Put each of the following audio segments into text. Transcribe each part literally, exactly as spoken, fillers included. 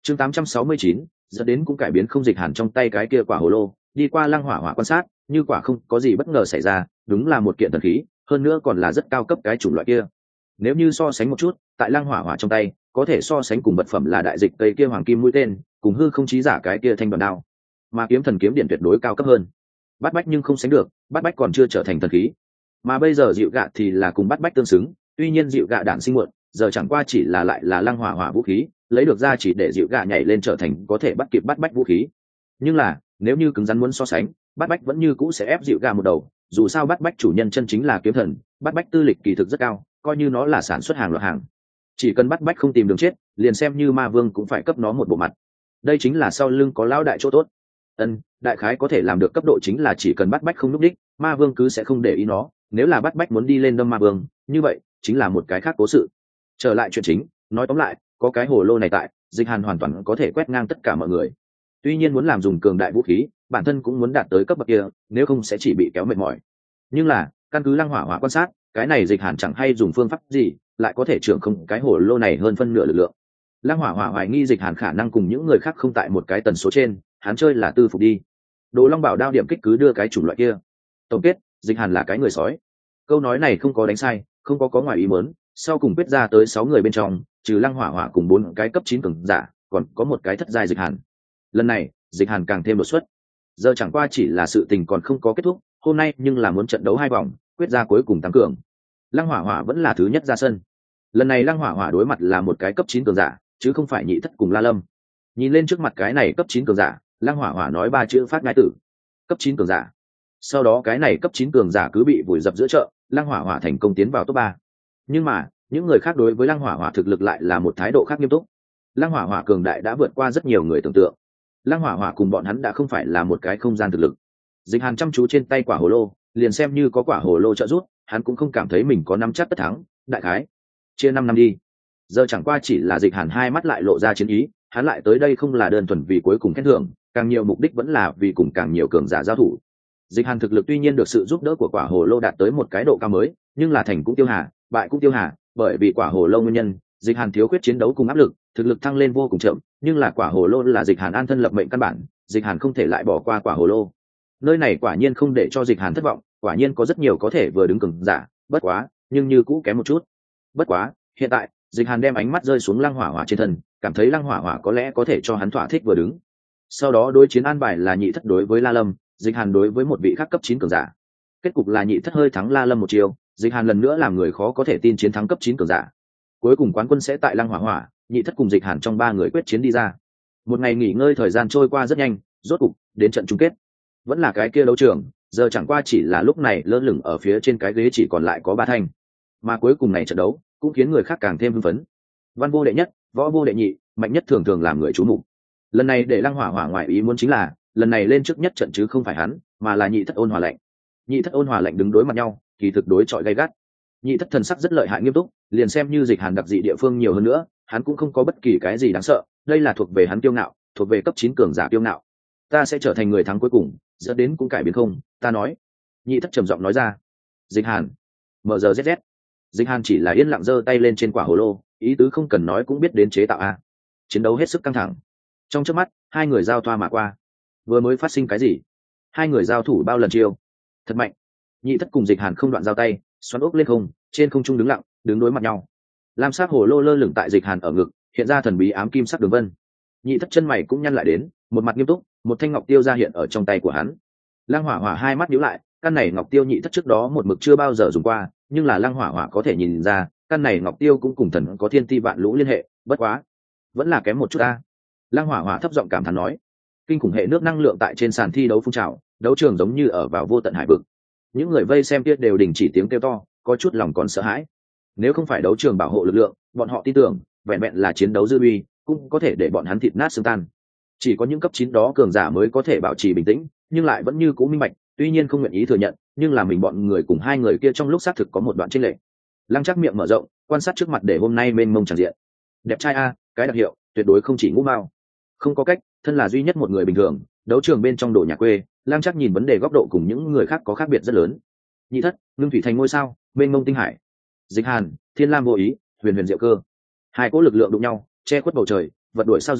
chương tám trăm sáu mươi chín, dẫn đến cũng cải biến không dịch hàn trong tay cái kia quả hồ lô, đi qua lăng hỏa hỏa quan sát, như quả không có gì bất ngờ xảy ra, đúng là một kiện thần khí, hơn nữa còn là rất cao cấp cái chủng loại kia. Nếu như so sánh một chút, tại lăng hỏa hỏa trong tay, có thể so sánh cùng vật phẩm là đại dịch cây kia hoàng kim mũi tên, cùng hư không chí giả cái kia thanh đoàn đao, mà kiếm thần kiếm điện tuyệt đối cao cấp hơn. Bát bách nhưng không sánh được, bát bách còn chưa trở thành thần khí, mà bây giờ dịu gạ thì là cùng bát bách tương xứng. Tuy nhiên dịu gạ đản sinh muộn, giờ chẳng qua chỉ là lại là lăng hỏa hỏa vũ khí, lấy được ra chỉ để dịu gạ nhảy lên trở thành có thể bắt kịp bát bách vũ khí. Nhưng là nếu như cứng rắn muốn so sánh, bát bách vẫn như cũ sẽ ép dịu gạ một đầu. Dù sao bát bách chủ nhân chân chính là kiếm thần, bát bách tư lịch kỳ thực rất cao, coi như nó là sản xuất hàng loạt hàng, chỉ cần bát bách không tìm đường chết, liền xem như ma vương cũng phải cấp nó một bộ mặt. Đây chính là sau lưng có lão đại chỗ tốt. Ân, đại khái có thể làm được cấp độ chính là chỉ cần bát bách không núp đích, ma vương cứ sẽ không để ý nó. Nếu là bát bách muốn đi lên đâm ma vương, như vậy chính là một cái khác cố sự. Trở lại chuyện chính, nói tóm lại, có cái hồ lô này tại, dịch hàn hoàn toàn có thể quét ngang tất cả mọi người. Tuy nhiên muốn làm dùng cường đại vũ khí, bản thân cũng muốn đạt tới cấp bậc kia, nếu không sẽ chỉ bị kéo mệt mỏi. Nhưng là căn cứ lăng hỏa hỏa quan sát, cái này dịch hàn chẳng hay dùng phương pháp gì, lại có thể trưởng không cái hồ lô này hơn phân nửa lực lượng. Lăng hỏa hỏa hoài nghi dịch hàn khả năng cùng những người khác không tại một cái tần số trên, hắn chơi là tư phục đi. Đồ Long bảo đao điểm kích cứ đưa cái chủng loại kia. Tổng kết, dịch hàn là cái người sói. Câu nói này không có đánh sai, không có có ngoài ý muốn. Sau cùng quyết ra tới sáu người bên trong, trừ lăng hỏa hỏa cùng bốn cái cấp chín cường giả, còn có một cái thất giai dịch hàn. Lần này dịch hàn càng thêm đột xuất. Giờ chẳng qua chỉ là sự tình còn không có kết thúc, hôm nay nhưng là muốn trận đấu hai vòng, quyết ra cuối cùng tăng cường. Lăng hỏa hỏa vẫn là thứ nhất ra sân. Lần này lăng hỏa hỏa đối mặt là một cái cấp chín cường giả, chứ không phải nhị thất cùng La Lâm. Nhìn lên trước mặt cái này cấp chín cường giả, lăng hỏa hỏa nói ba chữ phát ngái tử. Cấp chín cường giả. Sau đó cái này cấp chín cường giả cứ bị vùi dập giữa chợ, lăng hỏa hỏa thành công tiến vào top ba. Nhưng mà những người khác đối với lăng hỏa hỏa thực lực lại là một thái độ khác nghiêm túc. Lăng hỏa hỏa cường đại đã vượt qua rất nhiều người tưởng tượng. Lăng hỏa hỏa cùng bọn hắn đã không phải là một cái không gian thực lực. Dịch hàn chăm chú trên tay quả hồ lô, liền xem như có quả hồ lô trợ giúp, hắn cũng không cảm thấy mình có nắm chắc tất thắng. Đại khái chia năm năm đi. Giờ chẳng qua chỉ là dịch hàn hai mắt lại lộ ra chiến ý, hắn lại tới đây không là đơn thuần vì cuối cùng khen thưởng, càng nhiều mục đích vẫn là vì cùng càng nhiều cường giả giao thủ. Dịch hàn thực lực tuy nhiên được sự giúp đỡ của quả hồ lô đạt tới một cái độ cao mới, nhưng là thành cũng tiêu hà, bại cũng tiêu hà, bởi vì quả hồ lô nguyên nhân, dịch hàn thiếu khuyết chiến đấu cùng áp lực, thực lực thăng lên vô cùng chậm, nhưng là quả hồ lô là dịch hàn an thân lập mệnh căn bản, dịch hàn không thể lại bỏ qua quả hồ lô. Nơi này quả nhiên không để cho dịch hàn thất vọng, quả nhiên có rất nhiều có thể vừa đứng cường giả, bất quá, nhưng như cũ kém một chút. Bất quá, hiện tại, dịch hàn đem ánh mắt rơi xuống lăng hỏa hỏa trên thân, cảm thấy lăng hỏa hỏa có lẽ có thể cho hắn thỏa thích vừa đứng. Sau đó đối chiến an bài là nhị thất đối với La Lâm, dịch hàn đối với một vị khác cấp chín cường giả. Kết cục là nhị thất hơi thắng La Lâm một chiều, dịch hàn lần nữa làm người khó có thể tin chiến thắng cấp chín cường giả. Cuối cùng quán quân sẽ tại lăng hỏa hỏa, nhị thất cùng dịch hàn trong ba người quyết chiến đi ra. Một ngày nghỉ ngơi thời gian trôi qua rất nhanh, rốt cục đến trận chung kết. Vẫn là cái kia đấu trường, giờ chẳng qua chỉ là lúc này lơ lửng ở phía trên cái ghế chỉ còn lại có ba thanh, mà cuối cùng này trận đấu cũng khiến người khác càng thêm hưng phấn. Văn vô đệ nhất, võ vô đệ nhị, mạnh nhất thường thường làm người chú mục. Lần này để lăng hỏa hỏa ngoại ý muốn chính là lần này lên trước nhất trận chứ không phải hắn, mà là nhị thất ôn hòa lạnh. Nhị thất ôn hòa lạnh đứng đối mặt nhau, kỳ thực đối chọi gay gắt. Nhị thất thần sắc rất lợi hại nghiêm túc, liền xem như dịch hàn đặc dị địa phương nhiều hơn nữa, hắn cũng không có bất kỳ cái gì đáng sợ. Đây là thuộc về hắn kiêu ngạo, thuộc về cấp chín cường giả kiêu ngạo. Ta sẽ trở thành người thắng cuối cùng, dẫn đến cũng cải biến không, ta nói. Nhị thất trầm giọng nói ra. Dịch hàn, mzz. Dịch hàn chỉ là yên lặng giơ tay lên trên quả hồ lô, ý tứ không cần nói cũng biết đến chế tạo a. Chiến đấu hết sức căng thẳng. Trong chớp mắt, hai người giao thoa mà qua. Vừa mới phát sinh cái gì? Hai người giao thủ bao lần chiêu? Thật mạnh. Nhị thất cùng dịch hàn không đoạn giao tay, xoắn ốc lên không, trên không trung đứng lặng, đứng đối mặt nhau. Lam sắc hồ lô lơ lửng tại dịch hàn ở ngực, hiện ra thần bí ám kim sắc đường vân. Nhị thất chân mày cũng nhăn lại đến, một mặt nghiêm túc, một thanh ngọc tiêu ra hiện ở trong tay của hắn. Lăng hỏa hỏa hai mắt nhíu lại, căn này ngọc tiêu nhị thất trước đó một mực chưa bao giờ dùng qua, nhưng là lăng hỏa hỏa có thể nhìn ra, căn này ngọc tiêu cũng cùng thần có thiên ti vạn lũ liên hệ, bất quá, vẫn là kém một chút a. Lăng hỏa hỏa thấp giọng cảm thán nói. Kinh khủng hệ nước năng lượng tại trên sàn thi đấu phun trào, đấu trường giống như ở vào vô tận hải vực. Những người vây xem kia đều đình chỉ tiếng kêu to, có chút lòng còn sợ hãi. Nếu không phải đấu trường bảo hộ lực lượng, bọn họ tin tưởng, vẹn vẹn là chiến đấu dư uy, cũng có thể để bọn hắn thịt nát xương tan. Chỉ có những cấp chín đó cường giả mới có thể bảo trì bình tĩnh, nhưng lại vẫn như cũ minh bạch, tuy nhiên không nguyện ý thừa nhận, nhưng là mình bọn người cùng hai người kia trong lúc xác thực có một đoạn chênh lệch. Lăng Trác miệng mở rộng, quan sát trước mặt để hôm nay mênh mông tràn diện. Đẹp trai a, cái đặc hiệu, tuyệt đối không chỉ ngũ mao. Không có cách, thân là duy nhất một người bình thường, đấu trường bên trong đồ nhà quê, Lăng Trác nhìn vấn đề góc độ cùng những người khác có khác biệt rất lớn. Nhị thất, ngưng thủy thành ngôi sao, mênh mông tinh hải. Dịch hàn, thiên lam vô ý, huyền huyền diệu cơ. Hai cỗ lực lượng đụng nhau, che khuất bầu trời, vật đuổi sao rời,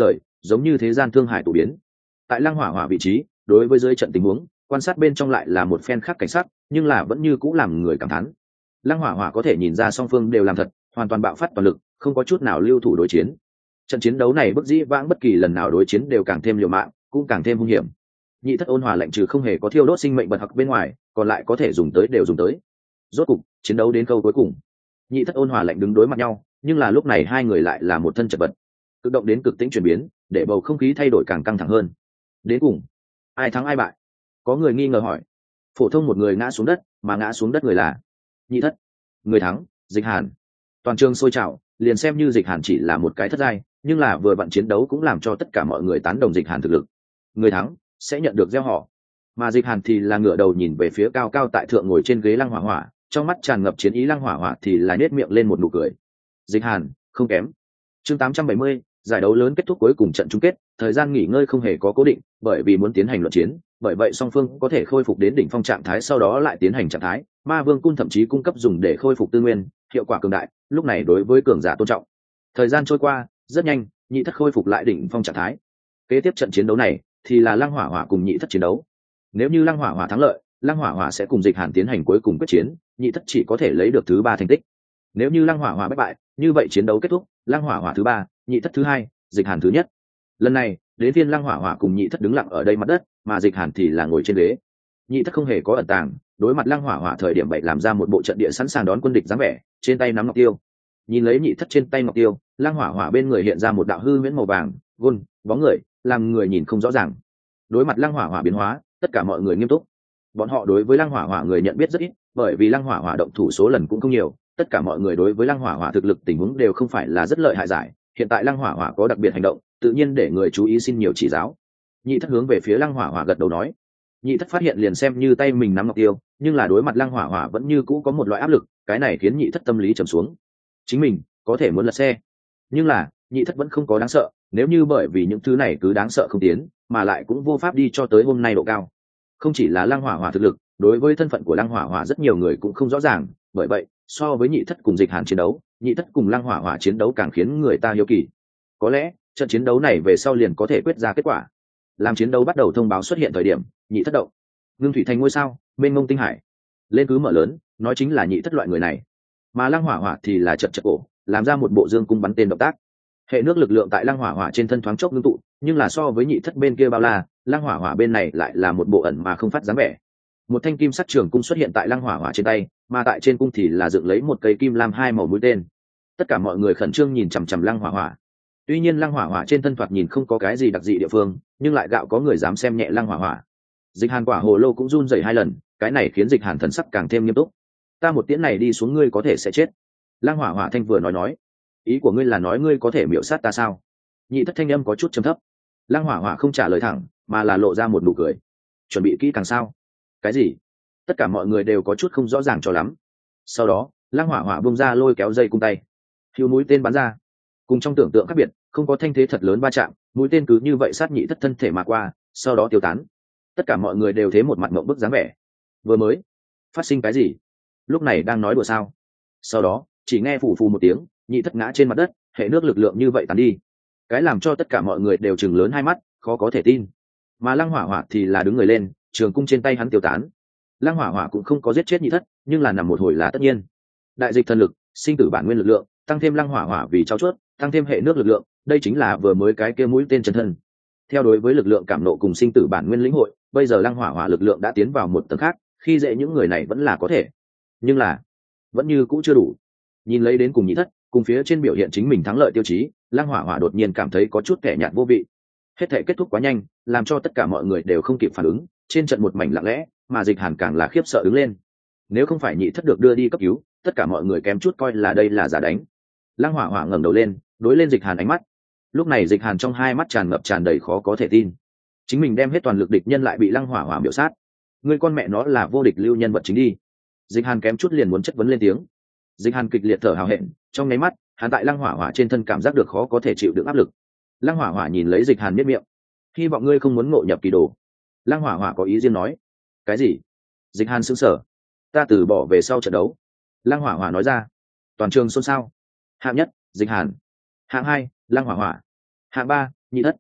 giống như thế gian thương hải tụ biến. Tại lăng hỏa hỏa vị trí, đối với dưới trận tình huống quan sát bên trong lại là một phen khác cảnh sát, nhưng là vẫn như cũng làm người cảm thán. Lăng hỏa hỏa có thể nhìn ra song phương đều làm thật, hoàn toàn bạo phát toàn lực, không có chút nào lưu thủ đối chiến. Trận chiến đấu này bất dĩ vãng bất kỳ lần nào đối chiến đều càng thêm liều mạng, cũng càng thêm hung hiểm. Nhị thất ôn hòa lạnh trừ không hề có thiêu đốt sinh mệnh bật học bên ngoài, còn lại có thể dùng tới đều dùng tới. Rốt cục chiến đấu đến câu cuối cùng, nhị thất ôn hòa lạnh đứng đối mặt nhau, nhưng là lúc này hai người lại là một thân chật vật, cực động đến cực tĩnh chuyển biến, để bầu không khí thay đổi càng căng thẳng hơn. Đến cùng ai thắng ai bại? Có người nghi ngờ hỏi. Phổ thông một người ngã xuống đất, mà ngã xuống đất người là nhị thất. Người thắng Dịch Hàn. Toàn trường sôi trào, liền xem như Dịch Hàn chỉ là một cái thất giai, nhưng là vừa vặn chiến đấu cũng làm cho tất cả mọi người tán đồng Dịch Hàn thực lực. Người thắng sẽ nhận được gieo họ. Mà Dịch Hàn thì là ngửa đầu nhìn về phía cao cao tại thượng ngồi trên ghế lăng hỏa hỏa, trong mắt tràn ngập chiến ý. Lăng hỏa hỏa thì là nhếch miệng lên một nụ cười. Dịch Hàn không kém. Chương tám trăm bảy mươi, giải đấu lớn kết thúc, cuối cùng trận chung kết, thời gian nghỉ ngơi không hề có cố định, bởi vì muốn tiến hành luận chiến, bởi vậy song phương có thể khôi phục đến đỉnh phong trạng thái sau đó lại tiến hành trạng thái. Ma Vương Cung thậm chí cung cấp dùng để khôi phục tư nguyên, hiệu quả cường đại, lúc này đối với cường giả tôn trọng. Thời gian trôi qua rất nhanh, nhị thất khôi phục lại đỉnh phong trạng thái. Kế tiếp trận chiến đấu này thì là lăng hỏa hỏa cùng nhị thất chiến đấu. Nếu như lăng hỏa hỏa thắng lợi, lăng hỏa hỏa sẽ cùng Dịch Hàn tiến hành cuối cùng quyết chiến, nhị thất chỉ có thể lấy được thứ ba thành tích. Nếu như lăng hỏa hỏa bất bại, như vậy chiến đấu kết thúc, lăng hỏa hỏa thứ ba, nhị thất thứ hai, Dịch Hàn thứ nhất. Lần này đến phiên lăng hỏa hỏa cùng nhị thất đứng lặng ở đây mặt đất, mà Dịch Hàn thì là ngồi trên ghế. Nhị thất không hề có ẩn tàng, đối mặt lăng hỏa hỏa thời điểm bảy làm ra một bộ trận địa sẵn sàng đón quân địch dáng vẻ, trên tay nắm ngọc tiêu. Nhìn lấy nhị thất trên tay ngọc tiêu, lăng hỏa hỏa bên người hiện ra một đạo hư huyễn màu vàng, gôn bóng người, làm người nhìn không rõ ràng. Đối mặt lăng hỏa hỏa biến hóa, tất cả mọi người nghiêm túc. Bọn họ đối với lăng hỏa hỏa người nhận biết rất ít, bởi vì lăng hỏa hỏa động thủ số lần cũng không nhiều, tất cả mọi người đối với lăng hỏa hỏa thực lực tình huống đều không phải là rất lợi hại giải. Hiện tại lăng hỏa hỏa có đặc biệt hành động, tự nhiên để người chú ý, xin nhiều chỉ giáo. Nhị thất hướng về phía lăng hỏa hỏa gật đầu nói. Nhị thất phát hiện liền xem như tay mình nắm ngọc tiêu, nhưng là đối mặt lăng hỏa hỏa vẫn như cũ có một loại áp lực, cái này khiến nhị thất tâm lý trầm xuống. Chính mình có thể muốn lật xe, nhưng là nhị thất vẫn không có đáng sợ, nếu như bởi vì những thứ này cứ đáng sợ không tiến, mà lại cũng vô pháp đi cho tới hôm nay độ cao. Không chỉ là lăng hỏa hỏa thực lực, đối với thân phận của lăng hỏa hỏa rất nhiều người cũng không rõ ràng, bởi vậy so với nhị thất cùng Dịch Hàn chiến đấu, nhị thất cùng lăng hỏa hỏa chiến đấu càng khiến người ta hiếu kỳ. Có lẽ trận chiến đấu này về sau liền có thể quyết ra kết quả. Làm chiến đấu bắt đầu thông báo xuất hiện thời điểm, nhị thất động. Ngưng thủy thành ngôi sao, mênh mông tinh hải, lên cứ mở lớn, nói chính là nhị thất loại người này. Mà lăng hỏa hỏa thì là chật chật cổ, làm ra một bộ dương cung bắn tên động tác. Hệ nước lực lượng tại lăng hỏa hỏa trên thân thoáng chốc ngưng tụ, nhưng là so với nhị thất bên kia bao la, lăng hỏa hỏa bên này lại là một bộ ẩn mà không phát dáng vẻ. Một thanh kim sắc trường cung xuất hiện tại lăng hỏa hỏa trên tay, mà tại trên cung thì là dựng lấy một cây kim lam hai màu mũi tên. Tất cả mọi người khẩn trương nhìn chằm chằm lăng hỏa hỏa. Tuy nhiên lăng hỏa hỏa trên thân thoạt nhìn không có cái gì đặc dị địa phương, nhưng lại gạo có người dám xem nhẹ lăng hỏa hỏa. Dịch Hàn quả hồ lô cũng run rẩy hai lần, cái này khiến Dịch Hàn thần sắc càng thêm nghiêm túc. Ta một tiễn này đi xuống ngươi có thể sẽ chết. Lăng hỏa hỏa thanh vừa nói nói, ý của ngươi là nói ngươi có thể miểu sát ta sao? Nhị thất thanh âm có chút trầm thấp. Lăng hỏa hỏa không trả lời thẳng, mà là lộ ra một nụ cười. Chuẩn bị kỹ càng sao? Cái gì? Tất cả mọi người đều có chút không rõ ràng cho lắm. Sau đó lăng hỏa hỏa bung ra lôi kéo dây cung tay, hưu mũi tên bắn ra. Cùng trong tưởng tượng khác biệt, không có thanh thế thật lớn va chạm, mũi tên cứ như vậy sát nhị thất thân thể mà qua, sau đó tiêu tán. Tất cả mọi người đều thế một mặt ngậm bức dáng vẻ. Vừa mới phát sinh cái gì? Lúc này đang nói đùa sao? Sau đó chỉ nghe phù phù một tiếng, nhị thất ngã trên mặt đất, hệ nước lực lượng như vậy tàn đi. Cái làm cho tất cả mọi người đều chừng lớn hai mắt, khó có thể tin. Mà lăng hỏa hỏa thì là đứng người lên, trường cung trên tay hắn tiêu tán. Lăng hỏa hỏa cũng không có giết chết nhị thất, nhưng là nằm một hồi là tất nhiên. Đại dịch thần lực, sinh tử bản nguyên lực lượng, tăng thêm lăng hỏa hỏa vì trao chuốt, tăng thêm hệ nước lực lượng, đây chính là vừa mới cái kia mũi tên chân thân. Theo đối với lực lượng cảm nộ cùng sinh tử bản nguyên lĩnh hội, bây giờ lăng hỏa hỏa lực lượng đã tiến vào một tầng khác, khi dễ những người này vẫn là có thể, nhưng là vẫn như cũ chưa đủ. Nhìn lấy đến cùng nhị thất, cùng phía trên biểu hiện chính mình thắng lợi tiêu chí, lăng hỏa hỏa đột nhiên cảm thấy có chút kẻ nhạt vô vị. Hết thể kết thúc quá nhanh, làm cho tất cả mọi người đều không kịp phản ứng, trên trận một mảnh lặng lẽ, mà Dịch Hàn càng là khiếp sợ đứng lên. Nếu không phải nhị thất được đưa đi cấp cứu, tất cả mọi người kém chút coi là đây là giả đánh. Lăng hỏa hỏa ngẩng đầu lên, đối lên Dịch Hàn ánh mắt. Lúc này Dịch Hàn trong hai mắt tràn ngập tràn đầy khó có thể tin. Chính mình đem hết toàn lực, địch nhân lại bị lăng hỏa hỏa miểu sát. Người con mẹ nó là vô địch lưu nhân vật chính đi. Dịch Hàn kém chút liền muốn chất vấn lên tiếng. Dịch Hàn kịch liệt thở hào hẹn, trong nháy mắt hắn tại lăng hỏa hỏa trên thân cảm giác được khó có thể chịu đựng áp lực. Lăng hỏa hỏa nhìn lấy Dịch Hàn miết miệng, hy vọng ngươi không muốn ngộ nhập kỳ đồ. Lăng hỏa hỏa có ý riêng nói. Cái gì? Dịch Hàn sững sờ. Ta từ bỏ về sau trận đấu. Lăng hỏa hỏa nói ra. Toàn trường xôn xao. Hạng nhất Dịch Hàn, hạng hai lăng hỏa hỏa, hạng ba nhị thất.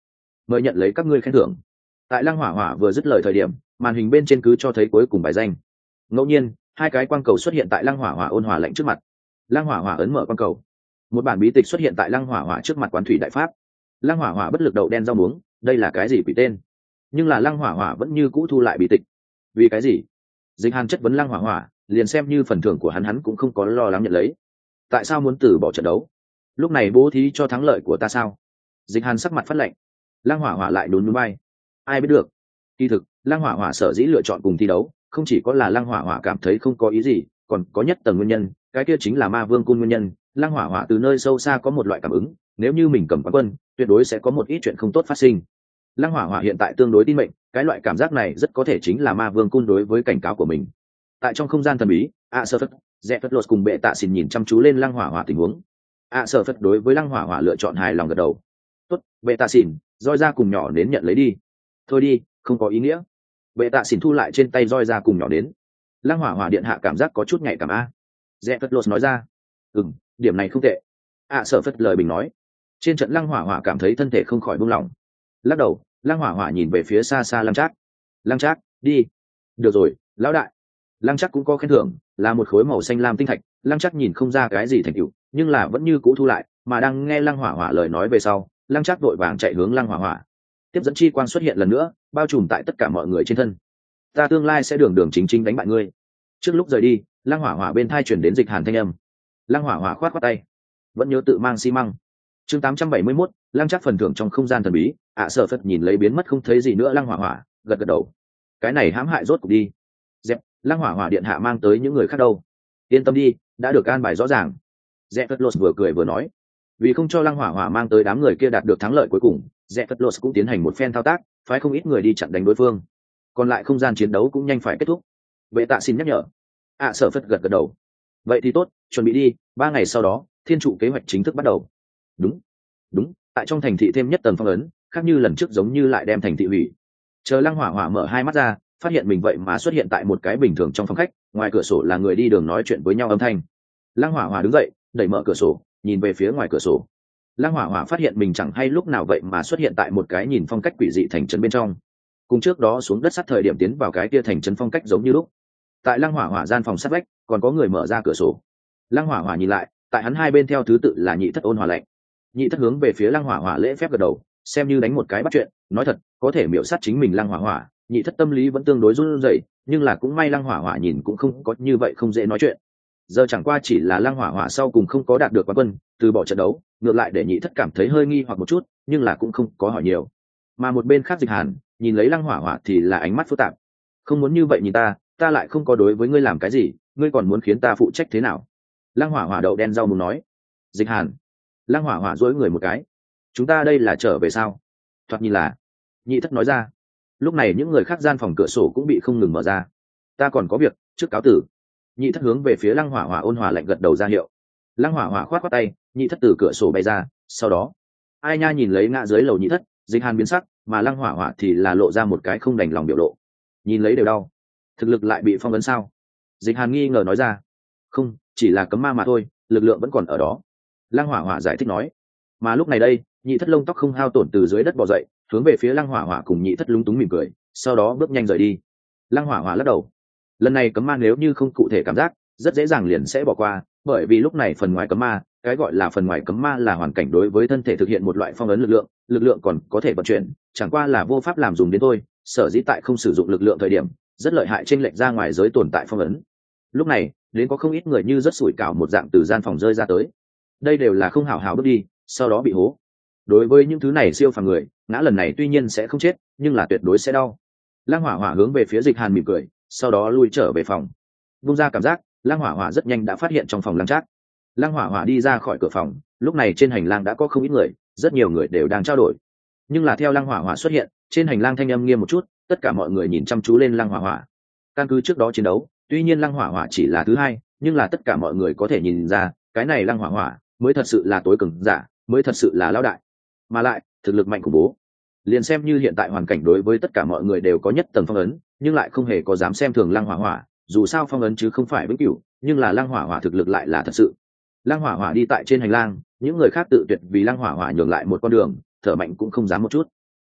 mời nhận lấy các ngươi khen thưởng. Tại lăng hỏa hỏa vừa dứt lời thời điểm, màn hình bên trên cứ cho thấy cuối cùng bài danh. Ngẫu nhiên hai cái quang cầu xuất hiện tại lăng hỏa hỏa ôn hòa lạnh trước mặt. Lăng hỏa hỏa ấn mở quang cầu, một bản bí tịch xuất hiện tại lăng hỏa hỏa trước mặt quán thủy đại pháp. Lăng hỏa hỏa bất lực đậu đen rau muống, đây là cái gì quỷ tên? Nhưng là lăng hỏa hỏa vẫn như cũ thu lại bí tịch. Vì cái gì? Dịch Hàn chất vấn lăng hỏa hỏa, liền xem như phần thưởng của hắn hắn cũng không có lo lắng nhận lấy. Tại sao muốn từ bỏ trận đấu? Lúc này bố thí cho thắng lợi của ta sao? Dịch Hàn sắc mặt phát lạnh. Lăng hỏa hỏa lại đốn núi bay. Ai biết được? Kỳ thực lăng hỏa hỏa sở dĩ lựa chọn cùng thi đấu, không chỉ có là lăng hỏa hỏa cảm thấy không có ý gì, còn có nhất tầng nguyên nhân, cái kia chính là ma vương cung nguyên nhân. Lăng hỏa hỏa từ nơi sâu xa có một loại cảm ứng, nếu như mình cầm quán quân, tuyệt đối sẽ có một ít chuyện không tốt phát sinh. Lăng hỏa hỏa hiện tại tương đối tin mệnh, cái loại cảm giác này rất có thể chính là ma vương cung đối với cảnh cáo của mình. Tại trong không gian thần bí, ạ sở phất, dẹ phất lột cùng bệ tạ xỉn nhìn chăm chú lên lăng hỏa hỏa tình huống. ạ sở phất đối với lăng hỏa hỏa lựa chọn hài lòng gật đầu. Tốt, bệ tạ xỉn, roi ra cùng nhỏ đến nhận lấy đi. Thôi đi, không có ý nghĩa. Bệ tạ xỉn thu lại trên tay roi ra cùng nhỏ đến. Lăng hỏa hỏa điện hạ cảm giác có chút nhạy cảm a. Dẹ phất lột nói ra. Ừm, điểm này không tệ. ạ sở phất lời bình nói. Trên trận lăng hỏa hỏa cảm thấy thân thể không khỏi buông lỏng. Lắc đầu, lăng hỏa hỏa nhìn về phía xa xa lăng trác. Lăng trác, đi. Được rồi, lão đại. Lăng trác cũng có khen thưởng, là một khối màu xanh lam tinh thạch. Lăng trác nhìn không ra cái gì thành tựu, nhưng là vẫn như cũ thu lại, mà đang nghe lăng hỏa hỏa lời nói về sau, lăng trác vội vàng chạy hướng lăng hỏa hỏa. Tiếp dẫn chi quang xuất hiện lần nữa, bao trùm tại tất cả mọi người trên thân. Ta tương lai sẽ đường đường chính chính đánh bại ngươi. Trước lúc rời đi, lăng hỏa hỏa bên thai chuyển đến Dịch Hàn thanh âm. Lăng hỏa hỏa khoát khoát tay, vẫn nhớ tự mang xi măng. Chương tám trăm bảy mươi mốt, lăng trác phần thưởng trong không gian thần bí. ạ sở phất nhìn lấy biến mất không thấy gì nữa lăng hỏa hỏa, gật gật đầu. Cái này hãm hại rốt cục đi. Dẹp, lăng hỏa hỏa điện hạ mang tới những người khác đâu? Yên tâm đi, đã được an bài rõ ràng. Dẹp phất lột vừa cười vừa nói. Vì không cho lăng hỏa hỏa mang tới đám người kia đạt được thắng lợi cuối cùng, Dẹp phất lột cũng tiến hành một phen thao tác, phái không ít người đi chặn đánh đối phương. Còn lại không gian chiến đấu cũng nhanh phải kết thúc. Vệ tạ xin nhắc nhở. ạ sở phất gật gật đầu. Vậy thì tốt, chuẩn bị đi, ba ngày sau đó thiên trụ kế hoạch chính thức bắt đầu. Đúng đúng, tại trong thành thị thêm nhất tầng phong ấn, khác như lần trước giống như lại đem thành thị hủy. Chờ lăng hỏa hỏa mở hai mắt ra, phát hiện mình vậy mà xuất hiện tại một cái bình thường trong phòng khách, ngoài cửa sổ là người đi đường nói chuyện với nhau âm thanh. Lăng hỏa hỏa đứng dậy, đẩy mở cửa sổ, nhìn về phía ngoài cửa sổ. Lăng hỏa hỏa phát hiện mình chẳng hay lúc nào vậy mà xuất hiện tại một cái nhìn phong cách quỷ dị thành trấn bên trong, cùng trước đó xuống đất sát thời điểm tiến vào cái kia thành trấn phong cách giống như lúc. Tại lăng hỏa hỏa gian phòng sát vách còn có người mở ra cửa sổ. Lăng hỏa hỏa nhìn lại, tại hắn hai bên theo thứ tự là nhị thất ôn hòa lạnh. Nhị thất hướng về phía lăng hỏa hỏa lễ phép gật đầu, xem như đánh một cái bắt chuyện. Nói thật, có thể miểu sát chính mình lăng hỏa hỏa, nhị thất tâm lý vẫn tương đối run rẩy, nhưng là cũng may lăng hỏa hỏa nhìn cũng không có như vậy không dễ nói chuyện. Giờ chẳng qua chỉ là lăng hỏa hỏa sau cùng không có đạt được quán quân, từ bỏ trận đấu, ngược lại để nhị thất cảm thấy hơi nghi hoặc một chút, nhưng là cũng không có hỏi nhiều. Mà một bên khác Dịch Hàn nhìn lấy lăng hỏa hỏa thì là ánh mắt phức tạp. Không muốn như vậy nhìn ta, ta lại không có đối với ngươi làm cái gì, ngươi còn muốn khiến ta phụ trách thế nào? Lăng hỏa hỏa đậu đen rau muốn nói. Dịch Hàn. Lăng hỏa hỏa dối người một cái. Chúng ta đây là trở về sao? Thoạt nhìn là. Nhị thất nói ra. Lúc này những người khác gian phòng cửa sổ cũng bị không ngừng mở ra. Ta còn có việc, trước cáo tử. Nhị thất hướng về phía lăng hỏa hỏa ôn hòa lạnh gật đầu ra hiệu. Lăng hỏa hỏa khoát khoát tay, nhị thất từ cửa sổ bay ra. Sau đó, ai nha nhìn lấy ngã dưới lầu nhị thất, Dịch Hàn biến sắc, mà lăng hỏa hỏa thì là lộ ra một cái không đành lòng biểu lộ. Nhìn lấy đều đau. Thực lực lại bị phong ấn sao? Dịch Hàn nghi ngờ nói ra. Không, chỉ là cấm ma mà thôi, lực lượng vẫn còn ở đó. Lăng hỏa hỏa giải thích nói. Mà lúc này đây, nhị thất lông tóc không hao tổn từ dưới đất bò dậy, hướng về phía lăng hỏa hỏa cùng nhị thất lúng túng mỉm cười, sau đó bước nhanh rời đi. Lăng hỏa hỏa lắc đầu. Lần này cấm ma nếu như không cụ thể cảm giác, rất dễ dàng liền sẽ bỏ qua, bởi vì lúc này phần ngoài cấm ma, cái gọi là phần ngoài cấm ma là hoàn cảnh đối với thân thể thực hiện một loại phong ấn lực lượng, lực lượng còn có thể vận chuyển, chẳng qua là vô pháp làm dùng đến thôi, sở dĩ tại không sử dụng lực lượng thời điểm, rất lợi hại chênh lệch ra ngoài giới tồn tại phong ấn. Lúc này, đến có không ít người như rất sủi cảo một dạng từ gian phòng rơi ra tới. Đây đều là không hảo hảo bước đi, sau đó bị hố. Đối với những thứ này siêu phàm người, ngã lần này tuy nhiên sẽ không chết, nhưng là tuyệt đối sẽ đau. Lăng hỏa hỏa hướng về phía Dịch Hàn mỉm cười, sau đó lui trở về phòng. Bung ra cảm giác, Lăng hỏa hỏa rất nhanh đã phát hiện trong phòng Lăng Trác. Lăng hỏa hỏa đi ra khỏi cửa phòng, lúc này trên hành lang đã có không ít người, rất nhiều người đều đang trao đổi. Nhưng là theo Lăng hỏa hỏa xuất hiện, trên hành lang thanh âm nghiêm một chút, tất cả mọi người nhìn chăm chú lên Lăng hỏa hỏa. Căn cứ trước đó chiến đấu, tuy nhiên Lăng hỏa hỏa chỉ là thứ hai, nhưng là tất cả mọi người có thể nhìn ra, cái này Lăng hỏa hỏa mới thật sự là tối cường giả, mới thật sự là lão đại, mà lại thực lực mạnh khủng bố. Liền xem như hiện tại hoàn cảnh đối với tất cả mọi người đều có nhất tầng phong ấn, nhưng lại không hề có dám xem thường Lăng hỏa hỏa, dù sao phong ấn chứ không phải vĩnh cửu, nhưng là Lăng hỏa hỏa thực lực lại là thật sự. Lăng hỏa hỏa đi tại trên hành lang, những người khác tự tuyệt vì Lăng hỏa hỏa nhường lại một con đường, thở mạnh cũng không dám một chút.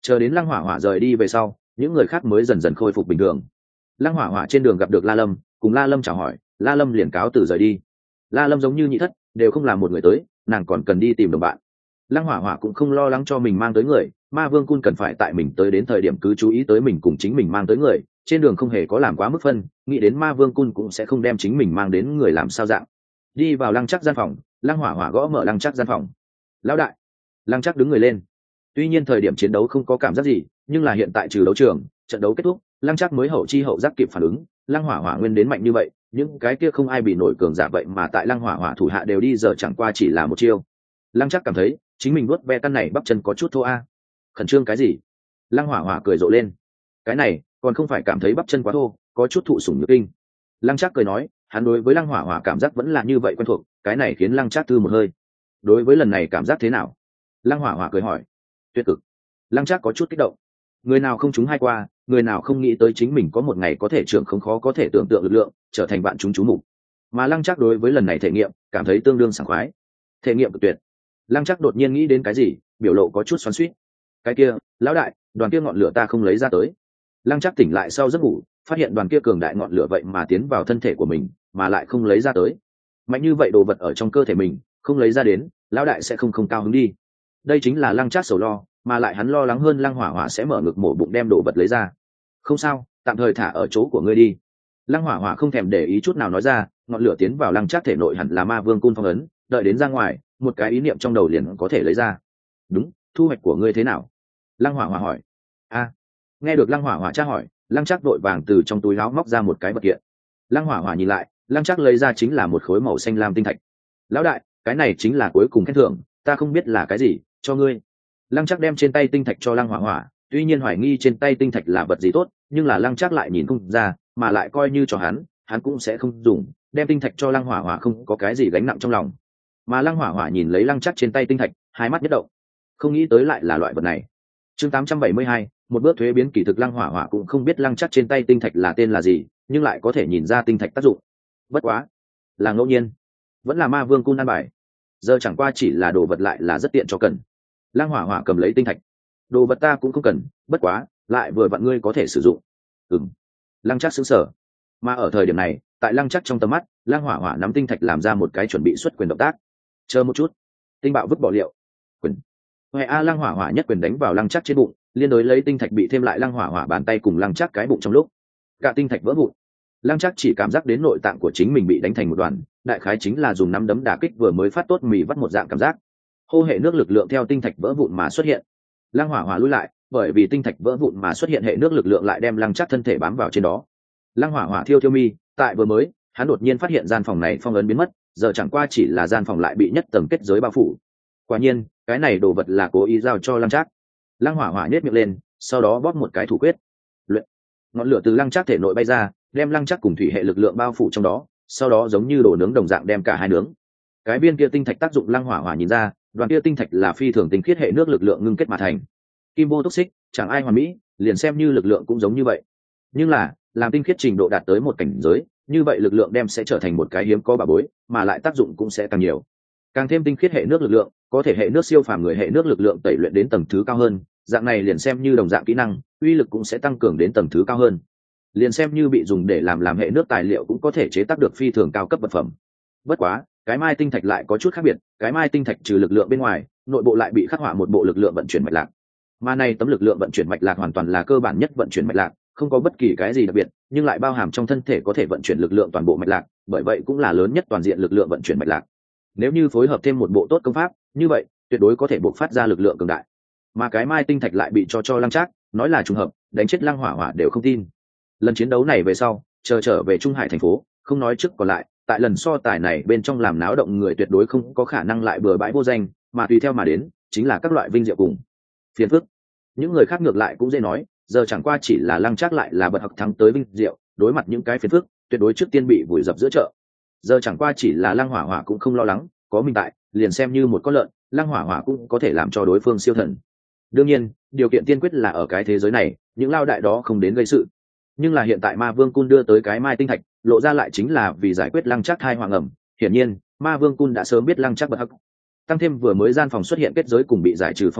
Chờ đến lăng hỏa hỏa rời đi về sau, những người khác mới dần dần khôi phục bình thường. Lăng hỏa hỏa trên đường gặp được La Lâm, cùng La Lâm chào hỏi, La Lâm liền cáo từ rời đi. La Lâm giống như nhị thất, đều không làm một người tới, nàng còn cần đi tìm đồng bạn. Lăng hỏa hỏa cũng không lo lắng cho mình mang tới người, ma vương cun cần phải tại mình tới đến thời điểm cứ chú ý tới mình cùng chính mình mang tới người, trên đường không hề có làm quá mức phân, nghĩ đến ma vương cun cũng sẽ không đem chính mình mang đến người làm sao dạng. Đi vào lăng chắc gian phòng, lăng hỏa hỏa gõ mở lăng chắc gian phòng. Lão đại. Lăng chắc đứng người lên. Tuy nhiên thời điểm chiến đấu không có cảm giác gì, nhưng là hiện tại trừ đấu trường, trận đấu kết thúc, lăng chắc mới hậu chi hậu giác kịp phản ứng, lăng hỏa hỏa nguyên đến mạnh như vậy, những cái kia không ai bị nổi cường giả vậy mà tại lăng hỏa hỏa thủ hạ đều đi giờ chẳng qua chỉ là một chiêu. Lăng chắc cảm thấy chính mình nuốt ve căn này bắp chân có chút thô a. Khẩn trương cái gì? Lăng hỏa hỏa cười rộ lên. Cái này còn không phải cảm thấy bắp chân quá thô, có chút thụ sủng nhược kinh. Lăng chắc cười nói, hắn đối với lăng hỏa hỏa cảm giác vẫn là như vậy quen thuộc, cái này khiến lăng chắc thư một hơi. Đối với lần này cảm giác thế nào? Lăng hỏa hỏa cười hỏi. Tuyệt cực. Lăng chắc có chút kích động. Người nào không trúng hai qua, người nào không nghĩ tới chính mình có một ngày có thể trưởng không khó có thể tưởng tượng lực lượng, trở thành bạn chúng chú mục. Mà lăng chắc đối với lần này thể nghiệm cảm thấy tương đương sảng khoái. Thể nghiệm cực tuyệt. Lăng chắc đột nhiên nghĩ đến cái gì, biểu lộ có chút xoắn xuýt. Cái kia, lão đại, đoàn kia ngọn lửa ta không lấy ra tới. Lăng chắc tỉnh lại sau giấc ngủ, phát hiện đoàn kia cường đại ngọn lửa vậy mà tiến vào thân thể của mình, mà lại không lấy ra tới. Mạnh như vậy đồ vật ở trong cơ thể mình, không lấy ra đến, lão đại sẽ không không cao hứng đi. Đây chính là lăng chắc sầu lo, mà lại hắn lo lắng hơn lăng hỏa hỏa sẽ mở ngực mổ bụng đem đồ vật lấy ra. Không sao, tạm thời thả ở chỗ của ngươi đi. Lăng hỏa hỏa không thèm để ý chút nào nói ra, ngọn lửa tiến vào lăng chắc thể nội hẳn là ma vương cun phong ấn, đợi đến ra ngoài, một cái ý niệm trong đầu liền có thể lấy ra. Đúng, thu hoạch của ngươi thế nào? Lăng hỏa hỏa hỏi. A. Nghe được lăng hỏa hỏa tra hỏi, lăng chắc đội vàng từ trong túi áo móc ra một cái vật kiện. Lăng hỏa hỏa nhìn lại, lăng chắc lấy ra chính là một khối màu xanh lam tinh thạch. Lão đại, cái này chính là cuối cùng khen thưởng, ta không biết là cái gì, cho ngươi. Lăng chắc đem trên tay tinh thạch cho lăng hỏa hỏa, tuy nhiên hoài nghi trên tay tinh thạch là vật gì tốt, nhưng là lăng chắc lại nhìn không ra, mà lại coi như cho hắn, hắn cũng sẽ không dùng, đem tinh thạch cho lăng hỏa hỏa không có cái gì gánh nặng trong lòng. Mà lăng hỏa hỏa nhìn lấy lăng chắc trên tay tinh thạch, hai mắt nhất động, không nghĩ tới lại là loại vật này. Chương tám trăm bảy mươi hai, một bước thuế biến kỳ thực. Lăng hỏa hỏa cũng không biết lăng chắc trên tay tinh thạch là tên là gì, nhưng lại có thể nhìn ra tinh thạch tác dụng. Bất quá, là ngẫu nhiên, vẫn là ma vương cun an bài, giờ chẳng qua chỉ là đồ vật lại là rất tiện cho cần. Lăng hỏa hỏa cầm lấy tinh thạch. Đồ vật ta cũng không cần, bất quá lại vừa vặn ngươi có thể sử dụng. Ừm. Lăng chắc sững sờ. Mà ở thời điểm này, tại lăng chắc trong tầm mắt, lăng hỏa hỏa nắm tinh thạch làm ra một cái chuẩn bị xuất quyền động tác. Chờ một chút. Tinh bạo vứt bỏ liệu. Quyền. Huệ a lăng hỏa hỏa nhất quyền đánh vào lăng chắc trên bụng, liên đối lấy tinh thạch bị thêm lại lăng hỏa hỏa bàn tay cùng lăng chắc cái bụng trong lúc. Cả tinh thạch vỡ vụn. Lăng chắc chỉ cảm giác đến nội tạng của chính mình bị đánh thành một đoàn, đại khái chính là dùng nắm đấm đả kích vừa mới phát tốt mì vắt một dạng cảm giác. Hô hệ nước lực lượng theo tinh thạch vỡ vụn mà xuất hiện. Lăng hỏa hỏa lùi lại, bởi vì tinh thạch vỡ vụn mà xuất hiện hệ nước lực lượng lại đem lăng chắc thân thể bám vào trên đó. Lăng hỏa hỏa thiêu thiêu mi, tại vừa mới, hắn đột nhiên phát hiện gian phòng này phong ấn biến mất, giờ chẳng qua chỉ là gian phòng lại bị nhất tầng kết giới bao phủ. Quả nhiên, cái này đồ vật là cố ý giao cho lăng chắc. Lăng hỏa hỏa nhếch miệng lên, sau đó bóp một cái thủ quyết. Luyện. Ngọn lửa từ lăng chắc thể nội bay ra, đem lăng chắc cùng thủy hệ lực lượng bao phủ trong đó, sau đó giống như đồ nướng đồng dạng đem cả hai nướng. Cái viên kia tinh thạch tác dụng lăng hỏa hỏa nhìn ra, đoàn kia tinh thạch là phi thường tinh khiết hệ nước lực lượng ngưng kết mà thành. Kim vô túc xích, chẳng ai hoàn mỹ, liền xem như lực lượng cũng giống như vậy. Nhưng là, làm tinh khiết trình độ đạt tới một cảnh giới, như vậy lực lượng đem sẽ trở thành một cái hiếm có bảo bối, mà lại tác dụng cũng sẽ càng nhiều. Càng thêm tinh khiết hệ nước lực lượng, có thể hệ nước siêu phàm người hệ nước lực lượng tẩy luyện đến tầng thứ cao hơn, dạng này liền xem như đồng dạng kỹ năng, uy lực cũng sẽ tăng cường đến tầng thứ cao hơn. Liền xem như bị dùng để làm làm hệ nước tài liệu cũng có thể chế tác được phi thường cao cấp vật phẩm. Bất quá, cái mai tinh thạch lại có chút khác biệt, cái mai tinh thạch trừ lực lượng bên ngoài, nội bộ lại bị khắc họa một bộ lực lượng vận chuyển mạch lạc. Mà này tấm lực lượng vận chuyển mạch lạc hoàn toàn là cơ bản nhất vận chuyển mạch lạc, không có bất kỳ cái gì đặc biệt, nhưng lại bao hàm trong thân thể có thể vận chuyển lực lượng toàn bộ mạch lạc, bởi vậy cũng là lớn nhất toàn diện lực lượng vận chuyển mạch lạc. Nếu như phối hợp thêm một bộ tốt công pháp, như vậy tuyệt đối có thể bộc phát ra lực lượng cường đại. Mà cái mai tinh thạch lại bị cho cho lăng trác, nói là trùng hợp, đánh chết lăng hỏa hỏa đều không tin. Lần chiến đấu này về sau, chờ trở về Trung Hải thành phố, không nói trước còn lại, tại lần so tài này bên trong làm náo động người tuyệt đối không có khả năng lại bừa bãi vô danh, mà tùy theo mà đến chính là các loại vinh diệu cùng phiền phức. Những người khác ngược lại cũng dễ nói, giờ chẳng qua chỉ là lăng trác lại là bật học thắng tới vinh diệu, đối mặt những cái phiền phức, tuyệt đối trước tiên bị vùi dập giữa chợ. Giờ chẳng qua chỉ là lăng hỏa hỏa cũng không lo lắng, có mình tại, liền xem như một con lợn, lăng hỏa hỏa cũng có thể làm cho đối phương siêu thần. Đương nhiên, điều kiện tiên quyết là ở cái thế giới này, những lao đại đó không đến gây sự. Nhưng là hiện tại ma vương cun đưa tới cái mai tinh thạch, lộ ra lại chính là vì giải quyết lăng trác thai hoàng ẩm. Hiển nhiên ma vương cun đã sớm biết lăng trác bật hắc, tăng thêm vừa mới gian phòng xuất hiện kết giới cùng bị giải trừ phong ấn,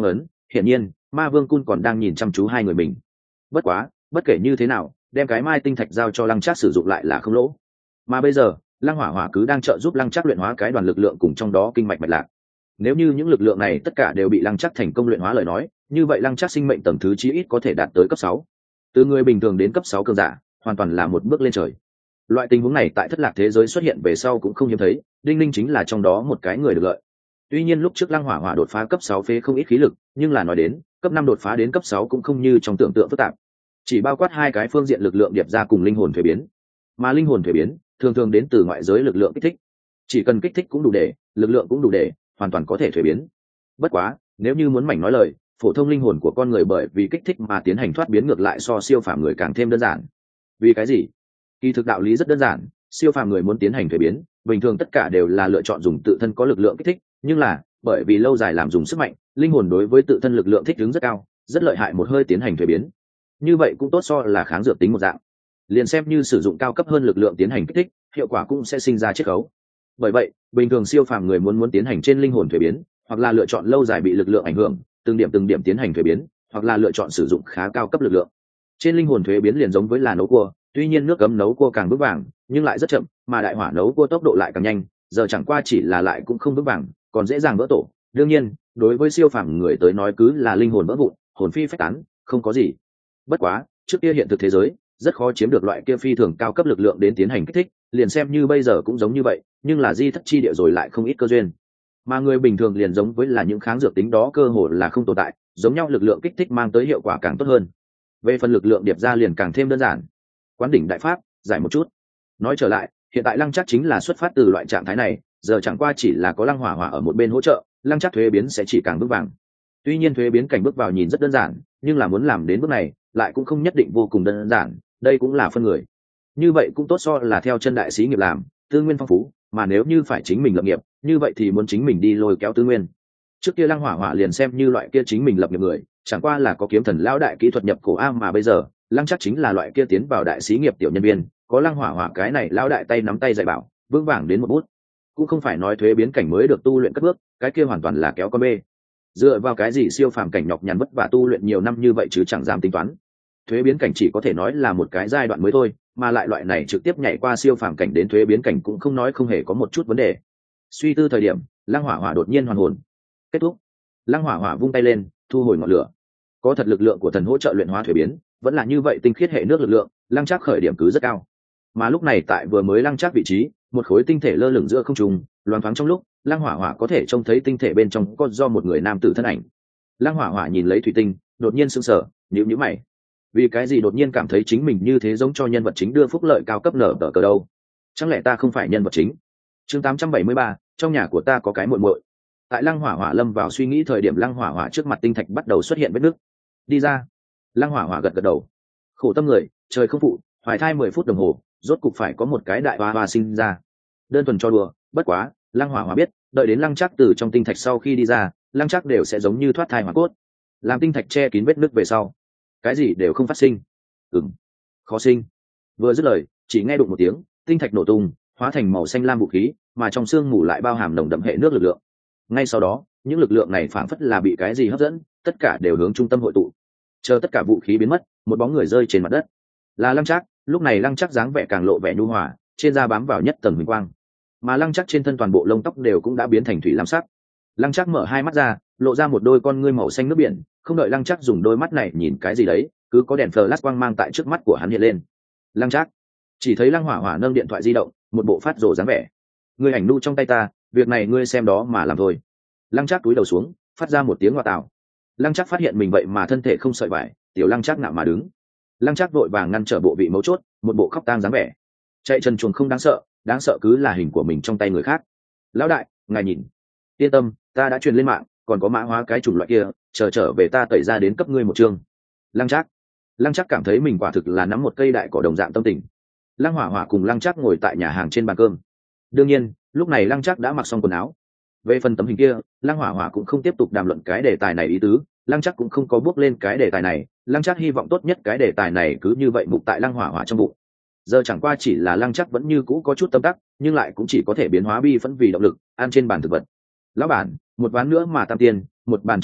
hiển nhiên ma vương cun còn đang nhìn chăm chú hai người mình. Bất quá bất kể như thế nào, đem cái mai tinh thạch giao cho lăng trác sử dụng lại là không lỗ. Mà bây giờ lăng hỏa hỏa cứ đang trợ giúp lăng trác luyện hóa cái đoàn lực lượng cùng trong đó kinh mạch mạch lạc. Nếu như những lực lượng này tất cả đều bị lăng trác thành công luyện hóa lời nói, như vậy lăng trác sinh mệnh tầng thứ chí ít có thể đạt tới cấp sáu. Từ người bình thường đến cấp sáu cường giả, hoàn toàn là một bước lên trời. Loại tình huống này tại thất lạc thế giới xuất hiện về sau cũng không hiếm thấy, đinh linh chính là trong đó một cái người được lợi. Tuy nhiên lúc trước lăng hỏa hỏa đột phá cấp sáu phế không ít khí lực, nhưng là nói đến cấp năm đột phá đến cấp sáu cũng không như trong tưởng tượng phức tạp, chỉ bao quát hai cái phương diện lực lượng điệp ra cùng linh hồn thuế biến. Mà linh hồn thuế biến thường thường đến từ ngoại giới lực lượng kích thích, chỉ cần kích thích cũng đủ để, lực lượng cũng đủ để, hoàn toàn có thể thuế biến. Bất quá nếu như muốn mảnh nói lời, phổ thông linh hồn của con người bởi vì kích thích mà tiến hành thoát biến ngược lại so siêu phàm người càng thêm đơn giản. Vì cái gì? Kỳ thực đạo lý rất đơn giản, siêu phàm người muốn tiến hành thuế biến, bình thường tất cả đều là lựa chọn dùng tự thân có lực lượng kích thích, nhưng là bởi vì lâu dài làm dùng sức mạnh, linh hồn đối với tự thân lực lượng thích ứng rất cao, rất lợi hại, một hơi tiến hành thuế biến. Như vậy cũng tốt so là kháng dược tính một dạng. Liền xem như sử dụng cao cấp hơn lực lượng tiến hành kích thích, hiệu quả cũng sẽ sinh ra chiết khấu. Bởi vậy bình thường siêu phàm người muốn muốn tiến hành trên linh hồn thuế biến, hoặc là lựa chọn lâu dài bị lực lượng ảnh hưởng, từng điểm từng điểm tiến hành thuế biến, hoặc là lựa chọn sử dụng khá cao cấp lực lượng. Trên linh hồn thuế biến liền giống với là nấu cua, tuy nhiên nước cấm nấu cua càng vững vàng nhưng lại rất chậm, mà đại hỏa nấu cua tốc độ lại càng nhanh, giờ chẳng qua chỉ là lại cũng không vững vàng, còn dễ dàng vỡ tổ. Đương nhiên đối với siêu phàm người tới nói cứ là linh hồn vỡ vụn, hồn phi phách tán, không có gì. Bất quá trước kia hiện thực thế giới rất khó chiếm được loại kia phi thường cao cấp lực lượng đến tiến hành kích thích, liền xem như bây giờ cũng giống như vậy, nhưng là di thất chi địa rồi lại không ít cơ duyên. Mà người bình thường liền giống với là những kháng dược tính đó cơ hồ là không tồn tại, giống nhau lực lượng kích thích mang tới hiệu quả càng tốt hơn. Về phần lực lượng điệp ra liền càng thêm đơn giản. Quán đỉnh đại pháp giải một chút. Nói trở lại, hiện tại lăng trác chính là xuất phát từ loại trạng thái này, giờ chẳng qua chỉ là có lăng hỏa hỏa ở một bên hỗ trợ, lăng trác thuế biến sẽ chỉ càng vững vàng. Tuy nhiên thuế biến cảnh bước vào nhìn rất đơn giản, nhưng là muốn làm đến bước này lại cũng không nhất định vô cùng đơn giản, đây cũng là phân người. Như vậy cũng tốt so là theo chân đại sĩ nghiệp làm, tư nguyên phong phú, mà nếu như phải chính mình lập nghiệp, như vậy thì muốn chính mình đi lôi kéo tư nguyên. Trước kia lăng hỏa hỏa liền xem như loại kia chính mình lập nghiệp người, chẳng qua là có kiếm thần lão đại kỹ thuật nhập cổ am, mà bây giờ lăng chắc chính là loại kia tiến vào đại sĩ nghiệp tiểu nhân viên, có lăng hỏa hỏa cái này lão đại tay nắm tay dạy bảo, vững vàng đến một bút. Cũng không phải nói thuế biến cảnh mới được tu luyện cất bước, cái kia hoàn toàn là kéo con bê. Dựa vào cái gì siêu phàm cảnh nhọc nhằn vất vả tu luyện nhiều năm như vậy chứ chẳng dám tính toán. Thuế biến cảnh chỉ có thể nói là một cái giai đoạn mới thôi, mà lại loại này trực tiếp nhảy qua siêu phàm cảnh đến thuế biến cảnh cũng không nói không hề có một chút vấn đề. Suy tư thời điểm, lăng hỏa hỏa đột nhiên hoàn hồn. Kết thúc. Lăng hỏa hỏa vung tay lên, thu hồi ngọn lửa. Có thật lực lượng của thần hỗ trợ luyện hóa thuế biến, vẫn là như vậy tinh khiết hệ nước lực lượng, lăng trác khởi điểm cứ rất cao. Mà lúc này tại vừa mới lăng trác vị trí, một khối tinh thể lơ lửng giữa không trung, loáng thoáng trong lúc, lăng hỏa hỏa có thể trông thấy tinh thể bên trong có do một người nam tử thân ảnh. Lăng hỏa hỏa nhìn lấy thủy tinh, đột nhiên sững sờ, nhíu nhíu mày. Vì cái gì đột nhiên cảm thấy chính mình như thế giống cho nhân vật chính đưa phúc lợi cao cấp nở tờ cờ đâu? Chẳng lẽ ta không phải nhân vật chính? Chương tám trăm bảy mươi ba, trong nhà của ta có cái muội muội. Tại lăng hỏa hỏa lâm vào suy nghĩ thời điểm, lăng hỏa hỏa trước mặt tinh thạch bắt đầu xuất hiện vết nứt. Đi ra. Lăng hỏa hỏa gật gật đầu. Khổ tâm người, trời không phụ, hoài thai mười phút đồng hồ, rốt cục phải có một cái đại hoa hoa sinh ra. Đơn thuần cho đùa, bất quá lăng hỏa hỏa biết, đợi đến lăng trác từ trong tinh thạch sau khi đi ra, lăng trác đều sẽ giống như thoát thai hỏa cốt, làm tinh thạch che kín vết nứt về sau, cái gì đều không phát sinh. Ừm, khó sinh. Vừa dứt lời, chỉ nghe đụng một tiếng, tinh thạch nổ tung, hóa thành màu xanh lam vũ khí, mà trong xương mù lại bao hàm nồng đậm hệ nước lực lượng. Ngay sau đó, những lực lượng này phảng phất là bị cái gì hấp dẫn, tất cả đều hướng trung tâm hội tụ. Chờ tất cả vũ khí biến mất, một bóng người rơi trên mặt đất. Là Lăng Trác. Lúc này Lăng Trác dáng vẻ càng lộ vẻ nhu hòa, trên da bám vào nhất tầng huỳnh quang, mà Lăng Trác trên thân toàn bộ lông tóc đều cũng đã biến thành thủy lam sắc. Lăng Trác mở hai mắt ra, lộ ra một đôi con ngươi màu xanh nước biển, không đợi Lăng Trác dùng đôi mắt này nhìn cái gì đấy, cứ có đèn flash quang mang tại trước mắt của hắn hiện lên. Lăng Trác chỉ thấy Lăng Hỏa Hỏa nâng điện thoại di động, một bộ phát rồ dáng vẻ. Ngươi ảnh nu trong tay ta, việc này ngươi xem đó mà làm thôi. Lăng Trác túi đầu xuống, phát ra một tiếng ngoa tạo. Lăng Trác phát hiện mình vậy mà thân thể không sợi vải, tiểu Lăng Trác nạo mà đứng. Lăng Trác vội vàng ngăn trở bộ vị mấu chốt, một bộ khóc tang dáng vẻ. Chạy trần truồng không đáng sợ, đáng sợ cứ là hình của mình trong tay người khác. Lão đại, ngài nhìn, yên tâm, ta đã truyền lên mạng, còn có mã hóa cái chủng loại kia, chờ trở về ta tẩy ra đến cấp ngươi một chương. Lăng Trác, Lăng Trác cảm thấy mình quả thực là nắm một cây đại cỏ đồng dạng tâm tình. Lăng Hỏa Hỏa cùng Lăng Trác ngồi tại nhà hàng trên bàn cơm. Đương nhiên, lúc này Lăng Trác đã mặc xong quần áo. Về phần tấm hình kia, Lăng Hỏa Hỏa cũng không tiếp tục đàm luận cái đề tài này ý tứ, Lăng Trác cũng không có bước lên cái đề tài này, Lăng Trác hy vọng tốt nhất cái đề tài này cứ như vậy mục tại Lăng Hỏa Hỏa trong bụng. Giờ chẳng qua chỉ là Lăng Trác vẫn như cũ có chút tâm đắc, nhưng lại cũng chỉ có thể biến hóa bi phẫn vì động lực, ăn trên bàn thực vật. Lão bản, một ván nữa mà tam tiền, một bàn châu thận,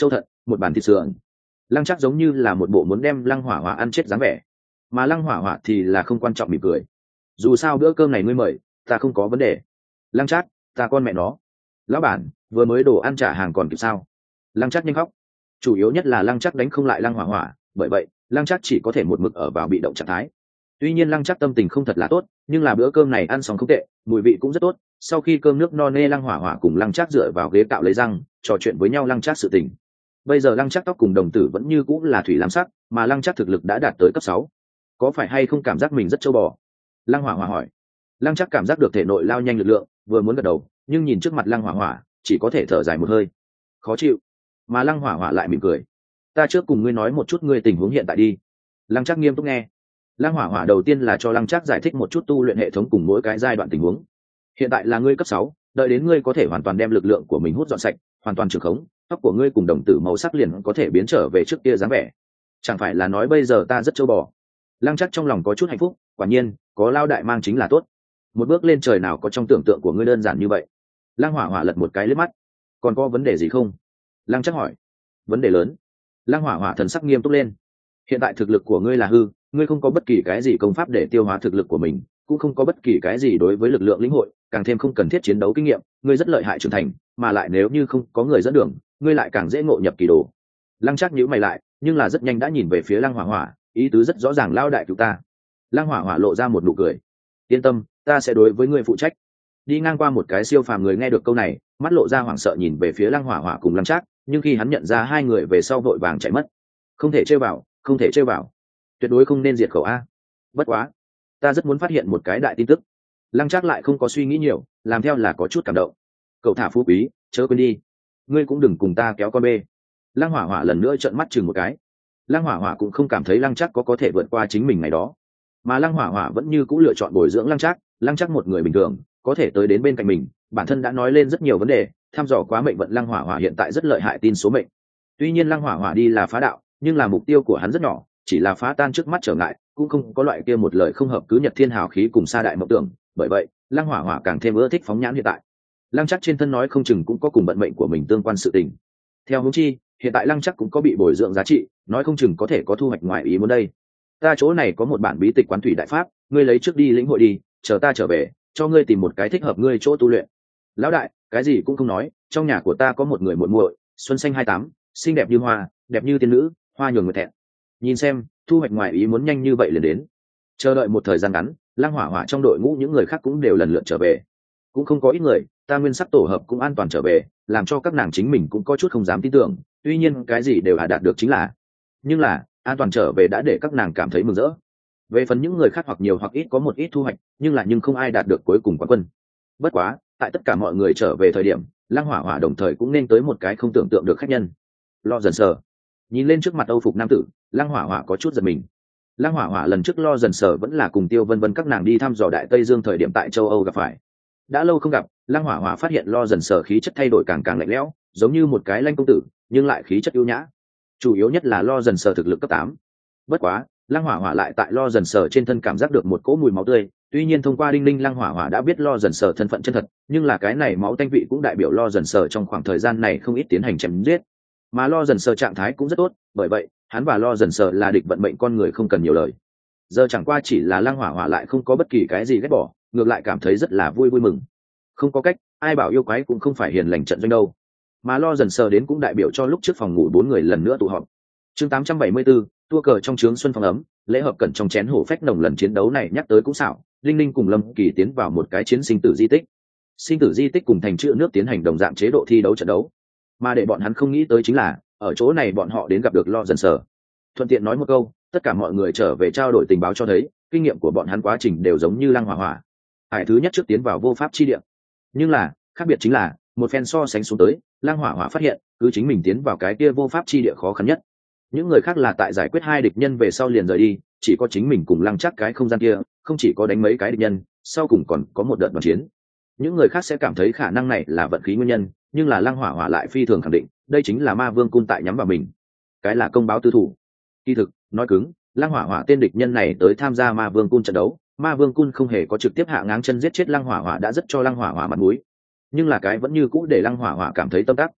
một bàn thịt sườn. Lăng Trác giống như là một bộ muốn đem Lăng Hỏa Hỏa ăn chết dáng vẻ, mà Lăng Hỏa Hỏa thì là không quan trọng mỉm cười. Dù sao bữa cơm này ngươi mời, ta không có vấn đề. Lăng Trác, ta con mẹ nó. Lão bản, vừa mới đồ ăn trả hàng còn kịp sao? Lăng Trác nhanh khóc. Chủ yếu nhất là Lăng Trác đánh không lại Lăng Hỏa Hỏa, bởi vậy Lăng Trác chỉ có thể một mực ở vào bị động trạng thái. Tuy nhiên Lăng Trác tâm tình không thật là tốt, nhưng là bữa cơm này ăn xong không tệ, mùi vị cũng rất tốt. Sau khi cơm nước no nê, Lăng Hỏa Hỏa cùng Lăng Trác dựa vào ghế cạo lấy răng, trò chuyện với nhau Lăng Trác sự tình. Bây giờ Lăng Trác tóc cùng đồng tử vẫn như cũng là thủy lam sắc, mà Lăng Trác thực lực đã đạt tới cấp sáu. Có phải hay không cảm giác mình rất trâu bò? Lăng Hỏa Hỏa hỏi. Lăng Trác cảm giác được thể nội lao nhanh lực lượng, vừa muốn gật đầu, nhưng nhìn trước mặt Lăng Hỏa Hỏa, chỉ có thể thở dài một hơi. Khó chịu. Mà Lăng Hỏa Hỏa lại mỉm cười. Ta trước cùng ngươi nói một chút ngươi tình huống hiện tại đi. Lăng Trác nghiêm túc nghe. Lăng Hỏa Hỏa đầu tiên là cho Lăng Trác giải thích một chút tu luyện hệ thống cùng mỗi cái giai đoạn tình huống. Hiện tại là ngươi cấp sáu, đợi đến ngươi có thể hoàn toàn đem lực lượng của mình hút dọn sạch, hoàn toàn trường khống, tóc của ngươi cùng đồng tử màu sắc liền có thể biến trở về trước kia dáng vẻ. Chẳng phải là nói bây giờ ta rất trâu bò? Lăng Trác trong lòng có chút hạnh phúc, quả nhiên, có lao đại mang chính là tốt. Một bước lên trời nào có trong tưởng tượng của ngươi đơn giản như vậy. Lăng Hỏa Hỏa lật một cái liếc mắt. Còn có vấn đề gì không? Lăng Trác hỏi. Vấn đề lớn. Lăng Hỏa Hỏa thần sắc nghiêm túc lên. Hiện tại thực lực của ngươi là hư, ngươi không có bất kỳ cái gì công pháp để tiêu hóa thực lực của mình, cũng không có bất kỳ cái gì đối với lực lượng lĩnh hội, càng thêm không cần thiết chiến đấu kinh nghiệm, ngươi rất lợi hại trưởng thành, mà lại nếu như không có người dẫn đường, ngươi lại càng dễ ngộ nhập kỳ đồ. Lăng Trác nhíu mày lại, nhưng là rất nhanh đã nhìn về phía Lăng Hỏa Hỏa, ý tứ rất rõ ràng, lao đại cứu ta. Lăng Hỏa Hỏa lộ ra một nụ cười. Yên tâm, ta sẽ đối với ngươi phụ trách. Đi ngang qua một cái siêu phàm người nghe được câu này, mắt lộ ra hoảng sợ nhìn về phía Lăng Hỏa Hỏa cùng Lăng Trác, nhưng khi hắn nhận ra hai người về sau vội vàng chạy mất. Không thể chơi vào, không thể chơi vào, tuyệt đối không nên diệt khẩu a. Bất quá, ta rất muốn phát hiện một cái đại tin tức. Lăng Trác lại không có suy nghĩ nhiều, làm theo là có chút cảm động. Cậu thả phú quý, chớ quên đi, ngươi cũng đừng cùng ta kéo con bê. Lăng Hỏa Hỏa lần nữa trợn mắt chừng một cái. Lăng Hỏa Hỏa cũng không cảm thấy Lăng Trác có có thể vượt qua chính mình ngày đó, mà Lăng Hỏa Hỏa vẫn như cũ lựa chọn bồi dưỡng Lăng Trác. Lăng Trác một người bình thường có thể tới đến bên cạnh mình, bản thân đã nói lên rất nhiều vấn đề, thăm dò quá mệnh vận. Lăng Hỏa Hỏa hiện tại rất lợi hại tin số mệnh. Tuy nhiên Lăng Hỏa Hỏa đi là phá đạo, nhưng là mục tiêu của hắn rất nhỏ, chỉ là phá tan trước mắt trở ngại, cũng không có loại kia một lời không hợp cứ nhật thiên hào khí cùng xa đại mộng tưởng. Bởi vậy Lăng Hỏa Hỏa càng thêm ưa thích phóng nhãn hiện tại. Lăng Trác trên thân nói không chừng cũng có cùng vận mệnh của mình tương quan sự tình. Theo hướng chi, hiện tại Lăng Trác cũng có bị bồi dưỡng giá trị, nói không chừng có thể có thu hoạch ngoài ý muốn đây. Ta chỗ này có một bản bí tịch quán thủy đại pháp, ngươi lấy trước đi lĩnh hội đi, chờ ta trở về cho ngươi tìm một cái thích hợp ngươi chỗ tu luyện. Lão đại, cái gì cũng không nói, trong nhà của ta có một người muội muội, xuân xanh hai tám, xinh đẹp như hoa, đẹp như tiên nữ, hoa nhường người thẹn. Nhìn xem, thu hoạch ngoài ý muốn nhanh như vậy liền đến. Chờ đợi một thời gian ngắn, Lăng Hỏa Hỏa trong đội ngũ những người khác cũng đều lần lượt trở về. Cũng không có ít người, ta nguyên sắc tổ hợp cũng an toàn trở về, làm cho các nàng chính mình cũng có chút không dám tin tưởng. Tuy nhiên cái gì đều hà đạt được chính là, nhưng là an toàn trở về đã để các nàng cảm thấy mừng rỡ. Về phần những người khác hoặc nhiều hoặc ít có một ít thu hoạch, nhưng là nhưng không ai đạt được cuối cùng quán quân. Bất quá, tại tất cả mọi người trở về thời điểm, Lăng Hỏa Hỏa đồng thời cũng nên tới một cái không tưởng tượng được khách nhân. Lo dần sờ nhìn lên trước mặt âu phục nam tử, Lăng Hỏa Hỏa có chút giật mình. Lăng Hỏa Hỏa lần trước Lo dần sờ vẫn là cùng Tiêu Vân Vân các nàng đi thăm dò Đại Tây Dương thời điểm tại châu Âu gặp phải. Đã lâu không gặp, Lăng Hỏa Hỏa phát hiện Lo dần sờ khí chất thay đổi càng càng lạnh lẽo, giống như một cái lanh công tử, nhưng lại khí chất ưu nhã. Chủ yếu nhất là Lo dần sờ thực lực cấp tám. Bất quá, Lăng Hỏa Hỏa lại tại Lo dần sờ trên thân cảm giác được một cỗ mùi máu tươi. Tuy nhiên thông qua đinh ninh, Lăng Hỏa Hỏa đã biết Lo dần sờ thân phận chân thật, nhưng là cái này máu tanh vị cũng đại biểu Lo dần sờ trong khoảng thời gian này không ít tiến hành chém giết. Mà Lo dần sờ trạng thái cũng rất tốt, bởi vậy hắn và Lo dần sờ là địch vận mệnh con người không cần nhiều lời. Giờ chẳng qua chỉ là Lăng Hỏa Hỏa lại không có bất kỳ cái gì ghét bỏ, ngược lại cảm thấy rất là vui vui mừng. Không có cách, ai bảo yêu quái cũng không phải hiền lành trận doanh đâu. Mà Lo dần sờ đến cũng đại biểu cho lúc trước phòng ngủ bốn người lần nữa tụ họp. Chương tám trăm bảy mươi tư, tua cờ trong trướng xuân phong ấm, lễ hợp cẩn trong chén hổ phách nồng. Lần chiến đấu này nhắc tới cũng xảo, linh linh cùng Lâm Kỳ tiến vào một cái chiến sinh tử di tích. Sinh tử di tích cùng thành chữ nước tiến hành đồng dạng chế độ thi đấu trận đấu. Mà để bọn hắn không nghĩ tới chính là, ở chỗ này bọn họ đến gặp được Lo dần sờ. Thuận tiện nói một câu, tất cả mọi người trở về trao đổi tình báo cho thấy, kinh nghiệm của bọn hắn quá trình đều giống như Lăng Hỏa Hỏa. Hải thứ nhất trước tiến vào vô pháp chi địa. Nhưng là, khác biệt chính là, một phen so sánh xuống tới, Lăng Hỏa Hỏa phát hiện, cứ chính mình tiến vào cái kia vô pháp chi địa khó khăn nhất. Những người khác là tại giải quyết hai địch nhân về sau liền rời đi, chỉ có chính mình cùng Lăng Trác cái không gian kia, không chỉ có đánh mấy cái địch nhân, sau cùng còn có một đợt đoàn chiến. Những người khác sẽ cảm thấy khả năng này là vận khí nguyên nhân, nhưng là Lăng Hỏa Hỏa lại phi thường khẳng định, đây chính là Ma Vương Cun tại nhắm vào mình. Cái là công báo tư thủ. Kỳ thực, nói cứng, Lăng Hỏa Hỏa tên địch nhân này tới tham gia Ma Vương Cun trận đấu, Ma Vương Cun không hề có trực tiếp hạ ngáng chân giết chết Lăng Hỏa Hỏa đã rất cho Lăng Hỏa Hỏa mặt mũi. Nhưng là cái vẫn như cũ để Lăng Hỏa Hỏa cảm thấy tâm đắc.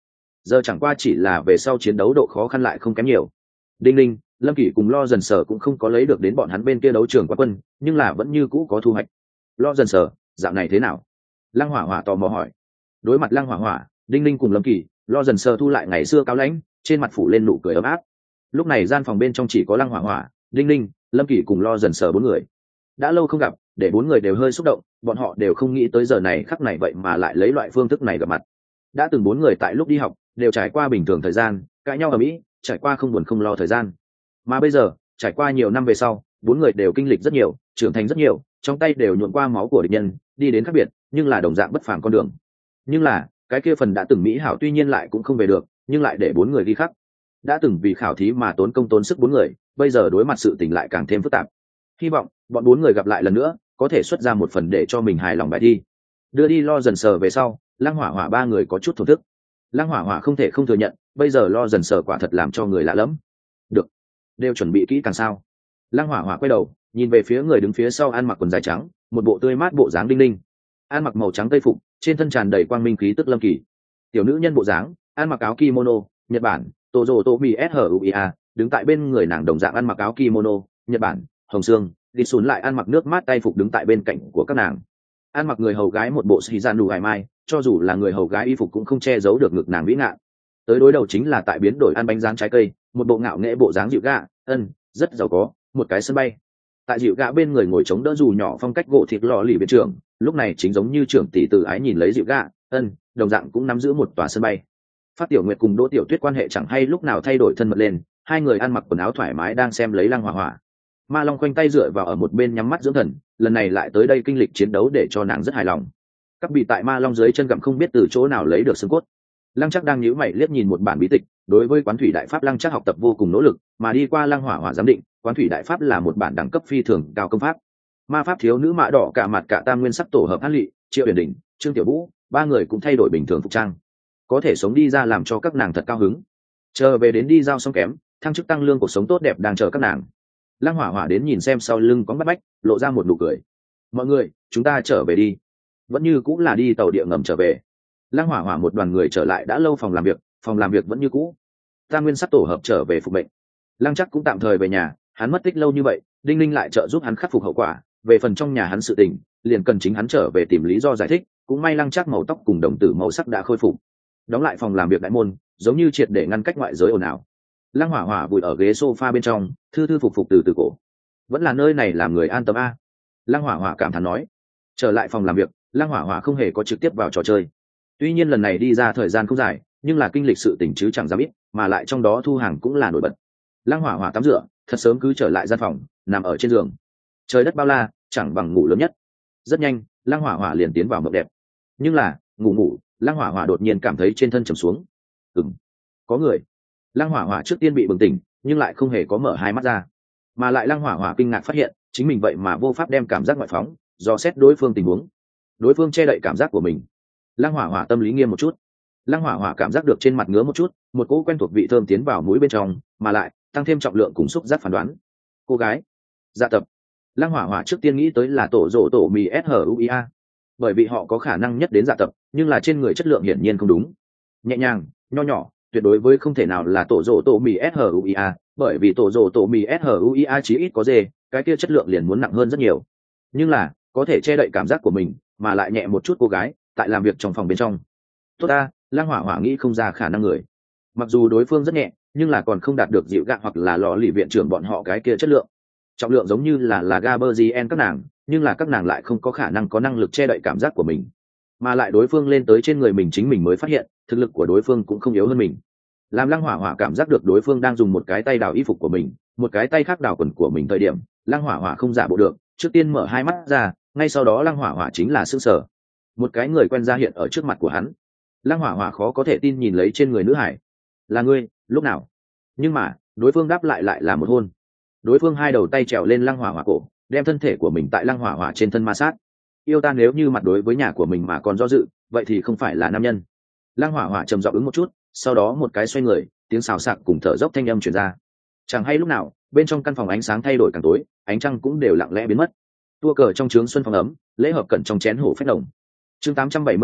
giờ chẳng qua chỉ là về sau chiến đấu độ khó khăn lại không kém nhiều. Đinh Ninh, Lâm Kỷ cùng Lo Dần Sở cũng không có lấy được đến bọn hắn bên kia đấu trường quán quân, nhưng là vẫn như cũ có thu hoạch. Lo Dần Sở, dạo này thế nào? Lăng Hỏa Hỏa tò mò hỏi. Đối mặt Lăng Hỏa Hỏa, Đinh Ninh cùng Lâm Kỷ, Lo Dần Sở thu lại ngày xưa cao lãnh, trên mặt phủ lên nụ cười ấm áp. Lúc này gian phòng bên trong chỉ có Lăng Hỏa Hỏa, Đinh Ninh, Lâm Kỷ cùng Lo Dần Sở bốn người. Đã lâu không gặp, để bốn người đều hơi xúc động, bọn họ đều không nghĩ tới giờ này khắc này vậy mà lại lấy loại phương thức này gặp mặt. Đã từng bốn người tại lúc đi học đều trải qua bình thường thời gian, cãi nhau ở mỹ, trải qua không buồn không lo thời gian. Mà bây giờ, trải qua nhiều năm về sau, bốn người đều kinh lịch rất nhiều, trưởng thành rất nhiều, trong tay đều nhuộm qua máu của địch nhân, đi đến khác biệt, nhưng là đồng dạng bất phàm con đường. Nhưng là, cái kia phần đã từng mỹ hảo tuy nhiên lại cũng không về được, nhưng lại để bốn người ghi khắc. Đã từng vì khảo thí mà tốn công tốn sức bốn người, bây giờ đối mặt sự tình lại càng thêm phức tạp. Hy vọng bọn bốn người gặp lại lần nữa, có thể xuất ra một phần để cho mình hài lòng bài thi. Đưa đi Lo Dần Sở về sau, Lăng Hỏa Hỏa ba người có chút thổn thức. Lăng Hỏa Hỏa không thể không thừa nhận, bây giờ Lo Dần Sở quả thật làm cho người lạ lẫm. Được, đều chuẩn bị kỹ càng sao? Lăng Hỏa Hỏa quay đầu, nhìn về phía người đứng phía sau ăn mặc quần dài trắng, một bộ tươi mát bộ dáng Đinh Ninh. Ăn mặc màu trắng tây phục, trên thân tràn đầy quang minh khí tức Lâm Kỳ. Tiểu nữ nhân bộ dáng, ăn mặc áo kimono, Nhật Bản, Tozotomi Suia, đứng tại bên người nàng đồng dạng ăn mặc áo kimono, Nhật Bản, Hồng Sương, đi xuống lại ăn mặc nước mát tay phục đứng tại bên cạnh của các nàng. Ăn mặc người hầu gái một bộ xì gian đủ hải mai, cho dù là người hầu gái y phục cũng không che giấu được ngực nàng vĩ ngạn. Tới đối đầu chính là tại biến đổi ăn bánh rán trái cây, một bộ ngạo nghễ bộ dáng dịu gạ, ân, rất giàu có, một cái sân bay. Tại dịu gạ bên người ngồi chống đỡ dù nhỏ phong cách gỗ thịt lò lì viện trưởng, lúc này chính giống như trưởng tỷ tự ái nhìn lấy dịu gạ, ân, đồng dạng cũng nắm giữ một tòa sân bay. Phát Tiểu Nguyệt cùng Đỗ Tiểu Tuyết quan hệ chẳng hay lúc nào thay đổi thân mật lên, hai người ăn mặc quần áo thoải mái đang xem lấy Lăng Hỏa Hỏa. Ma Long khoanh tay dựa vào ở một bên nhắm mắt dưỡng thần, lần này lại tới đây kinh lịch chiến đấu để cho nàng rất hài lòng. Các bị tại Ma Long dưới chân gặm không biết từ chỗ nào lấy được xương cốt. Lăng Trác đang nhíu mày liếc nhìn một bản bí tịch, đối với Quán Thủy Đại Pháp Lăng Trác học tập vô cùng nỗ lực, mà đi qua Lăng Hỏa Hỏa giám định, Quán Thủy Đại Pháp là một bản đẳng cấp phi thường cao công pháp. Ma pháp thiếu nữ mạ đỏ cả mặt cả tam nguyên sắc tổ hợp Hán Lệ, Triệu Uyển Đình, Trương Tiểu Vũ, ba người cũng thay đổi bình thường phục trang, có thể sống đi ra làm cho các nàng thật cao hứng. Chờ về đến đi giao xong kém, thăng chức tăng lương cuộc sống tốt đẹp đang chờ các nàng. Lăng Hỏa Hỏa đến nhìn xem sau lưng có bắt bách, lộ ra một nụ cười. Mọi người, chúng ta trở về đi. Vẫn như cũng là đi tàu địa ngầm trở về. Lăng Hỏa Hỏa một đoàn người trở lại đã lâu phòng làm việc, phòng làm việc vẫn như cũ. Tam nguyên sắc tổ hợp trở về phục bệnh. Lăng Trác cũng tạm thời về nhà, hắn mất tích lâu như vậy, Đinh Ninh lại trợ giúp hắn khắc phục hậu quả. Về phần trong nhà hắn sự tình, liền cần chính hắn trở về tìm lý do giải thích. Cũng may Lăng Trác màu tóc cùng đồng tử màu sắc đã khôi phục. Đóng lại phòng làm việc đại môn, giống như triệt để ngăn cách ngoại giới ồn ào. Lăng Hỏa Hỏa vùi ở ghế sofa bên trong, thư thư phục phục từ từ cổ. Vẫn là nơi này làm người an tâm a. Lăng Hỏa Hỏa cảm thán nói. Trở lại phòng làm việc, Lăng Hỏa Hỏa không hề có trực tiếp vào trò chơi. Tuy nhiên lần này đi ra thời gian không dài, nhưng là kinh lịch sự tình chứ chẳng dám ít, mà lại trong đó thu hàng cũng là nổi bật. Lăng Hỏa Hỏa tắm rửa, thật sớm cứ trở lại gian phòng, nằm ở trên giường. Trời đất bao la, chẳng bằng ngủ lớn nhất. Rất nhanh, Lăng Hỏa Hỏa liền tiến vào mộng đẹp. Nhưng là, ngủ ngủ, Lăng Hỏa Hỏa đột nhiên cảm thấy trên thân trầm xuống. Ừm, có người. Lăng Hỏa Hỏa trước tiên bị bừng tỉnh, nhưng lại không hề có mở hai mắt ra, mà lại Lăng Hỏa Hỏa kinh ngạc phát hiện chính mình vậy mà vô pháp đem cảm giác ngoại phóng, do xét đối phương tình huống. Đối phương che đậy cảm giác của mình. Lăng Hỏa Hỏa tâm lý nghiêm một chút. Lăng Hỏa Hỏa cảm giác được trên mặt ngứa một chút, một cỗ quen thuộc vị thơm tiến vào mũi bên trong, mà lại tăng thêm trọng lượng cùng xúc giác phán đoán. Cô gái. Dạ tập. Lăng Hỏa Hỏa trước tiên nghĩ tới là tổ rổ tổ mì Suia, bởi vì họ có khả năng nhất đến dạ tập, nhưng là trên người chất lượng hiển nhiên không đúng. Nhẹ nhàng, nho nhỏ, tuyệt đối với không thể nào là tổ rổ tổ mì Suia, bởi vì tổ rổ tổ mì Suia chí ít có dê, cái kia chất lượng liền muốn nặng hơn rất nhiều. Nhưng là có thể che đậy cảm giác của mình, mà lại nhẹ một chút cô gái, tại làm việc trong phòng bên trong. Tốt ta, Lăng Hỏa Hỏa nghĩ không ra khả năng người. Mặc dù đối phương rất nhẹ, nhưng là còn không đạt được dịu gạ hoặc là lò lì viện trưởng bọn họ cái kia chất lượng. Trọng lượng giống như là là Gaberzien các nàng, nhưng là các nàng lại không có khả năng có năng lực che đậy cảm giác của mình. Mà lại đối phương lên tới trên người mình chính mình mới phát hiện, thực lực của đối phương cũng không yếu hơn mình. Làm Lăng Hỏa Hỏa cảm giác được đối phương đang dùng một cái tay đào y phục của mình, một cái tay khác đào quần của mình thời điểm, Lăng Hỏa Hỏa không giả bộ được, trước tiên mở hai mắt ra, ngay sau đó Lăng Hỏa Hỏa chính là sững sờ. Một cái người quen ra hiện ở trước mặt của hắn. Lăng Hỏa Hỏa khó có thể tin nhìn lấy trên người nữ hải. Là ngươi, lúc nào? Nhưng mà, đối phương đáp lại lại là một hôn. Đối phương hai đầu tay trèo lên Lăng Hỏa Hỏa cổ, đem thân thể của mình tại Lăng Hỏa Hỏa trên thân ma sát. Yêu ta nếu như mặt đối với nhà của mình mà còn do dự, vậy thì không phải là nam nhân. Lăng Hỏa Hỏa trầm giọng ứng một chút, sau đó một cái xoay người, tiếng xào xạc cùng thở dốc thanh âm truyền ra. Chẳng hay lúc nào, bên trong căn phòng ánh sáng thay đổi càng tối, ánh trăng cũng đều lặng lẽ biến mất. Tua cờ trong trướng xuân phòng ấm, lễ hợp cẩn trong chén hổ phách đồng. Chương tám trăm bảy mươi lăm,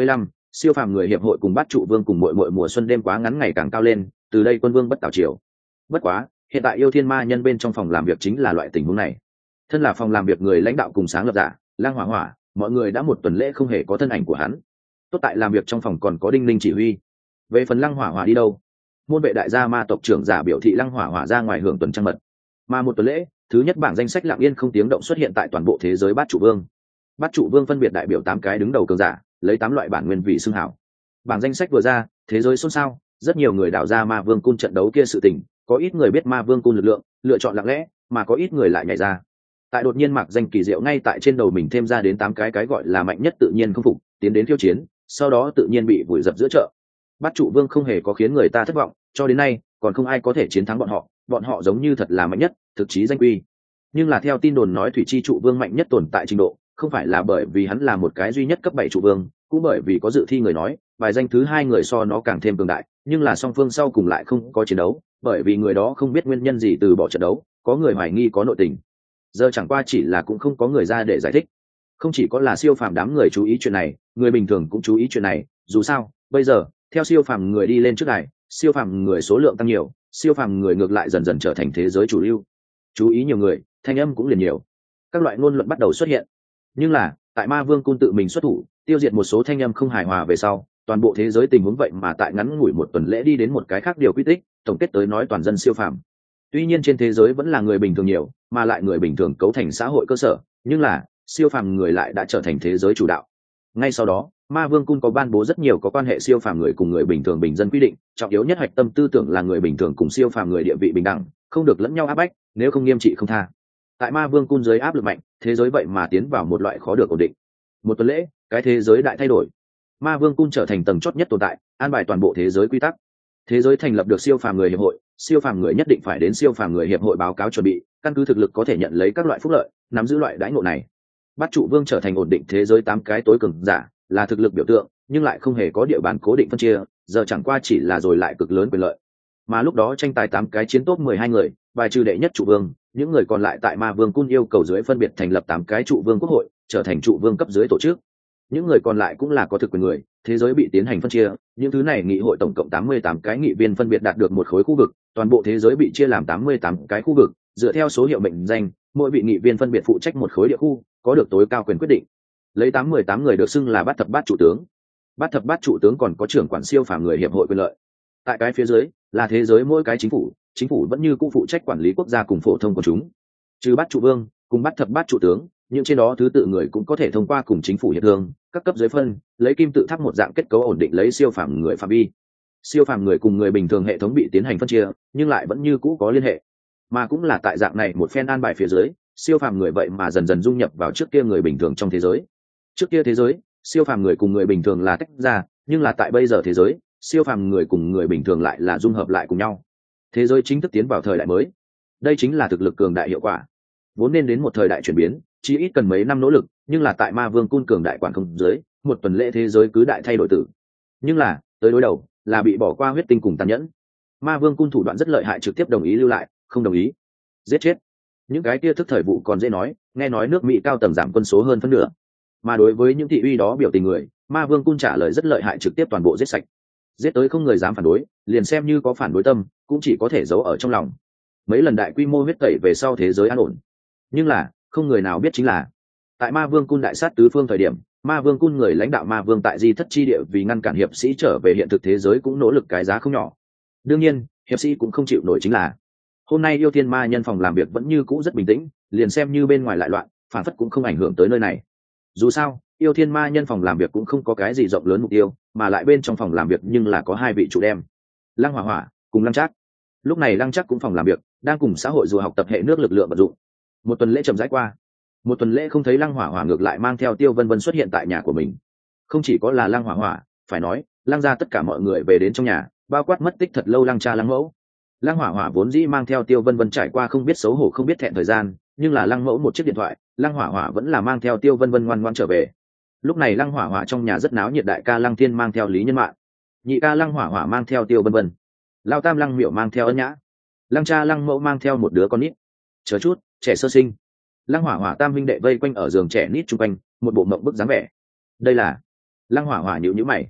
siêu phàm người hiệp hội cùng bát trụ vương cùng muội muội mùa xuân đêm quá ngắn ngày càng cao lên, từ đây quân vương bất tảo triều. Bất quá hiện tại yêu thiên ma nhân bên trong phòng làm việc chính là loại tình huống này. Thân là phòng làm việc người lãnh đạo cùng sáng lập giả Lăng Hỏa Hỏa, mọi người đã một tuần lễ không hề có thân ảnh của hắn. Tốt tại làm việc trong phòng còn có Đinh Ninh chỉ huy. Về phần Lăng Hỏa Hỏa đi đâu, môn vệ đại gia ma tộc trưởng giả biểu thị Lăng Hỏa Hỏa ra ngoài hưởng tuần trăng mật. Mà một tuần lễ thứ nhất bảng danh sách lặng yên không tiếng động xuất hiện tại toàn bộ thế giới bát trụ vương. Bát trụ vương phân biệt đại biểu tám cái đứng đầu cường giả, lấy tám loại bản nguyên vị xưng hảo. Bảng danh sách vừa ra, thế giới xôn xao, rất nhiều người đào ra ma vương cung trận đấu kia sự tình, có ít người biết ma vương cung lực lượng, lựa chọn lặng lẽ, mà có ít người lại nhảy ra. Tại đột nhiên mặc danh kỳ diệu ngay tại trên đầu mình thêm ra đến tám cái cái gọi là mạnh nhất tự nhiên không phục, tiến đến khiêu chiến, sau đó tự nhiên bị vùi dập giữa chợ. Bát trụ vương không hề có khiến người ta thất vọng, cho đến nay còn không ai có thể chiến thắng bọn họ, bọn họ giống như thật là mạnh nhất, thực chí danh quy. Nhưng là theo tin đồn nói thủy chi trụ vương mạnh nhất tồn tại trình độ, không phải là bởi vì hắn là một cái duy nhất cấp bảy trụ vương, cũng bởi vì có dự thi người nói, bài danh thứ hai người so nó càng thêm cường đại, nhưng là song phương sau cùng lại không có chiến đấu, bởi vì người đó không biết nguyên nhân gì từ bỏ trận đấu, có người hoài nghi có nội tình. Giờ chẳng qua chỉ là cũng không có người ra để giải thích. Không chỉ có là siêu phàm đám người chú ý chuyện này, người bình thường cũng chú ý chuyện này, dù sao, bây giờ, theo siêu phàm người đi lên trước này, siêu phàm người số lượng tăng nhiều, siêu phàm người ngược lại dần dần trở thành thế giới chủ lưu. Chú ý nhiều người, thanh âm cũng liền nhiều. Các loại ngôn luận bắt đầu xuất hiện. Nhưng là, tại Ma Vương cung tự mình xuất thủ, tiêu diệt một số thanh âm không hài hòa về sau, toàn bộ thế giới tình huống vậy mà tại ngắn ngủi một tuần lễ đi đến một cái khác điều quy tích, tổng kết tới nói toàn dân siêu phàm. Tuy nhiên trên thế giới vẫn là người bình thường nhiều, mà lại người bình thường cấu thành xã hội cơ sở, nhưng là siêu phàm người lại đã trở thành thế giới chủ đạo. Ngay sau đó, Ma Vương cung có ban bố rất nhiều có quan hệ siêu phàm người cùng người bình thường bình dân quy định, trọng yếu nhất hạch tâm tư tưởng là người bình thường cùng siêu phàm người địa vị bình đẳng, không được lẫn nhau áp bách, nếu không nghiêm trị không tha. Tại Ma Vương cung dưới áp lực mạnh, thế giới vậy mà tiến vào một loại khó được ổn định. Một tuần lễ, cái thế giới đại thay đổi. Ma Vương cung trở thành tầng chót nhất tồn tại, an bài toàn bộ thế giới quy tắc. Thế giới thành lập được siêu phàm người hiệp hội, siêu phàm người nhất định phải đến siêu phàm người hiệp hội báo cáo chuẩn bị, căn cứ thực lực có thể nhận lấy các loại phúc lợi, nắm giữ loại đãi ngộ này. Bát trụ vương trở thành ổn định thế giới tám cái tối cường giả, là thực lực biểu tượng, nhưng lại không hề có địa bàn cố định phân chia, giờ chẳng qua chỉ là rồi lại cực lớn quyền lợi. Mà lúc đó tranh tài tám cái chiến top mười hai người, bài trừ đệ nhất trụ vương, những người còn lại tại Ma Vương cung yêu cầu dưới phân biệt thành lập tám cái trụ vương quốc hội, trở thành trụ vương cấp dưới tổ chức. Những người còn lại cũng là có thực quyền người, thế giới bị tiến hành phân chia, những thứ này nghị hội tổng cộng tám mươi tám cái nghị viên phân biệt đạt được một khối khu vực, toàn bộ thế giới bị chia làm tám mươi tám cái khu vực, dựa theo số hiệu mệnh danh, mỗi vị nghị viên phân biệt phụ trách một khối địa khu, có được tối cao quyền quyết định. Lấy tám mươi tám người được xưng là bát thập bát trụ tướng. Bát thập bát trụ tướng còn có trưởng quản siêu phàm người hiệp hội quyền lợi. Tại cái phía dưới là thế giới mỗi cái chính phủ, chính phủ vẫn như cũ phụ trách quản lý quốc gia cùng phổ thông của chúng. Trừ bát trụ vương, cùng bát thập bát trụ tướng, nhưng trên đó thứ tự người cũng có thể thông qua cùng chính phủ hiệp thương, các cấp dưới phân, lấy kim tự tháp một dạng kết cấu ổn định lấy siêu phàm người phạm vi. Siêu phàm người cùng người bình thường hệ thống bị tiến hành phân chia, nhưng lại vẫn như cũ có liên hệ. Mà cũng là tại dạng này một phen an bài phía dưới, siêu phàm người vậy mà dần dần dung nhập vào trước kia người bình thường trong thế giới. Trước kia thế giới, siêu phàm người cùng người bình thường là tách ra, nhưng là tại bây giờ thế giới, siêu phàm người cùng người bình thường lại là dung hợp lại cùng nhau. Thế giới chính thức tiến vào thời đại mới. Đây chính là thực lực cường đại hiệu quả. Vốn nên đến một thời đại chuyển biến, chỉ ít cần mấy năm nỗ lực, nhưng là tại Ma Vương cung cường đại quản không dưới, một tuần lễ thế giới cứ đại thay đổi tử. Nhưng là, tới đối đầu, là bị bỏ qua huyết tinh cùng tàn nhẫn. Ma Vương cung thủ đoạn rất lợi hại trực tiếp đồng ý lưu lại, không đồng ý, giết chết. Những cái kia thức thời vụ còn dễ nói, nghe nói nước Mỹ cao tầng giảm quân số hơn phân nửa. Mà đối với những thị uy đó biểu tình người, Ma Vương cung trả lời rất lợi hại trực tiếp toàn bộ giết sạch. Giết tới không người dám phản đối, liền xem như có phản đối tâm, cũng chỉ có thể giấu ở trong lòng. Mấy lần đại quy mô huyết tẩy về sau thế giới an ổn. Nhưng là, không người nào biết chính là, tại Ma Vương cung đại sát tứ phương thời điểm, Ma Vương cung người lãnh đạo Ma Vương tại Di Thất chi địa vì ngăn cản hiệp sĩ trở về hiện thực thế giới cũng nỗ lực cái giá không nhỏ. Đương nhiên, hiệp sĩ cũng không chịu nổi chính là, hôm nay yêu thiên ma nhân phòng làm việc vẫn như cũ rất bình tĩnh, liền xem như bên ngoài lại loạn, phản phất cũng không ảnh hưởng tới nơi này. Dù sao, yêu thiên ma nhân phòng làm việc cũng không có cái gì rộng lớn mục tiêu, mà lại bên trong phòng làm việc nhưng là có hai vị trụ đem, Lăng Hỏa Hỏa cùng Lăng Trác. Lúc này Lăng Trác cũng phòng làm việc, đang cùng xã hội rùa học tập hệ nước lực lượng vận dụng. Một tuần lễ chậm rãi qua, một tuần lễ không thấy Lăng Hỏa Hỏa ngược lại mang theo Tiêu Vân Vân xuất hiện tại nhà của mình. Không chỉ có là Lăng Hỏa Hỏa, phải nói Lăng gia tất cả mọi người về đến trong nhà, bao quát mất tích thật lâu Lăng cha Lăng mẫu. Lăng Hỏa Hỏa vốn dĩ mang theo Tiêu Vân Vân trải qua không biết xấu hổ không biết thẹn thời gian, nhưng là Lăng mẫu một chiếc điện thoại, Lăng Hỏa Hỏa vẫn là mang theo Tiêu Vân Vân ngoan ngoãn trở về. Lúc này Lăng Hỏa Hỏa trong nhà rất náo nhiệt, đại ca Lăng Thiên mang theo Lý Nhân Mạn, nhị ca Lăng Hỏa Hỏa mang theo Tiêu Vân Vân, lao tam Lăng Miệu mang theo Ân Nhã, Lăng cha Lăng mẫu mang theo một đứa con nít, chờ chút, trẻ sơ sinh. Lăng Hỏa Hỏa tam huynh đệ vây quanh ở giường trẻ nít chung quanh, một bộ mộng bức dáng vẻ. Đây là Lăng Hỏa Hỏa nhíu nhíu mày,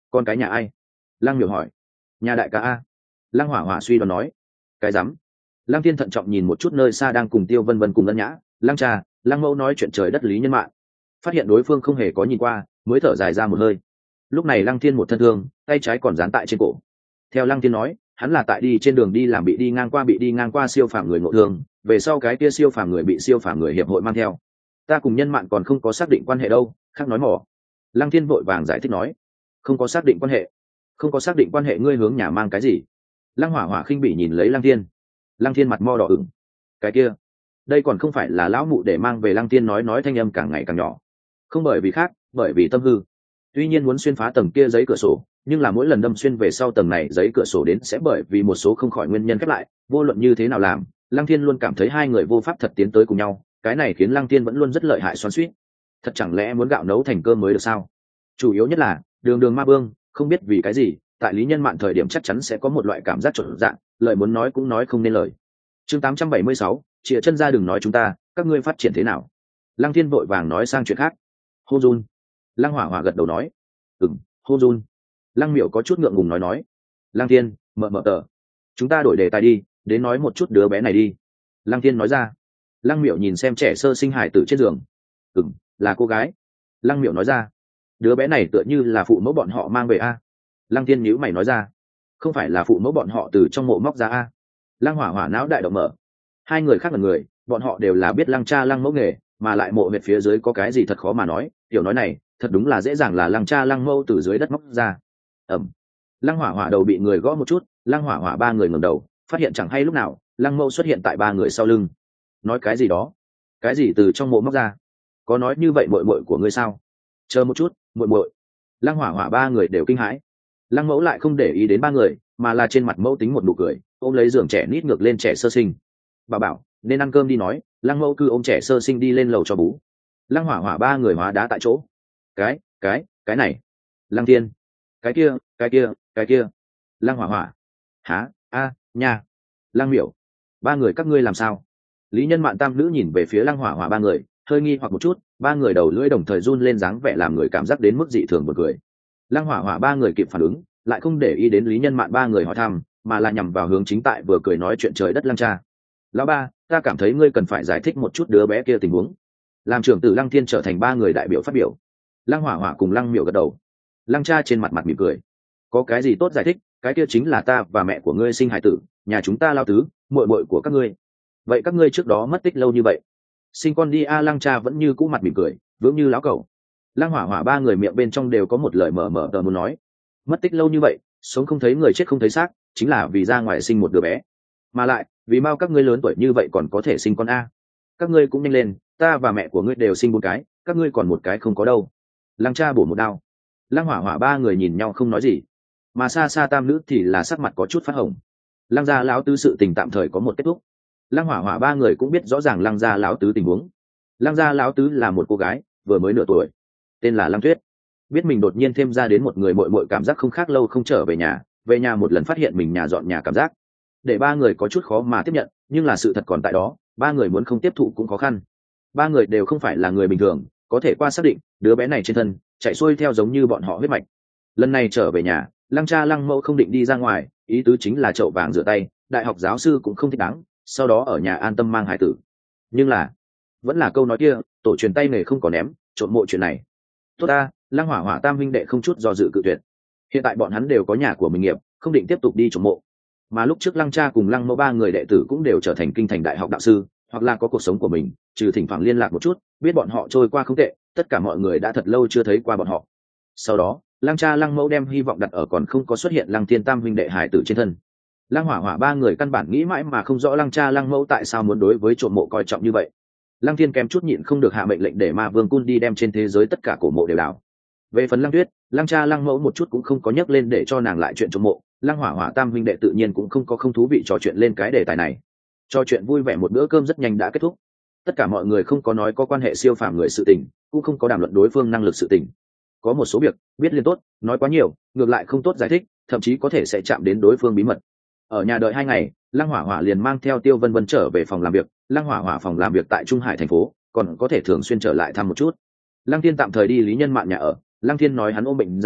con cái nhà ai? Lăng miểu hỏi. Nhà đại ca a. Lăng hỏa hỏa suy đoán nói. Cái rắm. Lăng thiên thận trọng nhìn một chút nơi xa đang cùng Tiêu Vân Vân cùng Ân Nhã, Lăng cha, Lăng mẫu nói chuyện trời đất lý nhân mạng, phát hiện đối phương không hề có nhìn qua, mới thở dài ra một hơi. Lúc này Lăng thiên một thân thương, tay trái còn dán tại trên cổ. Theo Lăng thiên nói, hắn là tại đi trên đường đi làm bị đi ngang qua bị đi ngang qua siêu phàm người ngộ thương, về sau cái kia siêu phàm người bị siêu phàm người hiệp hội mang theo. Ta cùng nhân mạng còn không có xác định quan hệ đâu, khác nói mỏ. Lăng thiên vội vàng giải thích nói, không có xác định quan hệ, không có xác định quan hệ, ngươi hướng nhà mang cái gì? Lăng hỏa hỏa khinh bỉ nhìn lấy Lăng thiên. Lăng thiên mặt mo đỏ ửng. Cái kia, đây còn không phải là lão mụ để mang về. Lăng thiên nói nói thanh âm càng ngày càng nhỏ. Không bởi vì khác, bởi vì tâm hư. Tuy nhiên muốn xuyên phá tầng kia giấy cửa sổ, nhưng là mỗi lần đâm xuyên về sau tầng này giấy cửa sổ đến sẽ bởi vì một số không khỏi nguyên nhân khép lại. Vô luận như thế nào làm, Lăng thiên luôn cảm thấy hai người vô pháp thật tiến tới cùng nhau. Cái này khiến Lăng thiên vẫn luôn rất lợi hại xoắn xuýt. Thật chẳng lẽ muốn gạo nấu thành cơm mới được sao? Chủ yếu nhất là đường đường ma vương, không biết vì cái gì, tại lý nhân mạn thời điểm chắc chắn sẽ có một loại cảm giác trộn dạng, lời muốn nói cũng nói không nên lời. Chương tám trăm bảy mươi sáu, chìa chân ra đừng nói chúng ta, các ngươi phát triển thế nào? Lăng thiên vội vàng nói sang chuyện khác. Hôn run. Lăng hỏa hỏa gật đầu nói. Ừm, hôn run. Lăng miểu có chút ngượng ngùng nói nói. Lăng thiên, mờ mờ tờ. Chúng ta đổi đề tài đi, đến nói một chút đứa bé này đi. Lăng thiên nói ra. Lăng miểu nhìn xem trẻ sơ sinh hài tử trên giường. Ừm, là cô gái. Lăng miểu nói ra. Đứa bé này tựa như là phụ mẫu bọn họ mang về a. Lăng thiên nhíu mày nói ra. Không phải là phụ mẫu bọn họ từ trong mộ móc ra a. Lăng hỏa hỏa não đại động mở. Hai người khác là người, bọn họ đều là biết Lăng cha Lăng mẫu nghề, mà lại mộ huyệt phía dưới có cái gì thật khó mà nói, kiểu nói này thật đúng là dễ dàng là Lăng cha Lăng mẫu từ dưới đất móc ra. Ẩm. Lăng hỏa hỏa đầu bị người gõ một chút, Lăng hỏa hỏa ba người ngẩng đầu, phát hiện chẳng hay lúc nào Lăng mẫu xuất hiện tại ba người sau lưng. Nói cái gì đó? Cái gì từ trong mộ móc ra? Có nói như vậy muội muội của ngươi sao? Chờ một chút, muội muội. Lăng hỏa hỏa ba người đều kinh hãi. Lăng mẫu lại không để ý đến ba người, mà là trên mặt mẫu tính một nụ cười, ôm lấy giường trẻ nít ngược lên trẻ sơ sinh. Bà bảo nên ăn cơm đi nói, Lăng mẫu cứ ôm trẻ sơ sinh đi lên lầu cho bú. Lăng hỏa hỏa ba người hóa đá tại chỗ. Cái, cái, cái này. Lăng thiên. Cái kia, cái kia, cái kia. Lăng hỏa hỏa. Hả, a, nha. Lăng miểu. Ba người các ngươi làm sao? Lý nhân mạn tam nữ nhìn về phía Lăng hỏa hỏa ba người, hơi nghi hoặc một chút, ba người đầu lưỡi đồng thời run lên dáng vẻ làm người cảm giác đến mức dị thường buồn cười. Lăng hỏa hỏa ba người kịp phản ứng, lại không để ý đến Lý nhân mạn ba người hỏi thăm, mà là nhằm vào hướng chính tại vừa cười nói chuyện trời đất Lăng cha. Lão ba, ta cảm thấy ngươi cần phải giải thích một chút đứa bé kia tình huống. Làm trưởng tử Lăng thiên trở thành ba người đại biểu phát biểu. Lăng hỏa hỏa cùng Lăng miểu gật đầu. Lăng cha trên mặt mặt mỉm cười. Có cái gì tốt giải thích, cái kia chính là ta và mẹ của ngươi sinh hài tử, nhà chúng ta lao tứ, muội muội của các ngươi. Vậy các ngươi trước đó mất tích lâu như vậy, sinh con đi a. Lăng cha vẫn như cũ mặt mỉm cười, vững như lão cẩu. Lăng hỏa hỏa ba người miệng bên trong đều có một lời mở mở tờ muốn nói. Mất tích lâu như vậy, sống không thấy người chết không thấy xác, chính là vì ra ngoài sinh một đứa bé. Mà lại vì mau các ngươi lớn tuổi như vậy còn có thể sinh con a. Các ngươi cũng nhanh lên, ta và mẹ của ngươi đều sinh một cái, các ngươi còn một cái không có đâu. Lăng cha bổ một đao. Lăng hỏa hỏa ba người nhìn nhau không nói gì, mà xa xa tam nữ thì là sắc mặt có chút phát hồng. Lăng gia lão tứ sự tình tạm thời có một kết thúc. Lăng hỏa hỏa ba người cũng biết rõ ràng Lăng gia lão tứ tình huống. Lăng gia lão tứ là một cô gái vừa mới nửa tuổi, tên là Lăng Tuyết. Biết mình đột nhiên thêm ra đến một người muội muội, cảm giác không khác lâu không trở về nhà, về nhà một lần phát hiện mình nhà dọn nhà cảm giác, để ba người có chút khó mà tiếp nhận, nhưng là sự thật còn tại đó, ba người muốn không tiếp thụ cũng khó khăn. Ba người đều không phải là người bình thường, có thể qua xác định đứa bé này trên thân chạy xuôi theo giống như bọn họ huyết mạch. Lần này trở về nhà, Lăng cha Lăng mẫu không định đi ra ngoài, ý tứ chính là chậu vàng rửa tay, đại học giáo sư cũng không thích đáng, sau đó ở nhà an tâm mang hải tử. Nhưng là vẫn là câu nói kia, tổ truyền tay nghề không có ném, trộn mộ chuyện này tốt ta. Lăng hỏa hỏa tam huynh đệ không chút do dự cự tuyệt. Hiện tại bọn hắn đều có nhà của mình nghiệp, không định tiếp tục đi trộm mộ. Mà lúc trước Lăng cha cùng Lăng mẫu ba người đệ tử cũng đều trở thành kinh thành đại học đạo sư, hoặc là có cuộc sống của mình, trừ thỉnh thoảng liên lạc một chút, biết bọn họ trôi qua không tệ, tất cả mọi người đã thật lâu chưa thấy qua bọn họ. Sau đó Lăng cha Lăng mẫu đem hy vọng đặt ở còn không có xuất hiện Lăng thiên tam huynh đệ hải tử trên thân. Lăng hỏa hỏa ba người căn bản nghĩ mãi mà không rõ Lăng cha Lăng mẫu tại sao muốn đối với trộm mộ coi trọng như vậy. Lăng thiên kém chút nhịn không được hạ mệnh lệnh để ma vương cun đi đem trên thế giới tất cả cổ mộ đều đào. Về phần Lăng Tuyết, Lăng cha Lăng mẫu một chút cũng không có nhắc lên để cho nàng lại chuyện trộm mộ. Lăng hỏa hỏa tam huynh đệ tự nhiên cũng không có không thú vị trò chuyện lên cái đề tài này. Trò chuyện vui vẻ một bữa cơm rất nhanh đã kết thúc. Tất cả mọi người không có nói có quan hệ siêu phàm người sự tình, cũng không có đàm luận đối phương năng lực sự tình. Có một số việc biết liên tốt, nói quá nhiều ngược lại không tốt giải thích, thậm chí có thể sẽ chạm đến đối phương bí mật. Ở nhà đợi hai ngày, Lăng hỏa hỏa liền mang theo Tiêu Vân Vân trở về phòng làm việc. Lăng hỏa hỏa phòng làm việc tại Trung Hải thành phố, còn có thể thường xuyên trở lại thăm một chút. Lăng thiên tạm thời đi Lý nhân mạn nhà ở. Lăng thiên nói hắn ôm bệnh giả,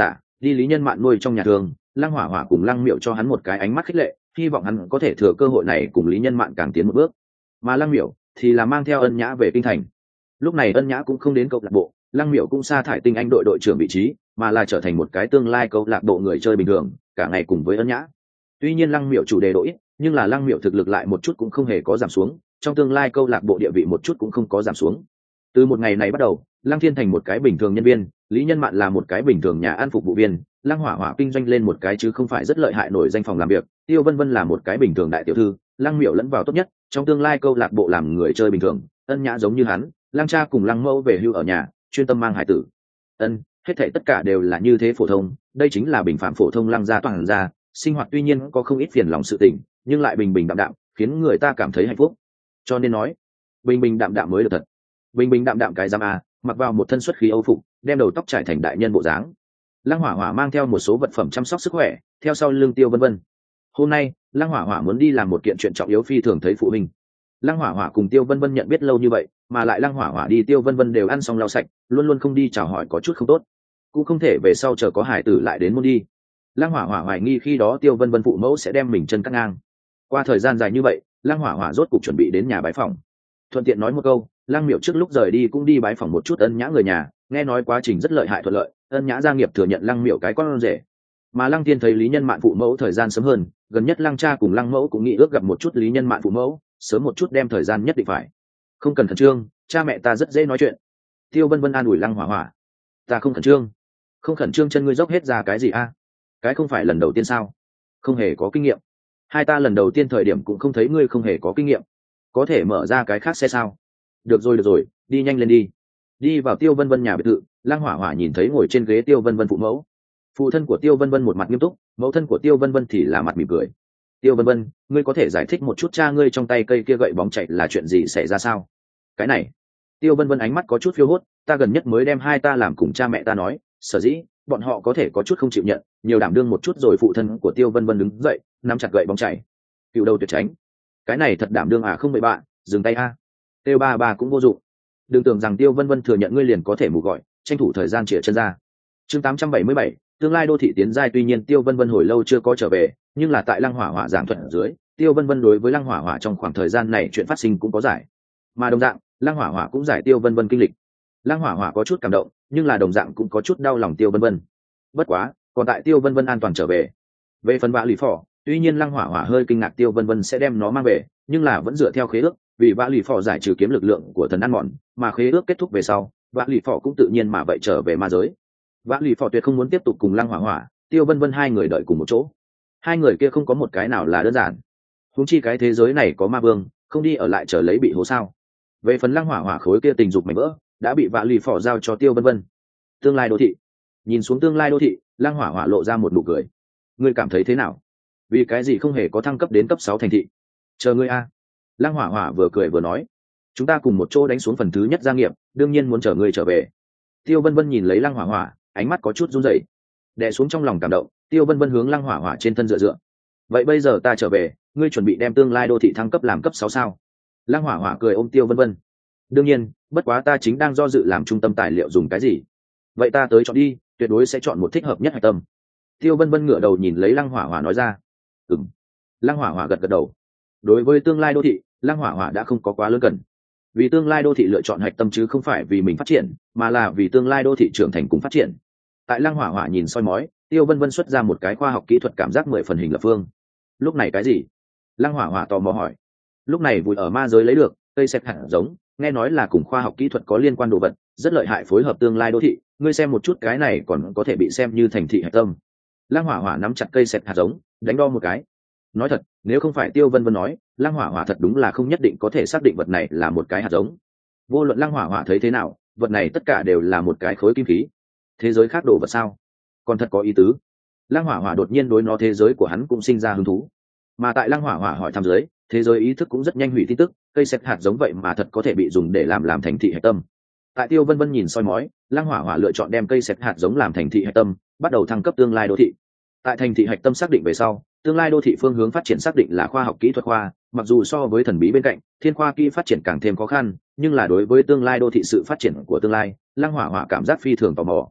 đi lý nhân mạn nuôi trong nhà thường. Lăng hỏa hỏa cùng lăng miệu cho hắn một cái ánh mắt khích lệ, hy vọng hắn có thể thừa cơ hội này cùng lý nhân mạn càng tiến một bước. Mà lăng miệu thì là mang theo ân nhã về kinh thành. Lúc này ân nhã cũng không đến câu lạc bộ, lăng miệu cũng sa thải tinh anh đội đội trưởng vị trí, mà là trở thành một cái tương lai câu lạc bộ người chơi bình thường, cả ngày cùng với ân nhã. Tuy nhiên lăng miệu chủ đề độ ít, nhưng là lăng miệu thực lực lại một chút cũng không hề có giảm xuống, trong tương lai câu lạc bộ địa vị một chút cũng không có giảm xuống. Từ một ngày này bắt đầu, lăng thiên thành một cái bình thường nhân viên, lý nhân mạn là một cái bình thường nhà ăn phục vụ viên, lăng hỏa hỏa kinh doanh lên một cái chứ không phải rất lợi hại nổi danh phòng làm việc, tiêu vân vân là một cái bình thường đại tiểu thư, lăng miệu lẫn vào tốt nhất trong tương lai câu lạc bộ làm người chơi bình thường, ân nhã giống như hắn, lăng cha cùng lăng mẫu về hưu ở nhà, chuyên tâm mang hải tử. Ân, hết thảy tất cả đều là như thế phổ thông, đây chính là bình phạm phổ thông lăng gia toàn gia, sinh hoạt tuy nhiên có không ít phiền lòng sự tình, nhưng lại bình bình đạm đạm, khiến người ta cảm thấy hạnh phúc. Cho nên nói, bình bình đạm đạm mới được thật. Bình bình đạm đạm cái giam a, mặc vào một thân xuất khí âu phục, đem đầu tóc trải thành đại nhân bộ dáng. Lăng hỏa hỏa mang theo một số vật phẩm chăm sóc sức khỏe, theo sau lưng tiêu vân vân. Hôm nay, lăng hỏa hỏa muốn đi làm một kiện chuyện trọng yếu phi thường thấy phụ huynh. Lăng hỏa hỏa cùng tiêu vân vân nhận biết lâu như vậy, mà lại lăng hỏa hỏa đi tiêu vân vân đều ăn xong lau sạch, luôn luôn không đi chào hỏi có chút không tốt, cũng không thể về sau chờ có hải tử lại đến muốn đi. Lăng hỏa hỏa hoài nghi khi đó tiêu vân vân phụ mẫu sẽ đem mình chân cắt ngang. Qua thời gian dài như vậy, lăng hỏa hỏa rốt cục chuẩn bị đến nhà bái phòng. Thuận tiện nói một câu, lăng miệu trước lúc rời đi cũng đi bái phòng một chút ân nhã người nhà, nghe nói quá trình rất lợi hại thuận lợi, ân nhã gia nghiệp thừa nhận lăng miệu cái con rể. Mà lăng tiên thấy lý nhân mạn phụ mẫu thời gian sớm hơn, gần nhất lăng cha cùng lăng mẫu cũng nghĩ ước gặp một chút lý nhân mạn phụ mẫu, sớm một chút đem thời gian nhất định phải. Không cần khẩn trương, cha mẹ ta rất dễ nói chuyện. Tiêu vân vân an ủi lăng hỏa hỏa. Ta không khẩn trương. Không khẩn trương chân ngươi dốc hết ra cái gì a? Cái không phải lần đầu tiên sao? Không hề có kinh nghiệm. Hai ta lần đầu tiên thời điểm cũng không thấy ngươi không hề có kinh nghiệm. Có thể mở ra cái khác xe sao? Được rồi được rồi, đi nhanh lên đi. Đi vào tiêu vân vân nhà biệt thự, lăng hỏa hỏa nhìn thấy ngồi trên ghế tiêu vân vân phụ mẫu. Phụ thân của tiêu vân vân một mặt nghiêm túc, mẫu thân của tiêu vân vân thì là mặt mỉm cười. Tiêu vân vân, ngươi có thể giải thích một chút cha ngươi trong tay cây kia gậy bóng chạy là chuyện gì xảy ra sao? Cái này, tiêu vân vân ánh mắt có chút phiêu hốt, ta gần nhất mới đem hai ta làm cùng cha mẹ ta nói, sở dĩ bọn họ có thể có chút không chịu nhận, nhiều đảm đương một chút rồi. Phụ thân của tiêu vân vân đứng dậy, nắm chặt gậy bóng chảy. Cựu đầu tuyệt tránh, cái này thật đảm đương à? Không bậy bạn, dừng tay a. Tiêu ba ba cũng vô dụng, đừng tưởng rằng tiêu vân vân thừa nhận ngươi liền có thể mù gọi, tranh thủ thời gian chĩa chân ra. Chương tám trăm bảy mươi bảy, tương lai đô thị tiến giai. Tuy nhiên tiêu vân vân hồi lâu chưa có trở về, nhưng là tại lăng hỏa hỏa giảng thuật ở dưới, tiêu vân vân đối với lăng hỏa hỏa trong khoảng thời gian này chuyện phát sinh cũng có giải, mà đồng dạng lăng hỏa hỏa cũng giải tiêu vân vân kinh lịch. Lăng hỏa hỏa có chút cảm động, nhưng là đồng dạng cũng có chút đau lòng tiêu vân vân. Bất quá còn tại tiêu vân vân an toàn trở về. Về phần vạ lì phò, tuy nhiên lăng hỏa hỏa hơi kinh ngạc tiêu vân vân sẽ đem nó mang về, nhưng là vẫn dựa theo khế ước, vì vạ lì phò giải trừ kiếm lực lượng của thần ăn mòn, mà khế ước kết thúc về sau, vạ lì phò cũng tự nhiên mà vậy trở về ma giới. Vạ lì phò tuyệt không muốn tiếp tục cùng lăng hỏa hỏa, tiêu vân vân hai người đợi cùng một chỗ. Hai người kia không có một cái nào là đơn giản, huống chi cái thế giới này có ma vương, không đi ở lại chờ lấy bị hố sao? Về phần lăng hỏa hỏa khối kia tình dục mảnh vỡ đã bị vạ lì phò giao cho tiêu vân vân. Tương lai đô thị, nhìn xuống tương lai đô thị, lăng hỏa hỏa lộ ra một nụ cười. Ngươi cảm thấy thế nào? Vì cái gì không hề có thăng cấp đến cấp sáu thành thị? Chờ ngươi a. Lăng hỏa hỏa vừa cười vừa nói, chúng ta cùng một chỗ đánh xuống phần thứ nhất gia nghiệp, đương nhiên muốn chờ ngươi trở về. Tiêu vân vân nhìn lấy lăng hỏa hỏa, ánh mắt có chút run rẩy, đè xuống trong lòng cảm động. Tiêu vân vân hướng lăng hỏa hỏa trên thân dựa dựa. Vậy bây giờ ta trở về, ngươi chuẩn bị đem tương lai đô thị thăng cấp làm cấp sáu sao? Lăng hỏa hỏa cười ôm tiêu vân vân. Đương nhiên, bất quá ta chính đang do dự làm trung tâm tài liệu dùng cái gì. Vậy ta tới chọn đi, tuyệt đối sẽ chọn một thích hợp nhất hạch tâm. Tiêu vân vân ngửa đầu nhìn lấy lăng hỏa hỏa nói ra. Ừm. Lăng hỏa hỏa gật gật đầu. Đối với tương lai đô thị, lăng hỏa hỏa đã không có quá lớn cần. Vì tương lai đô thị lựa chọn hạch tâm chứ không phải vì mình phát triển, mà là vì tương lai đô thị trưởng thành cùng phát triển. Tại lăng hỏa hỏa nhìn soi mói, tiêu vân vân xuất ra một cái khoa học kỹ thuật cảm giác mười phần hình lập phương. Lúc này cái gì? Lăng hỏa hỏa tò mò hỏi. Lúc này vùi ở ma giới lấy được cây xẹp hạt giống, nghe nói là cùng khoa học kỹ thuật có liên quan đồ vật, rất lợi hại, phối hợp tương lai đô thị. Ngươi xem một chút, cái này còn có thể bị xem như thành thị hạch tâm. Lăng hỏa hỏa nắm chặt cây xẹp hạt giống, đánh đo một cái. Nói thật, nếu không phải tiêu vân vân nói, lăng hỏa hỏa thật đúng là không nhất định có thể xác định vật này là một cái hạt giống. Vô luận lăng hỏa hỏa thấy thế nào, vật này tất cả đều là một cái khối kim khí. Thế giới khác đồ vật sao? Còn thật có ý tứ. Lăng hỏa hỏa đột nhiên đối nó thế giới của hắn cũng sinh ra hứng thú. Mà tại lăng hỏa hỏa hỏi thăm giới, thế giới ý thức cũng rất nhanh hủy tin tức, cây xẹp hạt giống vậy mà thật có thể bị dùng để làm làm thành thị hạch tâm. Tại tiêu vân vân nhìn soi mói, lăng hỏa hỏa lựa chọn đem cây xẹp hạt giống làm thành thị hạch tâm, bắt đầu thăng cấp tương lai đô thị. Tại thành thị hạch tâm xác định về sau, tương lai đô thị phương hướng phát triển xác định là khoa học kỹ thuật khoa, mặc dù so với thần bí bên cạnh, thiên khoa kỹ phát triển càng thêm khó khăn, nhưng là đối với tương lai đô thị sự phát triển của tương lai, lăng hỏa hỏa cảm giác phi thường tò mò.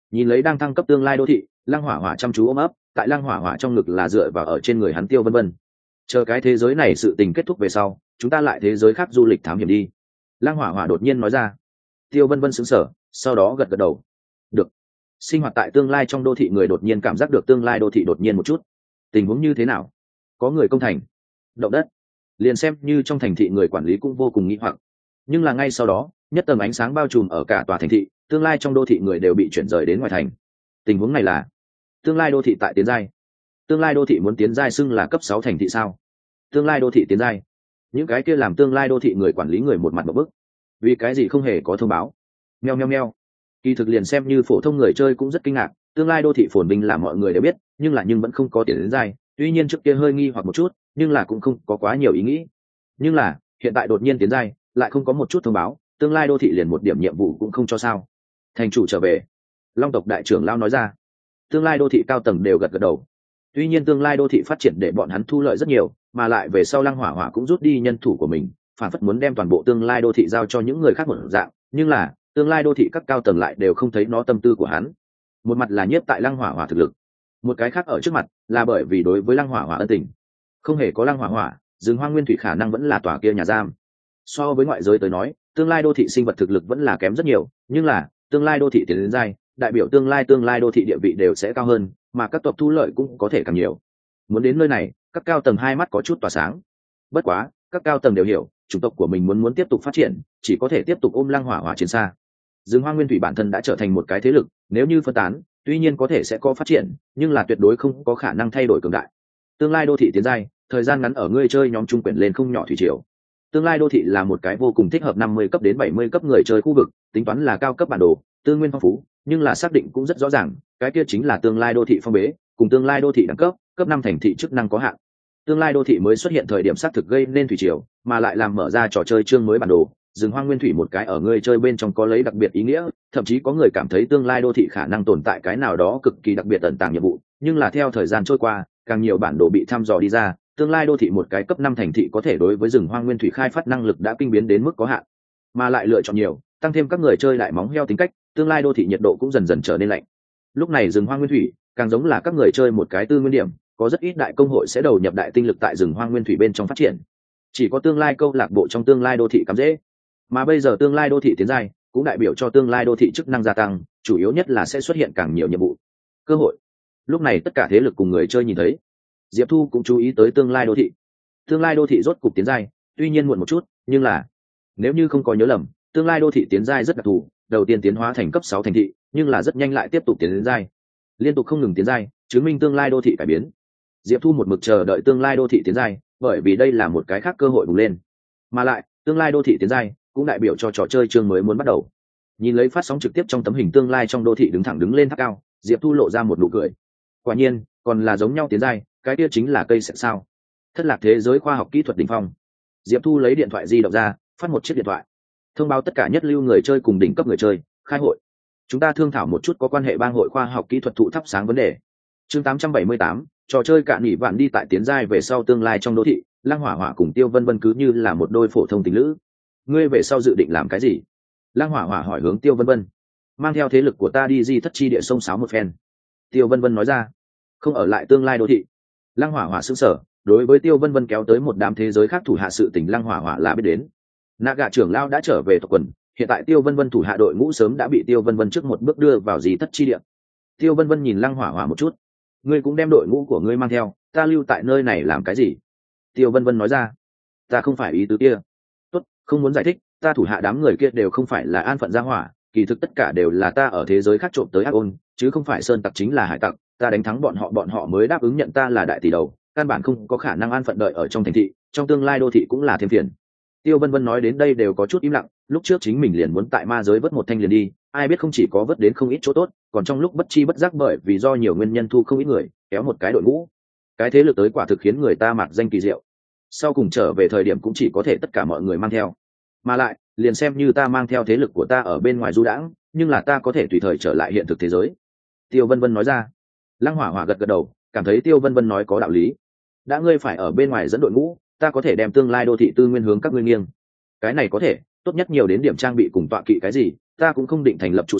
Nhìn lấy đang thăng cấp tương lai đô thị, Lăng Hỏa Hỏa chăm chú ôm ấp, tại Lăng Hỏa Hỏa trong ngực là dựa vào ở trên người hắn Tiêu Vân Vân. Chờ cái thế giới này sự tình kết thúc về sau, chúng ta lại thế giới khác du lịch thám hiểm đi. Lăng Hỏa Hỏa đột nhiên nói ra. Tiêu Vân Vân sững sờ, sau đó gật gật đầu. Được. Sinh hoạt tại tương lai trong đô thị người đột nhiên cảm giác được tương lai đô thị đột nhiên một chút. Tình huống như thế nào? Có người công thành, động đất. Liền xem như trong thành thị người quản lý cũng vô cùng nghi hoặc. Nhưng là ngay sau đó, nhất tầng ánh sáng bao trùm ở cả tòa thành thị, tương lai trong đô thị người đều bị chuyển rời đến ngoài thành. Tình huống này là tương lai đô thị tại tiến giai. Tương lai đô thị muốn tiến giai xưng là cấp sáu thành thị sao? Tương lai đô thị tiến giai. Những cái kia làm tương lai đô thị người quản lý người một mặt một bức. Vì cái gì không hề có thông báo? Meo meo meo. Kỳ thực liền xem như phổ thông người chơi cũng rất kinh ngạc, tương lai đô thị phồn vinh là mọi người đều biết, nhưng là nhưng vẫn không có tiến đến giai, tuy nhiên trước kia hơi nghi hoặc một chút, nhưng là cũng không có quá nhiều ý nghĩ. Nhưng là, hiện tại đột nhiên tiến giai, lại không có một chút thông báo, tương lai đô thị liền một điểm nhiệm vụ cũng không cho sao? Thành chủ trở về. Long tộc đại trưởng lao nói ra. Tương lai đô thị cao tầng đều gật gật đầu. Tuy nhiên tương lai đô thị phát triển để bọn hắn thu lợi rất nhiều, mà lại về sau Lăng Hỏa Hỏa cũng rút đi nhân thủ của mình, phản phất muốn đem toàn bộ tương lai đô thị giao cho những người khác một dạng, nhưng là tương lai đô thị các cao tầng lại đều không thấy nó tâm tư của hắn. Một mặt là nhiếp tại Lăng Hỏa Hỏa thực lực, một cái khác ở trước mặt là bởi vì đối với Lăng Hỏa Hỏa ân tình. Không hề có Lăng Hỏa Hỏa, rừng hoang nguyên thủy khả năng vẫn là tòa kia nhà giam. So với ngoại giới tới nói, tương lai đô thị sinh vật thực lực vẫn là kém rất nhiều, nhưng là tương lai đô thị tiến đến giai, đại biểu tương lai tương lai đô thị địa vị đều sẽ cao hơn, mà các tộc thu lợi cũng có thể càng nhiều. Muốn đến nơi này, các cao tầng hai mắt có chút tỏa sáng. Bất quá, các cao tầng đều hiểu, chủng tộc của mình muốn muốn tiếp tục phát triển, chỉ có thể tiếp tục ôm Lăng Hỏa Hỏa chiến xa. Rừng Hoang Nguyên Thủy bản thân đã trở thành một cái thế lực, nếu như phân tán, tuy nhiên có thể sẽ có phát triển, nhưng là tuyệt đối không có khả năng thay đổi cường đại. Tương lai đô thị tiến giai, thời gian ngắn ở ngươi chơi nhóm trung quyển lên không nhỏ thủy triều. Tương lai đô thị là một cái vô cùng thích hợp năm mươi cấp đến bảy mươi cấp người chơi khu vực, tính toán là cao cấp bản đồ, tư nguyên phong phú, nhưng là xác định cũng rất rõ ràng, cái kia chính là tương lai đô thị phong bế, cùng tương lai đô thị đẳng cấp, cấp năm thành thị chức năng có hạn. Tương lai đô thị mới xuất hiện thời điểm xác thực gây nên thủy triều, mà lại làm mở ra trò chơi chương mới bản đồ, rừng hoang nguyên thủy một cái ở người chơi bên trong có lấy đặc biệt ý nghĩa, thậm chí có người cảm thấy tương lai đô thị khả năng tồn tại cái nào đó cực kỳ đặc biệt ẩn tàng nhiệm vụ, nhưng là theo thời gian trôi qua, càng nhiều bản đồ bị thăm dò đi ra, tương lai đô thị một cái cấp năm thành thị có thể đối với rừng hoang nguyên thủy khai phát năng lực đã kinh biến đến mức có hạn, mà lại lựa chọn nhiều, tăng thêm các người chơi lại móng heo tính cách, tương lai đô thị nhiệt độ cũng dần dần trở nên lạnh. Lúc này rừng hoang nguyên thủy càng giống là các người chơi một cái tư nguyên điểm, có rất ít đại công hội sẽ đầu nhập đại tinh lực tại rừng hoang nguyên thủy bên trong phát triển, chỉ có tương lai câu lạc bộ trong tương lai đô thị cắm dễ. Mà bây giờ tương lai đô thị tiến giai cũng đại biểu cho tương lai đô thị chức năng gia tăng, chủ yếu nhất là sẽ xuất hiện càng nhiều nhiệm vụ cơ hội. Lúc này tất cả thế lực cùng người chơi nhìn thấy, Diệp Thu cũng chú ý tới tương lai đô thị. Tương lai đô thị rốt cục tiến giai, tuy nhiên muộn một chút, nhưng là nếu như không có nhớ lầm, tương lai đô thị tiến giai rất đặc thù, đầu tiên tiến hóa thành cấp sáu thành thị, nhưng là rất nhanh lại tiếp tục tiến đến giai, liên tục không ngừng tiến giai, chứng minh tương lai đô thị cải biến. Diệp Thu một mực chờ đợi tương lai đô thị tiến giai, bởi vì đây là một cái khác cơ hội bùng lên, mà lại tương lai đô thị tiến giai cũng đại biểu cho trò chơi chương mới muốn bắt đầu. Nhìn lấy phát sóng trực tiếp trong tấm hình tương lai trong đô thị đứng thẳng đứng lên tháp cao, Diệp Thu lộ ra một nụ cười. Quả nhiên, còn là giống nhau tiến giai, cái kia chính là cây sẽ sao? Thất lạc thế giới khoa học kỹ thuật đỉnh phong. Diệp Thu lấy điện thoại di động ra, phát một chiếc điện thoại, thông báo tất cả nhất lưu người chơi cùng đỉnh cấp người chơi khai hội. Chúng ta thương thảo một chút có quan hệ bang hội khoa học kỹ thuật thụ thắp sáng vấn đề. Chương tám trăm bảy mươi tám, trò chơi cạn nghỉ vạn đi tại tiến giai về sau tương lai trong đô thị, Lăng Hỏa Hỏa cùng Tiêu Vân Vân cứ như là một đôi phổ thông tình lữ. Ngươi về sau dự định làm cái gì? Lăng Hỏa Hỏa hỏi hướng Tiêu Vân Vân. Mang theo thế lực của ta đi di thất chi địa sông sáo một phen. Tiêu Vân Vân nói ra. Không ở lại tương lai đô thị. Lăng Hỏa Hỏa sững sờ, đối với Tiêu Vân Vân kéo tới một đám thế giới khác thủ hạ sự tình Lăng Hỏa Hỏa là biết đến. Naga trưởng lao đã trở về tộc quần, hiện tại Tiêu Vân Vân thủ hạ đội ngũ sớm đã bị Tiêu Vân Vân trước một bước đưa vào di thất chi địa. Tiêu Vân Vân nhìn Lăng Hỏa Hỏa một chút. Ngươi cũng đem đội ngũ của ngươi mang theo, ta lưu tại nơi này làm cái gì? Tiêu Vân Vân nói ra. Ta không phải ý tứ kia. Tốt, không muốn giải thích, ta thủ hạ đám người kia đều không phải là an phận gia hỏa, kỳ thực tất cả đều là ta ở thế giới khác trộm tới ác ôn, chứ không phải sơn tặc chính là hải tặc, ta đánh thắng bọn họ bọn họ mới đáp ứng nhận ta là đại tỷ đầu, căn bản không có khả năng an phận đợi ở trong thành thị, trong tương lai đô thị cũng là thêm phiền. Tiêu Vân Vân nói đến đây đều có chút im lặng, lúc trước chính mình liền muốn tại ma giới vớt một thanh liền đi, ai biết không chỉ có vớt đến không ít chỗ tốt, còn trong lúc bất chi bất giác bởi vì do nhiều nguyên nhân thu không ít người, kéo một cái đội ngũ. Cái thế lực tới quả thực khiến người ta mặc danh kỳ diệu. Sau cùng trở về thời điểm cũng chỉ có thể tất cả mọi người mang theo. Mà lại, liền xem như ta mang theo thế lực của ta ở bên ngoài du đãng, nhưng là ta có thể tùy thời trở lại hiện thực thế giới. Tiêu Vân Vân nói ra. Lăng Hỏa Hỏa gật gật đầu, cảm thấy Tiêu Vân Vân nói có đạo lý. Đã ngươi phải ở bên ngoài dẫn đội ngũ, ta có thể đem tương lai đô thị tư nguyên hướng các ngươi nghiêng. Cái này có thể, tốt nhất nhiều đến điểm trang bị cùng tọa kỵ cái gì, ta cũng không định thành lập trụ sở,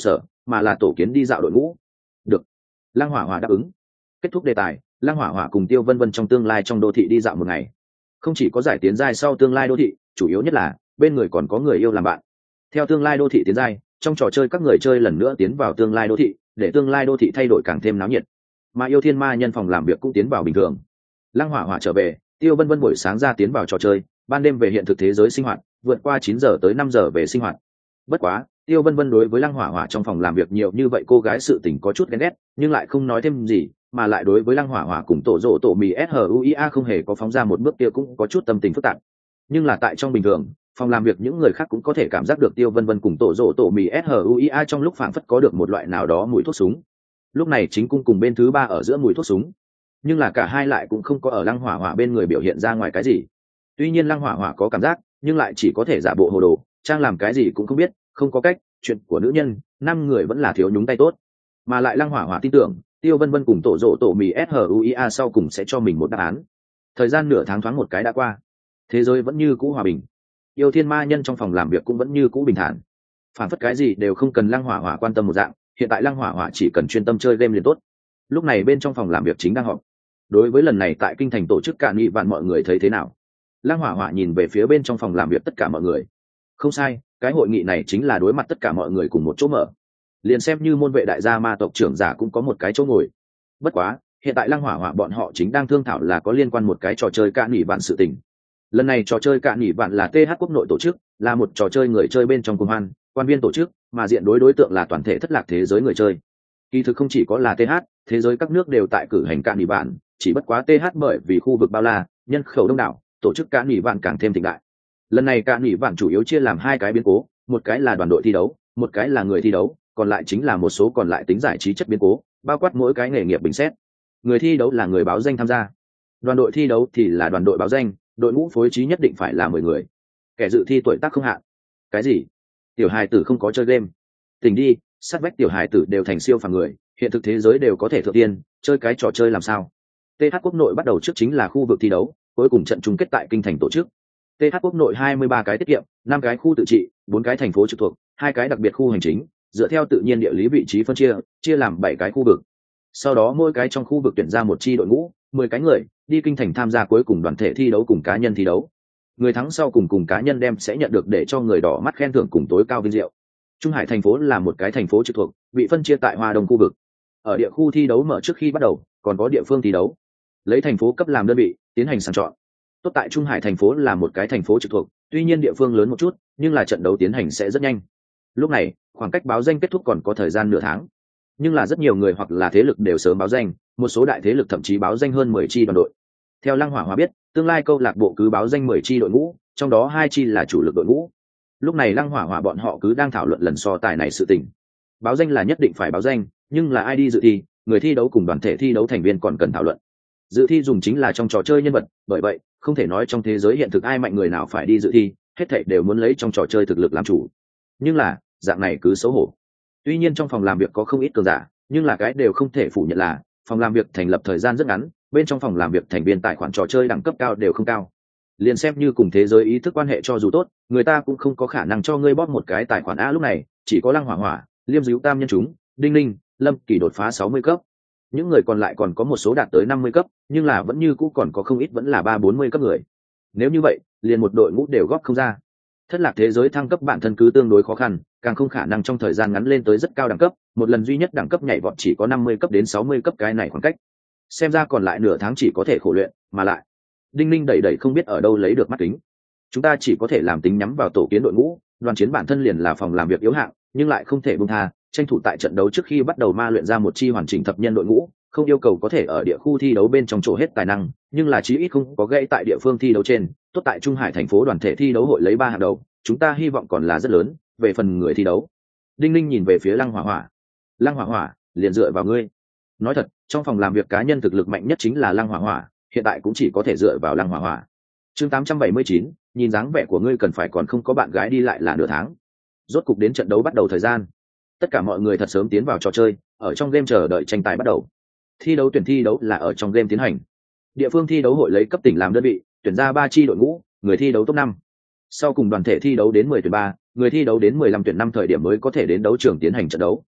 mà là tổ kiến đi dạo đội ngũ. Được. Lăng Hỏa Hỏa đáp ứng. Kết thúc đề tài, Lăng Hỏa Hỏa cùng Tiêu Vân Vân trong tương lai trong đô thị đi dạo một ngày. Không chỉ có giải tiến giai sau tương lai đô thị, chủ yếu nhất là bên người còn có người yêu làm bạn. Theo tương lai đô thị tiến giai, trong trò chơi các người chơi lần nữa tiến vào tương lai đô thị, để tương lai đô thị thay đổi càng thêm náo nhiệt. Mà yêu thiên ma nhân phòng làm việc cũng tiến vào bình thường. Lăng Hỏa Hỏa trở về, Tiêu Vân Vân buổi sáng ra tiến vào trò chơi, ban đêm về hiện thực thế giới sinh hoạt, vượt qua chín giờ tới năm giờ về sinh hoạt. Bất quá, Tiêu Vân Vân đối với Lăng Hỏa Hỏa trong phòng làm việc nhiều như vậy cô gái sự tình có chút ghen ghét, nhưng lại không nói thêm gì, mà lại đối với Lăng Hỏa Hỏa cùng tổ rộ tổ mì suia không hề có phóng ra một bước kia cũng có chút tâm tình phức tạp. Nhưng là tại trong bình thường, phòng làm việc những người khác cũng có thể cảm giác được Tiêu Vân Vân cùng tổ rộ tổ mì suia trong lúc phảng phất có được một loại nào đó mùi thuốc súng. Lúc này chính cung cùng bên thứ ba ở giữa mùi thuốc súng, nhưng là cả hai lại cũng không có ở Lăng Hỏa Hỏa bên người biểu hiện ra ngoài cái gì. Tuy nhiên Lăng Hỏa Hỏa có cảm giác, nhưng lại chỉ có thể giả bộ hồ đồ, trang làm cái gì cũng không biết, không có cách, chuyện của nữ nhân, năm người vẫn là thiếu nhúng tay tốt. Mà lại Lăng Hỏa Hỏa tin tưởng, Tiêu Vân Vân cùng tổ rộ tổ mì suia sau cùng sẽ cho mình một đáp án. Thời gian nửa tháng thoáng một cái đã qua, thế giới vẫn như cũ hòa bình. Yêu thiên ma nhân trong phòng làm việc cũng vẫn như cũ bình thản, phản phất cái gì đều không cần Lăng Hỏa Hỏa quan tâm một dạng. Hiện tại Lăng Hỏa Hỏa chỉ cần chuyên tâm chơi game liền tốt. Lúc này bên trong phòng làm việc chính đang họp. Đối với lần này tại kinh thành tổ chức cạn nghị vạn mọi người thấy thế nào? Lăng Hỏa Hỏa nhìn về phía bên trong phòng làm việc tất cả mọi người. Không sai, cái hội nghị này chính là đối mặt tất cả mọi người cùng một chỗ mở. Liền xem như môn vệ đại gia ma tộc trưởng giả cũng có một cái chỗ ngồi. Bất quá, hiện tại Lăng Hỏa Hỏa bọn họ chính đang thương thảo là có liên quan một cái trò chơi cạn nghị vạn sự tình. Lần này trò chơi cạn nghị vạn là tê hát quốc nội tổ chức, là một trò chơi người chơi bên trong cùng hoan, quan viên tổ chức, mà diện đối đối tượng là toàn thể thất lạc thế giới người chơi. Kỳ thực không chỉ có là tê hát, thế giới các nước đều tại cử hành cạn nghị vạn, chỉ bất quá tê hát bởi vì khu vực bao la, nhân khẩu đông đảo, tổ chức cạn nghị vạn càng thêm thịnh đại. Lần này cạn nghị vạn chủ yếu chia làm hai cái biến cố, một cái là đoàn đội thi đấu, một cái là người thi đấu, còn lại chính là một số còn lại tính giải trí chất biến cố, bao quát mỗi cái nghề nghiệp bình xét. Người thi đấu là người báo danh tham gia, đoàn đội thi đấu thì là đoàn đội báo danh, đội ngũ phối trí nhất định phải là mười người. Kẻ dự thi tuổi tác không hạn. Cái gì? Tiểu hài tử không có chơi game? Tỉnh đi, sát vách tiểu hài tử đều thành siêu phàm người, hiện thực thế giới đều có thể thượng tiên, chơi cái trò chơi làm sao? tê hát quốc nội bắt đầu trước chính là khu vực thi đấu, cuối cùng trận chung kết tại kinh thành tổ chức. tê hát quốc nội hai mươi ba cái tiết kiệm, năm cái khu tự trị, bốn cái thành phố trực thuộc, hai cái đặc biệt khu hành chính, dựa theo tự nhiên địa lý vị trí phân chia, chia làm bảy cái khu vực. Sau đó mỗi cái trong khu vực tuyển ra một chi đội ngũ, mười cái người, đi kinh thành tham gia cuối cùng đoàn thể thi đấu cùng cá nhân thi đấu. Người thắng sau cùng cùng cá nhân đem sẽ nhận được để cho người đỏ mắt khen thưởng cùng tối cao vinh diệu. Trung Hải thành phố là một cái thành phố trực thuộc, bị phân chia tại Hoa Đông khu vực. Ở địa khu thi đấu mở trước khi bắt đầu, còn có địa phương thi đấu. Lấy thành phố cấp làm đơn vị, tiến hành sàng chọn. Tốt tại Trung Hải thành phố là một cái thành phố trực thuộc, tuy nhiên địa phương lớn một chút, nhưng là trận đấu tiến hành sẽ rất nhanh. Lúc này, khoảng cách báo danh kết thúc còn có thời gian nửa tháng. Nhưng là rất nhiều người hoặc là thế lực đều sớm báo danh, một số đại thế lực thậm chí báo danh hơn mười chi đoàn đội. Theo Lăng Hỏa Hỏa biết, tương lai câu lạc bộ cứ báo danh mười chi đội ngũ, trong đó hai chi là chủ lực đội ngũ. Lúc này Lăng Hỏa Hỏa bọn họ cứ đang thảo luận lần so tài này sự tình. Báo danh là nhất định phải báo danh, nhưng là ai đi dự thi, người thi đấu cùng đoàn thể thi đấu thành viên còn cần thảo luận. Dự thi dùng chính là trong trò chơi nhân vật, bởi vậy không thể nói trong thế giới hiện thực ai mạnh người nào phải đi dự thi, hết thảy đều muốn lấy trong trò chơi thực lực làm chủ. Nhưng là, dạng này cứ xấu hổ. Tuy nhiên trong phòng làm việc có không ít cường giả, nhưng là cái đều không thể phủ nhận là phòng làm việc thành lập thời gian rất ngắn, bên trong phòng làm việc thành viên tài khoản trò chơi đẳng cấp cao đều không cao. Liền xem như cùng thế giới ý thức quan hệ cho dù tốt, người ta cũng không có khả năng cho ngươi bóp một cái tài khoản A. Lúc này chỉ có Lăng Hỏa Hỏa, Liêm Dữu Tam nhân chúng, Đinh Ninh, Lâm Kỳ đột phá sáu mươi cấp. Những người còn lại còn có một số đạt tới năm mươi cấp, nhưng là vẫn như cũ còn có không ít vẫn là ba bốn mươi cấp người. Nếu như vậy, liền một đội ngũ đều góp không ra. Thất lạc thế giới thăng cấp bản thân cứ tương đối khó khăn, càng không khả năng trong thời gian ngắn lên tới rất cao đẳng cấp, một lần duy nhất đẳng cấp nhảy vọt chỉ có năm mươi cấp đến sáu mươi cấp, cái này khoảng cách. Xem ra còn lại nửa tháng chỉ có thể khổ luyện, mà lại Đinh Ninh đẩy đẩy không biết ở đâu lấy được mắt kính. Chúng ta chỉ có thể làm tính nhắm vào tổ kiến đội ngũ, đoàn chiến bản thân liền là phòng làm việc yếu hạng, nhưng lại không thể buông tha, tranh thủ tại trận đấu trước khi bắt đầu ma luyện ra một chi hoàn chỉnh thập nhân đội ngũ, không yêu cầu có thể ở địa khu thi đấu bên trong chỗ hết tài năng, nhưng là chí ít không có gãy tại địa phương thi đấu trên. Tốt tại Trung Hải thành phố đoàn thể thi đấu hội lấy ba hạng đầu, chúng ta hy vọng còn là rất lớn. Về phần người thi đấu, Đinh Ninh nhìn về phía Lăng Hỏa Hỏa. Lăng Hỏa Hỏa, liền dựa vào ngươi. Nói thật, trong phòng làm việc cá nhân thực lực mạnh nhất chính là Lăng Hỏa Hỏa, hiện tại cũng chỉ có thể dựa vào Lăng Hỏa Hỏa. Chương tám trăm bảy mươi chín, nhìn dáng vẻ của ngươi cần phải còn không có bạn gái đi lại là nửa tháng. Rốt cục đến trận đấu bắt đầu thời gian. Tất cả mọi người thật sớm tiến vào trò chơi, ở trong game chờ đợi tranh tài bắt đầu. Thi đấu tuyển thi đấu là ở trong game tiến hành. Địa phương thi đấu hội lấy cấp tỉnh làm đơn vị, tuyển ra ba chi đội ngũ, người thi đấu top năm. Sau cùng đoàn thể thi đấu đến mười tuyển ba, người thi đấu đến mười lăm tuyển năm thời điểm mới có thể đến đấu trường tiến hành trận đấu.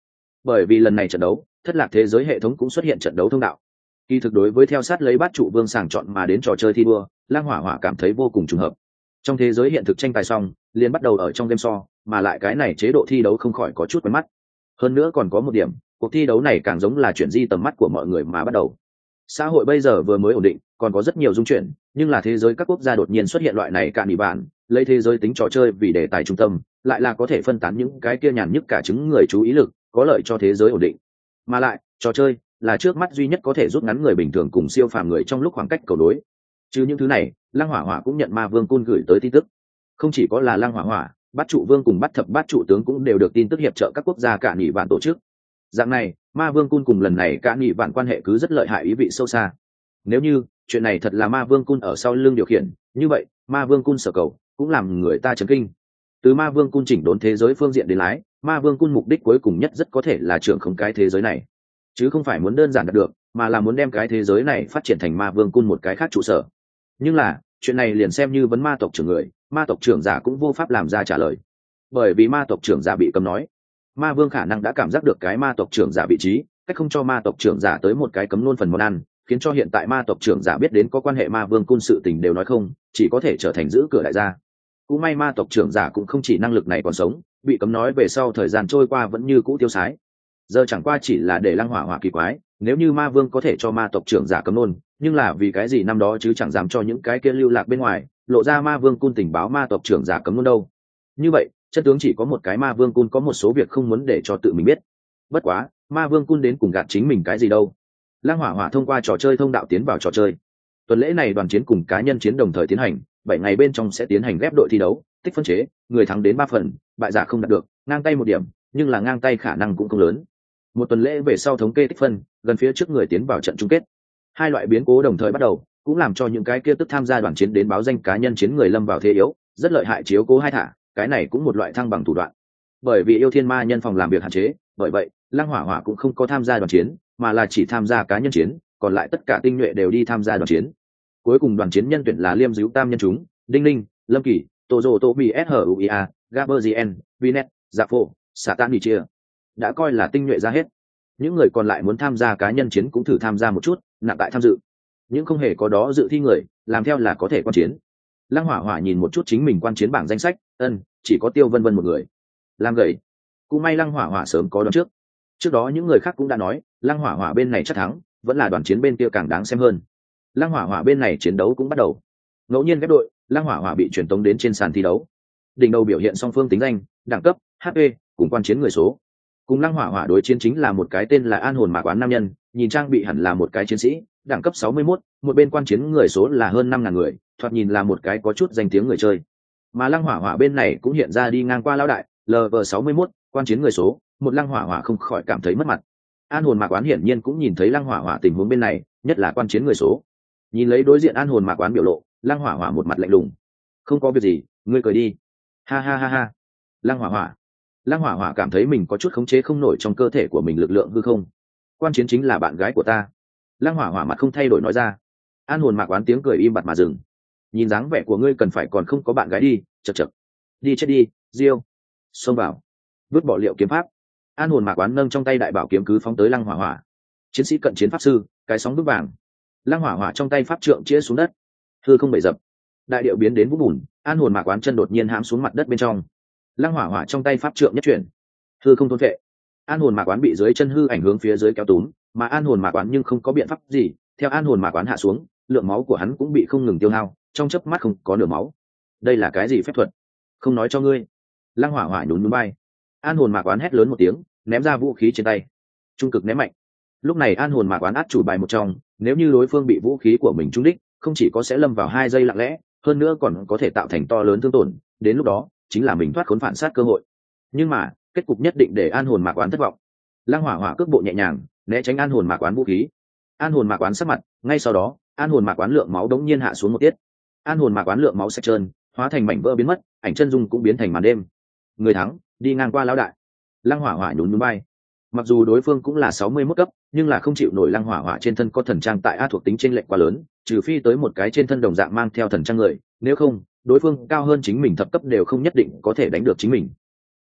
bởi vì lần này trận đấu thất lạc thế giới hệ thống cũng xuất hiện trận đấu thông đạo. Kỳ thực đối với theo sát lấy bát trụ vương sàng chọn mà đến trò chơi thi đua, Lang Hỏa Hỏa cảm thấy vô cùng trùng hợp. Trong thế giới hiện thực tranh tài xong liền bắt đầu ở trong game so, mà lại cái này chế độ thi đấu không khỏi có chút quen mắt. Hơn nữa còn có một điểm, cuộc thi đấu này càng giống là chuyển di tầm mắt của mọi người mà bắt đầu. Xã hội bây giờ vừa mới ổn định, còn có rất nhiều dung chuyển, nhưng là thế giới các quốc gia đột nhiên xuất hiện loại này cạn bị bạn, lấy thế giới tính trò chơi vì đề tài trung tâm, lại là có thể phân tán những cái kia nhàn nhức cả chứng người chú ý lực, có lợi cho thế giới ổn định. Mà lại, trò chơi là trước mắt duy nhất có thể rút ngắn người bình thường cùng siêu phàm người trong lúc khoảng cách cầu đối. Chứ những thứ này, Lăng Hỏa Hỏa cũng nhận Ma Vương Cun gửi tới tin tức. Không chỉ có là Lăng Hỏa Hỏa, Bát Trụ Vương cùng Bát Thập Bát Trụ tướng cũng đều được tin tức hiệp trợ các quốc gia cả nhị vạn tổ chức. Dạng này, Ma Vương Cun cùng lần này cả nhị vạn quan hệ cứ rất lợi hại ý vị sâu xa. Nếu như chuyện này thật là Ma Vương Cun ở sau lưng điều khiển, như vậy Ma Vương Cun sở cầu cũng làm người ta chấn kinh. Từ Ma Vương Cun chỉnh đốn thế giới phương diện đến lái, Ma Vương Cun mục đích cuối cùng nhất rất có thể là trưởng không cái thế giới này, chứ không phải muốn đơn giản đạt được, mà là muốn đem cái thế giới này phát triển thành Ma Vương Cun một cái khác trụ sở. Nhưng là chuyện này liền xem như vấn ma tộc trưởng người, ma tộc trưởng giả cũng vô pháp làm ra trả lời, bởi vì ma tộc trưởng giả bị cấm nói. Ma Vương khả năng đã cảm giác được cái ma tộc trưởng giả vị trí, cách không cho ma tộc trưởng giả tới một cái cấm luôn phần món ăn, khiến cho hiện tại ma tộc trưởng giả biết đến có quan hệ Ma Vương Cun sự tình đều nói không, chỉ có thể trở thành giữ cửa đại gia. Cũng may ma tộc trưởng giả cũng không chỉ năng lực này còn sống, bị cấm nói về sau thời gian trôi qua vẫn như cũ tiêu sái. Giờ chẳng qua chỉ là để Lăng Hỏa Hỏa kỳ quái, nếu như Ma Vương có thể cho ma tộc trưởng giả cấm nôn, nhưng là vì cái gì năm đó chứ chẳng dám cho những cái kia lưu lạc bên ngoài lộ ra Ma Vương Cun tình báo ma tộc trưởng giả cấm nôn đâu. Như vậy chân tướng chỉ có một cái, Ma Vương Cun có một số việc không muốn để cho tự mình biết. Bất quá Ma Vương Cun đến cùng gạt chính mình cái gì đâu. Lăng Hỏa Hỏa thông qua trò chơi thông đạo tiến vào trò chơi. Tuần lễ này đoàn chiến cùng cá nhân chiến đồng thời tiến hành, bảy ngày bên trong sẽ tiến hành ghép đội thi đấu, tích phân chế, người thắng đến ba phần, bại giả không đạt được, ngang tay một điểm, nhưng là ngang tay khả năng cũng không lớn. Một tuần lễ về sau thống kê tích phân, gần phía trước người tiến vào trận chung kết. Hai loại biến cố đồng thời bắt đầu, cũng làm cho những cái kia tức tham gia đoàn chiến đến báo danh cá nhân chiến người lâm vào thế yếu, rất lợi hại chiếu cố hai thả, cái này cũng một loại thăng bằng thủ đoạn. Bởi vì yêu thiên ma nhân phòng làm việc hạn chế, bởi vậy Lăng Hỏa Hỏa cũng không có tham gia đoàn chiến, mà là chỉ tham gia cá nhân chiến, còn lại tất cả tinh nhuệ đều đi tham gia đoàn chiến. Cuối cùng đoàn chiến nhân tuyển là Liêm Dữu Tam nhân chúng, Đinh Linh, Lâm Kỳ, Tô Dô Tô Bì S H U I A, Gaberzien, Vinet, Dạ Phổ, Satan đi chia. Đã coi là tinh nhuệ ra hết. Những người còn lại muốn tham gia cá nhân chiến cũng thử tham gia một chút, nặng tại tham dự. Những không hề có đó dự thi người, làm theo là có thể quan chiến. Lăng Hỏa Hỏa nhìn một chút chính mình quan chiến bảng danh sách, ân, chỉ có Tiêu Vân Vân một người. Làm gầy. Cũng may Lăng Hỏa Hỏa sớm có đoán trước. Trước đó những người khác cũng đã nói, Lăng Hỏa Hỏa bên này chắc thắng, vẫn là đoàn chiến bên kia càng đáng xem hơn. Lăng Hỏa Hỏa bên này chiến đấu cũng bắt đầu. Ngẫu nhiên ghép đội, Lăng Hỏa Hỏa bị truyền tống đến trên sàn thi đấu. Đỉnh đầu biểu hiện song phương tính danh, đẳng cấp, hát pê, cùng quan chiến người số. Cùng Lăng Hỏa Hỏa đối chiến chính là một cái tên là An Hồn Mạc Quán nam nhân, nhìn trang bị hẳn là một cái chiến sĩ, đẳng cấp sáu mươi mốt, một bên quan chiến người số là hơn năm ngàn người, thoạt nhìn là một cái có chút danh tiếng người chơi. Mà Lăng Hỏa Hỏa bên này cũng hiện ra đi ngang qua lão đại, lờ vê sáu mươi mốt, quan chiến người số, một Lăng Hỏa Hỏa không khỏi cảm thấy mất mặt. An Hồn Mạc Quán hiển nhiên cũng nhìn thấy Lăng Hỏa Hỏa tình huống bên này, nhất là quan chiến người số. Nhìn lấy đối diện An Hồn Mạc Quán biểu lộ, Lăng Hỏa Hỏa một mặt lạnh lùng. Không có việc gì, ngươi cười đi. Ha ha ha ha. Lăng Hỏa Hỏa. Lăng Hỏa Hỏa cảm thấy mình có chút khống chế không nổi trong cơ thể của mình lực lượng hư không. Quan chiến chính là bạn gái của ta. Lăng Hỏa Hỏa mặt không thay đổi nói ra. An Hồn Mạc Quán tiếng cười im bặt mà dừng. Nhìn dáng vẻ của ngươi cần phải còn không có bạn gái đi, chậc chậc. Đi chết đi, Diêu. Xông vào. Vứt bỏ liệu kiếm pháp. An Hồn Mạc Quán nâng trong tay đại bảo kiếm cứ phóng tới Lăng Hỏa Hỏa. Chiến sĩ cận chiến pháp sư, cái sóng bước vàng. Lăng Hỏa Hỏa trong tay pháp trượng chĩa xuống đất. Hư không bể dập. Đại điệu biến đến vũng bùn, An Hồn Mạc Quán chân đột nhiên hãm xuống mặt đất bên trong. Lăng Hỏa Hỏa trong tay pháp trượng nhất chuyển, hư không thôn phệ. An Hồn Mạc Quán bị dưới chân hư ảnh hướng phía dưới kéo túm, mà An Hồn Mạc Quán nhưng không có biện pháp gì, theo An Hồn Mạc Quán hạ xuống, lượng máu của hắn cũng bị không ngừng tiêu hao, trong chớp mắt không có nửa máu. Đây là cái gì phép thuật? Không nói cho ngươi. Lăng Hỏa Hỏa nhún nhún vai. An Hồn Mạc Quán hét lớn một tiếng, ném ra vũ khí trên tay. Trung cực ném mạnh. Lúc này An Hồn Mạc Quán át chủ bài một trong, nếu như đối phương bị vũ khí của mình trúng đích, không chỉ có sẽ lâm vào hai giây lặng lẽ, hơn nữa còn có thể tạo thành to lớn thương tổn, đến lúc đó chính là mình thoát khốn phản sát cơ hội. Nhưng mà kết cục nhất định để An Hồn Mạc Quán thất vọng. Lăng Hỏa Hỏa cước bộ nhẹ nhàng né tránh An Hồn Mạc Quán vũ khí. An Hồn Mạc Quán sắc mặt, ngay sau đó An Hồn Mạc Quán lượng máu đống nhiên hạ xuống một tiết. An Hồn Mạc Quán lượng máu sạch trơn, hóa thành mảnh vỡ biến mất, ảnh chân dung cũng biến thành màn đêm. Người thắng đi ngang qua lão đại. Lăng Hỏa Hỏa nhún nhún vai. Mặc dù đối phương cũng là sáu mươi mốt cấp, nhưng là không chịu nổi Lăng Hỏa Hỏa trên thân có thần trang tại A thuộc tính chênh lệch quá lớn, trừ phi tới một cái trên thân đồng dạng mang theo thần trang người, nếu không đối phương cao hơn chính mình thập cấp đều không nhất định có thể đánh được chính mình.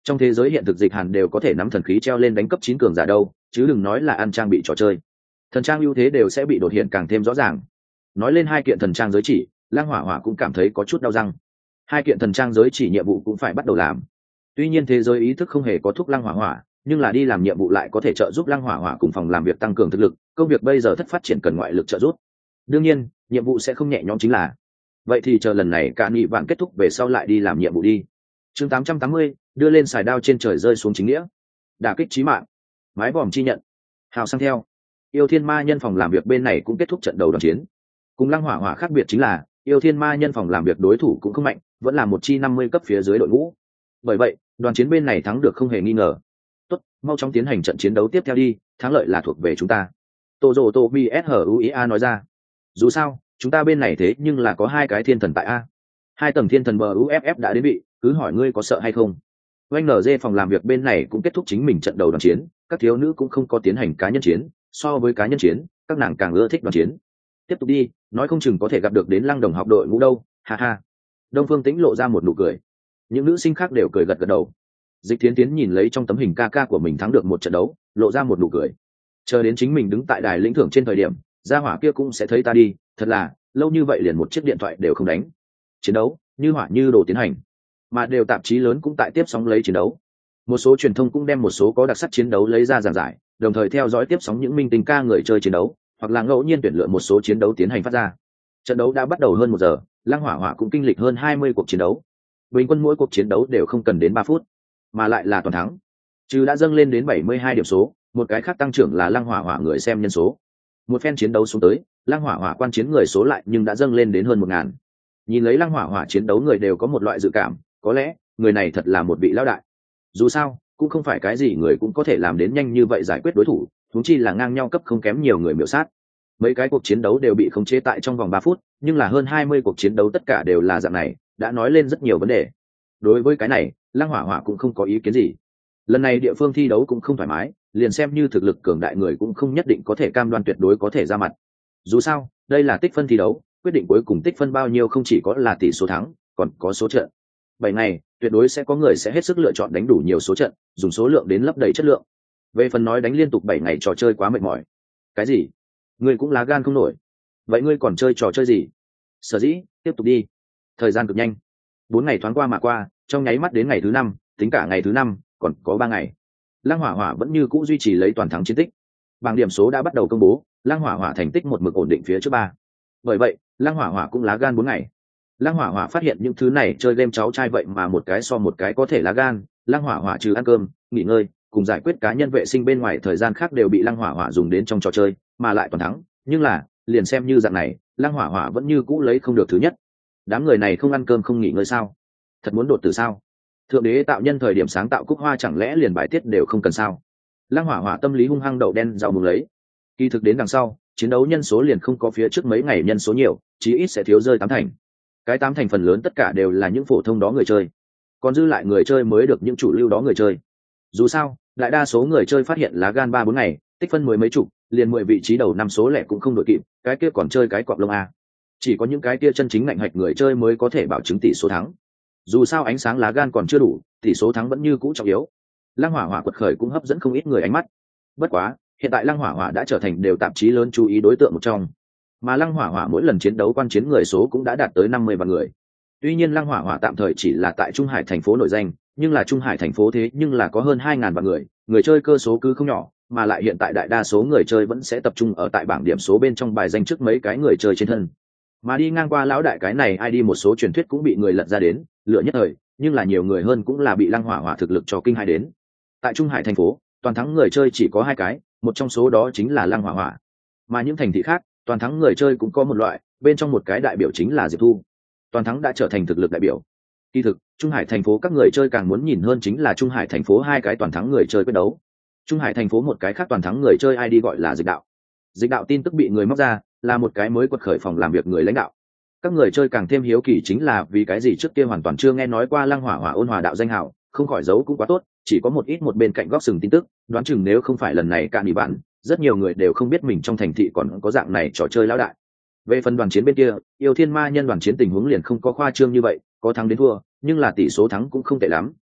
Trong thế giới hiện thực dịch hàn đều có thể nắm thần khí treo lên đánh cấp chín cường giả đâu, chứ đừng nói là ăn trang bị trò chơi. Thần trang ưu thế đều sẽ bị đột hiện càng thêm rõ ràng. Nói lên hai kiện thần trang giới chỉ, Lăng Hỏa Hỏa cũng cảm thấy có chút đau răng. Hai kiện thần trang giới chỉ nhiệm vụ cũng phải bắt đầu làm. Tuy nhiên thế giới ý thức không hề có thúc Lăng Hỏa Hỏa, nhưng là đi làm nhiệm vụ lại có thể trợ giúp Lăng Hỏa Hỏa cùng phòng làm việc tăng cường thực lực, công việc bây giờ thất phát triển cần ngoại lực trợ giúp. Đương nhiên, nhiệm vụ sẽ không nhẹ nhõm chính là. Vậy thì chờ lần này cả nghị vạn kết thúc về sau lại đi làm nhiệm vụ đi. Chương tám trăm tám mươi, đưa lên xài đao trên trời rơi xuống chính nghĩa. Đả kích chí mạng. Mái vòm chi nhận. Hào sang theo. Yêu Thiên Ma Nhân phòng làm việc bên này cũng kết thúc trận đầu đoàn chiến. Cùng Lăng Hỏa Hỏa khác biệt chính là, Yêu Thiên Ma Nhân phòng làm việc đối thủ cũng không mạnh, vẫn là một chi năm mươi cấp phía dưới đội ngũ. Bởi vậy, đoàn chiến bên này thắng được không hề nghi ngờ. Tốt, mau chóng tiến hành trận chiến đấu tiếp theo đi, thắng lợi là thuộc về chúng ta. Tô Dô Tô B S H U I A nói ra. Dù sao, chúng ta bên này thế nhưng là có hai cái thiên thần tại a. Hai tầng thiên thần bờ u ép ép đã đến vị, cứ hỏi ngươi có sợ hay không. Oanh en giê phòng làm việc bên này cũng kết thúc chính mình trận đầu đoàn chiến, các thiếu nữ cũng không có tiến hành cá nhân chiến, so với cá nhân chiến, các nàng càng ưa thích đoàn chiến. Tiếp tục đi, nói không chừng có thể gặp được đến Lăng Đồng học đội ngũ đâu, ha ha. Đông Phương Tĩnh lộ ra một nụ cười. Những nữ sinh khác đều cười gật gật đầu. Dịch Thiến Tiến nhìn lấy trong tấm hình ca ca của mình thắng được một trận đấu, lộ ra một nụ cười. Chờ đến chính mình đứng tại đài lĩnh thưởng trên thời điểm, gia hỏa kia cũng sẽ thấy ta đi, thật là, lâu như vậy liền một chiếc điện thoại đều không đánh. Chiến đấu, như hỏa như đồ tiến hành. Mà đều tạp chí lớn cũng tại tiếp sóng lấy chiến đấu. Một số truyền thông cũng đem một số có đặc sắc chiến đấu lấy ra giảng giải, đồng thời theo dõi tiếp sóng những minh tinh ca người chơi chiến đấu, hoặc là ngẫu nhiên tuyển lựa một số chiến đấu tiến hành phát ra. Trận đấu đã bắt đầu hơn một giờ, Lăng Hỏa Hỏa cũng kinh lịch hơn hai mươi cuộc chiến đấu. Bình quân mỗi cuộc chiến đấu đều không cần đến ba phút, mà lại là toàn thắng. Chứ đã dâng lên đến bảy mươi hai điểm số, một cái khác tăng trưởng là Lăng Hỏa Hỏa người xem nhân số. Một phen chiến đấu xuống tới, Lăng Hỏa Hỏa quan chiến người số lại nhưng đã dâng lên đến hơn một ngàn. Nhìn lấy Lăng Hỏa Hỏa chiến đấu người đều có một loại dự cảm, có lẽ người này thật là một vị lão đại. Dù sao, cũng không phải cái gì người cũng có thể làm đến nhanh như vậy giải quyết đối thủ, huống chi là ngang nhau cấp không kém nhiều người miểu sát. Mấy cái cuộc chiến đấu đều bị khống chế tại trong vòng ba phút, nhưng là hơn hai mươi cuộc chiến đấu tất cả đều là dạng này, đã nói lên rất nhiều vấn đề. Đối với cái này, Lăng Hỏa Hỏa cũng không có ý kiến gì. Lần này địa phương thi đấu cũng không thoải mái, liền xem như thực lực cường đại người cũng không nhất định có thể cam đoan tuyệt đối có thể ra mặt. Dù sao, đây là tích phân thi đấu, quyết định cuối cùng tích phân bao nhiêu không chỉ có là tỷ số thắng, còn có số trận. Bảy ngày, tuyệt đối sẽ có người sẽ hết sức lựa chọn đánh đủ nhiều số trận, dùng số lượng đến lấp đầy chất lượng. Về phần nói đánh liên tục bảy ngày trò chơi quá mệt mỏi. Cái gì? Ngươi cũng lá gan không nổi. Vậy ngươi còn chơi trò chơi gì? Sở dĩ, tiếp tục đi. Thời gian cực nhanh. Bốn ngày thoáng qua mà qua, trong nháy mắt đến ngày thứ năm, tính cả ngày thứ năm, còn có ba ngày. Lăng Hỏa Hỏa vẫn như cũ duy trì lấy toàn thắng chiến tích. Bảng điểm số đã bắt đầu công bố, Lăng Hỏa Hỏa thành tích một mực ổn định phía trước ba. Bởi vậy, Lăng Hỏa Hỏa cũng lá gan bốn ngày. Lăng Hỏa Hỏa phát hiện những thứ này chơi game cháu trai vậy mà một cái so một cái có thể lá gan. Lăng Hỏa Hỏa trừ ăn cơm, nghỉ ngơi, cùng giải quyết cá nhân vệ sinh bên ngoài thời gian khác đều bị Lăng Hỏa Hỏa dùng đến trong trò chơi, mà lại toàn thắng. Nhưng là, liền xem như dạng này, Lăng Hỏa Hỏa vẫn như cũ lấy không được thứ nhất. Đám người này không ăn cơm không nghỉ ngơi sao? Thật muốn đột tử sao? Thượng đế tạo nhân thời điểm sáng tạo cúc hoa chẳng lẽ liền bài tiết đều không cần sao? Lăng Hỏa Hỏa tâm lý hung hăng đậu đen rau mùng lấy. Kỳ thực đến đằng sau, chiến đấu nhân số liền không có phía trước mấy ngày nhân số nhiều, chí ít sẽ thiếu rơi tám thành. Cái tám thành phần lớn tất cả đều là những phổ thông đó người chơi, còn dư lại người chơi mới được những chủ lưu đó người chơi. Dù sao, đại đa số người chơi phát hiện lá gan ba bốn ngày, tích phân mười mấy chục, liền mười vị trí đầu năm số lẻ cũng không đội kịp, cái kia còn chơi cái cọp lông a. Chỉ có những cái kia chân chính ngạnh hạch người chơi mới có thể bảo chứng tỷ số thắng. Dù sao ánh sáng lá gan còn chưa đủ, tỷ số thắng vẫn như cũ trọng yếu. Lăng Hỏa Hỏa quật khởi cũng hấp dẫn không ít người ánh mắt. Bất quá, hiện tại Lăng Hỏa Hỏa đã trở thành đều tạp chí lớn chú ý đối tượng một trong, mà Lăng Hỏa Hỏa mỗi lần chiến đấu quan chiến người số cũng đã đạt tới năm mươi vạn người. Tuy nhiên Lăng Hỏa Hỏa tạm thời chỉ là tại Trung Hải thành phố nổi danh, nhưng là Trung Hải thành phố thế nhưng là có hơn hai ngàn vạn người, người chơi cơ số cứ không nhỏ, mà lại hiện tại đại đa số người chơi vẫn sẽ tập trung ở tại bảng điểm số bên trong bài danh trước mấy cái người chơi trên thân. Mà đi ngang qua lão đại cái này ai đi một số truyền thuyết cũng bị người lật ra đến, lựa nhất thời, nhưng là nhiều người hơn cũng là bị Lăng Hỏa Hỏa thực lực cho kinh hai đến. Tại Trung Hải thành phố, toàn thắng người chơi chỉ có hai cái, một trong số đó chính là Lăng Hỏa Hỏa. Mà những thành thị khác, toàn thắng người chơi cũng có một loại, bên trong một cái đại biểu chính là Diệp Thu. Toàn thắng đã trở thành thực lực đại biểu. Kỳ thực, Trung Hải thành phố các người chơi càng muốn nhìn hơn chính là Trung Hải thành phố hai cái toàn thắng người chơi quyết đấu. Trung Hải thành phố một cái khác toàn thắng người chơi ai đi gọi là Dịch Đạo. Dịch Đạo tin tức bị người móc ra, là một cái mới quật khởi phòng làm việc người lãnh đạo. Các người chơi càng thêm hiếu kỳ chính là vì cái gì trước kia hoàn toàn chưa nghe nói qua Lăng Hỏa Hỏa ôn hòa đạo danh hào, không khỏi giấu cũng quá tốt, chỉ có một ít một bên cạnh góc sừng tin tức, đoán chừng nếu không phải lần này cạn đi bạn, rất nhiều người đều không biết mình trong thành thị còn có dạng này trò chơi lão đại. Về phần đoàn chiến bên kia, Yêu Thiên Ma Nhân đoàn chiến tình huống liền không có khoa trương như vậy, có thắng đến thua, nhưng là tỷ số thắng cũng không tệ lắm,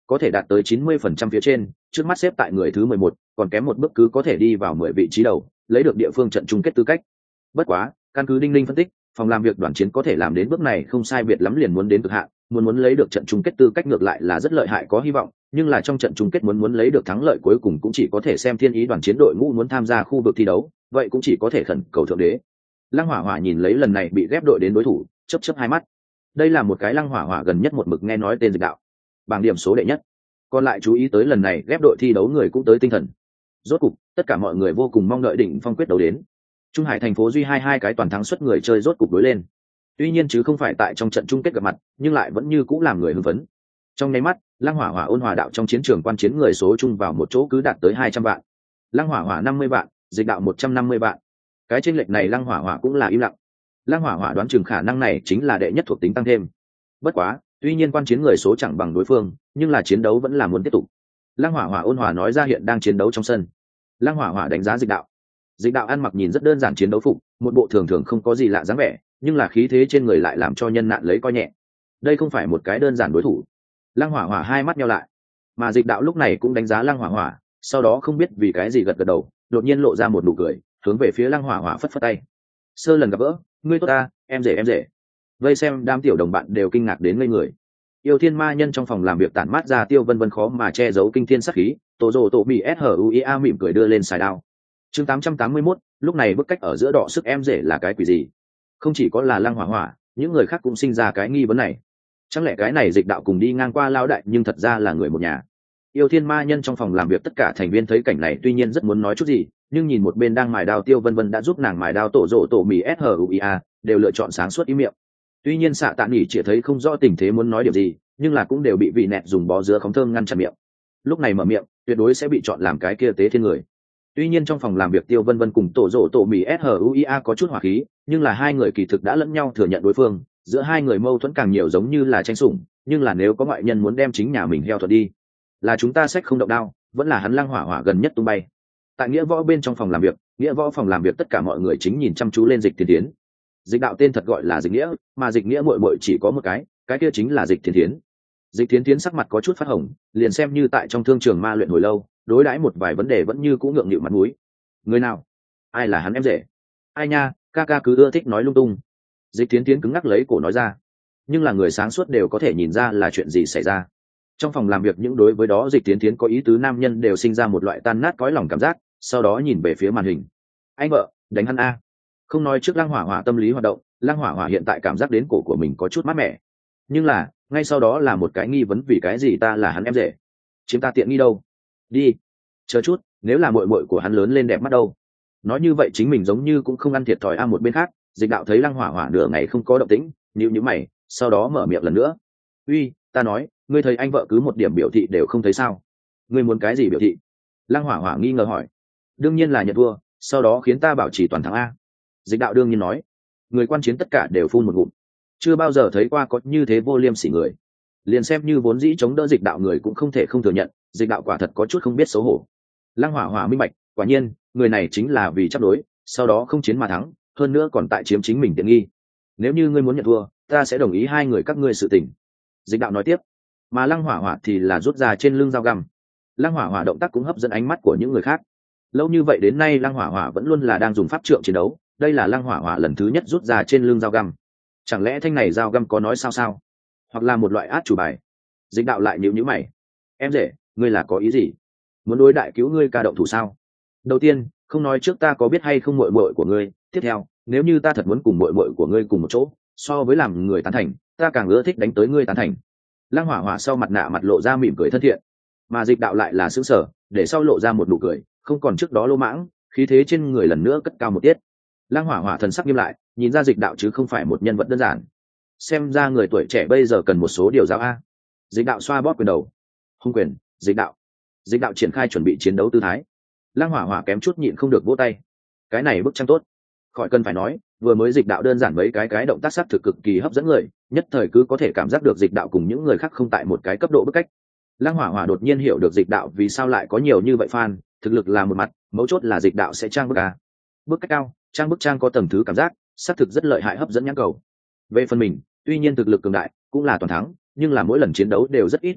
có thể đạt tới chín mươi phần trăm phía trên, trước mắt xếp tại người thứ mười một, còn kém một bước cứ có thể đi vào mười vị trí đầu, lấy được địa phương trận chung kết tư cách. Bất quá, căn cứ Đinh Linh phân tích, phòng làm việc đoàn chiến có thể làm đến bước này không sai biệt lắm liền muốn đến cực hạn, muốn muốn lấy được trận chung kết tư cách ngược lại là rất lợi hại có hy vọng, nhưng là trong trận chung kết muốn muốn lấy được thắng lợi cuối cùng cũng chỉ có thể xem thiên ý đoàn chiến đội ngũ muốn tham gia khu vực thi đấu, vậy cũng chỉ có thể khẩn cầu thượng đế. Lăng Hỏa Hỏa nhìn lấy lần này bị ghép đội đến đối thủ, chớp chớp hai mắt. Đây là một cái Lăng Hỏa Hỏa gần nhất một mực nghe nói tên Dịch Đạo, bảng điểm số đệ nhất. Còn lại chú ý tới lần này ghép đội thi đấu người cũng tới tinh thần. Rốt cục, tất cả mọi người vô cùng mong đợi đỉnh phong quyết đấu đến. Trung Hải thành phố duy hai hai cái toàn thắng suất người chơi rốt cục đối lên. Tuy nhiên chứ không phải tại trong trận chung kết gặp mặt, nhưng lại vẫn như cũ làm người hưng phấn. Trong nháy mắt, Lăng Hỏa Hỏa ôn hòa đạo trong chiến trường quan chiến người số chung vào một chỗ cứ đạt tới hai trăm vạn. Lăng Hỏa Hỏa năm mươi vạn, Dịch Đạo một trăm năm mươi vạn. Cái chênh lệch này Lăng Hỏa Hỏa cũng là im lặng. Lăng Hỏa Hỏa đoán chừng khả năng này chính là đệ nhất thuộc tính tăng thêm. Bất quá, tuy nhiên quan chiến người số chẳng bằng đối phương, nhưng là chiến đấu vẫn là muốn tiếp tục. Lăng Hỏa Hỏa ôn hòa nói ra hiện đang chiến đấu trong sân. Lăng Hỏa Hỏa đánh giá Dịch Đạo. Dịch Đạo ăn mặc nhìn rất đơn giản chiến đấu phục, một bộ thường thường không có gì lạ dáng vẻ, nhưng là khí thế trên người lại làm cho nhân nạn lấy coi nhẹ. Đây không phải một cái đơn giản đối thủ. Lăng Hỏa Hỏa hai mắt nheo lại, mà Dịch Đạo lúc này cũng đánh giá Lăng Hỏa Hỏa, sau đó không biết vì cái gì gật gật đầu, đột nhiên lộ ra một nụ cười, hướng về phía Lăng Hỏa Hỏa phất phất tay. Sơ lần gặp gỡ, ngươi tốt ta, em rể em rể. Vây xem đám tiểu đồng bạn đều kinh ngạc đến ngây người. Yêu Thiên Ma Nhân trong phòng làm việc tản mát ra Tiêu Vân Vân khó mà che giấu kinh thiên sát khí, Tổ Dồ Tổ Mị S H U I A mỉm cười đưa lên xài đao. Chương tám trăm tám mươi mốt, lúc này bức cách ở giữa đọ sức em rể là cái quỷ gì? Không chỉ có là Lăng Hỏa Hỏa, những người khác cũng sinh ra cái nghi vấn này. Chẳng lẽ cái này Dịch Đạo cùng đi ngang qua lao đại nhưng thật ra là người một nhà? Yêu Thiên Ma Nhân trong phòng làm việc tất cả thành viên thấy cảnh này tuy nhiên rất muốn nói chút gì, nhưng nhìn một bên đang mài đao Tiêu Vân Vân đã giúp nàng mài đao Tổ Dồ Tổ Mị S H U I A, đều lựa chọn sáng suốt ý miệng. Tuy nhiên Xạ Tạ Nghỉ chỉ thấy không rõ tình thế muốn nói điều gì, nhưng là cũng đều bị vị nẹt dùng bó dứa khóm thơm ngăn chặn miệng. Lúc này mở miệng, tuyệt đối sẽ bị chọn làm cái kia tế thiên người. Tuy nhiên trong phòng làm việc Tiêu Vân Vân cùng Tổ Dỗ Tổ Mì S H U I A có chút hỏa khí, nhưng là hai người kỳ thực đã lẫn nhau thừa nhận đối phương, giữa hai người mâu thuẫn càng nhiều giống như là tranh sủng, nhưng là nếu có ngoại nhân muốn đem chính nhà mình heo thuật đi, là chúng ta sách không động đao, vẫn là hắn Lăng Hỏa Hỏa gần nhất tung bay. Tại nghĩa võ bên trong phòng làm việc, nghĩa võ phòng làm việc tất cả mọi người chính nhìn chăm chú lên Dịch Thiên Thiến. Dịch Đạo tên thật gọi là Dịch Nghĩa, mà Dịch Nghĩa muội muội chỉ có một cái, cái kia chính là Dịch Thiên Thiến. Dịch Thiến Thiến sắc mặt có chút phát hồng, liền xem như tại trong thương trường ma luyện hồi lâu, đối đãi một vài vấn đề vẫn như cũ ngượng nghịu mặt mũi. Người nào? Ai là hắn em rể? Ai nha, ca ca cứ ưa thích nói lung tung. Dịch Thiến Thiến cứng ngắc lấy cổ nói ra, nhưng là người sáng suốt đều có thể nhìn ra là chuyện gì xảy ra. Trong phòng làm việc những đối với đó Dịch Thiến Thiến có ý tứ nam nhân đều sinh ra một loại tan nát cõi lòng cảm giác, sau đó nhìn về phía màn hình. Anh vợ, đánh hắn a. Không nói trước Lăng Hỏa Hỏa tâm lý hoạt động, Lăng Hỏa Hỏa hiện tại cảm giác đến cổ của mình có chút mát mẻ. Nhưng là, ngay sau đó là một cái nghi vấn vì cái gì ta là hắn em rể? Chiếm ta tiện nghi đâu? Đi. Chờ chút, nếu là muội muội của hắn lớn lên đẹp mắt đâu? Nói như vậy chính mình giống như cũng không ăn thiệt thòi a. Một bên khác, Dịch Đạo thấy Lăng Hỏa Hỏa nửa ngày không có động tĩnh, nhíu nhíu mày, sau đó mở miệng lần nữa. Uy, ta nói, ngươi thấy anh vợ cứ một điểm biểu thị đều không thấy sao? Ngươi muốn cái gì biểu thị? Lăng Hỏa Hỏa nghi ngờ hỏi. Đương nhiên là nhận thua, sau đó khiến ta bảo trì toàn thắng a. Dịch Đạo đương nhiên nói. Người quan chiến tất cả đều phun một ngụm. Chưa bao giờ thấy qua có như thế vô liêm sỉ người. Liền xem như vốn dĩ chống đỡ Dịch Đạo người cũng không thể không thừa nhận, Dịch Đạo quả thật có chút không biết xấu hổ. Lăng Hỏa Hỏa minh bạch, quả nhiên, người này chính là vì chấp đối, sau đó không chiến mà thắng, hơn nữa còn tại chiếm chính mình tiện nghi. Nếu như ngươi muốn nhận thua, ta sẽ đồng ý hai người các ngươi sự tình. Dịch Đạo nói tiếp, mà Lăng Hỏa Hỏa thì là rút ra trên lưng dao găm. Lăng Hỏa Hỏa động tác cũng hấp dẫn ánh mắt của những người khác. Lâu như vậy đến nay Lăng Hỏa Hỏa vẫn luôn là đang dùng pháp trượng chiến đấu, đây là Lăng Hỏa Hỏa lần thứ nhất rút ra trên lưng dao găm. Chẳng lẽ thanh này dao găm có nói sao sao? Hoặc là một loại át chủ bài? Dịch Đạo lại nhíu nhíu mày. Em rể, ngươi là có ý gì? Muốn đối đại cứu ngươi ca động thủ sao? Đầu tiên, không nói trước ta có biết hay không muội muội của ngươi, tiếp theo, nếu như ta thật muốn cùng muội muội của ngươi cùng một chỗ, so với làm người tán thành, ta càng ưa thích đánh tới ngươi tán thành. Lăng Hỏa Hỏa sau mặt nạ mặt lộ ra mỉm cười thân thiện, mà Dịch Đạo lại là sững sờ, để sau lộ ra một nụ cười, không còn trước đó lô mãng, khí thế trên người lần nữa cất cao một tiết. Lăng Hỏa Hỏa thần sắc nghiêm lại, nhìn ra Dịch Đạo chứ không phải một nhân vật đơn giản. Xem ra người tuổi trẻ bây giờ cần một số điều giáo a. Dịch Đạo xoa bóp quyền đầu. Hung quyền, Dịch Đạo. Dịch Đạo triển khai chuẩn bị chiến đấu tư thái. Lăng Hỏa Hỏa kém chút nhịn không được vỗ tay. Cái này bức tranh tốt. Khỏi cần phải nói, vừa mới Dịch Đạo đơn giản mấy cái cái động tác sát thực cực kỳ hấp dẫn người, nhất thời cứ có thể cảm giác được Dịch Đạo cùng những người khác không tại một cái cấp độ bức cách. Lăng Hỏa Hỏa đột nhiên hiểu được Dịch Đạo vì sao lại có nhiều như vậy fan, thực lực là một mặt, mấu chốt là Dịch Đạo sẽ trang bức a. Bức cách cao, trang bức trang có tầng thứ cảm giác, sát thực rất lợi hại hấp dẫn nhãn cầu. Về phần mình, tuy nhiên thực lực cường đại, cũng là toàn thắng, nhưng là mỗi lần chiến đấu đều rất ít nói chuyện,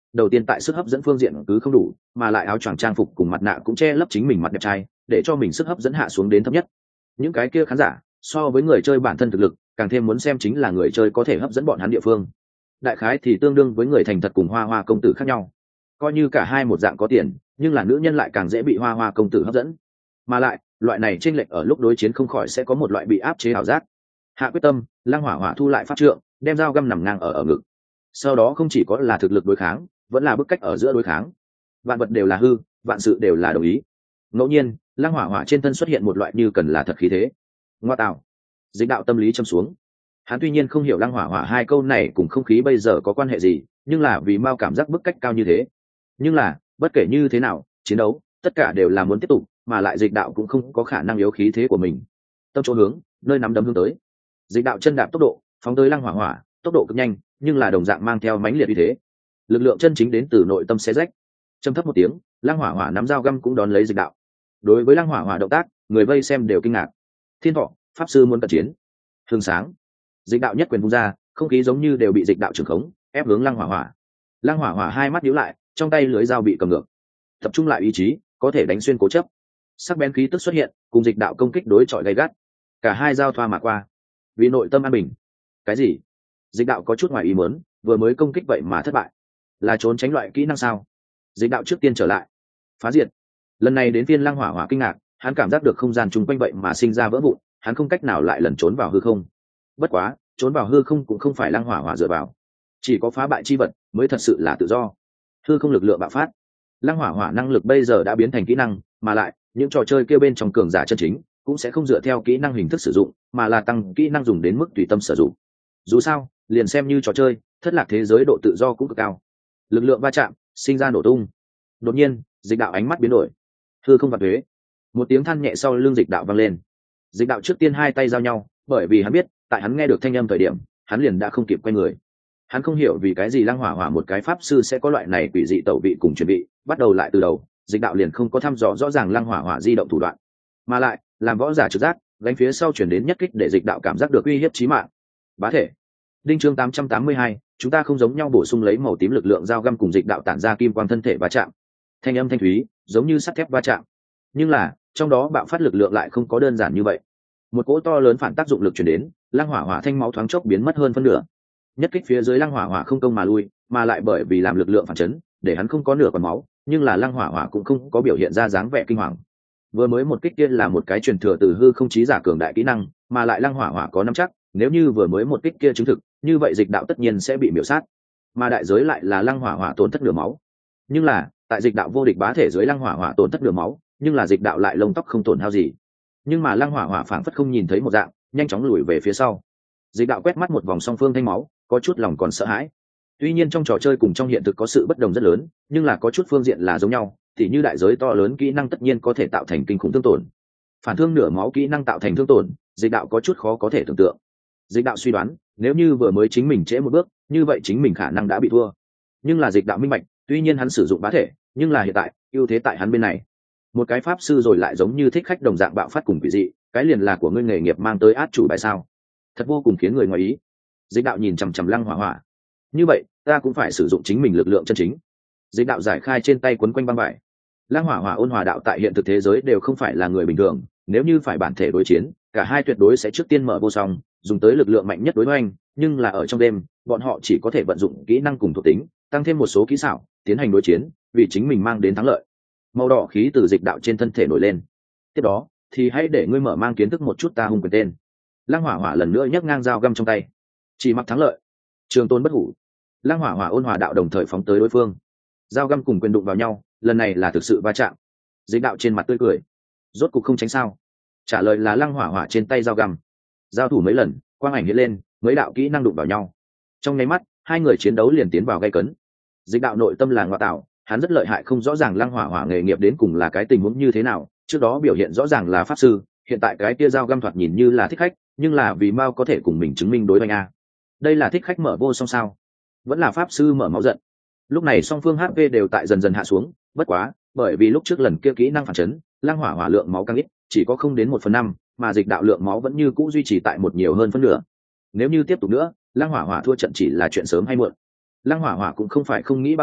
đầu tiên tại sức hấp dẫn phương diện cứ không đủ, mà lại áo choàng trang phục cùng mặt nạ cũng che lấp chính mình mặt đẹp trai, để cho mình sức hấp dẫn hạ xuống đến thấp nhất. Những cái kia khán giả so với người chơi bản thân thực lực càng thêm muốn xem chính là người chơi có thể hấp dẫn bọn hắn địa phương. Đại khái thì tương đương với người thành thật cùng hoa hoa công tử khác nhau, coi như cả hai một dạng có tiền, nhưng là nữ nhân lại càng dễ bị hoa hoa công tử hấp dẫn, mà lại loại này chênh lệch ở lúc đối chiến không khỏi sẽ có một loại bị áp chế ảo giác. Hạ quyết tâm, Lăng Hỏa Hỏa thu lại pháp trượng, đem dao găm nằm ngang ở ở ngực. Sau đó không chỉ có là thực lực đối kháng, vẫn là bức cách ở giữa đối kháng. Vạn vật đều là hư, vạn sự đều là đồng ý. Ngẫu nhiên, Lăng Hỏa Hỏa trên thân xuất hiện một loại như cần là thật khí thế. Ngoa tạo. Dịch đạo tâm lý châm xuống. Hắn tuy nhiên không hiểu Lăng Hỏa Hỏa hai câu này cùng không khí bây giờ có quan hệ gì, nhưng là vì mau cảm giác bức cách cao như thế. Nhưng là, bất kể như thế nào, chiến đấu, tất cả đều là muốn tiếp tục, mà lại dịch đạo cũng không có khả năng yếu khí thế của mình. Tâm chỗ hướng, nơi nắm đấm hướng tới. Dịch đạo chân đạp tốc độ, phóng tới Lăng Hỏa Hỏa, tốc độ cực nhanh, nhưng là đồng dạng mang theo mãnh liệt uy thế. Lực lượng chân chính đến từ nội tâm xé rách. Trầm thấp một tiếng, Lăng Hỏa Hỏa nắm dao găm cũng đón lấy dịch đạo. Đối với Lăng Hỏa Hỏa động tác, người vây xem đều kinh ngạc. Thiên Thọ, pháp sư muốn cận chiến. Hương sáng. Dịch đạo nhất quyền vung ra, không khí giống như đều bị dịch đạo trưởng khống, ép hướng Lăng Hỏa Hỏa. Lăng Hỏa Hỏa hai mắt nhíu lại, trong tay lưới dao bị cầm ngược. Tập trung lại ý chí, có thể đánh xuyên cố chấp. Sắc bén khí tức xuất hiện, cùng dịch đạo công kích đối chọi gay gắt. Cả hai giao thoa mà qua. Vì nội tâm an bình. Cái gì? Dịch đạo có chút ngoài ý muốn, vừa mới công kích vậy mà thất bại, là trốn tránh loại kỹ năng sao? Dịch đạo trước tiên trở lại, phá diệt. Lần này đến phiên Lăng Hỏa Hỏa kinh ngạc, hắn cảm giác được không gian chung quanh vậy mà sinh ra vỡ vụn, hắn không cách nào lại lần trốn vào hư không. Bất quá, trốn vào hư không cũng không phải Lăng Hỏa Hỏa dựa vào, chỉ có phá bại chi vật mới thật sự là tự do. Hư không lực lượng bạo phát, Lăng Hỏa Hỏa năng lực bây giờ đã biến thành kỹ năng, mà lại những trò chơi kia bên trong cường giả chân chính cũng sẽ không dựa theo kỹ năng hình thức sử dụng, mà là tăng kỹ năng dùng đến mức tùy tâm sử dụng. Dù sao, liền xem như trò chơi, thất lạc thế giới độ tự do cũng cực cao. Lực lượng va chạm, sinh ra nổ tung. Đột nhiên, dịch đạo ánh mắt biến đổi, hư không vặt thuế. Một tiếng than nhẹ sau lưng dịch đạo vang lên. Dịch đạo trước tiên hai tay giao nhau, bởi vì hắn biết, tại hắn nghe được thanh âm thời điểm, hắn liền đã không kịp quay người. Hắn không hiểu vì cái gì Lăng Hỏa Hỏa một cái pháp sư sẽ có loại này quỷ dị tẩu vị cùng chuẩn bị, bắt đầu lại từ đầu, dịch đạo liền không có thăm dò rõ ràng Lăng Hỏa Hỏa di động thủ đoạn, mà lại làm võ giả trực giác, gánh phía sau chuyển đến nhất kích để dịch đạo cảm giác được uy hiếp chí mạng. Bá thể. Đinh chương tám trăm tám mươi hai, chúng ta không giống nhau bổ sung lấy màu tím lực lượng dao găm cùng dịch đạo tản ra kim quang thân thể va chạm. Thanh âm thanh thúy, giống như sắt thép va chạm. Nhưng là, trong đó bạo phát lực lượng lại không có đơn giản như vậy. Một cỗ to lớn phản tác dụng lực truyền đến, Lăng Hỏa Hỏa thanh máu thoáng chốc biến mất hơn phân nửa. Nhất kích phía dưới Lăng Hỏa Hỏa không công mà lui, mà lại bởi vì làm lực lượng phản chấn, để hắn không có nửa còn máu, nhưng là Lăng Hỏa Hỏa cũng không có biểu hiện ra dáng vẻ kinh hoàng. Vừa mới một kích kia là một cái truyền thừa từ hư không chí giả cường đại kỹ năng, mà lại Lăng Hỏa Hỏa có nắm chắc, nếu như vừa mới một kích kia chứng thực, như vậy dịch đạo tất nhiên sẽ bị miểu sát, mà đại giới lại là Lăng Hỏa Hỏa tổn thất nửa máu. Nhưng là tại dịch đạo vô địch bá thể dưới Lăng Hỏa Hỏa tổn thất nửa máu, nhưng là dịch đạo lại lông tóc không tổn hao gì. Nhưng mà Lăng Hỏa Hỏa phảng phất không nhìn thấy một dạng, nhanh chóng lùi về phía sau. Dịch đạo quét mắt một vòng song phương thanh máu, có chút lòng còn sợ hãi. Tuy nhiên trong trò chơi cùng trong hiện thực có sự bất đồng rất lớn, nhưng là có chút phương diện là giống nhau, thì như đại giới to lớn kỹ năng tất nhiên có thể tạo thành kinh khủng thương tổn. Phản thương nửa máu kỹ năng tạo thành thương tổn, dịch đạo có chút khó có thể tưởng tượng. Dịch đạo suy đoán, nếu như vừa mới chính mình trễ một bước, như vậy chính mình khả năng đã bị thua. Nhưng là dịch đạo minh bạch, tuy nhiên hắn sử dụng bá thể, nhưng là hiện tại ưu thế tại hắn bên này. Một cái pháp sư rồi lại giống như thích khách đồng dạng bạo phát cùng quỷ dị, cái liền là của ngươi nghề nghiệp mang tới át chủ bài sao? Thật vô cùng khiến người ngoài ý. Dịch đạo nhìn chằm chằm Lăng Hỏa Hỏa. Như vậy, ta cũng phải sử dụng chính mình lực lượng chân chính. Dịch đạo giải khai trên tay quấn quanh băng vải. Lăng Hỏa Hỏa ôn hòa đạo tại hiện thực thế giới đều không phải là người bình thường, nếu như phải bản thể đối chiến, cả hai tuyệt đối sẽ trước tiên mở vô song, dùng tới lực lượng mạnh nhất đối hoành, nhưng là ở trong đêm, bọn họ chỉ có thể vận dụng kỹ năng cùng thuộc tính, tăng thêm một số kỹ xảo, tiến hành đối chiến, vì chính mình mang đến thắng lợi. Màu đỏ khí từ dịch đạo trên thân thể nổi lên. Tiếp đó, thì hãy để ngươi mở mang kiến thức một chút ta hung quyền tên. Lăng Hỏa Hỏa lần nữa nhấc ngang dao găm trong tay, chỉ mặc thắng lợi, trường tôn bất hủ. Lăng Hỏa Hỏa ôn hòa đạo đồng thời phóng tới đối phương, dao găm cùng quyền đụng vào nhau, lần này là thực sự va chạm. Dịch đạo trên mặt tươi cười, rốt cục không tránh sao. Trả lời là Lăng Hỏa Hỏa trên tay dao găm. Giao thủ mấy lần, quang ảnh hiện lên, mấy đạo kỹ năng đụng vào nhau. Trong nháy mắt, hai người chiến đấu liền tiến vào gay cấn. Dịch đạo nội tâm là ngoại tạo, hắn rất lợi hại, không rõ ràng Lăng Hỏa Hỏa nghề nghiệp đến cùng là cái tình huống như thế nào. Trước đó biểu hiện rõ ràng là pháp sư, hiện tại cái kia dao găm thoạt nhìn như là thích khách, nhưng là vì Mao có thể cùng mình chứng minh đối với a. Đây là thích khách mở vô song sao? Vẫn là pháp sư mở máu giận. Lúc này song phương hát pê đều tại dần dần hạ xuống, bất quá, bởi vì lúc trước lần kia kỹ năng phản chấn, Lăng Hỏa Hỏa lượng máu càng ít, chỉ có không đến một phần năm, mà dịch đạo lượng máu vẫn như cũ duy trì tại một nhiều hơn phân nửa. Nếu như tiếp tục nữa, Lăng Hỏa Hỏa thua trận chỉ là chuyện sớm hay muộn. Lăng Hỏa Hỏa cũng không phải không nghĩ bao lần,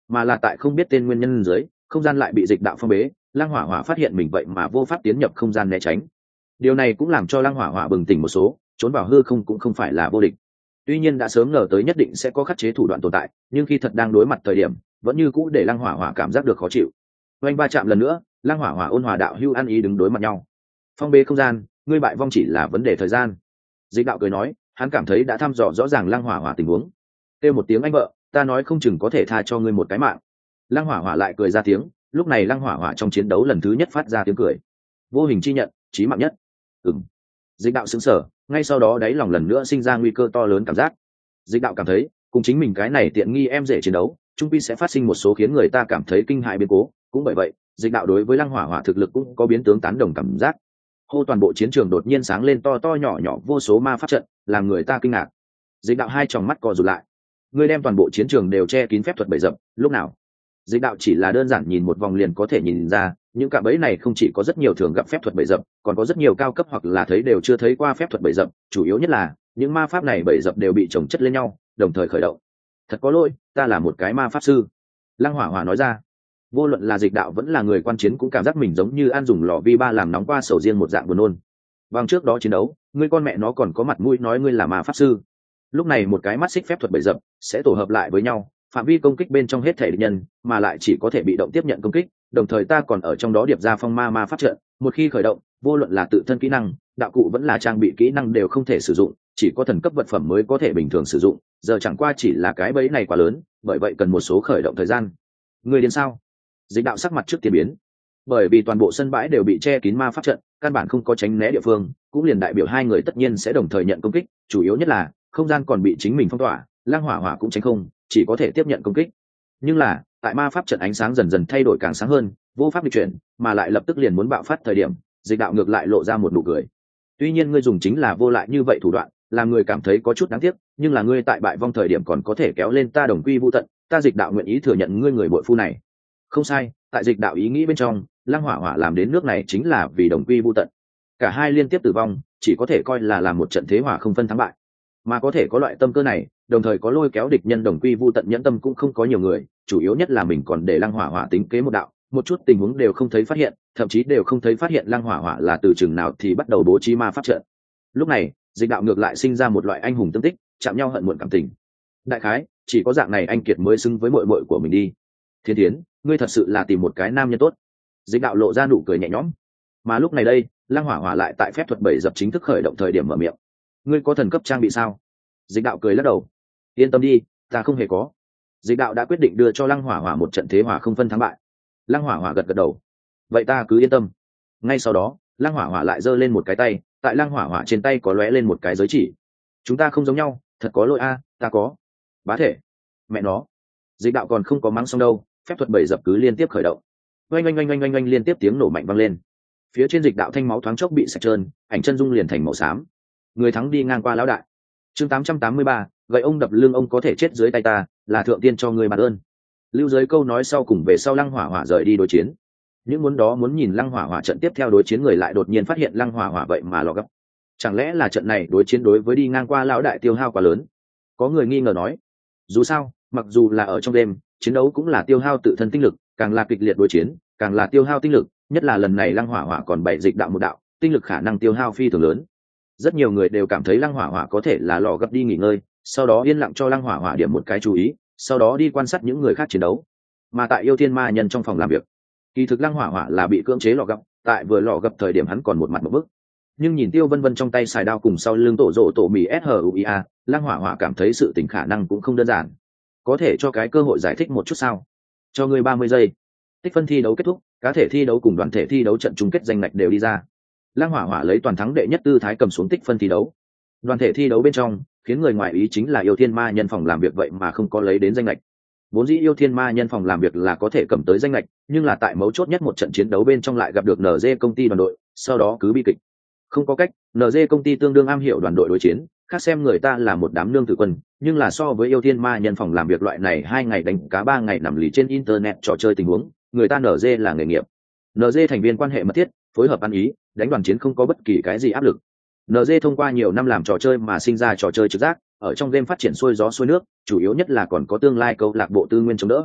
mà là tại không biết tên nguyên nhân dưới không gian lại bị dịch đạo phong bế. Lăng hỏa hỏa phát hiện mình vậy mà vô pháp tiến nhập không gian né tránh. Điều này cũng làm cho Lăng hỏa hỏa bừng tỉnh một số, trốn vào hư không cũng không phải là vô địch. Tuy nhiên đã sớm ngờ tới nhất định sẽ có khắc chế thủ đoạn tồn tại, nhưng khi thật đang đối mặt thời điểm vẫn như cũ để Lăng hỏa hỏa cảm giác được khó chịu. Oanh va chạm lần nữa, Lăng hỏa hỏa ôn hòa đạo hưu ăn ý đứng đối mặt nhau. Phong bế không gian, ngươi bại vong chỉ là vấn đề thời gian. Dịch đạo cười nói, hắn cảm thấy đã thăm dò rõ ràng Lăng hỏa hỏa tình huống. Kêu một tiếng anh vợ, ta nói không chừng có thể tha cho ngươi một cái mạng. Lăng hỏa hỏa lại cười ra tiếng. Lúc này Lăng hỏa hỏa trong chiến đấu lần thứ nhất phát ra tiếng cười. Vô hình chi nhận, chí mạng nhất. Ừm. Dịch đạo sững sờ, ngay sau đó đáy lòng lần nữa sinh ra nguy cơ to lớn cảm giác. Dịch đạo cảm thấy cùng chính mình cái này tiện nghi em dễ chiến đấu, trung quy sẽ phát sinh một số khiến người ta cảm thấy kinh hại biến cố. Cũng bởi vậy, dịch đạo đối với Lăng hỏa hỏa thực lực cũng có biến tướng tán đồng cảm giác. Hô, toàn bộ chiến trường đột nhiên sáng lên to to nhỏ nhỏ vô số ma pháp trận, làm người ta kinh ngạc. Dịch đạo hai tròng mắt co rụt lại. Ngươi đem toàn bộ chiến trường đều che kín phép thuật bẫy dập, lúc nào? Dịch đạo chỉ là đơn giản nhìn một vòng liền có thể nhìn ra, những cạm bẫy này không chỉ có rất nhiều thường gặp phép thuật bẫy dập, còn có rất nhiều cao cấp hoặc là thấy đều chưa thấy qua phép thuật bẫy dập, chủ yếu nhất là những ma pháp này bẫy dập đều bị chồng chất lên nhau, đồng thời khởi động. Thật có lỗi, ta là một cái ma pháp sư. Lăng hỏa hỏa nói ra. Vô luận là dịch đạo vẫn là người quan chiến cũng cảm giác mình giống như ăn dùng lò vi ba làm nóng qua sầu riêng một dạng buồn nôn. Vâng, trước đó chiến đấu, ngươi con mẹ nó còn có mặt mũi nói ngươi là ma pháp sư. Lúc này một cái mắt xích phép thuật bẫy dập sẽ tổ hợp lại với nhau, phạm vi công kích bên trong hết thể địch nhân, mà lại chỉ có thể bị động tiếp nhận công kích, đồng thời ta còn ở trong đó điệp ra phong ma ma pháp trận, một khi khởi động, vô luận là tự thân kỹ năng, đạo cụ vẫn là trang bị kỹ năng đều không thể sử dụng, chỉ có thần cấp vật phẩm mới có thể bình thường sử dụng, giờ chẳng qua chỉ là cái bẫy này quá lớn, bởi vậy cần một số khởi động thời gian. Người đến sao? Dịch đạo sắc mặt trước tiên biến. Bởi vì toàn bộ sân bãi đều bị che kín ma pháp trận, căn bản không có tránh né địa phương, cũng liền đại biểu hai người tất nhiên sẽ đồng thời nhận công kích, chủ yếu nhất là không gian còn bị chính mình phong tỏa, Lăng hỏa hỏa cũng tránh không, chỉ có thể tiếp nhận công kích. Nhưng là tại ma pháp trận ánh sáng dần dần thay đổi càng sáng hơn, vô pháp di chuyển, mà lại lập tức liền muốn bạo phát thời điểm, dịch đạo ngược lại lộ ra một nụ cười. Tuy nhiên ngươi dùng chính là vô lại như vậy thủ đoạn, làm người cảm thấy có chút đáng tiếc, nhưng là ngươi tại bại vong thời điểm còn có thể kéo lên ta đồng quy vu tận, ta dịch đạo nguyện ý thừa nhận ngươi người bội phu này. Không sai, tại dịch đạo ý nghĩ bên trong, Lăng hỏa hỏa làm đến nước này chính là vì đồng quy vu tận. Cả hai liên tiếp tử vong, chỉ có thể coi là làm một trận thế hỏa không phân thắng bại. Mà có thể có loại tâm cơ này, đồng thời có lôi kéo địch nhân đồng quy vu tận nhẫn tâm cũng không có nhiều người, chủ yếu nhất là mình còn để Lăng hỏa hỏa tính kế một đạo, một chút tình huống đều không thấy phát hiện, thậm chí đều không thấy phát hiện Lăng hỏa hỏa là từ chừng nào thì bắt đầu bố trí ma pháp trận. Lúc này, dịch đạo ngược lại sinh ra một loại anh hùng tâm tích, chạm nhau hận muộn cảm tình. Đại khái, chỉ có dạng này anh kiệt mới xứng với muội muội của mình đi. Thiên Thiến, ngươi thật sự là tìm một cái nam nhân tốt. Dịch đạo lộ ra nụ cười nhẹ nhõm. Mà lúc này đây, Lăng hỏa hỏa lại tại phép thuật bảy dập chính thức khởi động thời điểm mở miệng. Ngươi có thần cấp trang bị sao? Dịch đạo cười lắc đầu. Yên tâm đi, ta không hề có. Dịch đạo đã quyết định đưa cho Lăng hỏa hỏa một trận thế hỏa không phân thắng bại. Lăng hỏa hỏa gật gật đầu. Vậy ta cứ yên tâm. Ngay sau đó, Lăng hỏa hỏa lại giơ lên một cái tay, tại Lăng hỏa hỏa trên tay có lóe lên một cái giới chỉ. Chúng ta không giống nhau, thật có lỗi a, ta có. Bá thể. Mẹ nó. Dịch đạo còn không có mắng xong đâu, phép thuật bảy dập cứ liên tiếp khởi động. Oanh oanh oanh oanh oanh oanh liên tiếp tiếng nổ mạnh vang lên. Phía trên dịch đạo thanh máu thoáng chốc bị sạch trơn, ảnh chân dung liền thành màu xám. Người thắng đi ngang qua lão đại. Chương tám trăm tám mươi ba, gậy ông đập lưng ông có thể chết dưới tay ta, là thượng tiên cho người bàn ơn. Lưu giới câu nói sau cùng về sau Lăng hỏa hỏa rời đi đối chiến. Những muốn đó muốn nhìn Lăng hỏa hỏa trận tiếp theo đối chiến người lại đột nhiên phát hiện Lăng hỏa hỏa vậy mà lò gấp. Chẳng lẽ là trận này đối chiến đối với đi ngang qua lão đại tiêu hao quá lớn? Có người nghi ngờ nói. Dù sao, mặc dù là ở trong đêm, chiến đấu cũng là tiêu hao tự thân tinh lực, càng là kịch liệt đối chiến, càng là tiêu hao tinh lực, nhất là lần này Lăng hỏa hỏa còn bày dịch đạo một đạo, tinh lực khả năng tiêu hao phi thường lớn. Rất nhiều người đều cảm thấy Lăng hỏa hỏa có thể là lò gấp đi nghỉ ngơi, sau đó yên lặng cho Lăng hỏa hỏa điểm một cái chú ý, sau đó đi quan sát những người khác chiến đấu. Mà tại Yêu Thiên Ma Nhân trong phòng làm việc, kỳ thực Lăng hỏa hỏa là bị cưỡng chế lò gấp, tại vừa lò gấp thời điểm hắn còn một mặt một bức. Nhưng nhìn Tiêu Vân Vân trong tay xài đao cùng sau lưng tổ rộ tổ mì suia, Lăng hỏa hỏa cảm thấy sự tình khả năng cũng không đơn giản. Có thể cho cái cơ hội giải thích một chút sao? Cho ngươi ba mươi giây. Tích phân thi đấu kết thúc, cá thể thi đấu cùng đoàn thể thi đấu trận chung kết danh ngạch đều đi ra. Lăng hỏa hỏa lấy toàn thắng đệ nhất tư thái cầm xuống tích phân thi đấu. Đoàn thể thi đấu bên trong, khiến người ngoài ý chính là Yêu Thiên Ma Nhân phòng làm việc vậy mà không có lấy đến danh ngạch. Vốn dĩ Yêu Thiên Ma Nhân phòng làm việc là có thể cầm tới danh ngạch, nhưng là tại mấu chốt nhất một trận chiến đấu bên trong lại gặp được en giê công ty đoàn đội, sau đó cứ bi kịch. Không có cách, en giê công ty tương đương am hiểu đoàn đội đối chiến, khác xem người ta là một đám nương tử quân, nhưng là so với Yêu Thiên Ma Nhân phòng làm việc loại này hai ngày đánh cá ba ngày nằm lì trên internet trò chơi tình huống, người ta en giê là nghề nghiệp. en giê thành viên quan hệ mật thiết, phối hợp ăn ý, đánh đoàn chiến không có bất kỳ cái gì áp lực. en giê thông qua nhiều năm làm trò chơi mà sinh ra trò chơi trực giác, ở trong game phát triển xuôi gió xuôi nước, chủ yếu nhất là còn có tương lai câu lạc bộ tư nguyên chống đỡ.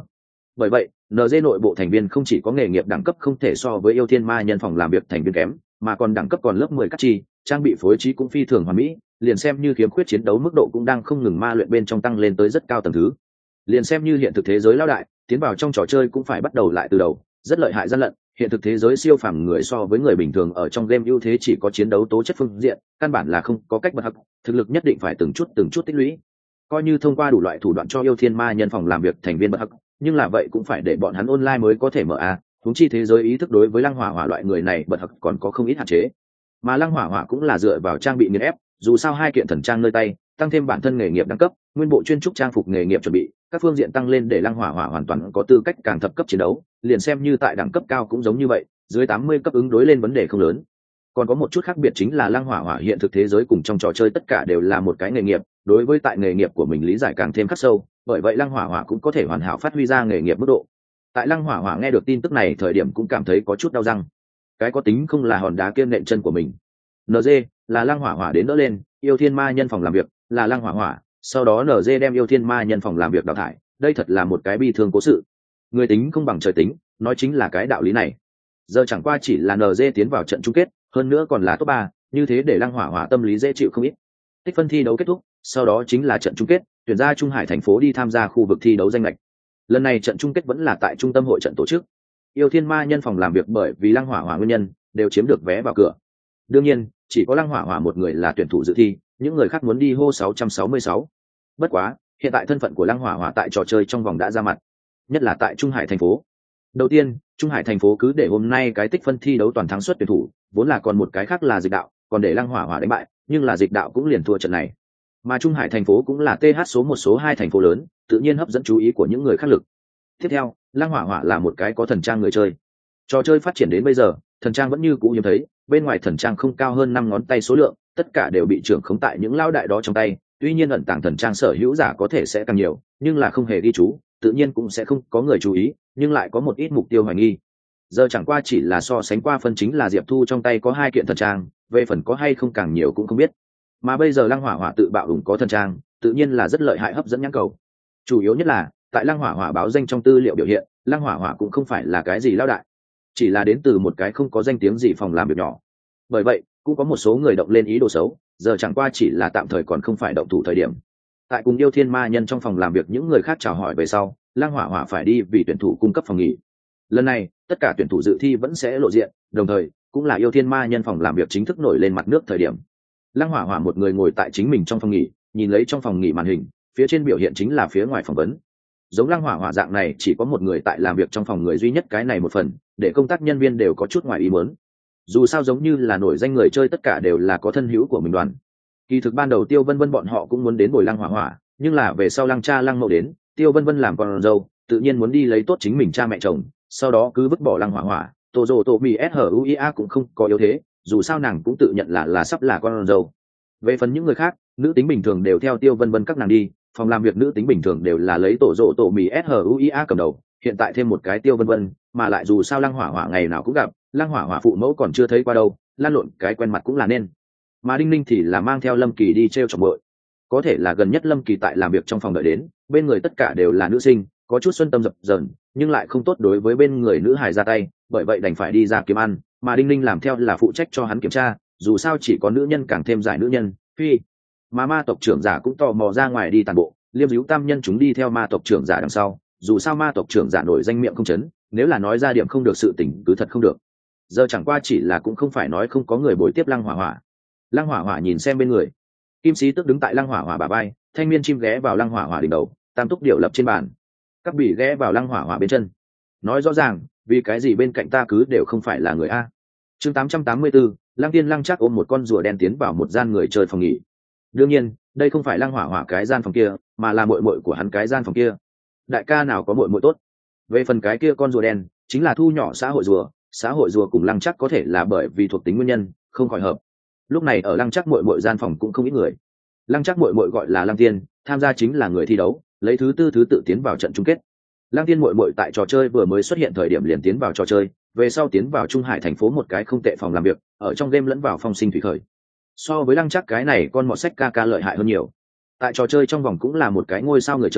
Bởi vậy en giê nội bộ thành viên không chỉ có nghề nghiệp đẳng cấp không thể so với yêu thiên ma nhân phòng làm việc thành viên kém, mà còn đẳng cấp còn lớp mười các chi, trang bị phối trí cũng phi thường hoàn mỹ, liền xem như khiếm khuyết chiến đấu mức độ cũng đang không ngừng ma luyện bên trong tăng lên tới rất cao tầng thứ. Liền xem như hiện thực thế giới lao đại tiến vào trong trò chơi cũng phải bắt đầu lại từ đầu, rất lợi hại gian lận. Hiện thực thế giới siêu phàm người so với người bình thường ở trong game ưu thế chỉ có chiến đấu tố chất phương diện, căn bản là không có cách bật hắc, thực lực nhất định phải từng chút từng chút tích lũy. Coi như thông qua đủ loại thủ đoạn cho yêu thiên ma nhân phòng làm việc thành viên bật hắc, nhưng là vậy cũng phải để bọn hắn online mới có thể mở a. Huống chi thế giới ý thức đối với lăng hỏa hỏa loại người này bật hắc còn có không ít hạn chế. Mà lăng hỏa hỏa cũng là dựa vào trang bị nghiền ép, dù sao hai kiện thần trang nơi tay, tăng thêm bản thân nghề nghiệp đẳng cấp, nguyên bộ chuyên trúc trang phục nghề nghiệp chuẩn bị, các phương diện tăng lên để lăng hỏa hỏa hoàn toàn có tư cách càng thập cấp chiến đấu, liền xem như tại đẳng cấp cao cũng giống như vậy, dưới tám mươi cấp ứng đối lên vấn đề không lớn. Còn có một chút khác biệt chính là lăng hỏa hỏa hiện thực thế giới cùng trong trò chơi tất cả đều là một cái nghề nghiệp, đối với tại nghề nghiệp của mình lý giải càng thêm khắc sâu, bởi vậy lăng hỏa hỏa cũng có thể hoàn hảo phát huy ra nghề nghiệp mức độ. Tại lăng hỏa hỏa nghe được tin tức này thời điểm cũng cảm thấy có chút đau răng, cái có tính không là hòn đá kia nện chân của mình. en giê là lăng hỏa hỏa đến đỡ lên, yêu thiên ma nhân phòng làm việc là lăng hỏa hỏa, sau đó en giê đem yêu thiên ma nhân phòng làm việc đào thải, đây thật là một cái bi thương cố sự. Người tính không bằng trời tính, nói chính là cái đạo lý này. Giờ chẳng qua chỉ là en giê tiến vào trận chung kết, hơn nữa còn là top ba, như thế để lăng hỏa hỏa tâm lý dễ chịu không ít. Tích phân thi đấu kết thúc, sau đó chính là trận chung kết, tuyển ra Trung Hải thành phố đi tham gia khu vực thi đấu danh lệch. Lần này trận chung kết vẫn là tại trung tâm hội trận tổ chức. Yêu thiên ma nhân phòng làm việc bởi vì lăng hỏa hỏa nguyên nhân đều chiếm được vé vào cửa. Đương nhiên, chỉ có lăng hỏa hỏa một người là tuyển thủ dự thi, những người khác muốn đi hô sáu trăm sáu mươi sáu. Bất quá, hiện tại thân phận của lăng hỏa hỏa tại trò chơi trong vòng đã ra mặt, nhất là tại Trung Hải thành phố. Đầu tiên, Trung Hải thành phố cứ để hôm nay cái tích phân thi đấu toàn thắng suất tuyển thủ, vốn là còn một cái khác là Dịch Đạo, còn để lăng hỏa hỏa đánh bại, nhưng là Dịch Đạo cũng liền thua trận này. Mà Trung Hải thành phố cũng là tê hát số một số hai thành phố lớn, tự nhiên hấp dẫn chú ý của những người khác lực. Tiếp theo, lăng hỏa hỏa là một cái có thần trang người chơi. Trò chơi phát triển đến bây giờ, thần trang vẫn như cũ hiếm thấy, bên ngoài thần trang không cao hơn năm ngón tay số lượng, tất cả đều bị trưởng khống tại những lao đại đó trong tay. Tuy nhiên ẩn tàng thần trang sở hữu giả có thể sẽ càng nhiều, nhưng là không hề ghi chú, tự nhiên cũng sẽ không có người chú ý, nhưng lại có một ít mục tiêu hoài nghi. Giờ chẳng qua chỉ là so sánh qua phân chính là Diệp Thu trong tay có hai kiện thần trang, về phần có hay không càng nhiều cũng không biết. Mà bây giờ lăng hỏa hỏa tự bạo ủng có thần trang, tự nhiên là rất lợi hại hấp dẫn nhãn cầu. Chủ yếu nhất là tại lăng hỏa hỏa báo danh trong tư liệu biểu hiện, lăng hỏa hỏa cũng không phải là cái gì lao đại, chỉ là đến từ một cái không có danh tiếng gì phòng làm việc nhỏ. Bởi vậy cũng có một số người động lên ý đồ xấu, giờ chẳng qua chỉ là tạm thời còn không phải động thủ thời điểm. Tại cùng yêu thiên ma nhân trong phòng làm việc những người khác chào hỏi về sau, lăng hỏa hỏa phải đi vì tuyển thủ cung cấp phòng nghỉ. Lần này tất cả tuyển thủ dự thi vẫn sẽ lộ diện, đồng thời cũng là yêu thiên ma nhân phòng làm việc chính thức nổi lên mặt nước thời điểm. Lăng hỏa hỏa một người ngồi tại chính mình trong phòng nghỉ, nhìn lấy trong phòng nghỉ màn hình, phía trên biểu hiện chính là phía ngoài phỏng vấn. Giống lăng hỏa hỏa dạng này chỉ có một người tại làm việc trong phòng người duy nhất cái này một phần, để công tác nhân viên đều có chút ngoài ý muốn. Dù sao giống như là nổi danh người chơi tất cả đều là có thân hữu của mình đoàn. Kỳ thực ban đầu Tiêu Vân Vân bọn họ cũng muốn đến bồi lăng hỏa hỏa, nhưng là về sau lăng cha lăng mậu đến, Tiêu Vân Vân làm con dâu, tự nhiên muốn đi lấy tốt chính mình cha mẹ chồng, sau đó cứ vứt bỏ lăng hỏa hỏa. Tô Dô Tô Mì S H U I A cũng không có yếu thế, dù sao nàng cũng tự nhận là là sắp là con dâu. Về phần những người khác, nữ tính bình thường đều theo Tiêu Vân Vân các nàng đi, phòng làm việc nữ tính bình thường đều là lấy Tổ Dô Tô Mì S H U I A cầm đầu, hiện tại thêm một cái Tiêu Vân Vân, mà lại dù sao lăng hỏa hỏa ngày nào cũng gặp, lăng hỏa hỏa phụ mẫu còn chưa thấy qua đâu, lan lộn cái quen mặt cũng là nên. Mà Đinh Ninh thì là mang theo Lâm Kỳ đi treo chọc bội, có thể là gần nhất Lâm Kỳ tại làm việc trong phòng đợi đến, bên người tất cả đều là nữ sinh, có chút xuân tâm dập dờn, nhưng lại không tốt đối với bên người nữ hài ra tay, bởi vậy đành phải đi ra kiếm ăn, mà Đinh Ninh làm theo là phụ trách cho hắn kiểm tra, dù sao chỉ có nữ nhân càng thêm giải nữ nhân, phi. Mà ma tộc trưởng giả cũng tò mò ra ngoài đi tàn bộ, Liêm Dữu Tam nhân chúng đi theo ma tộc trưởng giả đằng sau, dù sao ma tộc trưởng giả nổi danh miệng không chấn, nếu là nói ra điểm không được sự tình cứ thật không được. Giờ chẳng qua chỉ là cũng không phải nói không có người bồi tiếp lăng hỏa hỏa. Lăng hỏa hỏa nhìn xem bên người, Kim Sĩ Tước đứng tại lăng hỏa hỏa bả vai, thanh niên chim ghé vào lăng hỏa hỏa đỉnh đầu, tam túc điệu lập trên bàn, các bỉ ghé vào lăng hỏa hỏa bên chân. Nói rõ ràng, vì cái gì bên cạnh ta cứ đều không phải là người a. Chương tám trăm tám mươi tư, Lăng Tiên Lăng chắc ôm một con rùa đen tiến vào một gian người chơi phòng nghỉ. Đương nhiên, đây không phải lăng hỏa hỏa cái gian phòng kia, mà là muội muội của hắn cái gian phòng kia. Đại ca nào có muội muội tốt. Về phần cái kia con rùa đen, chính là thu nhỏ xã hội rùa, xã hội rùa cùng lăng chắc có thể là bởi vì thuộc tính nguyên nhân, không khỏi hợp. Lúc này ở lăng chắc muội muội gian phòng cũng không ít người. Lăng chắc muội muội gọi là Lăng Tiên, tham gia chính là người thi đấu, lấy thứ tư thứ tự tiến vào trận chung kết. Lăng Tiên muội muội tại trò chơi vừa mới xuất hiện thời điểm liền tiến vào trò chơi, về sau tiến vào Trung Hải thành phố một cái không tệ phòng làm việc, ở trong game lẫn vào phong sinh thủy khởi. So với lăng chắc cái này con mọt sách ca ca lợi hại hơn nhiều. Tại trò chơi trong vòng cũng là một cái ngôi sao người chơi,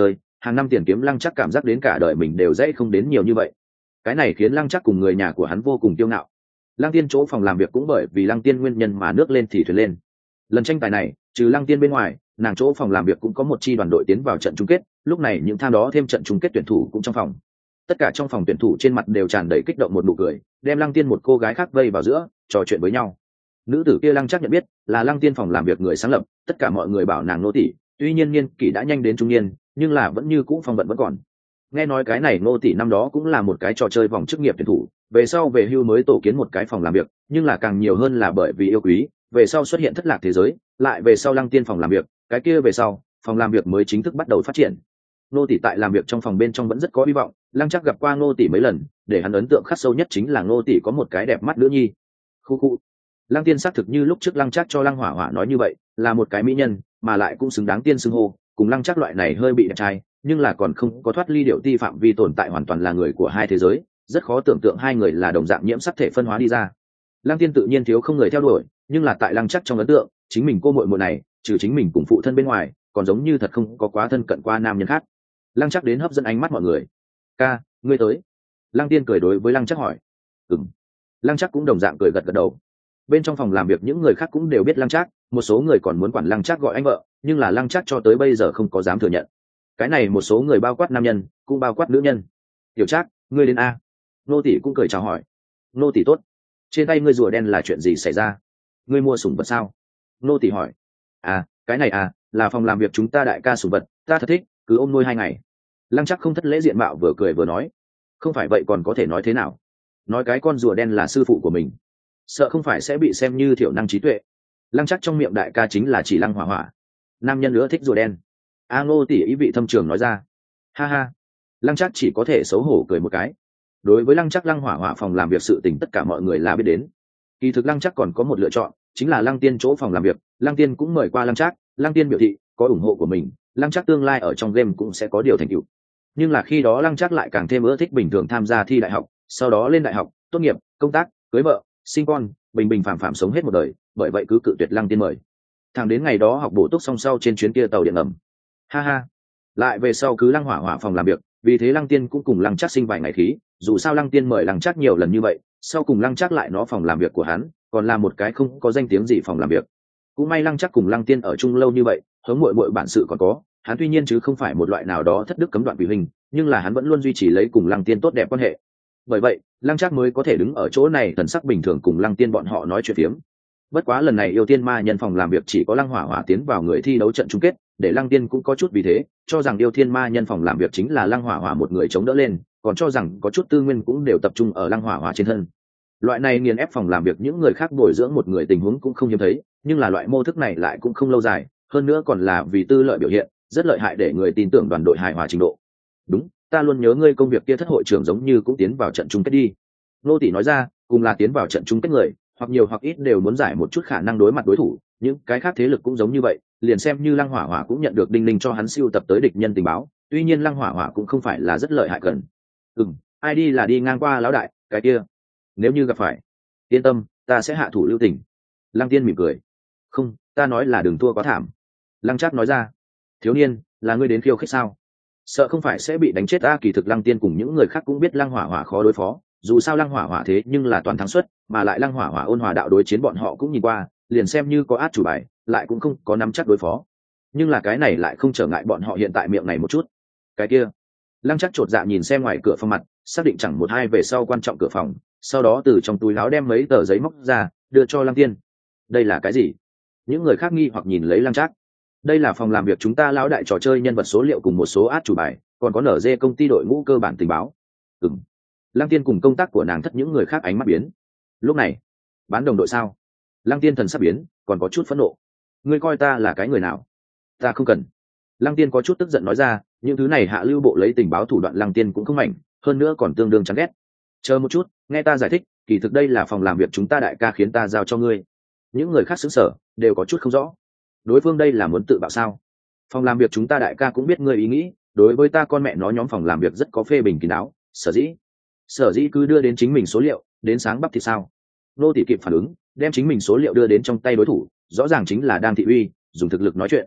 hàng năm tiền kiếm Lăng Trác cảm giác đến cả đời mình đều dễ không đến nhiều như vậy. Cái này khiến Lăng Trác cùng người nhà của hắn vô cùng kiêu ngạo. Lăng Tiên chỗ phòng làm việc cũng bởi vì Lăng Tiên nguyên nhân mà nước lên thì thuyền lên. Lần tranh tài này, trừ Lăng Tiên bên ngoài, nàng chỗ phòng làm việc cũng có một chi đoàn đội tiến vào trận chung kết, lúc này những tham đó thêm trận chung kết tuyển thủ cũng trong phòng. Tất cả trong phòng tuyển thủ trên mặt đều tràn đầy kích động một nụ cười, đem Lăng Tiên một cô gái khác vây vào giữa, trò chuyện với nhau. Nữ tử kia Lăng Trác nhận biết, là Lăng Tiên phòng làm việc người sáng lập, tất cả mọi người bảo nàng nô tỷ, tuy nhiên niên kỷ đã nhanh đến trung niên, nhưng là vẫn như cũ phong vận vẫn còn. Nghe nói cái này nô tỷ năm đó cũng là một cái trò chơi vòng chức nghiệp tuyển thủ, về sau về hưu mới tổ kiến một cái phòng làm việc, nhưng là càng nhiều hơn là bởi vì yêu quý, về sau xuất hiện thất lạc thế giới, lại về sau Lăng Tiên phòng làm việc, cái kia về sau, phòng làm việc mới chính thức bắt đầu phát triển. Nô tỷ tại làm việc trong phòng bên trong vẫn rất có hy vọng, Lăng Trác gặp qua nô tỷ mấy lần, để hắn ấn tượng khắc sâu nhất chính là nô tỷ có một cái đẹp mắt nữ nhi. Khu khu. Lăng Tiên xác thực như lúc trước Lăng Trác cho Lăng Hỏa Hỏa nói như vậy, là một cái mỹ nhân, mà lại cũng xứng đáng tiên xưng hô, cùng Lăng Trác loại này hơi bị đẹp trai, nhưng là còn không có thoát ly điệu ti phạm vi tồn tại hoàn toàn là người của hai thế giới, rất khó tưởng tượng hai người là đồng dạng nhiễm sắc thể phân hóa đi ra. Lăng Tiên tự nhiên thiếu không người theo đuổi, nhưng là tại Lăng Trác trong ấn tượng, chính mình cô muội muội này, trừ chính mình cùng phụ thân bên ngoài, còn giống như thật không có quá thân cận qua nam nhân khác. Lăng Trác đến hấp dẫn ánh mắt mọi người. "Ca, ngươi tới?" Lăng Tiên cười đối với Lăng Trác hỏi. "Ừm." Lăng Trác cũng đồng dạng cười gật gật đầu. Bên trong phòng làm việc những người khác cũng đều biết Lăng Trác, một số người còn muốn quản Lăng Trác gọi anh vợ, nhưng là Lăng Trác cho tới bây giờ không có dám thừa nhận. Cái này một số người bao quát nam nhân, cũng bao quát nữ nhân. "Tiểu Trác, ngươi đến a?" Nô tỷ cũng cười chào hỏi. "Nô tỷ tốt. Trên tay ngươi rùa đen là chuyện gì xảy ra? Ngươi mua sủng vật sao?" Nô tỷ hỏi. "À, cái này à, là phòng làm việc chúng ta đại ca sủng vật, ta thật thích, cứ ôm nuôi hai ngày." Lăng Trác không thất lễ diện mạo vừa cười vừa nói. "Không phải vậy còn có thể nói thế nào? Nói cái con rùa đen là sư phụ của mình, sợ không phải sẽ bị xem như thiểu năng trí tuệ." Lăng Trác trong miệng đại ca chính là chỉ Lăng Hỏa Hỏa. Nam nhân nữa thích rùa đen. A Ngô tỷ ý vị thâm trường nói ra. Ha ha. Lăng Trác chỉ có thể xấu hổ cười một cái. Đối với Lăng Trác Lăng Hỏa Hỏa phòng làm việc sự tình tất cả mọi người là biết đến. Kỳ thực Lăng Trác còn có một lựa chọn, chính là Lăng Tiên chỗ phòng làm việc, Lăng Tiên cũng mời qua Lăng Trác, Lăng Tiên biểu thị có ủng hộ của mình, Lăng Trác tương lai ở trong game cũng sẽ có điều thành tựu. Nhưng là khi đó Lăng Trác lại càng thêm ưa thích bình thường tham gia thi đại học, sau đó lên đại học, tốt nghiệp, công tác, cưới vợ, sinh con, bình bình phàm phàm sống hết một đời, bởi vậy cứ cự tuyệt Lăng Tiên mời. Thẳng đến ngày đó học bổ túc xong sau trên chuyến kia tàu điện ngầm. Ha ha. Lại về sau cứ Lăng Hỏa Hỏa phòng làm việc, vì thế Lăng Tiên cũng cùng Lăng Trác sinh vài ngày khí, dù sao Lăng Tiên mời Lăng Trác nhiều lần như vậy, sau cùng Lăng Trác lại nó phòng làm việc của hắn, còn là một cái không có danh tiếng gì phòng làm việc. Cũng may Lăng Trác cùng Lăng Tiên ở chung lâu như vậy, hống muội muội bản sự còn có, hắn tuy nhiên chứ không phải một loại nào đó thất đức cấm đoạn quỷ hình, nhưng là hắn vẫn luôn duy trì lấy cùng Lăng Tiên tốt đẹp quan hệ. Bởi vậy, Lăng Trác mới có thể đứng ở chỗ này thần sắc bình thường cùng Lăng Tiên bọn họ nói chuyện phiếm. Bất quá lần này yêu tiên ma nhân phòng làm việc chỉ có Lăng Hỏa Hỏa tiến vào người thi đấu trận chung kết, để Lăng Tiên cũng có chút vì thế, cho rằng yêu tiên ma nhân phòng làm việc chính là Lăng Hỏa Hỏa một người chống đỡ lên, còn cho rằng có chút tư nguyên cũng đều tập trung ở Lăng Hỏa Hỏa trên thân. Loại này nghiền ép phòng làm việc những người khác bồi dưỡng một người tình huống cũng không hiếm thấy, nhưng là loại mô thức này lại cũng không lâu dài, hơn nữa còn là vì tư lợi biểu hiện, rất lợi hại để người tin tưởng đoàn đội hài hòa trình độ. "Đúng, ta luôn nhớ ngươi công việc kia thất hội trưởng giống như cũng tiến vào trận chung kết đi." Nô tỷ nói ra, cùng là tiến vào trận chung kết người, hoặc nhiều hoặc ít đều muốn giải một chút khả năng đối mặt đối thủ, những cái khác thế lực cũng giống như vậy, liền xem như Lăng Hỏa Hỏa cũng nhận được Đinh Ninh cho hắn siêu tập tới địch nhân tình báo, tuy nhiên Lăng Hỏa Hỏa cũng không phải là rất lợi hại cần. "Ừm, ai đi là đi ngang qua lão đại, cái kia, nếu như gặp phải, yên tâm, ta sẽ hạ thủ lưu tình." Lăng Tiên mỉm cười. "Không, ta nói là đừng thua quá thảm." Lăng Trác nói ra. "Thiếu niên, là ngươi đến khiêu khích sao? Sợ không phải sẽ bị đánh chết a?" Kỳ thực Lăng Tiên cùng những người khác cũng biết Lăng Hỏa Hỏa khó đối phó, dù sao Lăng Hỏa Hỏa thế nhưng là toàn thắng suất, mà lại Lăng Hỏa Hỏa ôn hòa đạo đối chiến bọn họ cũng nhìn qua, liền xem như có át chủ bài, lại cũng không có nắm chắc đối phó. Nhưng là cái này lại không trở ngại bọn họ hiện tại miệng này một chút. Cái kia, Lăng Trác chột dạ nhìn xem ngoài cửa phòng mặt, xác định chẳng một hai về sau quan trọng cửa phòng, sau đó từ trong túi áo đem mấy tờ giấy móc ra, đưa cho Lăng Tiên. "Đây là cái gì?" Những người khác nghi hoặc nhìn lấy Lăng Trác. "Đây là phòng làm việc chúng ta lão đại trò chơi nhân vật số liệu cùng một số át chủ bài, còn có nở dê công ty đội ngũ cơ bản tình báo." Ừm. Lăng Tiên cùng công tác của nàng thất những người khác ánh mắt biến. Lúc này, bán đồng đội sao? Lăng Tiên thần sắp biến, còn có chút phẫn nộ. "Ngươi coi ta là cái người nào? Ta không cần." Lăng Tiên có chút tức giận nói ra, những thứ này hạ lưu bộ lấy tình báo thủ đoạn Lăng Tiên cũng không mảnh, hơn nữa còn tương đương chán ghét. "Chờ một chút, nghe ta giải thích, kỳ thực đây là phòng làm việc chúng ta đại ca khiến ta giao cho ngươi." Những người khác sững sờ, đều có chút không rõ. Đối phương đây là muốn tự bạo sao? "Phòng làm việc chúng ta đại ca cũng biết ngươi ý nghĩ, đối với ta con mẹ nó nhóm phòng làm việc rất có phê bình kín đáo, sở dĩ sở dĩ cứ đưa đến chính mình số liệu, đến sáng bắp thì sao?" Nô tỷ kịp phản ứng, đem chính mình số liệu đưa đến trong tay đối thủ, rõ ràng chính là đang thị uy, dùng thực lực nói chuyện.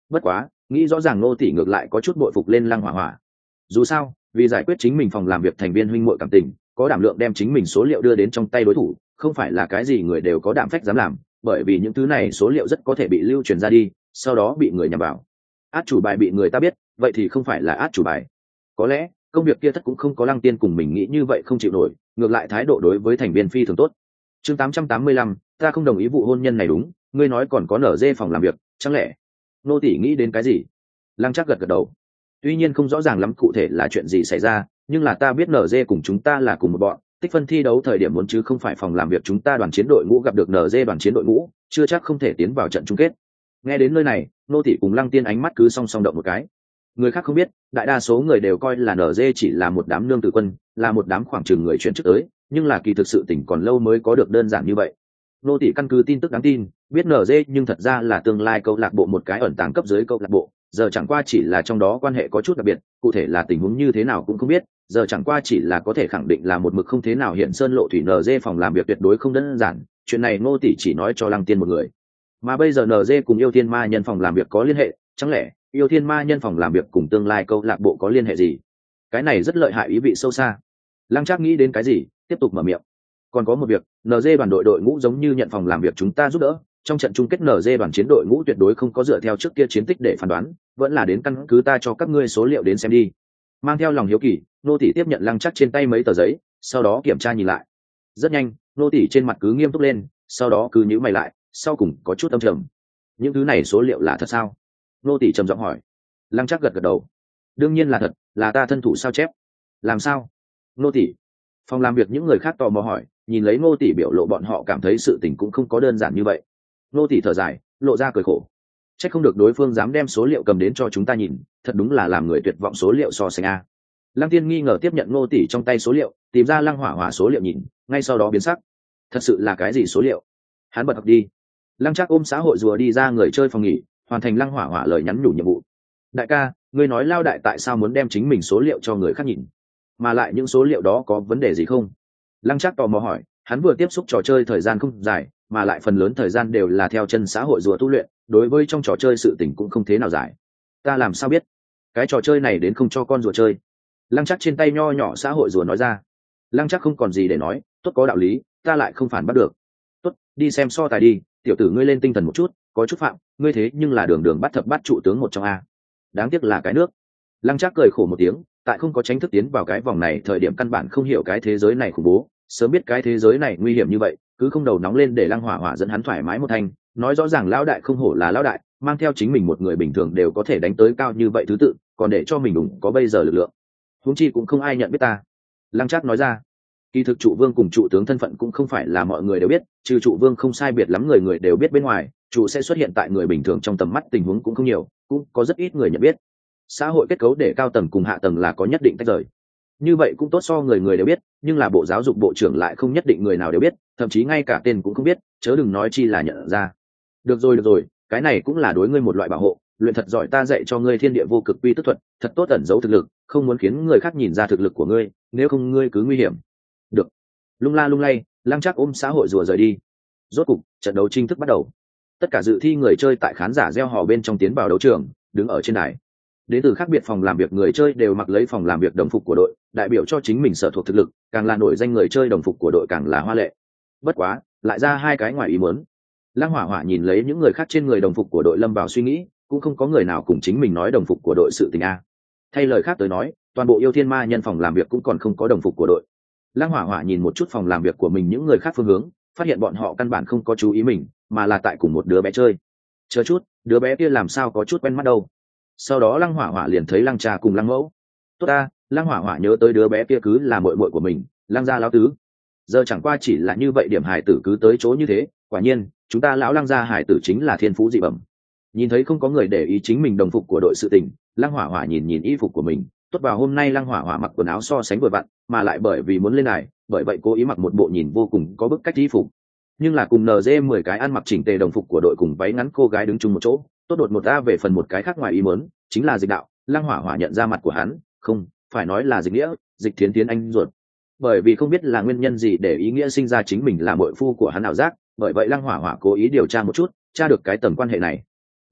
Bất quá nghĩ rõ ràng nô tỷ ngược lại có chút bội phục lên lăng hỏa hỏa. Dù sao vì giải quyết chính mình phòng làm việc thành viên huynh muội cảm tình, có đảm lượng đem chính mình số liệu đưa đến trong tay đối thủ, không phải là cái gì người đều có đảm phách dám làm, bởi vì những thứ này số liệu rất có thể bị lưu truyền ra đi, sau đó bị người nhằm vào. Át chủ bài bị người ta biết, vậy thì không phải là át chủ bài. Có lẽ công việc kia thất cũng không có Lăng Tiên cùng mình nghĩ như vậy không chịu nổi, ngược lại thái độ đối với thành viên phi thường tốt. Chương tám trăm tám mươi lăm, ta không đồng ý vụ hôn nhân này đúng, ngươi nói còn có nở dê phòng làm việc, chẳng lẽ nô tỷ nghĩ đến cái gì? Lăng Trác gật gật đầu. Tuy nhiên không rõ ràng lắm cụ thể là chuyện gì xảy ra, nhưng là ta biết nở dê cùng chúng ta là cùng một bọn, tích phân thi đấu thời điểm muốn chứ không phải phòng làm việc chúng ta đoàn chiến đội ngũ gặp được nở dê đoàn chiến đội ngũ, chưa chắc không thể tiến vào trận chung kết. Nghe đến nơi này, nô tỷ cùng Lăng Tiên ánh mắt cứ song song động một cái. Người khác không biết, đại đa số người đều coi là nở dê chỉ là một đám nương tử quân, là một đám khoảng chừng người chuyển chức tới, nhưng là kỳ thực sự tỉnh còn lâu mới có được đơn giản như vậy. Nô tỷ căn cứ tin tức đáng tin, biết nở dê nhưng thật ra là tương lai câu lạc bộ một cái ẩn tàng cấp dưới câu lạc bộ, giờ chẳng qua chỉ là trong đó quan hệ có chút đặc biệt, cụ thể là tình huống như thế nào cũng không biết, giờ chẳng qua chỉ là có thể khẳng định là một mực không thế nào hiện sơn lộ thủy nở dê phòng làm việc tuyệt đối không đơn giản, chuyện này nô tỷ chỉ nói cho Lăng Tiên một người. Mà bây giờ nở dê cùng Yêu Thiên Ma nhân phòng làm việc có liên hệ, chẳng lẽ Yêu Thiên Ma nhân phòng làm việc cùng tương lai câu lạc bộ có liên hệ gì? Cái này rất lợi hại ý vị sâu xa. Lăng Trác nghĩ đến cái gì, tiếp tục mở miệng. Còn có một việc, en giê đoàn đội đội ngũ giống như nhận phòng làm việc chúng ta giúp đỡ, trong trận chung kết en giê đoàn chiến đội ngũ tuyệt đối không có dựa theo trước kia chiến tích để phán đoán, vẫn là đến căn cứ ta cho các ngươi số liệu đến xem đi. Mang theo lòng hiếu kỳ, nô tỷ tiếp nhận Lăng Trác trên tay mấy tờ giấy, sau đó kiểm tra nhìn lại. Rất nhanh, nô tỷ trên mặt cứ nghiêm túc lên, sau đó cứ nhíu mày lại, sau cùng có chút âm trầm. Những thứ này số liệu là thật sao? Nô tỷ trầm giọng hỏi. Lăng Trác gật gật đầu. Đương nhiên là thật, là ta thân thủ sao chép. Làm sao? Nô tỷ. Phòng làm việc những người khác tò mò hỏi, nhìn lấy Ngô tỷ biểu lộ bọn họ cảm thấy sự tình cũng không có đơn giản như vậy. Ngô tỷ thở dài, lộ ra cười khổ. Chắc không được đối phương dám đem số liệu cầm đến cho chúng ta nhìn, thật đúng là làm người tuyệt vọng số liệu so sánh a. Lăng Tiên nghi ngờ tiếp nhận Ngô tỷ trong tay số liệu, tìm ra Lăng Hỏa Hỏa số liệu nhìn, ngay sau đó biến sắc. Thật sự là cái gì số liệu? Hắn bật học đi. Lăng Trác ôm xã hội rùa đi ra người chơi phòng nghỉ, hoàn thành Lăng Hỏa Hỏa lời nhắn nhủ nhiệm vụ. Đại ca, ngươi nói Lao đại tại sao muốn đem chính mình số liệu cho người khác nhìn? Mà lại những số liệu đó có vấn đề gì không? Lăng Trác tò mò hỏi, hắn vừa tiếp xúc trò chơi thời gian không dài, mà lại phần lớn thời gian đều là theo chân xã hội rùa tu luyện, đối với trong trò chơi sự tình cũng không thế nào giải. Ta làm sao biết? Cái trò chơi này đến không cho con rùa chơi. Lăng Trác trên tay nho nhỏ xã hội rùa nói ra. Lăng Trác không còn gì để nói, tốt có đạo lý, ta lại không phản bắt được. Tốt, đi xem so tài đi, tiểu tử ngươi lên tinh thần một chút, có chút phạm, ngươi thế nhưng là đường đường bắt thập bắt trụ tướng một trong a. Đáng tiếc là cái nước. Lăng Trác cười khổ một tiếng, tại không có tránh thức tiến vào cái vòng này thời điểm căn bản không hiểu cái thế giới này khủng bố, sớm biết cái thế giới này nguy hiểm như vậy, cứ không đầu nóng lên để Lăng Hỏa Hỏa dẫn hắn thoải mái một thanh, nói rõ ràng lão đại không hổ là lão đại, mang theo chính mình một người bình thường đều có thể đánh tới cao như vậy thứ tự, còn để cho mình đúng có bây giờ lực lượng. Huống chi cũng không ai nhận biết ta. Lăng Trác nói ra. Kỳ thực trụ vương cùng trụ tướng thân phận cũng không phải là mọi người đều biết, trừ trụ vương không sai biệt lắm người người đều biết bên ngoài, trụ sẽ xuất hiện tại người bình thường trong tầm mắt tình huống cũng không nhiều, cũng có rất ít người nhận biết. Xã hội kết cấu để cao tầng cùng hạ tầng là có nhất định tách rời, như vậy cũng tốt so người người đều biết, nhưng là bộ giáo dục bộ trưởng lại không nhất định người nào đều biết, thậm chí ngay cả tên cũng không biết, chớ đừng nói chi là nhận ra. Được rồi được rồi, cái này cũng là đối ngươi một loại bảo hộ, luyện thật giỏi ta dạy cho ngươi thiên địa vô cực quy tức thuật, thật tốt ẩn giấu thực lực, không muốn khiến người khác nhìn ra thực lực của ngươi, nếu không ngươi cứ nguy hiểm. Được. Lung la lung lay, Lăng Trác ôm xã hội rùa rời đi. Rốt cục trận đấu chính thức bắt đầu. Tất cả dự thi người chơi tại khán giả reo hò bên trong tiến vào đấu trường, đứng ở trên đài. Đến từ khác biệt phòng làm việc người chơi đều mặc lấy phòng làm việc đồng phục của đội, đại biểu cho chính mình sở thuộc thực lực, càng là nổi danh người chơi đồng phục của đội càng là hoa lệ. Bất quá, lại ra hai cái ngoài ý muốn. Lăng Hỏa Hỏa nhìn lấy những người khác trên người đồng phục của đội lâm vào suy nghĩ, cũng không có người nào cùng chính mình nói đồng phục của đội sự tình a. Thay lời khác tới nói, toàn bộ Yêu Thiên Ma nhân phòng làm việc cũng còn không có đồng phục của đội. Lăng Hỏa Hỏa nhìn một chút phòng làm việc của mình những người khác phương hướng, phát hiện bọn họ căn bản không có chú ý mình, mà là tại cùng một đứa bé chơi. Chờ chút, đứa bé kia làm sao có chút quen mắt đâu. Sau đó Lăng Hỏa Hỏa liền thấy Lăng Trà cùng Lăng Mẫu. Tốt ta, Lăng Hỏa Hỏa nhớ tới đứa bé kia cứ là muội muội của mình, Lăng gia lão tứ. Giờ chẳng qua chỉ là như vậy điểm hài tử cứ tới chỗ như thế, quả nhiên, chúng ta lão Lăng gia hài tử chính là thiên phú dị bẩm. Nhìn thấy không có người để ý chính mình đồng phục của đội sự tình, Lăng Hỏa Hỏa nhìn nhìn y phục của mình, tốt vào hôm nay Lăng Hỏa Hỏa mặc quần áo so sánh vừa vặn, mà lại bởi vì muốn lên đài, bởi vậy cố ý mặc một bộ nhìn vô cùng có bức cách y phục. Nhưng là cùng en giê mười cái ăn mặc chỉnh tề đồng phục của đội cùng váy ngắn cô gái đứng chung một chỗ, tốt đột một a về phần một cái khác ngoài ý muốn, chính là Dịch Đạo. Lăng Hỏa Hỏa nhận ra mặt của hắn, không, phải nói là Dịch Nghĩa, Dịch Thiến Tiến anh ruột. Bởi vì không biết là nguyên nhân gì để ý nghĩa sinh ra chính mình là muội phu của hắn ảo giác, bởi vậy Lăng Hỏa Hỏa cố ý điều tra một chút, tra được cái tầng quan hệ này.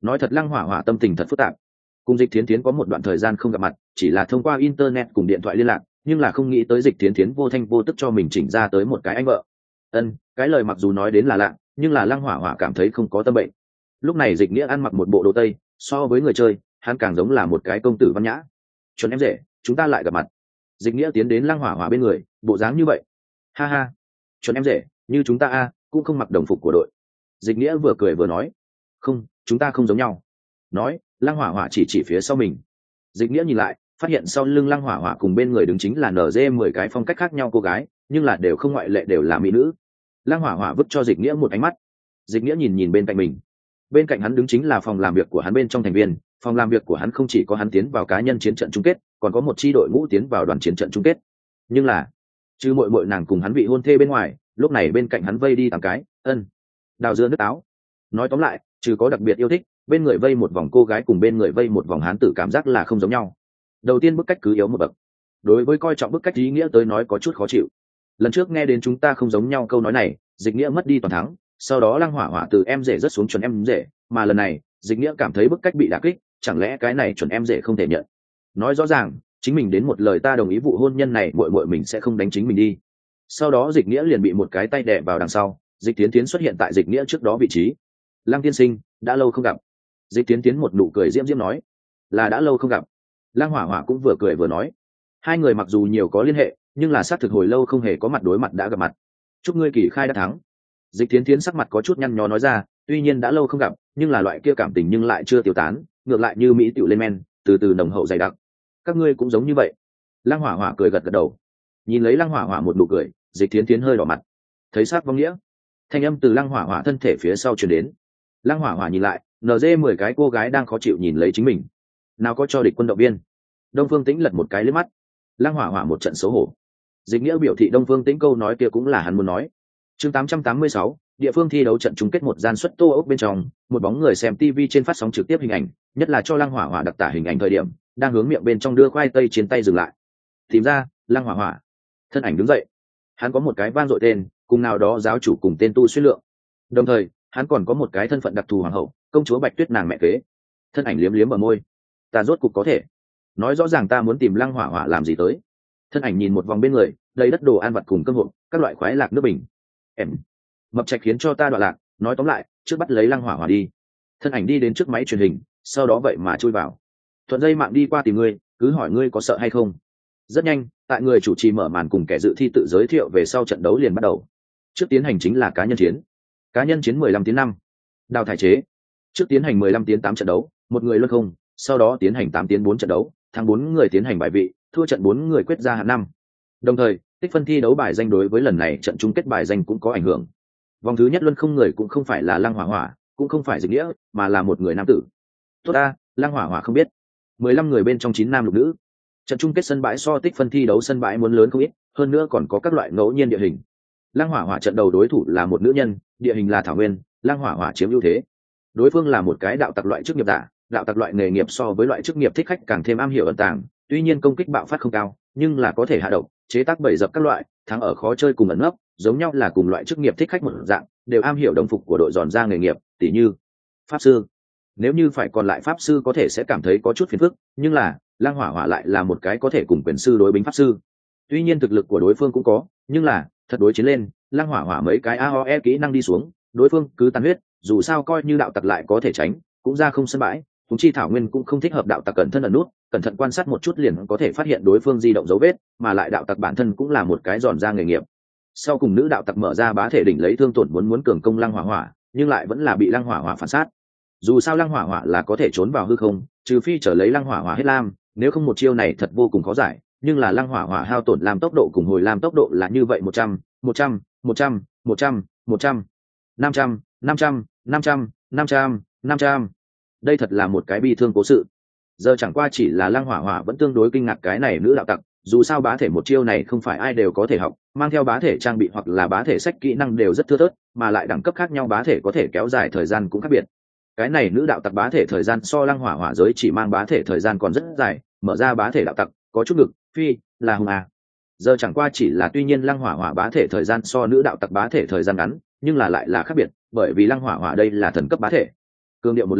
nói thật lăng hỏa hỏa tâm tình thật phức tạp. Cùng Dịch Thiến Thiến có một đoạn thời gian không gặp mặt, chỉ là thông qua internet cùng điện thoại liên lạc, nhưng là không nghĩ tới Dịch Thiến Thiến vô thanh vô tức cho mình chỉnh ra tới một cái anh vợ. Ân, cái lời mặc dù nói đến là lạ, nhưng là lăng hỏa hỏa cảm thấy không có tâm bệnh. Lúc này Dịch Nghĩa ăn mặc một bộ đồ tây, so với người chơi, hắn càng giống là một cái công tử văn nhã. Chuẩn em rể, chúng ta lại gặp mặt. Dịch Nghĩa tiến đến lăng hỏa hỏa bên người, bộ dáng như vậy. Ha ha, chuẩn em rể, như chúng ta a, cũng không mặc đồng phục của đội. Dịch Nghĩa vừa cười vừa nói, không, chúng ta không giống nhau. Nói, lăng hỏa hỏa chỉ chỉ phía sau mình. Dịch Nghĩa nhìn lại, phát hiện sau lưng lăng hỏa hỏa cùng bên người đứng chính là en giê mười cái phong cách khác nhau cô gái, nhưng là đều không ngoại lệ đều là mỹ nữ. Lăng hỏa hỏa vứt cho Dịch Nghĩa một ánh mắt. Dịch Nghĩa nhìn nhìn bên cạnh mình. Bên cạnh hắn đứng chính là phòng làm việc của hắn bên trong thành viên, phòng làm việc của hắn không chỉ có hắn tiến vào cá nhân chiến trận chung kết, còn có một chi đội ngũ tiến vào đoàn chiến trận chung kết. Nhưng là, chứ muội muội nàng cùng hắn vị hôn thê bên ngoài, lúc này bên cạnh hắn vây đi tám cái, ân, đào dưa nước táo. Nói tóm lại, trừ có đặc biệt yêu thích, bên người vây một vòng cô gái cùng bên người vây một vòng hán tử cảm giác là không giống nhau. Đầu tiên bức cách cứ yếu một bậc. Đối với coi trọng bức cách ý nghĩa tới nói có chút khó chịu. Lần trước nghe đến chúng ta không giống nhau câu nói này, Dịch Nghĩa mất đi toàn thắng, sau đó lăng hỏa hỏa từ em rể rất xuống chuẩn em rể, mà lần này Dịch Nghĩa cảm thấy bức cách bị đả kích, chẳng lẽ cái này chuẩn em rể không thể nhận. Nói rõ ràng chính mình đến một lời ta đồng ý vụ hôn nhân này muội muội mình sẽ không đánh chính mình đi. Sau đó Dịch Nghĩa liền bị một cái tay đè vào đằng sau, Dịch Tiến Tiến xuất hiện tại Dịch Nghĩa trước đó vị trí. Lăng tiên sinh, đã lâu không gặp. Dịch Tiến Tiến một nụ cười diễm diễm nói, là đã lâu không gặp. Lăng hỏa hỏa cũng vừa cười vừa nói, hai người mặc dù nhiều có liên hệ, nhưng là xác thực hồi lâu không hề có mặt đối mặt đã gặp mặt. Chúc ngươi kỳ khai đã thắng. Dịch Tiến Tiến sắc mặt có chút nhăn nhó nói ra, tuy nhiên đã lâu không gặp, nhưng là loại kia cảm tình nhưng lại chưa tiêu tán, ngược lại như mỹ tiểu lên men, từ từ nồng hậu dày đặc. Các ngươi cũng giống như vậy. Lăng hỏa hỏa cười gật gật đầu. Nhìn lấy lăng hỏa hỏa một nụ cười, Dịch Tiến Tiến hơi đỏ mặt. Thấy sát vong nghĩa, thanh âm từ lăng hỏa hỏa thân thể phía sau truyền đến. Lăng hỏa hỏa nhìn lại, en giê mười cái cô gái đang khó chịu nhìn lấy chính mình. Nào có cho địch quân động viên. Đông Phương Tĩnh lật một cái liếc mắt. Lăng hỏa hỏa một trận xấu hổ. Dịch Nghĩa biểu thị Đông Phương Tĩnh câu nói kia cũng là hắn muốn nói. Chương tám trăm tám mươi sáu, địa phương thi đấu trận chung kết một gian suất tô ốc bên trong, một bóng người xem ti vi trên phát sóng trực tiếp hình ảnh, nhất là cho Lăng hỏa hỏa đặc tả hình ảnh thời điểm, đang hướng miệng bên trong đưa khoai tây trên tay dừng lại. Tìm ra, Lăng hỏa hỏa. Thân ảnh đứng dậy. Hắn có một cái vang dội tên, cùng nào đó giáo chủ cùng tên tu xuyên lượng. Đồng thời, hắn còn có một cái thân phận đặc thù hoàng hậu, công chúa Bạch Tuyết nàng mẹ kế. Thân ảnh liếm liếm ở môi. Ta rốt cục có thể nói rõ ràng ta muốn tìm Lăng hỏa hỏa làm gì tới. Thân ảnh nhìn một vòng bên người, đầy đất đồ ăn vặt cùng cơm hộp, các loại khoái lạc nước bình. Em mập trạch khiến cho ta đoạn lạc, nói tóm lại, trước bắt lấy Lăng hỏa hỏa đi. Thân ảnh đi đến trước máy truyền hình, sau đó vậy mà chui vào. Thuận dây mạng đi qua tìm ngươi, cứ hỏi ngươi có sợ hay không. Rất nhanh, tại người chủ trì mở màn cùng kẻ dự thi tự giới thiệu về sau trận đấu liền bắt đầu. Trước tiến hành chính là cá nhân chiến. Cá nhân chiến mười lăm tiếng năm. Đào thải chế. Trước tiến hành mười lăm tiếng tám trận đấu, một người luân không, sau đó tiến hành tám tiếng bốn trận đấu, thắng bốn người tiến hành bài vị, thua trận bốn người quyết ra hạng năm. Đồng thời, tích phân thi đấu bài danh đối với lần này trận chung kết bài danh cũng có ảnh hưởng. Vòng thứ nhất luân không người cũng không phải là Lăng hỏa hỏa, cũng không phải Dịch Nghĩa, mà là một người nam tử. Tốt a, Lăng hỏa hỏa không biết. mười lăm người bên trong chín nam lục nữ. Trận chung kết sân bãi so tích phân thi đấu sân bãi muốn lớn không ít, hơn nữa còn có các loại ngẫu nhiên địa hình. Lăng hỏa hỏa trận đầu đối thủ là một nữ nhân, địa hình là thảo nguyên, Lăng hỏa hỏa chiếm ưu thế. Đối phương là một cái đạo tặc loại chức nghiệp giả, đạo tặc loại nghề nghiệp so với loại chức nghiệp thích khách càng thêm am hiểu ẩn tàng, tuy nhiên công kích bạo phát không cao, nhưng là có thể hạ độc, chế tác bẫy dập các loại, thắng ở khó chơi cùng ẩn nấp, giống nhau là cùng loại chức nghiệp thích khách một dạng, đều am hiểu đồng phục của đội giòn ra nghề nghiệp, tỉ như pháp sư. Nếu như phải còn lại pháp sư có thể sẽ cảm thấy có chút phiền phức, nhưng là Lăng hỏa hỏa lại là một cái có thể cùng quyền sư đối bính pháp sư. Tuy nhiên thực lực của đối phương cũng có, nhưng là thật đối chiến lên, Lăng hỏa hỏa mấy cái a o e kỹ năng đi xuống, đối phương cứ tàn huyết, dù sao coi như đạo tặc lại có thể tránh, cũng ra không sân bãi. Thúng chi thảo nguyên cũng không thích hợp đạo tặc cẩn thân ẩn nút, cẩn thận quan sát một chút liền có thể phát hiện đối phương di động dấu vết, mà lại đạo tặc bản thân cũng là một cái giòn ra nghề nghiệp. Sau cùng nữ đạo tặc mở ra bá thể đỉnh lấy thương tổn muốn muốn cường công Lăng hỏa hỏa, nhưng lại vẫn là bị Lăng hỏa hỏa phản sát. Dù sao Lăng hỏa hỏa là có thể trốn vào hư không, trừ phi trở lấy Lăng hỏa hỏa hết lam, nếu không một chiêu này thật vô cùng khó giải. Nhưng là Lăng hỏa hỏa hao tổn làm tốc độ cùng hồi làm tốc độ là như vậy một trăm, một trăm, một trăm, một trăm, một trăm, năm trăm, năm trăm, năm trăm, năm trăm, năm trăm. Đây thật là một cái bi thương cố sự. Giờ chẳng qua chỉ là Lăng hỏa hỏa vẫn tương đối kinh ngạc cái này nữ đạo tặc, dù sao bá thể một chiêu này không phải ai đều có thể học, mang theo bá thể trang bị hoặc là bá thể sách kỹ năng đều rất thưa thớt, mà lại đẳng cấp khác nhau bá thể có thể kéo dài thời gian cũng khác biệt. Cái này nữ đạo tặc bá thể thời gian so Lăng hỏa hỏa giới chỉ mang bá thể thời gian còn rất dài, mở ra bá thể đạo tặc có chút ngực phi là hùng à. Giờ chẳng qua chỉ là tuy nhiên Lăng hỏa hỏa bá thể thời gian so nữ đạo tặc bá thể thời gian ngắn, nhưng là lại là khác biệt, bởi vì Lăng hỏa hỏa đây là thần cấp bá thể. Cương điệu một lần,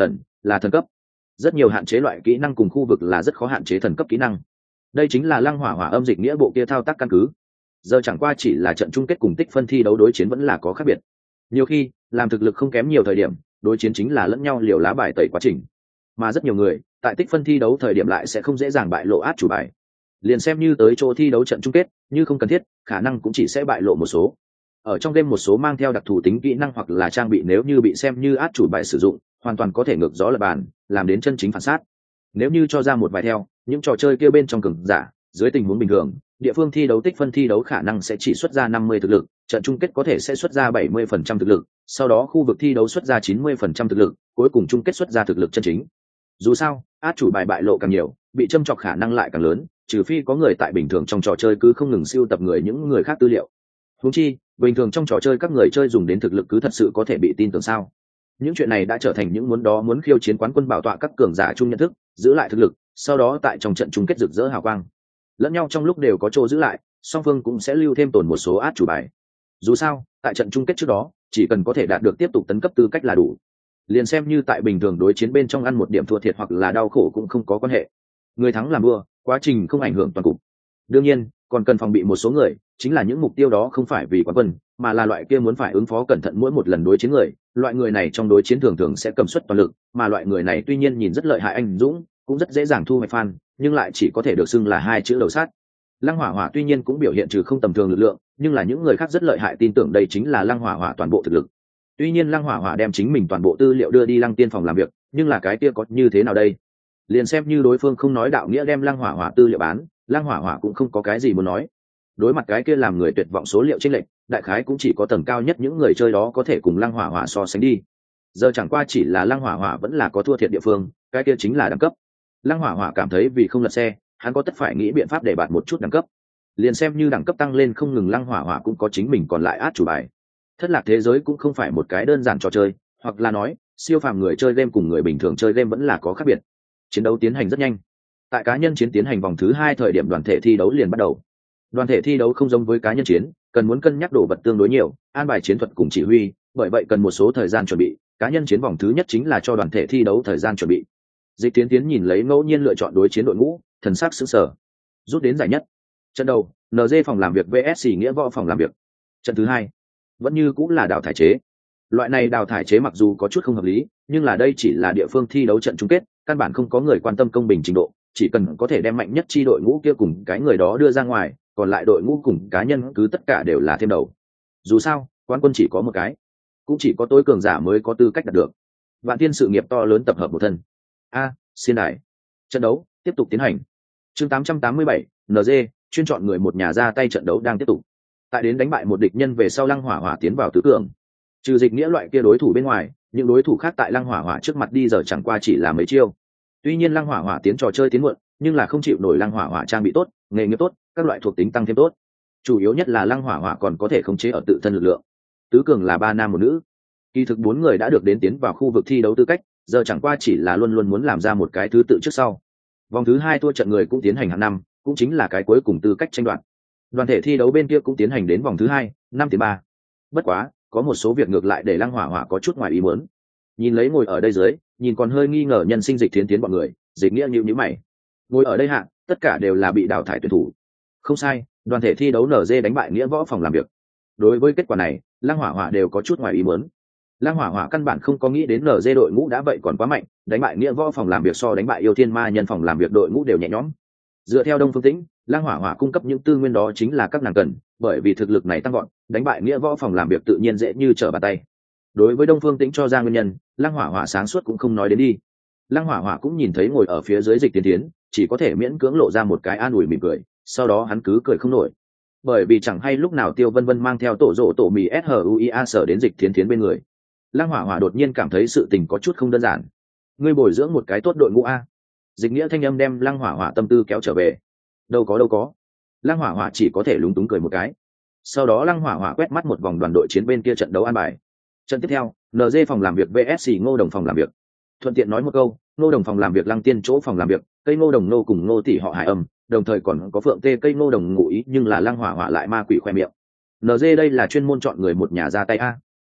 là thần cấp. Rất nhiều hạn chế loại kỹ năng cùng khu vực là rất khó hạn chế thần cấp kỹ năng. Đây chính là lăng hỏa hỏa âm dịch nghĩa bộ kia thao tác căn cứ. Giờ chẳng qua chỉ là trận chung kết cùng tích phân thi đấu đối chiến vẫn là có khác biệt. Nhiều khi làm thực lực không kém nhiều thời điểm, đối chiến chính là lẫn nhau liều lá bài tẩy quá trình. Mà rất nhiều người tại tích phân thi đấu thời điểm lại sẽ không dễ dàng bại lộ át chủ bài. Liền xem như tới chỗ thi đấu trận chung kết, như không cần thiết, khả năng cũng chỉ sẽ bại lộ một số. Ở trong game một số mang theo đặc thù tính kỹ năng hoặc là trang bị nếu như bị xem như át chủ bài sử dụng, hoàn toàn có thể ngược gió lập bàn, làm đến chân chính phản sát. Nếu như cho ra một vài theo, những trò chơi kia bên trong cường giả, dưới tình huống bình thường, địa phương thi đấu tích phân thi đấu khả năng sẽ chỉ xuất ra năm mươi thực lực, trận chung kết có thể sẽ xuất ra bảy mươi phần trăm thực lực, sau đó khu vực thi đấu xuất ra chín mươi phần trăm thực lực, cuối cùng chung kết xuất ra thực lực chân chính. Dù sao, át chủ bài bại lộ càng nhiều, bị châm chọc khả năng lại càng lớn, trừ phi có người tại bình thường trong trò chơi cứ không ngừng siêu tập người những người khác tư liệu. Huống chi, bình thường trong trò chơi các người chơi dùng đến thực lực cứ thật sự có thể bị tin tưởng sao? Những chuyện này đã trở thành những muốn đó muốn khiêu chiến quán quân bảo tọa các cường giả chung nhận thức, giữ lại thực lực, sau đó tại trong trận chung kết rực rỡ hào quang. Lẫn nhau trong lúc đều có chỗ giữ lại, song phương cũng sẽ lưu thêm tồn một số át chủ bài. Dù sao, tại trận chung kết trước đó, chỉ cần có thể đạt được tiếp tục tấn cấp tư cách là đủ. Liền xem như tại bình thường đối chiến bên trong ăn một điểm thua thiệt hoặc là đau khổ cũng không có quan hệ. Người thắng làm vua, quá trình không ảnh hưởng toàn cục. Đương nhiên, còn cần phòng bị một số người, chính là những mục tiêu đó không phải vì quán quân, mà là loại kia muốn phải ứng phó cẩn thận mỗi một lần đối chiến người. Loại người này trong đối chiến thường thường sẽ cầm suất toàn lực, mà loại người này tuy nhiên nhìn rất lợi hại anh dũng, cũng rất dễ dàng thu hoạch fan, nhưng lại chỉ có thể được xưng là hai chữ đầu sát. Lăng Hỏa Hỏa tuy nhiên cũng biểu hiện trừ không tầm thường lực lượng, nhưng là những người khác rất lợi hại tin tưởng đây chính là Lăng Hỏa Hỏa toàn bộ thực lực. Tuy nhiên Lăng Hỏa Hỏa đem chính mình toàn bộ tư liệu đưa đi Lăng Tiên phòng làm việc, nhưng là cái kia có như thế nào đây? Liền xem như đối phương không nói đạo nghĩa đem Lăng Hỏa Hỏa tư liệu bán, Lăng Hỏa Hỏa cũng không có cái gì muốn nói. Đối mặt cái kia làm người tuyệt vọng số liệu chênh lệch, đại khái cũng chỉ có tầng cao nhất những người chơi đó có thể cùng Lăng Hỏa Hỏa so sánh đi. Giờ chẳng qua chỉ là Lăng Hỏa Hỏa vẫn là có thua thiệt địa phương, cái kia chính là đẳng cấp. Lăng Hỏa Hỏa cảm thấy vì không lật xe, hắn có tất phải nghĩ biện pháp để bạt một chút đẳng cấp. Liền xem như đẳng cấp tăng lên không ngừng, Lăng Hỏa Hỏa cũng có chính mình còn lại át chủ bài. Thất lạc thế giới cũng không phải một cái đơn giản trò chơi, hoặc là nói siêu phàm người chơi game cùng người bình thường chơi game vẫn là có khác biệt. Chiến đấu tiến hành rất nhanh. Tại cá nhân chiến tiến hành vòng thứ hai thời điểm đoàn thể thi đấu liền bắt đầu. Đoàn thể thi đấu không giống với cá nhân chiến, cần muốn cân nhắc đồ vật tương đối nhiều, an bài chiến thuật cùng chỉ huy, bởi vậy cần một số thời gian chuẩn bị. Cá nhân chiến vòng thứ nhất chính là cho đoàn thể thi đấu thời gian chuẩn bị. Dịch Tiến Tiến nhìn lấy ngẫu nhiên lựa chọn đối chiến đội ngũ, thần sắc sững sờ. Rút đến giải nhất. Trận đầu, en giê phòng làm việc vs nghĩa võ phòng làm việc. Trận thứ hai, vẫn như cũng là đào thải chế. Loại này đào thải chế mặc dù có chút không hợp lý, nhưng là đây chỉ là địa phương thi đấu trận chung kết, căn bản không có người quan tâm công bình trình độ, chỉ cần có thể đem mạnh nhất chi đội ngũ kia cùng cái người đó đưa ra ngoài, còn lại đội ngũ cùng cá nhân cứ tất cả đều là thêm đầu. Dù sao, quán quân chỉ có một cái, cũng chỉ có tối cường giả mới có tư cách đạt được. Vạn Thiên sự nghiệp to lớn tập hợp một thân. A, xiên đài. Trận đấu tiếp tục tiến hành. Chương tám trăm tám mươi bảy, en giê chuyên chọn người một nhà ra tay, trận đấu đang tiếp tục. Tại đến đánh bại một địch nhân về sau, Lăng Hỏa Hỏa tiến vào tứ cường. Trừ Dịch Nghĩa loại kia đối thủ bên ngoài, những đối thủ khác tại Lăng Hỏa Hỏa trước mặt đi giờ chẳng qua chỉ là mấy chiêu. Tuy nhiên Lăng Hỏa Hỏa tiến trò chơi tiến muộn, nhưng là không chịu nổi Lăng Hỏa Hỏa trang bị tốt, nghề nghiệp tốt, các loại thuộc tính tăng thêm tốt. Chủ yếu nhất là Lăng Hỏa Hỏa còn có thể khống chế ở tự thân lực lượng. Tứ cường là ba nam một nữ. Kỳ thực bốn người đã được đến tiến vào khu vực thi đấu tư cách, giờ chẳng qua chỉ là luôn luôn muốn làm ra một cái thứ tự trước sau. Vòng thứ hai thua trận người cũng tiến hành hạng năm, cũng chính là cái cuối cùng tư cách tranh đoạt. Đoàn thể thi đấu bên kia cũng tiến hành đến vòng thứ hai, năm thứ ba. Bất quá, có một số việc ngược lại để Lăng Hỏa Hỏa có chút ngoài ý muốn. Nhìn lấy ngồi ở đây dưới, nhìn còn hơi nghi ngờ nhân sinh Dịch Thiến Tiến bọn người, Dịch Nghĩa nhíu nhíu mày. Ngồi ở đây hạng, tất cả đều là bị đào thải tuyển thủ. Không sai, đoàn thể thi đấu en giê đánh bại Nghĩa võ phòng làm việc. Đối với kết quả này, Lăng Hỏa Hỏa đều có chút ngoài ý muốn. Lăng Hỏa Hỏa căn bản không có nghĩ đến en giê đội ngũ đã vậy còn quá mạnh, đánh bại Nghĩa võ phòng làm việc so đánh bại Yêu Thiên Ma nhân phòng làm việc đội ngũ đều nhẹ nhõm. Dựa theo Đông Phương Tĩnh, Lăng Hỏa Hỏa cung cấp những tư nguyên đó chính là các nàng cần, bởi vì thực lực này tăng gọn, đánh bại Nghĩa võ phòng làm việc tự nhiên dễ như trở bàn tay. Đối với Đông Phương Tĩnh cho ra nguyên nhân, Lăng Hỏa Hỏa sáng suốt cũng không nói đến đi. Lăng Hỏa Hỏa cũng nhìn thấy ngồi ở phía dưới Dịch Tiến Tiến, chỉ có thể miễn cưỡng lộ ra một cái an ủi mỉm cười, sau đó hắn cứ cười không nổi. Bởi vì chẳng hay lúc nào Tiêu Vân Vân mang theo tổ rộ tổ mì SHUIA sở đến Dịch Tiến Tiến bên người. Lăng Hỏa Hỏa đột nhiên cảm thấy sự tình có chút không đơn giản. Ngươi bồi dưỡng một cái tốt đội ngũ a. Dịch Nghĩa thanh âm đem Lăng Hỏa Hỏa tâm tư kéo trở về. Đâu có đâu có. Lăng Hỏa Hỏa chỉ có thể lúng túng cười một cái. Sau đó Lăng Hỏa Hỏa quét mắt một vòng đoàn đội chiến bên kia trận đấu an bài. Trận tiếp theo, en giê phòng làm việc vs Ngô Đồng phòng làm việc. Thuận tiện nói một câu, Ngô Đồng phòng làm việc Lăng Tiên chỗ phòng làm việc, cây Ngô Đồng nô cùng Ngô tỷ họ Hải Âm, đồng thời còn có Phượng Tê cây Ngô Đồng ngụ ý, nhưng là Lăng Hỏa Hỏa lại ma quỷ khoe miệng. en giê đây là chuyên môn chọn người một nhà ra tay a.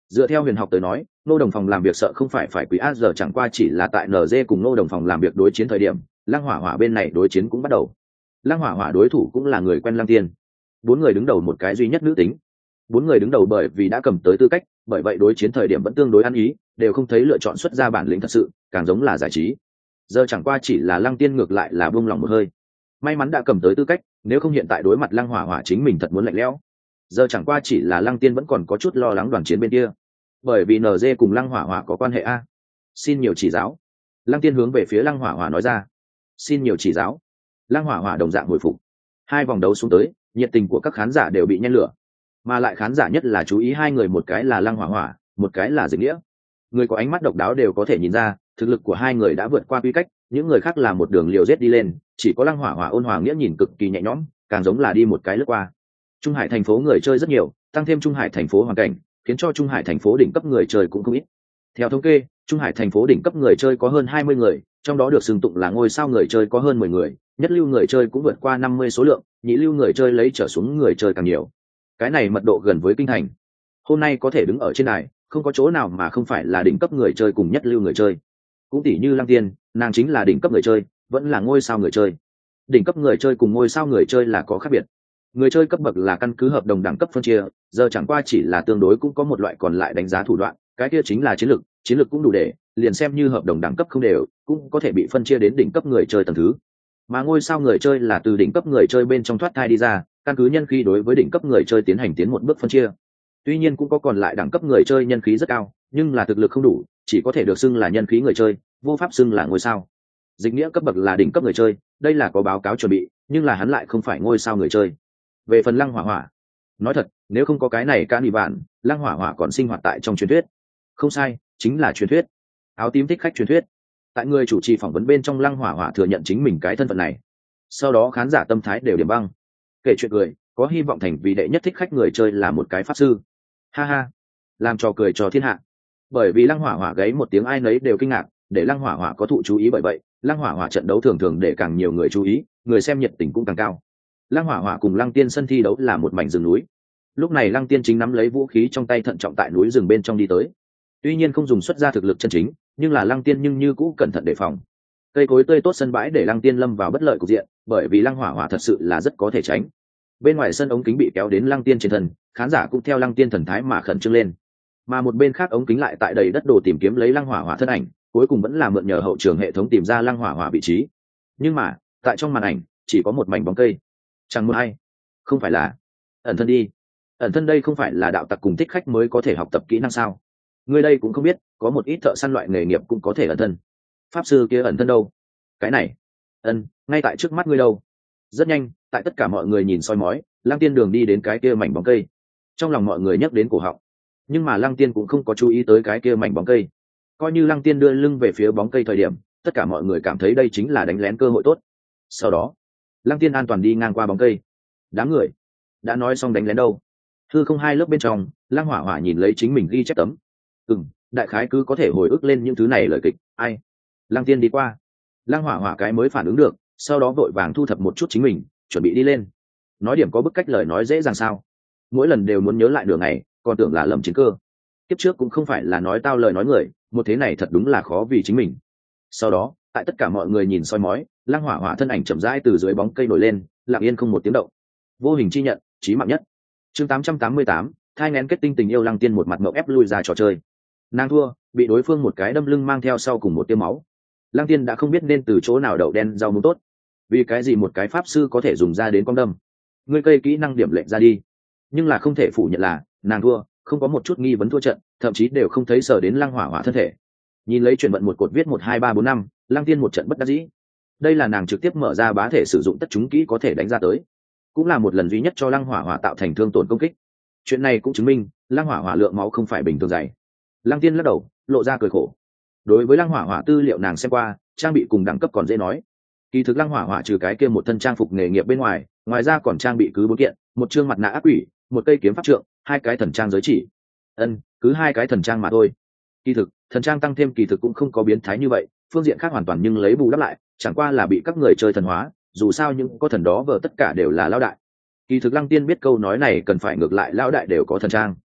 Dựa theo huyền học tới nói, nô đồng phòng làm việc sợ không phải phải quý a giờ chẳng qua chỉ là tại en giê cùng nô đồng phòng làm việc đối chiến thời điểm, lăng hỏa hỏa bên này đối chiến cũng bắt đầu. Lăng hỏa hỏa đối thủ cũng là người quen Lăng Tiên. Bốn người đứng đầu một cái duy nhất nữ tính. Bốn người đứng đầu bởi vì đã cầm tới tư cách, bởi vậy đối chiến thời điểm vẫn tương đối ăn ý, đều không thấy lựa chọn xuất ra bản lĩnh thật sự, càng giống là giải trí. Giờ chẳng qua chỉ là Lăng Tiên ngược lại là buông lòng một hơi. May mắn đã cầm tới tư cách, nếu không hiện tại đối mặt Lăng hỏa hỏa chính mình thật muốn lạnh lẽo. Giờ chẳng qua chỉ là Lăng Tiên vẫn còn có chút lo lắng đoàn chiến bên kia, bởi vì en giê cùng Lăng hỏa hỏa có quan hệ a. Xin nhiều chỉ giáo. Lăng Tiên hướng về phía Lăng hỏa hỏa nói ra. Xin nhiều chỉ giáo. Lăng hỏa hỏa đồng dạng hồi phục. Hai vòng đấu xuống tới, nhiệt tình của các khán giả đều bị nhen lửa, mà lại khán giả nhất là chú ý hai người, một cái là Lăng hỏa hỏa, một cái là Dịch Nghĩa. Người có ánh mắt độc đáo đều có thể nhìn ra thực lực của hai người đã vượt qua quy cách, những người khác là một đường liều giết đi lên, chỉ có Lăng hỏa hỏa ôn hòa nghĩa nhìn cực kỳ nhẹ nhõm, càng giống là đi một cái lướt qua. Trung Hải thành phố người chơi rất nhiều, tăng thêm Trung Hải thành phố hoàn cảnh, khiến cho Trung Hải thành phố đỉnh cấp người chơi cũng không ít. Theo thống kê, Trung Hải thành phố đỉnh cấp người chơi có hơn hai mươi người, trong đó được xưng tụng là ngôi sao người chơi có hơn mười người, nhất lưu người chơi cũng vượt qua năm mươi số lượng, nhị lưu người chơi lấy trở xuống người chơi càng nhiều. Cái này mật độ gần với kinh thành. Hôm nay có thể đứng ở trên này, không có chỗ nào mà không phải là đỉnh cấp người chơi cùng nhất lưu người chơi. Cũng tỷ như Lăng Tiên, nàng chính là đỉnh cấp người chơi, vẫn là ngôi sao người chơi. Đỉnh cấp người chơi cùng ngôi sao người chơi là có khác biệt. Người chơi cấp bậc là căn cứ hợp đồng đẳng cấp phân chia, giờ chẳng qua chỉ là tương đối cũng có một loại còn lại đánh giá thủ đoạn, cái kia chính là chiến lược, chiến lược cũng đủ để, liền xem như hợp đồng đẳng cấp không đều, cũng có thể bị phân chia đến đỉnh cấp người chơi tầng thứ. Mà ngôi sao người chơi là từ đỉnh cấp người chơi bên trong thoát thai đi ra, căn cứ nhân khí đối với đỉnh cấp người chơi tiến hành tiến một bước phân chia. Tuy nhiên cũng có còn lại đẳng cấp người chơi nhân khí rất cao, nhưng là thực lực không đủ, chỉ có thể được xưng là nhân khí người chơi, vô pháp xưng là ngôi sao. Dịch Nghĩa cấp bậc là đỉnh cấp người chơi, đây là có báo cáo chuẩn bị, nhưng là hắn lại không phải ngôi sao người chơi. Về phần Lăng hỏa hỏa, nói thật, nếu không có cái này can bị bạn, Lăng hỏa hỏa còn sinh hoạt tại trong truyền thuyết. Không sai, chính là truyền thuyết. Áo tím thích khách truyền thuyết. Tại người chủ trì phỏng vấn bên trong, Lăng hỏa hỏa thừa nhận chính mình cái thân phận này. Sau đó khán giả tâm thái đều điểm băng. Kể chuyện cười, có hy vọng thành vì đệ nhất thích khách người chơi là một cái pháp sư. Ha ha, làm trò cười cho thiên hạ. Bởi vì Lăng hỏa hỏa gáy một tiếng ai nấy đều kinh ngạc, để Lăng hỏa hỏa có thụ chú ý, bởi vậy Lăng hỏa hỏa trận đấu thường thường để càng nhiều người chú ý, người xem nhiệt tình cũng càng cao. Lăng hỏa hỏa cùng Lăng Tiên sân thi đấu là một mảnh rừng núi. Lúc này Lăng Tiên chính nắm lấy vũ khí trong tay, thận trọng tại núi rừng bên trong đi tới. Tuy nhiên không dùng xuất ra thực lực chân chính, nhưng là Lăng Tiên nhưng như cũ cẩn thận đề phòng. Cây cối tươi tốt sân bãi để Lăng Tiên lâm vào bất lợi cục diện, bởi vì Lăng hỏa hỏa thật sự là rất có thể tránh. Bên ngoài sân ống kính bị kéo đến Lăng Tiên trên thân, khán giả cũng theo Lăng Tiên thần thái mà khẩn trương lên. Mà một bên khác ống kính lại tại đầy đất đồ tìm kiếm lấy Lăng hỏa hỏa thân ảnh, cuối cùng vẫn là mượn nhờ hậu trường hệ thống tìm ra Lăng hỏa hỏa vị trí. Nhưng mà tại trong màn ảnh chỉ có một mảnh bóng cây, chẳng một ai. Không phải là ẩn thân đi? Ẩn thân đây không phải là đạo tặc cùng thích khách mới có thể học tập kỹ năng sao? Người đây cũng không biết, có một ít thợ săn loại nghề nghiệp cũng có thể ẩn thân. Pháp sư kia ẩn thân đâu? Cái này ân ngay tại trước mắt ngươi đâu. Rất nhanh, tại tất cả mọi người nhìn soi mói, Lăng Tiên đường đi đến cái kia mảnh bóng cây. Trong lòng mọi người nhắc đến cổ họng, nhưng mà Lăng Tiên cũng không có chú ý tới cái kia mảnh bóng cây. Coi như Lăng Tiên đưa lưng về phía bóng cây thời điểm, tất cả mọi người cảm thấy đây chính là đánh lén cơ hội tốt. Sau đó Lăng Tiên an toàn đi ngang qua bóng cây. Đám người đã nói xong đánh lén đâu. Thư không hai lớp bên trong, Lăng hỏa hỏa nhìn lấy chính mình ghi chép tấm. Ừm, đại khái cứ có thể hồi ức lên những thứ này lời kịch. Ai? Lăng Tiên đi qua. Lăng hỏa hỏa cái mới phản ứng được, sau đó vội vàng thu thập một chút chính mình, chuẩn bị đi lên. Nói điểm có bức cách lời nói dễ dàng sao? Mỗi lần đều muốn nhớ lại đường này, còn tưởng là lầm chiến cơ. Tiếp trước cũng không phải là nói tao lời nói người, một thế này thật đúng là khó vì chính mình. Sau đó, tại tất cả mọi người nhìn soi mói, Lăng hỏa hỏa thân ảnh chậm rãi từ dưới bóng cây nổi lên, lặng yên không một tiếng động. Vô hình chi nhận, chí mạng nhất. Chương tám trăm tám mươi tám, thai nghén kết tinh tình yêu. Lăng Tiên một mặt ngậm ép lui ra trò chơi. Nàng thua, bị đối phương một cái đâm lưng mang theo sau cùng một tia máu. Lăng Tiên đã không biết nên từ chỗ nào đậu đen rau muống tốt. Vì cái gì một cái pháp sư có thể dùng ra đến con đâm? Ngươi cây kỹ năng điểm lệnh ra đi. Nhưng là không thể phủ nhận là nàng thua, không có một chút nghi vấn thua trận, thậm chí đều không thấy sờ đến Lăng hỏa hỏa thân thể. Nhìn lấy chuyển vận một cột viết một hai ba bốn năm, Lăng Tiên một trận bất đắc dĩ. Đây là nàng trực tiếp mở ra bá thể sử dụng tất chúng kỹ có thể đánh ra tới, cũng là một lần duy nhất cho Lăng hỏa hỏa tạo thành thương tổn công kích. Chuyện này cũng chứng minh Lăng hỏa hỏa lượng máu không phải bình thường dày. Lăng Tiên lắc đầu, lộ ra cười khổ. Đối với Lăng hỏa hỏa tư liệu nàng xem qua, trang bị cùng đẳng cấp còn dễ nói. Kỳ thực Lăng hỏa hỏa trừ cái kia một thân trang phục nghề nghiệp bên ngoài, ngoài ra còn trang bị cứ bốn kiện, một chương mặt nạ ác quỷ, một cây kiếm pháp trượng, hai cái thần trang giới chỉ. Ân, cứ hai cái thần trang mà thôi. Kỳ thực thần trang tăng thêm kỳ thực cũng không có biến thái như vậy, phương diện khác hoàn toàn nhưng lấy bù đắp lại, chẳng qua là bị các người chơi thần hóa, dù sao những có thần đó vờ tất cả đều là lão đại. Kỳ thực Lăng Tiên biết câu nói này cần phải ngược lại, lão đại đều có thần trang.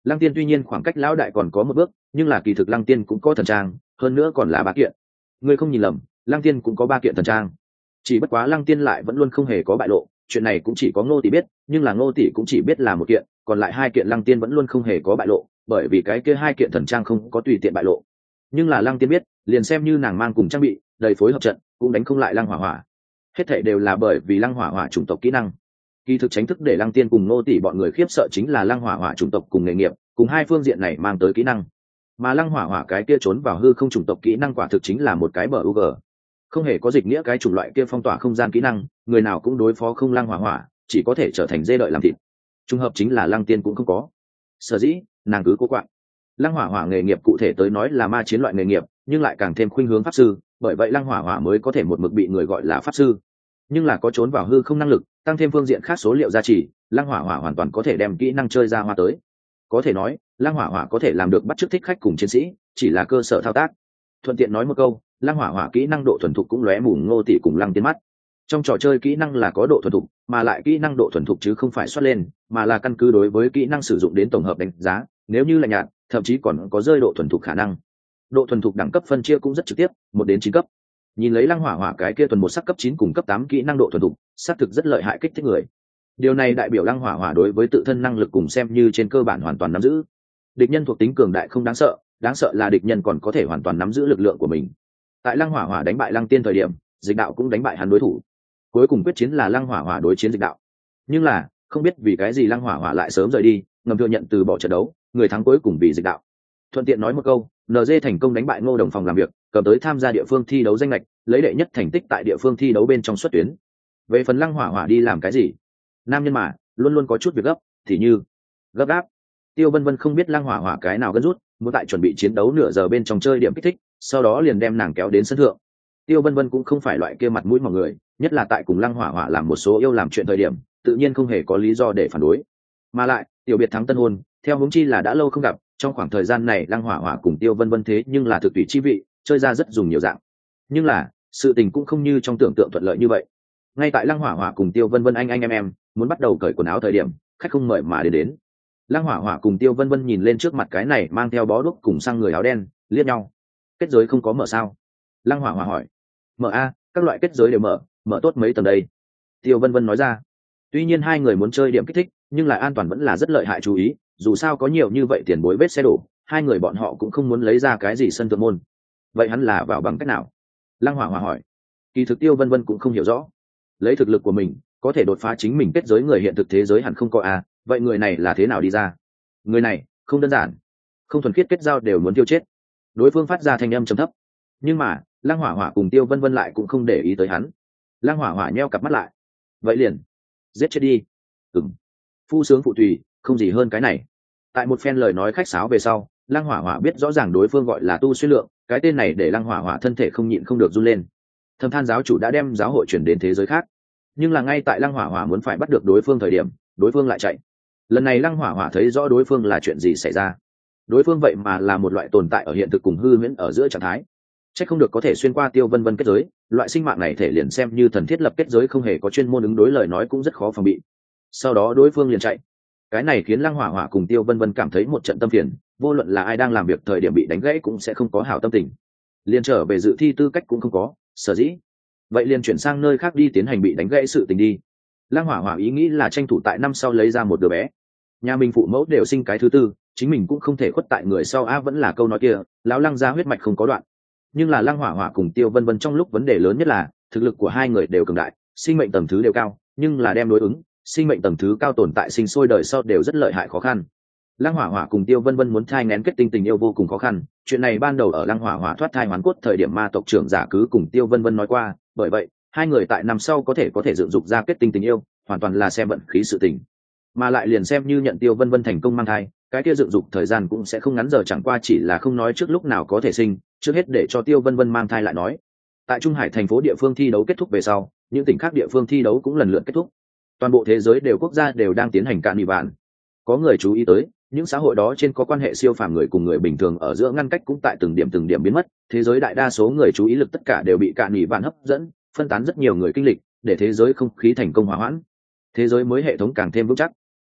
Lăng Tiên tuy nhiên khoảng cách lão đại còn có một bước, nhưng là kỳ thực Lăng Tiên cũng có thần trang, hơn nữa còn là ba kiện. Ngươi không nhìn lầm, Lăng Tiên cũng có ba kiện thần trang. Chỉ bất quá Lăng Tiên lại vẫn luôn không hề có bại lộ, chuyện này cũng chỉ có Ngô Tỷ biết, nhưng là Ngô Tỷ cũng chỉ biết là một kiện, còn lại hai kiện Lăng Tiên vẫn luôn không hề có bại lộ, bởi vì cái kia hai kiện thần trang không có tùy tiện bại lộ. Nhưng là Lăng Tiên biết, liền xem như nàng mang cùng trang bị, đầy phối hợp trận, cũng đánh không lại Lăng Hỏa Hỏa. Hết thảy đều là bởi vì Lăng Hỏa Hỏa chủng tộc kỹ năng. Kỳ thực tránh thức để Lăng Tiên cùng Ngô Tỷ bọn người khiếp sợ chính là Lăng Hỏa Hỏa chủng tộc cùng nghề nghiệp, cùng hai phương diện này mang tới kỹ năng. Mà Lăng Hỏa Hỏa cái kia trốn vào hư không chủng tộc kỹ năng quả thực chính là một cái bờ u g. Không hề có dịch nghĩa cái chủng loại kia phong tỏa không gian kỹ năng, người nào cũng đối phó không Lăng Hỏa Hỏa, chỉ có thể trở thành dê đợi làm thịt. Trùng hợp chính là Lăng Tiên cũng không có. Sở dĩ, nàng cứ cố quạng. Lăng Hỏa Hỏa nghề nghiệp cụ thể tới nói là ma chiến loại nghề nghiệp, nhưng lại càng thêm khuynh hướng pháp sư, bởi vậy Lăng Hỏa Hỏa mới có thể một mực bị người gọi là pháp sư. Nhưng là có trốn vào hư không năng lực, tăng thêm phương diện khác số liệu gia trì, Lăng Hỏa Hỏa hoàn toàn có thể đem kỹ năng chơi ra hoa tới. Có thể nói, Lăng Hỏa Hỏa có thể làm được bắt chước thích khách cùng chiến sĩ, chỉ là cơ sở thao tác. Thuận tiện nói một câu, Lăng Hỏa Hỏa kỹ năng độ thuần thục cũng lóe mù Ngô Tỷ cùng Lăng Tiên mắt. Trong trò chơi kỹ năng là có độ thuần thục, mà lại kỹ năng độ thuần thục chứ không phải xuất lên, mà là căn cứ đối với kỹ năng sử dụng đến tổng hợp đánh giá, nếu như là nhạt, thậm chí còn có rơi độ thuần thục khả năng. Độ thuần thục đẳng cấp phân chia cũng rất trực tiếp, một đến chín cấp. Nhìn lấy Lăng Hỏa Hỏa cái kia tuần một sắc cấp chín cùng cấp tám kỹ năng độ thuần thục, xác thực rất lợi hại kích thích người. Điều này đại biểu Lăng Hỏa Hỏa đối với tự thân năng lực cùng xem như trên cơ bản hoàn toàn nắm giữ. Địch nhân thuộc tính cường đại không đáng sợ, đáng sợ là địch nhân còn có thể hoàn toàn nắm giữ lực lượng của mình. Tại Lăng Hỏa Hỏa đánh bại Lăng Tiên thời điểm, Dịch Đạo cũng đánh bại hắn đối thủ. Cuối cùng quyết chiến là Lăng Hỏa Hỏa đối chiến Dịch Đạo. Nhưng là, không biết vì cái gì Lăng Hỏa Hỏa lại sớm rời đi, ngầm thừa nhận từ bỏ trận đấu, người thắng cuối cùng vì Dịch Đạo. Thuận tiện nói một câu, en giê thành công đánh bại Ngô Đồng phòng làm việc, cầm tới tham gia địa phương thi đấu danh lệch, lấy đệ nhất thành tích tại địa phương thi đấu bên trong xuất tuyến. Về phần Lăng Hỏa Hỏa đi làm cái gì? Nam nhân mà, luôn luôn có chút việc gấp, thì như gấp gáp. Tiêu Vân Vân không biết Lăng Hỏa Hỏa cái nào gân rút, muốn tại chuẩn bị chiến đấu nửa giờ bên trong chơi điểm kích thích, sau đó liền đem nàng kéo đến sân thượng. Tiêu Vân Vân cũng không phải loại kia mặt mũi mỏng người, nhất là tại cùng Lăng Hỏa Hỏa làm một số yêu làm chuyện thời điểm, tự nhiên không hề có lý do để phản đối. Mà lại, tiểu biệt thắng tân hôn, theo huống chi là đã lâu không gặp, trong khoảng thời gian này Lăng Hỏa Hỏa cùng Tiêu Vân Vân thế nhưng là thực tùy chi vị, chơi ra rất dùng nhiều dạng. Nhưng là, sự tình cũng không như trong tưởng tượng thuận lợi như vậy. Ngay tại Lăng Hỏa Hỏa cùng Tiêu Vân Vân anh anh em em muốn bắt đầu cởi quần áo thời điểm, khách không mời mà đến đến. Lăng Hỏa Hỏa cùng Tiêu Vân Vân nhìn lên trước mặt cái này mang theo bó đuốc cùng sang người áo đen, liếc nhau. Kết giới không có mở sao? Lăng Hỏa Hỏa hỏi. Mở a, các loại kết giới đều mở, mở tốt mấy tầng đây. Tiêu Vân Vân nói ra. Tuy nhiên hai người muốn chơi điểm kích thích, nhưng lại an toàn vẫn là rất lợi hại chú ý, dù sao có nhiều như vậy tiền bối vết xe đổ, hai người bọn họ cũng không muốn lấy ra cái gì sân thượng môn. Vậy hắn là vào bằng cách nào? Lăng Hỏa Hỏa hỏi. Kỳ thực Tiêu Vân Vân cũng không hiểu rõ. Lấy thực lực của mình, có thể đột phá chính mình kết giới người hiện thực thế giới hẳn không có a, vậy người này là thế nào đi ra? Người này không đơn giản, không thuần khiết kết giao đều muốn tiêu chết. Đối phương phát ra thanh âm trầm thấp, nhưng mà Lăng Hỏa Hỏa cùng Tiêu Vân Vân lại cũng không để ý tới hắn. Lăng Hỏa Hỏa nheo cặp mắt lại. Vậy liền giết chết đi. Ừm, phu sướng phụ tùy, không gì hơn cái này. Tại một phen lời nói khách sáo về sau, Lăng Hỏa Hỏa biết rõ ràng đối phương gọi là Tu Xuyên Lượng, cái tên này để Lăng Hỏa Hỏa thân thể không nhịn không được run lên. Thâm Than giáo chủ đã đem giáo hội chuyển đến thế giới khác, nhưng là ngay tại Lăng Hỏa Hỏa muốn phải bắt được đối phương thời điểm, đối phương lại chạy. Lần này Lăng Hỏa Hỏa thấy rõ đối phương là chuyện gì xảy ra. Đối phương vậy mà là một loại tồn tại ở hiện thực cùng hư huyễn ở giữa trạng thái. Chắc không được có thể xuyên qua Tiêu Vân Vân kết giới, loại sinh mạng này thể liền xem như thần thiết lập kết giới không hề có chuyên môn ứng đối lời nói cũng rất khó phòng bị. Sau đó đối phương liền chạy. Cái này khiến Lăng Hỏa Hỏa cùng Tiêu Vân Vân cảm thấy một trận tâm phiền, vô luận là ai đang làm việc thời điểm bị đánh gãy cũng sẽ không có hảo tâm tình. Liền trở về dự thi tư cách cũng không có, sở dĩ vậy liền chuyển sang nơi khác đi tiến hành bị đánh gãy sự tình đi. Lăng Hỏa Hỏa ý nghĩ là tranh thủ tại năm sau lấy ra một đứa bé. Nhà mình phụ mẫu đều sinh cái thứ tư, chính mình cũng không thể khuất tại người sau a, vẫn là câu nói kia, lão Lăng gia huyết mạch không có đoạn. Nhưng là Lăng Hỏa Hỏa cùng Tiêu Vân Vân trong lúc vấn đề lớn nhất là thực lực của hai người đều cường đại, sinh mệnh tầng thứ đều cao, nhưng là đem đối ứng sinh mệnh tầng thứ cao tồn tại sinh sôi đời sau đều rất lợi hại khó khăn. Lăng Hỏa Hỏa cùng Tiêu Vân Vân muốn thai nghén kết tinh tình yêu vô cùng khó khăn, chuyện này ban đầu ở Lăng Hỏa Hỏa thoát thai hoán cốt thời điểm ma tộc trưởng giả cứ cùng Tiêu Vân Vân nói qua, bởi vậy hai người tại năm sau có thể có thể dựng dục ra kết tinh tình yêu, hoàn toàn là xem vận khí sự tình. Mà lại liền xem như nhận Tiêu Vân Vân thành công mang thai, cái kia dựng dục thời gian cũng sẽ không ngắn, giờ chẳng qua chỉ là không nói trước lúc nào có thể sinh, trước hết để cho Tiêu Vân Vân mang thai lại nói. Tại Trung Hải thành phố địa phương thi đấu kết thúc về sau, những tỉnh khác địa phương thi đấu cũng lần lượt kết thúc. Toàn bộ thế giới đều quốc gia đều đang tiến hành cạn nỉ vạn. Có người chú ý tới, những xã hội đó trên có quan hệ siêu phàm người cùng người bình thường ở giữa ngăn cách cũng tại từng điểm từng điểm biến mất, thế giới đại đa số người chú ý lực tất cả đều bị cạn nỉ vạn hấp dẫn, phân tán rất nhiều người kinh lịch, để thế giới không khí thành công hòa hoãn. Thế giới mới hệ thống càng thêm vững chắc.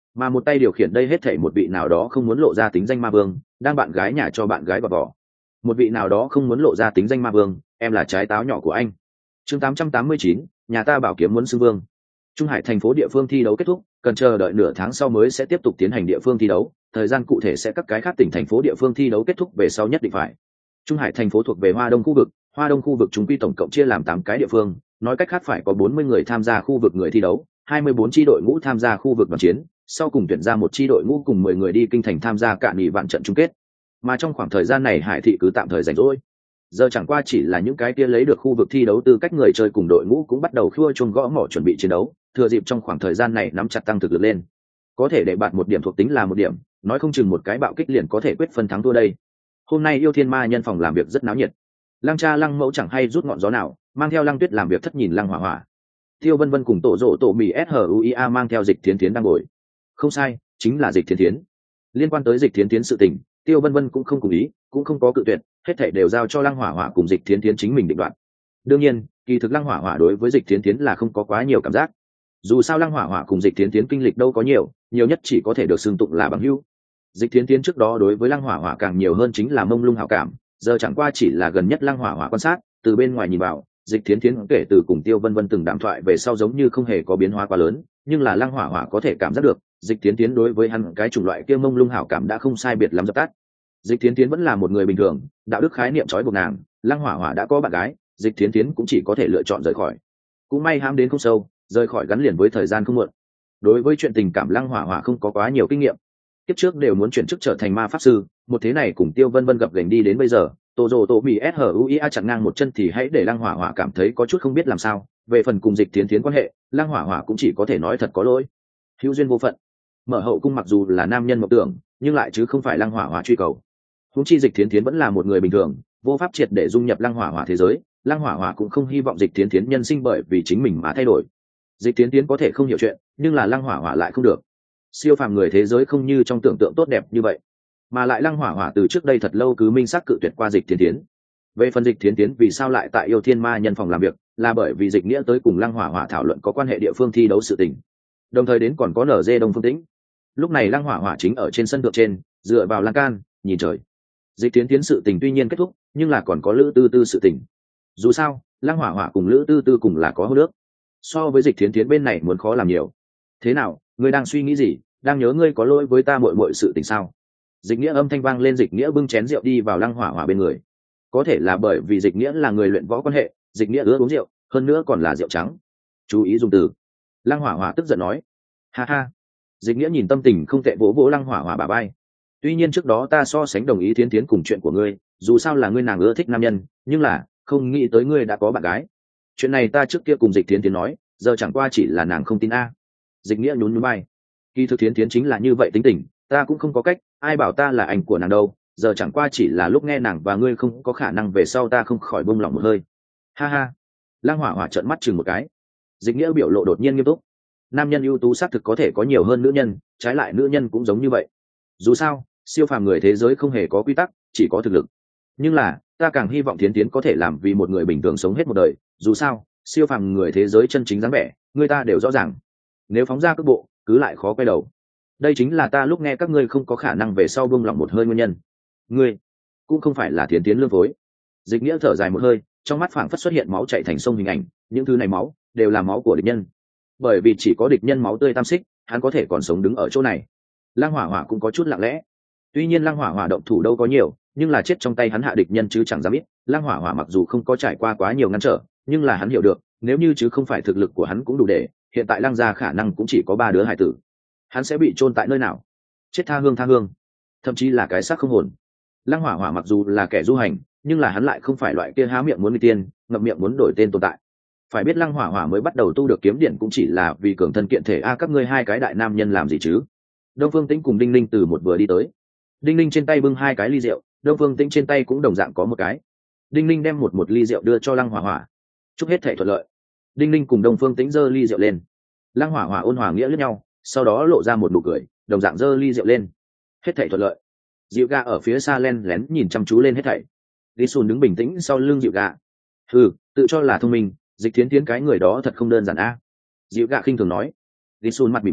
mà một tay điều khiển đây hết thảy một vị nào đó không muốn lộ ra tính danh ma vương đang bạn gái nhà cho bạn gái gọt vỏ. Một vị nào đó không muốn lộ ra tính danh ma vương, em là trái táo nhỏ của anh. Chương tám trăm tám mươi chín, nhà ta bảo kiếm muốn xưng vương. Trung Hải thành phố địa phương thi đấu kết thúc, cần chờ đợi nửa tháng sau mới sẽ tiếp tục tiến hành địa phương thi đấu, thời gian cụ thể sẽ các cái khác tỉnh thành phố địa phương thi đấu kết thúc về sau nhất định phải. Trung Hải thành phố thuộc về Hoa Đông khu vực, Hoa Đông khu vực chúng quy tổng cộng chia làm tám cái địa phương, nói cách khác phải có bốn mươi người tham gia khu vực người thi đấu, hai mươi bốn chi đội ngũ tham gia khu vực đoàn chiến, sau cùng tuyển ra một chi đội ngũ cùng mười người đi kinh thành tham gia cạn nghị vạn trận chung kết. Mà trong khoảng thời gian này Hải thị cứ tạm thời rảnh rỗi. Giờ chẳng qua chỉ là những cái kia lấy được khu vực thi đấu tư cách người chơi cùng đội ngũ cũng bắt đầu khua chuông gõ mỏ chuẩn bị chiến đấu, thừa dịp trong khoảng thời gian này nắm chặt tăng thực lực lên. Có thể để bạn một điểm thuộc tính là một điểm, nói không chừng một cái bạo kích liền có thể quyết phân thắng thua đây. Hôm nay Yêu Thiên Ma nhân phòng làm việc rất náo nhiệt. Lăng Cha Lăng Mẫu chẳng hay rút ngọn gió nào, mang theo Lăng Tuyết làm việc thất nhìn Lăng Hỏa Hỏa. Tiêu Vân Vân cùng Tổ Dỗ Tổ Mì ét hát u i a mang theo Dịch Thiến Thiến đang ngồi. Không sai, chính là Dịch Thiến Thiến. Liên quan tới Dịch Thiến Thiến sự tình, Tiêu Vân Vân cũng không cùng ý, cũng không có cự tuyệt, hết thảy đều giao cho Lăng Hỏa Hỏa cùng Dịch Thiến Thiến chính mình định đoạt. Đương nhiên, kỳ thực Lăng Hỏa Hỏa đối với Dịch Thiến Thiến là không có quá nhiều cảm giác. Dù sao Lăng Hỏa Hỏa cùng Dịch Thiến Thiến kinh lịch đâu có nhiều, nhiều nhất chỉ có thể được xưng tụng là bằng hữu. Dịch Thiến Thiến trước đó đối với Lăng Hỏa Hỏa càng nhiều hơn chính là mông lung hảo cảm, giờ chẳng qua chỉ là gần nhất Lăng Hỏa Hỏa quan sát, từ bên ngoài nhìn vào, Dịch Thiến Thiến kể từ cùng Tiêu Vân Vân từng đàm thoại về sau giống như không hề có biến hóa quá lớn, nhưng là Lăng Hỏa Hỏa có thể cảm giác được, Dịch Thiến Thiến đối với hắn cái chủng loại kia mông lung hảo cảm đã không sai biệt lắm dập tắt. Dịch Thiến Thiến vẫn là một người bình thường, đạo đức khái niệm trói buộc nàng, Lăng Hỏa Hỏa đã có bạn gái, Dịch Thiến Thiến cũng chỉ có thể lựa chọn rời khỏi. Cũng may hãm đến không sâu, rời khỏi gắn liền với thời gian không muộn. Đối với chuyện tình cảm Lăng Hỏa Hỏa không có quá nhiều kinh nghiệm. Kiếp trước đều muốn chuyển chức trở thành ma pháp sư, một thế này cùng Tiêu Vân Vân gặp gành đi đến bây giờ, Tô Dồ Tô Mì ét hát u i a chặn ngang một chân thì hãy để Lăng Hỏa Hỏa cảm thấy có chút không biết làm sao. Về phần cùng Dịch Thiến Thiến quan hệ, Lăng Hỏa Hỏa cũng chỉ có thể nói thật có lỗi. Hữu duyên vô phận. Mở hậu cung mặc dù là nam nhân mộng tưởng, nhưng lại chứ không phải Lăng Hỏa Hỏa truy cầu. Huống chi Dịch Thiến Thiến vẫn là một người bình thường, vô pháp triệt để dung nhập Lăng Hỏa Hỏa thế giới, Lăng Hỏa Hỏa cũng không hy vọng Dịch Thiến Thiến nhân sinh bởi vì chính mình mà thay đổi. Dịch Thiến Thiến có thể không hiểu chuyện, nhưng là Lăng Hỏa Hỏa lại không được. Siêu phàm người thế giới không như trong tưởng tượng tốt đẹp như vậy, mà lại Lăng Hỏa Hỏa từ trước đây thật lâu cứ minh xác cự tuyệt qua Dịch Thiến Thiến. Về phần Dịch Thiến Thiến vì sao lại tại Yêu Thiên Ma nhân phòng làm việc, là bởi vì Dịch Nghĩa tới cùng Lăng Hỏa Hỏa thảo luận có quan hệ địa phương thi đấu sự tình. Đồng thời đến còn có nở dê Đông Phương Tĩnh. Lúc này Lăng Hỏa Hỏa chính ở trên sân thượng trên, dựa vào lan can, nhìn trời. Dịch Thiến Thiến sự tình tuy nhiên kết thúc, nhưng là còn có Lữ Tư Tư sự tình. Dù sao, Lăng Hỏa Hỏa cùng Lữ Tư Tư cùng là có hô nước. So với Dịch Thiến Thiến bên này muốn khó làm nhiều. Thế nào, ngươi đang suy nghĩ gì? Đang nhớ ngươi có lỗi với ta muội muội sự tình sao? Dịch Nghĩa âm thanh vang lên, Dịch Nghĩa bưng chén rượu đi vào Lăng Hỏa Hỏa bên người. Có thể là bởi vì Dịch Nghĩa là người luyện võ quan hệ, Dịch Nghĩa ưa uống rượu, hơn nữa còn là rượu trắng. Chú ý dùng từ. Lăng Hỏa Hỏa tức giận nói. Ha ha. Dịch Nghĩa nhìn tâm tình không tệ vỗ vỗ Lăng Hỏa Hỏa bả vai. Tuy nhiên trước đó ta so sánh đồng ý Thiến Thiến cùng chuyện của ngươi, dù sao là ngươi nàng ưa thích nam nhân, nhưng là không nghĩ tới ngươi đã có bạn gái. Chuyện này ta trước kia cùng Dịch Thiến Thiến nói, giờ chẳng qua chỉ là nàng không tin a. Dịch Nghĩa nhún nhún vai. Kỳ thực Thiến Thiến chính là như vậy tính tình, ta cũng không có cách, ai bảo ta là anh của nàng đâu, giờ chẳng qua chỉ là lúc nghe nàng và ngươi không có khả năng về sau ta không khỏi buông lòng một hơi. Ha ha. Lăng Hỏa Hỏa trợn mắt chừng một cái. Dịch Nghĩa biểu lộ đột nhiên nghiêm túc. Nam nhân ưu tú xác thực có thể có nhiều hơn nữ nhân, trái lại nữ nhân cũng giống như vậy. Dù sao, siêu phàm người thế giới không hề có quy tắc, chỉ có thực lực. Nhưng là, ta càng hy vọng Thiến Thiến có thể làm vì một người bình thường sống hết một đời, dù sao, siêu phàm người thế giới chân chính dáng vẻ, người ta đều rõ ràng. Nếu phóng ra cước bộ, cứ lại khó quay đầu. Đây chính là ta lúc nghe các ngươi không có khả năng về sau buông lỏng một hơi nguyên nhân. Ngươi cũng không phải là Thiến Thiến lương phối. Dịch Nghĩa thở dài một hơi, trong mắt phảng phất xuất hiện máu chảy thành sông hình ảnh, những thứ này máu đều là máu của địch nhân. Bởi vì chỉ có địch nhân máu tươi tam xích, hắn có thể còn sống đứng ở chỗ này. Lăng Hỏa Hỏa cũng có chút lặng lẽ. Tuy nhiên Lăng Hỏa Hỏa động thủ đâu có nhiều, nhưng là chết trong tay hắn hạ địch nhân chứ chẳng dám ít. Lăng Hỏa Hỏa mặc dù không có trải qua quá nhiều ngăn trở, nhưng là hắn hiểu được, nếu như chứ không phải thực lực của hắn cũng đủ để, hiện tại Lăng gia khả năng cũng chỉ có ba đứa hải tử. Hắn sẽ bị chôn tại nơi nào? Chết tha hương tha hương, thậm chí là cái xác không hồn. Lăng Hỏa Hỏa mặc dù là kẻ du hành, nhưng là hắn lại không phải loại kia há miệng muốn đi tiên, ngậm miệng muốn đổi tên tồn tại. Phải biết Lăng Hỏa Hỏa mới bắt đầu tu được kiếm điển cũng chỉ là vì cường thân kiện thể a, các ngươi hai cái đại nam nhân làm gì chứ? Đông Phương Tĩnh cùng Đinh Ninh từ một vừa đi tới. Đinh Ninh trên tay bưng hai cái ly rượu, Đông Phương Tĩnh trên tay cũng đồng dạng có một cái. Đinh Ninh đem một một ly rượu đưa cho Lăng Hỏa Hỏa. Chúc hết thảy thuận lợi. Đinh Ninh cùng Đông Phương Tĩnh giơ ly rượu lên. Lăng Hỏa Hỏa ôn hòa nghĩa liếc nhau, sau đó lộ ra một nụ cười, đồng dạng giơ ly rượu lên. Hết thảy thuận lợi. Diệu Gà ở phía xa len lén nhìn chăm chú lên hết thảy. Lý Sùn đứng bình tĩnh sau lưng Diệu Gà. Hừ, tự cho là thông minh, Dịch Thiến Thiến cái người đó thật không đơn giản a. Diệu Gà khinh thường nói. Lý Sùn mặt mỉm cười,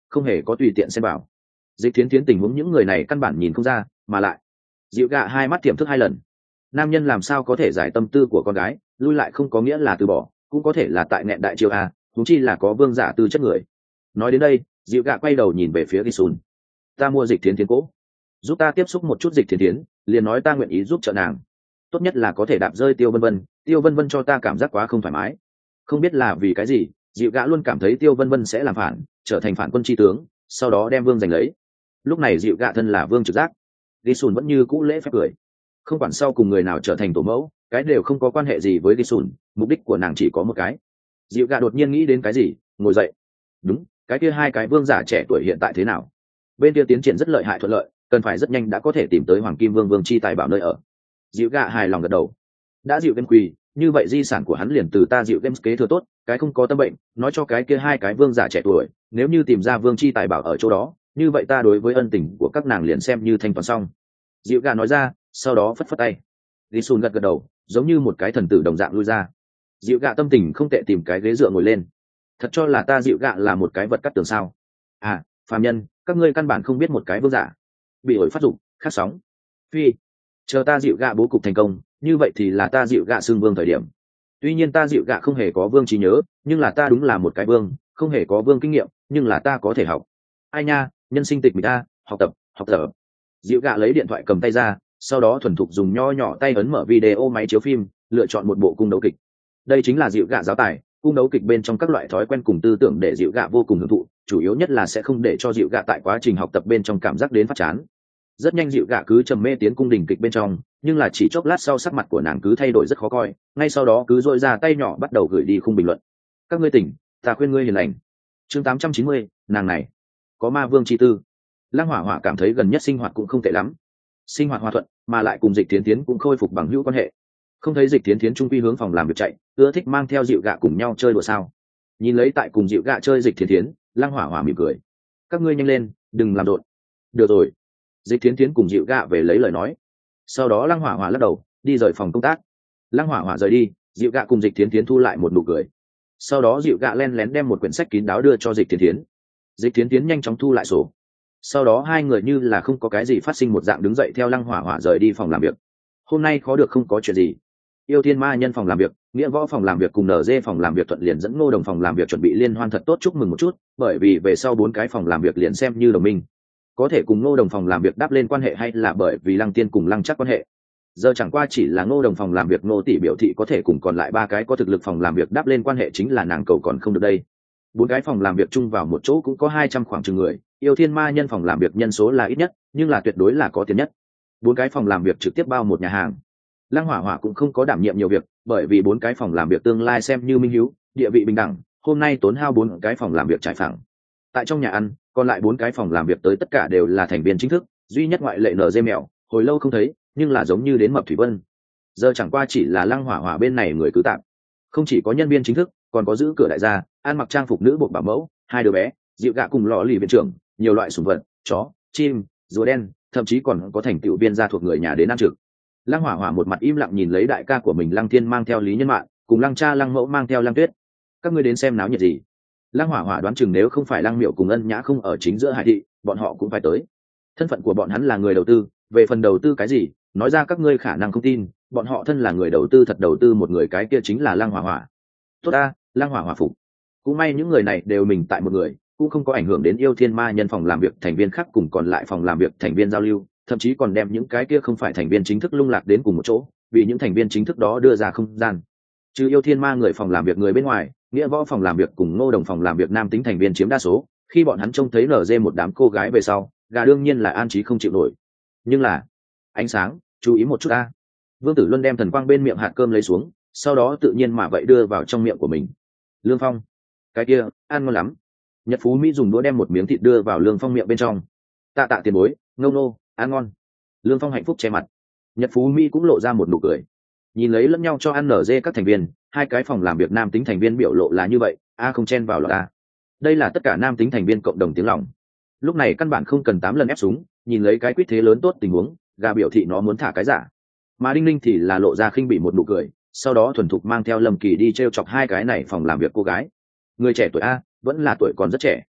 không hề có tùy tiện xem bảo. Dịch thiến thiến tình huống những người này căn bản nhìn không ra, mà lại dịu gạ hai mắt tiềm thức hai lần. Nam nhân làm sao có thể giải tâm tư của con gái, lui lại không có nghĩa là từ bỏ, cũng có thể là tại nghẹn đại chiêu a, huống chi là có vương giả tư chất người. Nói đến đây, dịu gạ quay đầu nhìn về phía Gisun. Ta mua dịch thiến thiến cố, giúp ta tiếp xúc một chút dịch thiến thiến, liền nói ta nguyện ý giúp trợ nàng, tốt nhất là có thể đạp rơi tiêu vân vân. Tiêu vân vân cho ta cảm giác quá không thoải mái, không biết là vì cái gì, dịu gạ luôn cảm thấy tiêu vân vân sẽ làm phản, trở thành phản quân tri tướng, sau đó đem vương giành lấy. Lúc này dịu gạ thân là vương trực giác, Gisun vẫn như cũ lễ phép cười, không quản sau cùng người nào trở thành tổ mẫu, cái đều không có quan hệ gì với Gisun, mục đích của nàng chỉ có một cái. Dịu gạ đột nhiên nghĩ đến cái gì, ngồi dậy. Đúng, cái kia hai cái vương giả trẻ tuổi hiện tại thế nào? Bên kia tiến triển rất lợi hại thuận lợi, cần phải rất nhanh đã có thể tìm tới hoàng kim vương vương chi tài bảo nơi ở. Dịu gạ hài lòng gật đầu. Đã dịu game quỳ, như vậy di sản của hắn liền từ ta dịu game kế thừa tốt, cái không có tâm bệnh, nói cho cái kia hai cái vương giả trẻ tuổi, nếu như tìm ra vương chi tài bảo ở chỗ đó, như vậy ta đối với ân tình của các nàng liền xem như thanh toán xong. Dịu gạ nói ra, sau đó phất phất tay. Gisun gật gật đầu, giống như một cái thần tử đồng dạng lui ra. Dịu gạ tâm tình không tệ, tìm cái ghế dựa ngồi lên. Thật cho là ta dịu gạ là một cái vật cắt tường sao? À, phàm nhân, các ngươi căn bản không biết một cái vương giả bị ổi phát dụng, khát sóng. Phi, chờ ta dịu gạ bố cục thành công, như vậy thì là ta dịu gạ xưng vương thời điểm. Tuy nhiên ta dịu gạ không hề có vương trí nhớ, nhưng là ta đúng là một cái vương, không hề có vương kinh nghiệm, nhưng là ta có thể học. Ai nha, nhân sinh tịch mình ta, học tập, học tập. Dịu gạ lấy điện thoại cầm tay ra, sau đó thuần thục dùng nho nhỏ tay ấn mở video máy chiếu phim, lựa chọn một bộ cung đấu kịch. Đây chính là dịu gạ giáo tài, cung đấu kịch bên trong các loại thói quen cùng tư tưởng để dịu gạ vô cùng hưởng thụ, chủ yếu nhất là sẽ không để cho dịu gạ tại quá trình học tập bên trong cảm giác đến phát chán. Rất nhanh dịu gạ cứ trầm mê tiến cung đình kịch bên trong, nhưng là chỉ chốc lát sau sắc mặt của nàng cứ thay đổi rất khó coi, ngay sau đó cứ dội ra tay nhỏ bắt đầu gửi đi khung bình luận. Các ngươi tỉnh, ta khuyên ngươi hiền lành. Chương tám trăm chín mươi, nàng này có ma vương chi tư. Lăng Hỏa Hỏa cảm thấy gần nhất sinh hoạt cũng không tệ lắm, sinh hoạt hòa thuận, mà lại cùng Dịch Thiến Thiến cũng khôi phục bằng hữu quan hệ. Không thấy Dịch Thiến Thiến trung quy hướng phòng làm việc chạy, ưa thích mang theo dịu gạ cùng nhau chơi đùa sao? Nhìn lấy tại cùng dịu gạ chơi Dịch Thiến Thiến, Lăng Hỏa Hỏa mỉm cười. Các ngươi nhanh lên, đừng làm rộn. Được rồi. Dịch Thiến Thiến cùng dịu gạ về lấy lời nói. Sau đó Lăng Hỏa Hỏa lắc đầu, đi rời phòng công tác. Lăng Hỏa Hỏa rời đi, dịu gạ cùng Dịch Thiến Thiến thu lại một nụ cười. Sau đó dịu gạ len lén đem một quyển sách kín đáo đưa cho Dịch Thiến Thiến. Dịch Thiến Thiến nhanh chóng thu lại sổ. Sau đó hai người như là không có cái gì phát sinh một dạng đứng dậy theo Lăng Hỏa Hỏa rời đi phòng làm việc. Hôm nay khó được không có chuyện gì. Yêu Thiên Ma Nhân phòng làm việc, Nghĩa Võ phòng làm việc cùng en giê phòng làm việc thuận liền dẫn Ngô Đồng phòng làm việc chuẩn bị liên hoan thật tốt chúc mừng một chút, bởi vì về sau bốn cái phòng làm việc liền xem như đồng minh. Có thể cùng Ngô Đồng phòng làm việc đáp lên quan hệ hay là bởi vì Lăng Tiên cùng Lăng Chắc quan hệ. Giờ chẳng qua chỉ là Ngô Đồng phòng làm việc Ngô tỷ biểu thị có thể cùng còn lại ba cái có thực lực phòng làm việc đáp lên quan hệ, chính là nàng cầu còn không được đây. Bốn cái phòng làm việc chung vào một chỗ cũng có hai trăm khoảng chừng người, Yêu Thiên Ma Nhân phòng làm việc nhân số là ít nhất, nhưng là tuyệt đối là có tiền nhất. Bốn cái phòng làm việc trực tiếp bao một nhà hàng. Lăng Hỏa Hỏa cũng không có đảm nhiệm nhiều việc, bởi vì bốn cái phòng làm việc tương lai xem như minh hiếu, địa vị bình đẳng, hôm nay tốn hao bốn cái phòng làm việc trải phẳng. Tại trong nhà ăn, còn lại bốn cái phòng làm việc tới tất cả đều là thành viên chính thức, duy nhất ngoại lệ en giê mèo, hồi lâu không thấy, nhưng là giống như đến mập thủy vân. Giờ chẳng qua chỉ là Lăng Hỏa Hỏa bên này người cứ tạm. Không chỉ có nhân viên chính thức, còn có giữ cửa đại gia, ăn mặc trang phục nữ bộ bảo mẫu, hai đứa bé, dịu gạ cùng lọ lì viện trưởng, nhiều loại sủng vật, chó, chim, rùa đen, thậm chí còn có thành tựu viên gia thuộc người nhà đến ăn trực. Lăng Hỏa Hỏa một mặt im lặng nhìn lấy đại ca của mình Lăng Thiên mang theo Lý Nhân Mạn, cùng Lăng cha Lăng mẫu mang theo Lăng Tuyết. Các ngươi đến xem náo nhiệt gì? Lăng Hỏa Hỏa đoán chừng nếu không phải Lăng Miệu cùng Ân Nhã không ở chính giữa hải thị, bọn họ cũng phải tới. Thân phận của bọn hắn là người đầu tư, về phần đầu tư cái gì, nói ra các ngươi khả năng không tin, bọn họ thân là người đầu tư thật đầu tư một người, cái kia chính là Lăng Hỏa Hỏa. Tốt a, Lăng Hỏa Hỏa phục. Cũng may những người này đều mình tại một người, cũng không có ảnh hưởng đến Yêu Thiên Ma Nhân phòng làm việc thành viên khác cùng còn lại phòng làm việc thành viên giao lưu, thậm chí còn đem những cái kia không phải thành viên chính thức lung lạc đến cùng một chỗ, vì những thành viên chính thức đó đưa ra không gian. Trừ Yêu Thiên Ma người phòng làm việc người bên ngoài, Nghĩa Võ phòng làm việc cùng Ngô Đồng phòng làm việc nam tính thành viên chiếm đa số, khi bọn hắn trông thấy en giê một đám cô gái về sau, gà đương nhiên là an trí không chịu nổi. Nhưng là, ánh sáng, chú ý một chút a. Vương Tử Luân đem thần quang bên miệng hạt cơm lấy xuống, sau đó tự nhiên mà vậy đưa vào trong miệng của mình. Lương Phong, cái kia, ăn ngon lắm. Nhật Phú Mỹ dùng đũa đem một miếng thịt đưa vào Lương Phong miệng bên trong. Tạ tạ tiền bối, ngâu nô, ăn ngon. Lương Phong hạnh phúc che mặt. Nhật Phú Mỹ cũng lộ ra một nụ cười. Nhìn lấy lẫn nhau cho ăn nở dê các thành viên, hai cái phòng làm việc nam tính thành viên biểu lộ là như vậy, a không chen vào là a. Đây là tất cả nam tính thành viên cộng đồng tiếng lòng. Lúc này căn bản không cần tám lần ép súng, nhìn lấy cái quýt thế lớn tốt tình huống, gà biểu thị nó muốn thả cái giả. Mà Đinh Ninh thì là lộ ra khinh bị một nụ cười, sau đó thuần thục mang theo Lâm Kỳ đi trêu chọc hai cái này phòng làm việc cô gái. Người trẻ tuổi a, vẫn là tuổi còn rất trẻ.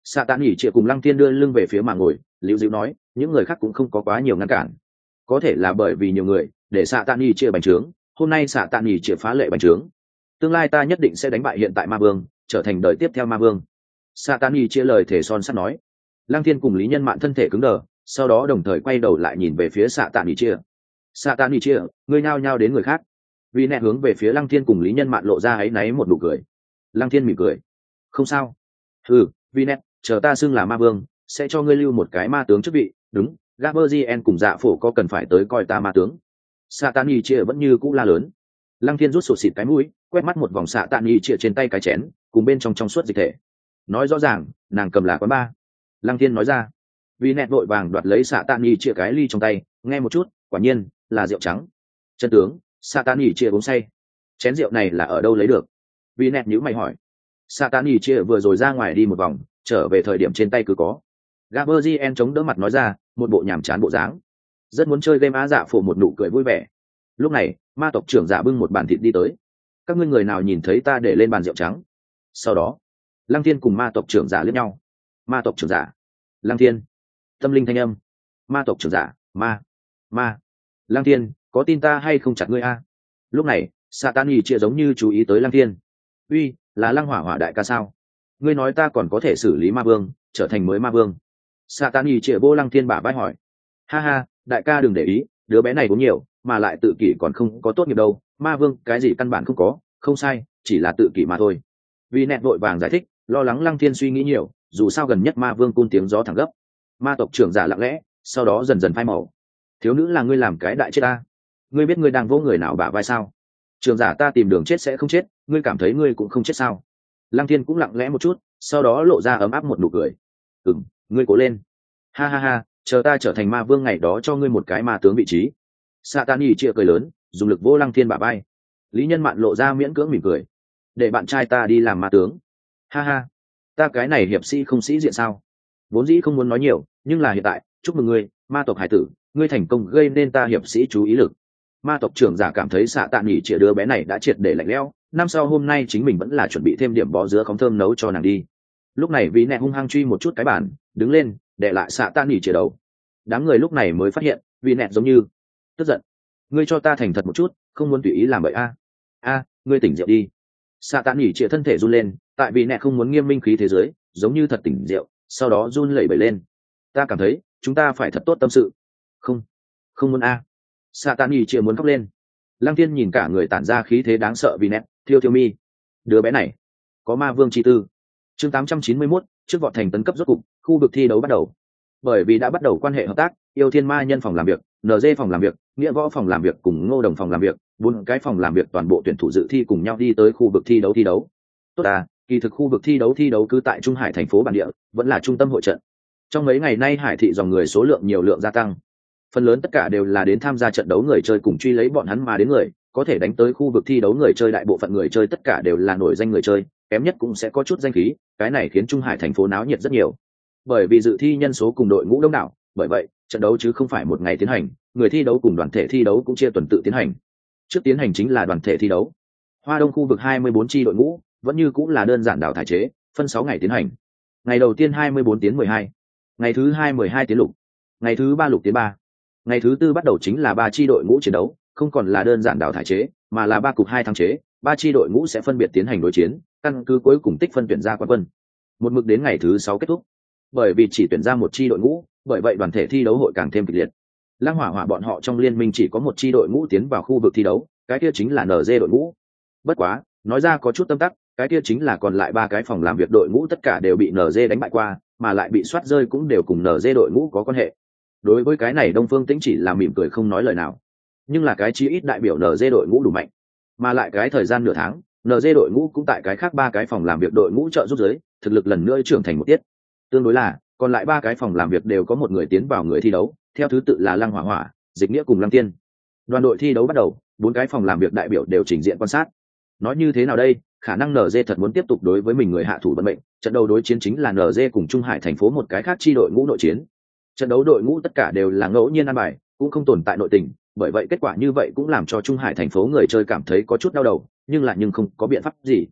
Xạ Tạ Nghỉ Trịa cùng Lăng Thiên đưa lưng về phía mà ngồi, liễu dịu nói, những người khác cũng không có quá nhiều ngăn cản. Có thể là bởi vì nhiều người, để Xạ Tạ Nghỉ Trịa bành trướng, hôm nay Xạ Tạ Nghỉ Trịa phá lệ bành trướng. Tương lai ta nhất định sẽ đánh bại hiện tại Ma Vương, trở thành đời tiếp theo Ma Vương. Xạ Tạ Nghỉ Trịa lời thể son sắt nói. Lăng Thiên cùng Lý Nhân Mạn thân thể cứng đờ, sau đó đồng thời quay đầu lại nhìn về phía Xạ Tạ Nghỉ Trịa. Xạ Tạ Nghỉ Trịa, ngươi nhao nhao đến người khác. Vì nẹ hướng về phía Lăng Thiên cùng Lý Nhân Mạn lộ ra áy náy một nụ cười. Lăng Thiên mỉm cười. Không sao. Ừ, vì nẹ, chờ ta xưng là Ma Vương, sẽ cho ngươi lưu một cái ma tướng chức vị. Đúng, Gaberzien cùng Dạ Phổ có cần phải tới coi ta ma tướng. Xạ Tạ Nghỉ Trịa vẫn như cũ la lớn. Lăng Thiên rút sụt xịt cái mũi, quét mắt một vòng Xạ Tạ Nghỉ Trịa trên tay cái chén, cùng bên trong trong suốt dịch thể. Nói rõ ràng, nàng cầm là quán ba. Lăng Thiên nói ra. Vì nẹt vội vàng đoạt lấy Xạ Tạ Nghỉ Trịa cái ly trong tay, nghe một chút, quả nhiên là rượu trắng. Chân tướng, Xạ Tạ Nghỉ Trịa uống say. Chén rượu này là ở đâu lấy được? Vì nẹt nhíu mày hỏi. Xạ Tạ Nghỉ Trịa vừa rồi ra ngoài đi một vòng, trở về thời điểm trên tay cứ có. Gaberzien chống đỡ mặt nói ra, một bộ nhàm chán bộ dáng. Rất muốn chơi game Á Dạ Phổ một nụ cười vui vẻ. Lúc này, ma tộc trưởng Dạ bưng một bàn thịt đi tới. Các ngươi người nào nhìn thấy ta để lên bàn rượu trắng? Sau đó, Lăng Thiên cùng ma tộc trưởng Dạ liếc nhau. Ma tộc trưởng Dạ, Lăng Thiên, tâm linh thanh âm. Ma tộc trưởng Dạ, ma, ma. Lăng Thiên, có tin ta hay không chặt ngươi a? Lúc này, Xạ Tạ Nghỉ Trịa giống như chú ý tới Lăng Thiên. Uy, là Lăng Hỏa Hỏa đại ca sao? Ngươi nói ta còn có thể xử lý ma vương, trở thành mới ma vương. Xạ Tạ Nghỉ Trịa vô Lăng Thiên bả vai hỏi. Ha ha, đại ca đừng để ý, đứa bé này uống nhiều, mà lại tự kỷ còn không có tốt nghiệp đâu. Ma vương cái gì căn bản không có, không sai, chỉ là tự kỷ mà thôi. Vì nẹt vội vàng giải thích, lo lắng Lăng Thiên suy nghĩ nhiều, dù sao gần nhất ma vương cun tiếng gió thẳng gấp. Ma tộc trưởng giả lặng lẽ, sau đó dần dần phai màu. Thiếu nữ là ngươi làm cái đại chết ta. Ngươi biết ngươi đang vô người nào bả vai sao? Trường giả ta tìm đường chết sẽ không chết, ngươi cảm thấy ngươi cũng không chết sao? Lăng Thiên cũng lặng lẽ một chút, sau đó lộ ra ấm áp một nụ cười. Ừm, ngươi cố lên. Ha ha ha, chờ ta trở thành ma vương ngày đó cho ngươi một cái ma tướng vị trí. Xạ Tạ Nghỉ Trịa cười lớn, dùng lực vỗ Lăng Thiên bả vai. Lý Nhân Mạn lộ ra miễn cưỡng mỉm cười. Để bạn trai ta đi làm ma tướng. Ha ha, ta cái này hiệp sĩ không sĩ diện sao? Vốn dĩ không muốn nói nhiều, nhưng là hiện tại, chúc mừng ngươi, ma tộc hải tử, ngươi thành công gây nên ta hiệp sĩ chú ý lực. Ma tộc trưởng giả cảm thấy Xạ Tạ Nghỉ Trịa đứa bé này đã triệt để lạnh lẽo, năm sau hôm nay chính mình vẫn là chuẩn bị thêm điểm bó dứa khóm thơm nấu cho nàng đi. Lúc này Vĩ Nẹ hung hăng truy một chút cái bàn, đứng lên, để lại Xạ Tạ Nghỉ Trịa đầu. Đám người lúc này mới phát hiện, Vĩ Nẹ giống như tức giận. Ngươi cho ta thành thật một chút, không muốn tùy ý làm vậy a. A, ngươi tỉnh rượu đi. Xạ Tạ Nghỉ Trịa thân thể run lên, tại Vĩ Nẹ không muốn nghiêm minh khí thế giới, giống như thật tỉnh rượu, sau đó run lẩy bẩy lên. Ta cảm thấy, chúng ta phải thật tốt tâm sự. Không, không muốn a. Xạ Tạ Nghỉ Trịa muốn khóc lên. Lăng Thiên nhìn cả người tản ra khí thế đáng sợ vì nét, thiêu thiêu mi. Đứa bé này, có ma vương chi tư. Chương tám trăm chín mươi mốt, trước vọt thành tấn cấp rốt cục, khu vực thi đấu bắt đầu. Bởi vì đã bắt đầu quan hệ hợp tác, Yêu Thiên Ma Nhân phòng làm việc, en giê phòng làm việc, Nghĩa Võ phòng làm việc cùng Ngô Đồng phòng làm việc, bốn cái phòng làm việc toàn bộ tuyển thủ dự thi cùng nhau đi tới khu vực thi đấu thi đấu. Tốt à, kỳ thực khu vực thi đấu thi đấu cứ tại Trung Hải thành phố bản địa, vẫn là trung tâm hội trận. Trong mấy ngày nay Hải thị dòng người số lượng nhiều lượng gia tăng. Phần lớn tất cả đều là đến tham gia trận đấu người chơi cùng truy lấy bọn hắn mà đến người, có thể đánh tới khu vực thi đấu người chơi đại bộ phận người chơi tất cả đều là nổi danh người chơi, kém nhất cũng sẽ có chút danh khí, cái này khiến Trung Hải thành phố náo nhiệt rất nhiều. Bởi vì dự thi nhân số cùng đội ngũ đông đảo, bởi vậy, trận đấu chứ không phải một ngày tiến hành, người thi đấu cùng đoàn thể thi đấu cũng chia tuần tự tiến hành. Trước tiến hành chính là đoàn thể thi đấu. Hoa Đông khu vực hai mươi bốn chi đội ngũ, vẫn như cũng là đơn giản đảo thải chế, phân sáu ngày tiến hành. Ngày đầu tiên hai mươi bốn tiến mười hai, ngày thứ hai mười hai tiến lục, ngày thứ ba lục tiến ba. Ngày thứ tư bắt đầu chính là ba chi đội ngũ chiến đấu, không còn là đơn giản đảo thải chế, mà là ba cục hai thắng chế, ba chi đội ngũ sẽ phân biệt tiến hành đối chiến, căn cứ cuối cùng tích phân tuyển ra quán quân. Một mực đến ngày thứ sáu kết thúc. Bởi vì chỉ tuyển ra một chi đội ngũ, bởi vậy đoàn thể thi đấu hội càng thêm kịch liệt. Lăng Hỏa Hỏa bọn họ trong liên minh chỉ có một chi đội ngũ tiến vào khu vực thi đấu, cái kia chính là en giê đội ngũ. Bất quá, nói ra có chút tâm tắc, cái kia chính là còn lại ba cái phòng làm việc đội ngũ tất cả đều bị en giê đánh bại qua, mà lại bị soát rơi cũng đều cùng en giê đội ngũ có quan hệ. Đối với cái này Đông Phương Tĩnh chỉ là mỉm cười không nói lời nào, nhưng là cái chí ít đại biểu en giê đội ngũ đủ mạnh, mà lại cái thời gian nửa tháng en giê đội ngũ cũng tại cái khác ba cái phòng làm việc đội ngũ trợ giúp giới thực lực lần nữa trưởng thành một tiết. Tương đối là còn lại ba cái phòng làm việc đều có một người tiến vào người thi đấu, theo thứ tự là Lăng Hỏa Hỏa, Dịch Nghĩa cùng Lăng Tiên. Đoàn đội thi đấu bắt đầu, bốn cái phòng làm việc đại biểu đều trình diện quan sát. Nói như thế nào đây, khả năng en giê thật muốn tiếp tục đối với mình người hạ thủ vận mệnh, trận đấu đối chiến chính là en giê cùng Trung Hải thành phố một cái khác chi đội ngũ nội chiến. Trận đấu đội ngũ tất cả đều là ngẫu nhiên ăn bài, cũng không tồn tại nội tình, bởi vậy kết quả như vậy cũng làm cho Trung Hải thành phố người chơi cảm thấy có chút đau đầu, nhưng lại nhưng không có biện pháp gì.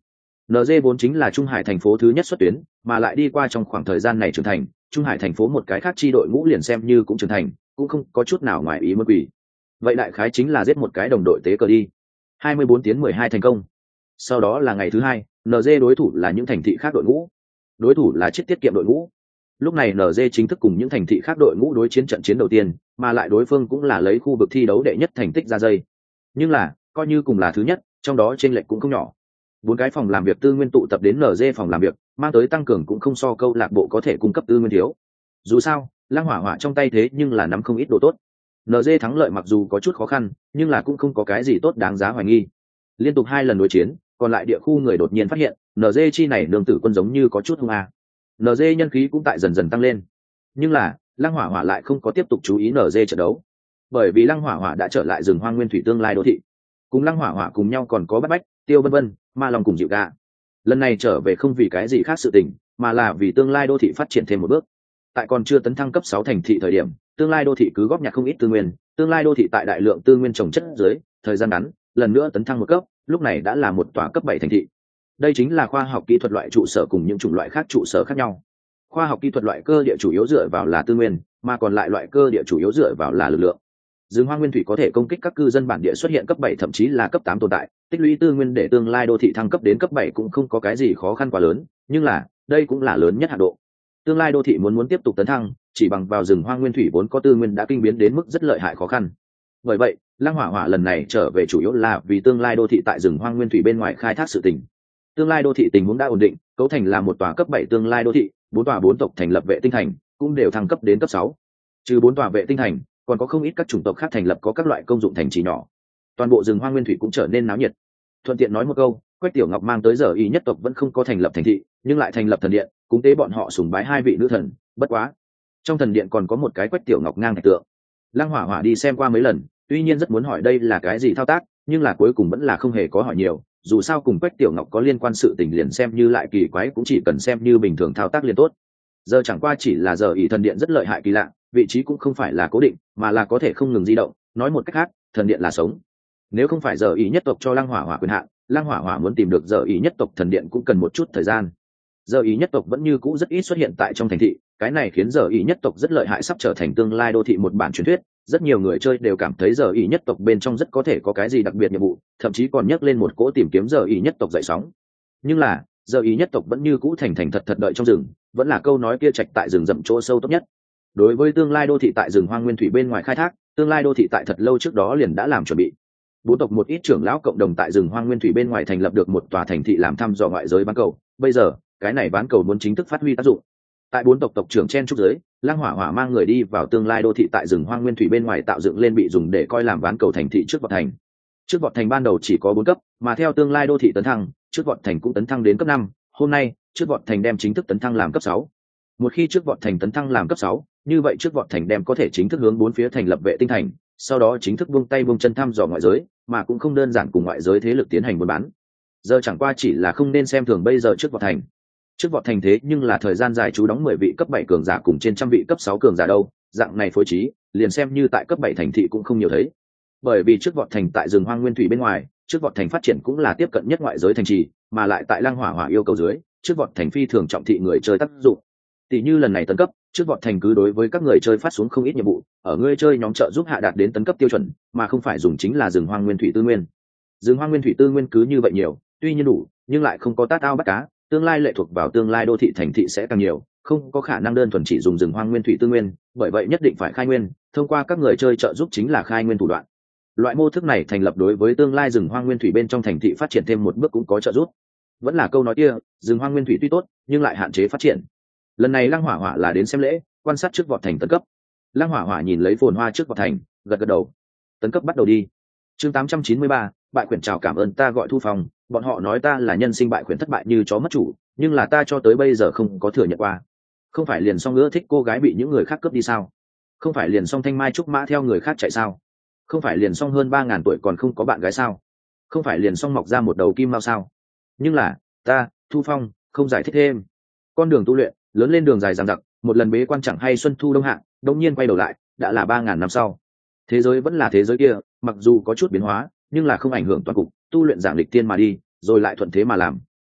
en rờ vốn chính là Trung Hải thành phố thứ nhất xuất tuyến, mà lại đi qua trong khoảng thời gian này trưởng thành, Trung Hải thành phố một cái khác chi đội ngũ liền xem như cũng trưởng thành, cũng không có chút nào ngoài ý muốn quỷ. Vậy đại khái chính là giết một cái đồng đội tế cờ đi. hai mươi bốn tiến mười hai thành công. Sau đó là ngày thứ hai, en rờ đối thủ là những thành thị khác đội ngũ. Đối thủ là chiết tiết kiệm đội ngũ. Lúc này en rờ chính thức cùng những thành thị khác đội ngũ đối chiến trận chiến đầu tiên, mà lại đối phương cũng là lấy khu vực thi đấu đệ nhất thành tích ra dây. Nhưng là, coi như cùng là thứ nhất, trong đó chênh lệch cũng không nhỏ. Bốn cái phòng làm việc tư nguyên tụ tập đến en rờ phòng làm việc, mang tới tăng cường cũng không so câu lạc bộ có thể cung cấp tư nguyên thiếu. Dù sao, Lăng Hỏa Hỏa trong tay thế nhưng là nắm không ít đồ tốt. en rờ thắng lợi mặc dù có chút khó khăn, nhưng là cũng không có cái gì tốt đáng giá hoài nghi. Liên tục hai lần đối chiến, còn lại địa khu người đột nhiên phát hiện, en rờ chi này nương tử quân giống như có chút hung a. en rờ nhân khí cũng tại dần dần tăng lên. Nhưng là, Lăng Hỏa Hỏa lại không có tiếp tục chú ý en rờ trận đấu. Bởi vì Lăng Hỏa Hỏa đã trở lại rừng hoang nguyên thủy tương lai đô thị. Cùng Lăng Hỏa Hỏa cùng nhau còn có Bát Bách, Tiêu Vân Vân, Ma Long cùng Diệu Gà. Lần này trở về không vì cái gì khác sự tình, mà là vì tương lai đô thị phát triển thêm một bước. Tại còn chưa tấn thăng cấp sáu thành thị thời điểm, tương lai đô thị cứ góp nhặt không ít tư nguyên, tương lai đô thị tại đại lượng tư nguyên trồng chất dưới, thời gian ngắn, lần nữa tấn thăng một cấp, lúc này đã là một tòa cấp bảy thành thị. Đây chính là khoa học kỹ thuật loại trụ sở cùng những chủng loại khác trụ sở khác nhau. Khoa học kỹ thuật loại cơ địa chủ yếu dựa vào là tư nguyên, mà còn lại loại cơ địa chủ yếu dựa vào là lực lượng. Rừng hoang nguyên thủy có thể công kích các cư dân bản địa xuất hiện cấp bảy thậm chí là cấp tám tồn tại, tích lũy tư nguyên để tương lai đô thị thăng cấp đến cấp bảy cũng không có cái gì khó khăn quá lớn, nhưng là, đây cũng là lớn nhất hạn độ. Tương lai đô thị muốn muốn tiếp tục tấn thăng, chỉ bằng vào rừng hoang nguyên thủy vốn có tư nguyên đã kinh biến đến mức rất lợi hại khó khăn. Bởi vậy, Lăng Hỏa Hỏa lần này trở về chủ yếu là vì tương lai đô thị tại rừng hoang nguyên thủy bên ngoài khai thác sự tình. Tương lai đô thị tình huống đã ổn định, cấu thành là một tòa cấp bảy tương lai đô thị, bốn tòa bốn tộc thành lập vệ tinh thành, cũng đều thăng cấp đến cấp sáu. Trừ bốn tòa vệ tinh thành, còn có không ít các chủng tộc khác thành lập có các loại công dụng thành trì nhỏ. Toàn bộ rừng hoang nguyên thủy cũng trở nên náo nhiệt. Thuận tiện nói một câu, Quách Tiểu Ngọc mang tới giờ y nhất tộc vẫn không có thành lập thành thị, nhưng lại thành lập thần điện, cúng tế bọn họ sùng bái hai vị nữ thần, bất quá. Trong thần điện còn có một cái Quách Tiểu Ngọc ngang thạch tượng. Lăng Hỏa Hỏa đi xem qua mấy lần, tuy nhiên rất muốn hỏi đây là cái gì thao tác, nhưng là cuối cùng vẫn là không hề có hỏi nhiều, dù sao cùng Quách Tiểu Ngọc có liên quan sự tình liền xem như lại kỳ quái cũng chỉ cần xem như bình thường thao tác liền tốt. Giờ chẳng qua chỉ là giờ y thần điện rất lợi hại kỳ lạ, vị trí cũng không phải là cố định, mà là có thể không ngừng di động, nói một cách khác, thần điện là sống. Nếu không phải giờ y nhất tộc cho Lăng Hỏa Hỏa quyền hạn, Lăng Hỏa Hỏa muốn tìm được giờ y nhất tộc thần điện cũng cần một chút thời gian. Giờ y nhất tộc vẫn như cũ rất ít xuất hiện tại trong thành thị, cái này khiến giờ y nhất tộc rất lợi hại, sắp trở thành tương lai đô thị một bản truyền thuyết. Rất nhiều người chơi đều cảm thấy giờ y nhất tộc bên trong rất có thể có cái gì đặc biệt nhiệm vụ, thậm chí còn nhắc lên một cỗ tìm kiếm giờ y nhất tộc dậy sóng. Nhưng là, giờ y nhất tộc vẫn như cũ thành thành thật thật đợi trong rừng, vẫn là câu nói kia trạch tại rừng rậm chỗ sâu tốt nhất. Đối với tương lai đô thị tại rừng hoang nguyên thủy bên ngoài khai thác, tương lai đô thị tại thật lâu trước đó liền đã làm chuẩn bị. Bốn tộc một ít trưởng lão cộng đồng tại rừng hoang nguyên thủy bên ngoài thành lập được một tòa thành thị làm thăm dò ngoại giới bán cầu, bây giờ cái này bán cầu muốn chính thức phát huy tác dụng. Tại bốn tộc tộc trưởng chen trúc giới, Lăng Hỏa Hỏa mang người đi vào tương lai đô thị tại rừng hoang nguyên thủy bên ngoài tạo dựng lên bị dùng để coi làm bán cầu thành thị trước vọt thành. Trước vọt thành ban đầu chỉ có bốn cấp, mà theo tương lai đô thị tấn thăng, trước vọt thành cũng tấn thăng đến cấp năm, hôm nay, trước vọt thành đem chính thức tấn thăng làm cấp sáu. Một khi trước vọt thành tấn thăng làm cấp sáu, như vậy trước vọt thành đem có thể chính thức hướng bốn phía thành lập vệ tinh thành, sau đó chính thức buông tay buông chân thăm dò ngoại giới, mà cũng không đơn giản cùng ngoại giới thế lực tiến hành buôn bán. Giờ chẳng qua chỉ là không nên xem thường bây giờ trước vọt thành. Trước vọt thành thế nhưng là thời gian dài chú đóng mười vị cấp bảy cường giả cùng trên trăm vị cấp sáu cường giả đâu, dạng này phối trí, liền xem như tại cấp bảy thành thị cũng không nhiều thấy. Bởi vì trước vọt thành tại rừng hoang nguyên thủy bên ngoài, trước vọt thành phát triển cũng là tiếp cận nhất ngoại giới thành trì, mà lại tại Lăng Hỏa Hỏa yêu cầu dưới, trước vọt thành phi thường trọng thị người chơi tác dụng. Tỷ như lần này tấn cấp, trước vọt thành cứ đối với các người chơi phát xuống không ít nhiệm vụ, ở người chơi nhóm trợ giúp hạ đạt đến tấn cấp tiêu chuẩn, mà không phải dùng chính là rừng hoang nguyên thủy tư nguyên. Rừng hoang nguyên thủy tư nguyên cứ như vậy nhiều, tuy nhiên đủ, nhưng lại không có tát ao bắt cá, tương lai lệ thuộc vào tương lai đô thị thành thị sẽ càng nhiều, không có khả năng đơn thuần chỉ dùng rừng hoang nguyên thủy tư nguyên, bởi vậy nhất định phải khai nguyên, thông qua các người chơi trợ giúp chính là khai nguyên thủ đoạn. Loại mô thức này thành lập đối với tương lai rừng hoang nguyên thủy bên trong thành thị phát triển thêm một bước cũng có trợ giúp. Vẫn là câu nói kia, rừng hoang nguyên thủy tuy tốt, nhưng lại hạn chế phát triển. Lần này Lăng Hỏa Hỏa là đến xem lễ, quan sát trước vọt thành tấn cấp. Lăng Hỏa Hỏa nhìn lấy phồn hoa trước vọt thành, gật gật đầu. Tấn cấp bắt đầu đi. Chương tám trăm chín mươi ba, bại quyển chào cảm ơn ta gọi Thu Phong, bọn họ nói ta là nhân sinh bại quyển thất bại như chó mất chủ, nhưng là ta cho tới bây giờ không có thừa nhận qua. Không phải liền song ưa thích cô gái bị những người khác cướp đi sao? Không phải liền song thanh mai trúc mã theo người khác chạy sao? Không phải liền song hơn ba ngàn tuổi còn không có bạn gái sao? Không phải liền song mọc ra một đầu kim mao sao? Nhưng là, ta, Thu Phong, không giải thích thêm. Con đường tu luyện, lớn lên đường dài dằng dặc, một lần bế quan chẳng hay xuân thu đông hạ, đông nhiên quay đầu lại, đã là ba ngàn năm sau. Thế giới vẫn là thế giới kia, mặc dù có chút biến hóa, nhưng là không ảnh hưởng toàn cục, tu luyện giảng lịch tiên mà đi, rồi lại thuận thế mà làm,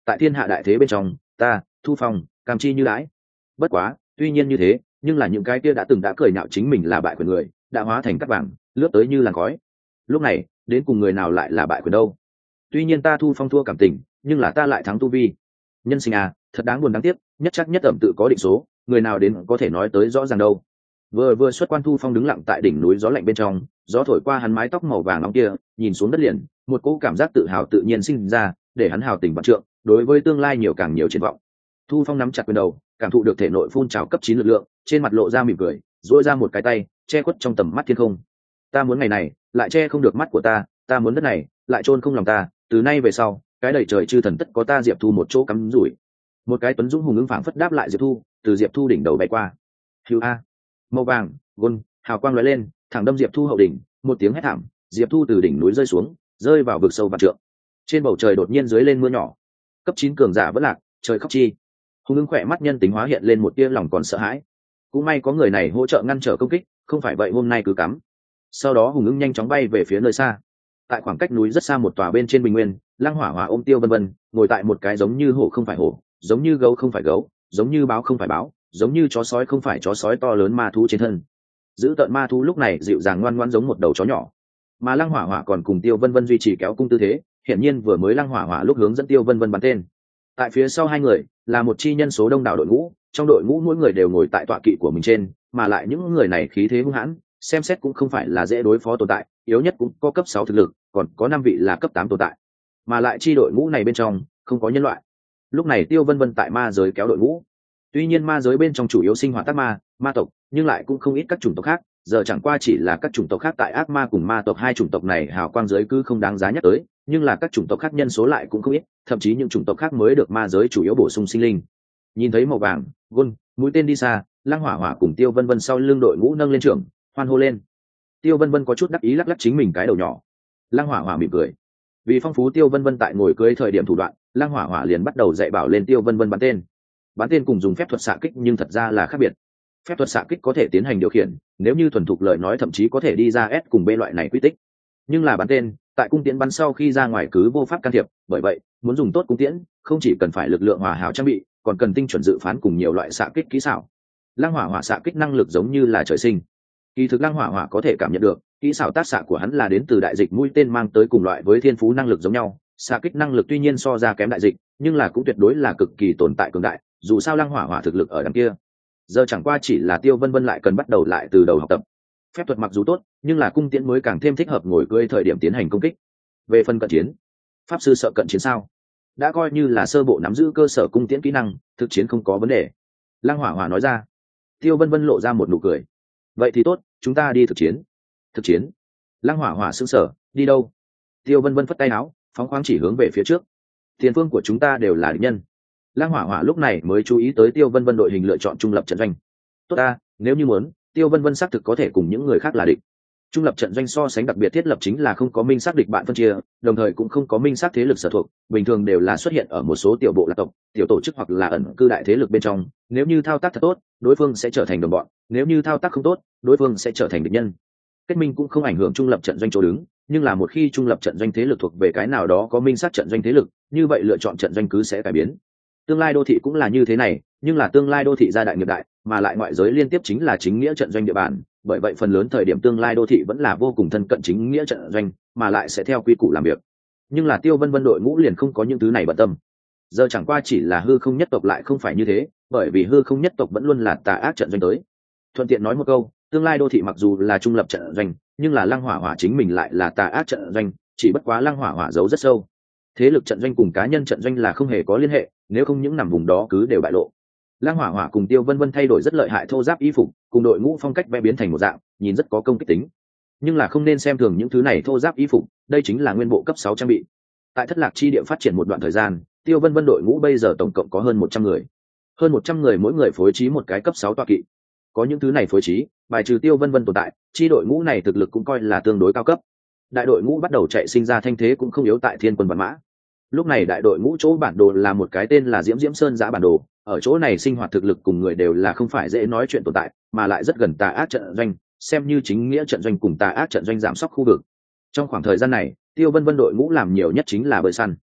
tại thiên hạ đại thế bên trong ta Thu Phong cam chi như đãi. Bất quá tuy nhiên như thế, nhưng là những cái kia đã từng đã cười nhạo chính mình là bại quyền người đã hóa thành cát vàng lướt tới như làn khói. Lúc này đến cùng người nào lại là bại quyền đâu? Tuy nhiên ta Thu Phong thua cảm tình, nhưng là ta lại thắng tu vi. Nhân sinh à, thật đáng buồn đáng tiếc, nhất chắc nhất ẩm tự có định số, người nào đến có thể nói tới rõ ràng đâu. Vừa vừa xuất quan, Thu Phong đứng lặng tại đỉnh núi gió lạnh bên trong, gió thổi qua hắn mái tóc màu vàng nóng kia, nhìn xuống đất liền, một cỗ cảm giác tự hào tự nhiên sinh ra, để hắn hào tình vạn trượng, đối với tương lai nhiều càng nhiều triển vọng. Thu Phong nắm chặt quyền đầu, cảm thụ được thể nội phun trào cấp chín lực lượng, trên mặt lộ ra mỉm cười, duỗi ra một cái tay, che khuất trong tầm mắt thiên không. Ta muốn ngày này, lại che không được mắt của ta, ta muốn đất này, lại chôn không lòng ta, từ nay về sau, cái đầy trời chư thần tất có ta Diệp Thu một chỗ cắm rủi. Một cái tuấn dũng hùng ứng phảng phất đáp lại Diệp Thu, từ Diệp Thu đỉnh đầu bay qua. Hưu a, màu vàng, gôn, hào quang lóe lên, thẳng đâm Diệp Thu hậu đỉnh, một tiếng hét thảm, Diệp Thu từ đỉnh núi rơi xuống, rơi vào vực sâu vạn trượng. Trên bầu trời đột nhiên dưới lên mưa nhỏ. Cấp chín cường giả vẫn lạc, trời khóc chi. Hùng ứng khỏe mắt nhân tính hóa hiện lên một tia lòng còn sợ hãi. Cũng may có người này hỗ trợ ngăn trở công kích, không phải vậy hôm nay cứ cắm. Sau đó Hùng ứng nhanh chóng bay về phía nơi xa. Tại khoảng cách núi rất xa một tòa bên trên bình nguyên, Lăng Hỏa Hỏa ôm Tiêu Vân Vân, ngồi tại một cái giống như hổ không phải hổ, giống như gấu không phải gấu, giống như báo không phải báo, giống như chó sói không phải chó sói to lớn ma thú trên thân. Giữ tợn ma thú lúc này dịu dàng ngoan ngoãn giống một đầu chó nhỏ, mà Lăng Hỏa Hỏa còn cùng Tiêu Vân Vân duy trì kéo cung tư thế, hiển nhiên vừa mới Lăng Hỏa Hỏa lúc hướng dẫn Tiêu Vân Vân bắn tên. Tại phía sau hai người là một chi nhân số đông đảo đội ngũ, trong đội ngũ mỗi người đều ngồi tại tọa kỵ của mình trên, mà lại những người này khí thế hung hãn, xem xét cũng không phải là dễ đối phó tồn tại, yếu nhất cũng có cấp sáu thực lực, còn có năm vị là cấp tám tồn tại. Mà lại chi đội ngũ này bên trong không có nhân loại. Lúc này Tiêu Vân Vân tại ma giới kéo đội ngũ. Tuy nhiên ma giới bên trong chủ yếu sinh hoạt tác ma, ma tộc, nhưng lại cũng không ít các chủng tộc khác, giờ chẳng qua chỉ là các chủng tộc khác tại ác ma cùng ma tộc hai chủng tộc này hào quang giới cứ không đáng giá nhắc tới, nhưng là các chủng tộc khác nhân số lại cũng không ít, thậm chí những chủng tộc khác mới được ma giới chủ yếu bổ sung sinh linh. Nhìn thấy màu vàng, gôn, mũi tên đi xa, Lăng Hỏa Hỏa cùng Tiêu Vân Vân sau lưng đội ngũ nâng lên trưởng, hoan hô lên. Tiêu Vân Vân có chút đắc ý lắc lắc chính mình cái đầu nhỏ. Lăng Hỏa Hỏa mỉm cười. Vì phong phú Tiêu Vân Vân tại ngồi cưới thời điểm thủ đoạn, Lăng Hỏa Hỏa liền bắt đầu dạy bảo lên Tiêu Vân Vân bắn tên. Bắn tên cùng dùng phép thuật xạ kích nhưng thật ra là khác biệt. Phép thuật xạ kích có thể tiến hành điều khiển, nếu như thuần thục lời nói thậm chí có thể đi ra S cùng B loại này quy tích. Nhưng là bắn tên, tại cung tiễn bắn sau khi ra ngoài cứ vô pháp can thiệp, bởi vậy, muốn dùng tốt cung tiễn, không chỉ cần phải lực lượng hòa hảo trang bị, còn cần tinh chuẩn dự phán cùng nhiều loại xạ kích kỹ xảo. Lăng Hỏa Hỏa xạ kích năng lực giống như là trời sinh. Kỳ thực Lăng Hỏa Hỏa có thể cảm nhận được, kỹ xảo tác xạ của hắn là đến từ đại dịch mũi tên mang tới cùng loại với thiên phú năng lực giống nhau. Xạ kích năng lực tuy nhiên so ra kém đại dịch, nhưng là cũng tuyệt đối là cực kỳ tồn tại cường đại, dù sao Lăng Hỏa Hỏa thực lực ở đằng kia. Giờ chẳng qua chỉ là Tiêu Vân Vân lại cần bắt đầu lại từ đầu học tập. Phép thuật mặc dù tốt, nhưng là cung tiễn mới càng thêm thích hợp ngồi cưỡi thời điểm tiến hành công kích. Về phần cận chiến, pháp sư sợ cận chiến sao? Đã coi như là sơ bộ nắm giữ cơ sở cung tiễn kỹ năng, thực chiến không có vấn đề. Lăng Hỏa Hỏa nói ra. Tiêu Vân Vân lộ ra một nụ cười. Vậy thì tốt, chúng ta đi thực chiến. Thực chiến? Lăng Hỏa Hỏa sững sờ, đi đâu? Tiêu Vân Vân phất tay áo, phóng khoáng chỉ hướng về phía trước. Tiền phương của chúng ta đều là địch nhân. Lăng Hỏa Hỏa lúc này mới chú ý tới Tiêu Vân Vân đội hình lựa chọn trung lập trận doanh. Tốt ta, nếu như muốn, Tiêu Vân Vân xác thực có thể cùng những người khác là địch. Trung lập trận doanh so sánh đặc biệt thiết lập chính là không có minh xác địch bạn phân chia, đồng thời cũng không có minh xác thế lực sở thuộc, bình thường đều là xuất hiện ở một số tiểu bộ lạc tộc, tiểu tổ chức hoặc là ẩn cư đại thế lực bên trong, nếu như thao tác thật tốt, đối phương sẽ trở thành đồng bọn, nếu như thao tác không tốt, đối phương sẽ trở thành địch nhân. Kết minh cũng không ảnh hưởng trung lập trận doanh chỗ đứng, nhưng là một khi trung lập trận doanh thế lực thuộc về cái nào đó có minh xác trận doanh thế lực, như vậy lựa chọn trận doanh cứ sẽ cải biến. Tương lai đô thị cũng là như thế này, nhưng là tương lai đô thị gia đại nghiệp đại, mà lại ngoại giới liên tiếp chính là chính nghĩa trận doanh địa bàn, bởi vậy phần lớn thời điểm tương lai đô thị vẫn là vô cùng thân cận chính nghĩa trận doanh, mà lại sẽ theo quy củ làm việc. Nhưng là Tiêu Vân Vân đội ngũ liền không có những thứ này bận tâm. Giờ chẳng qua chỉ là hư không nhất tộc lại không phải như thế, bởi vì hư không nhất tộc vẫn luôn là tà ác trận doanh tới. Thuận tiện nói một câu, tương lai đô thị mặc dù là trung lập trận doanh, nhưng là Lăng Hỏa Hỏa chính mình lại là tà ác trận doanh, chỉ bất quá Lăng Hỏa Hỏa giấu rất sâu. Thế lực trận doanh cùng cá nhân trận doanh là không hề có liên hệ, nếu không những nằm vùng đó cứ đều bại lộ. Lăng Hỏa Hỏa cùng Tiêu Vân Vân thay đổi rất lợi hại thô giáp y phục, cùng đội ngũ phong cách vẽ biến thành một dạng, nhìn rất có công kích tính. Nhưng là không nên xem thường những thứ này thô giáp y phục, đây chính là nguyên bộ cấp sáu trang bị. Tại Thất Lạc chi địa phát triển một đoạn thời gian, Tiêu Vân Vân đội ngũ bây giờ tổng cộng có hơn một trăm người. Hơn một trăm người mỗi người phối trí một cái cấp sáu tọa kỵ. Có những thứ này phối trí, bài trừ Tiêu Vân Vân tồn tại, chi đội ngũ này thực lực cũng coi là tương đối cao cấp. Đại đội ngũ bắt đầu chạy sinh ra thanh thế cũng không yếu tại Thiên Quân Vạn Mã. Lúc này đại đội ngũ chỗ bản đồ là một cái tên là Diễm Diễm Sơn Giã bản đồ, ở chỗ này sinh hoạt thực lực cùng người đều là không phải dễ nói chuyện tồn tại, mà lại rất gần tà ác trận doanh, xem như chính nghĩa trận doanh cùng tà ác trận doanh giảm sóc khu vực. Trong khoảng thời gian này, Tiêu Vân Vân đội ngũ làm nhiều nhất chính là bơi săn.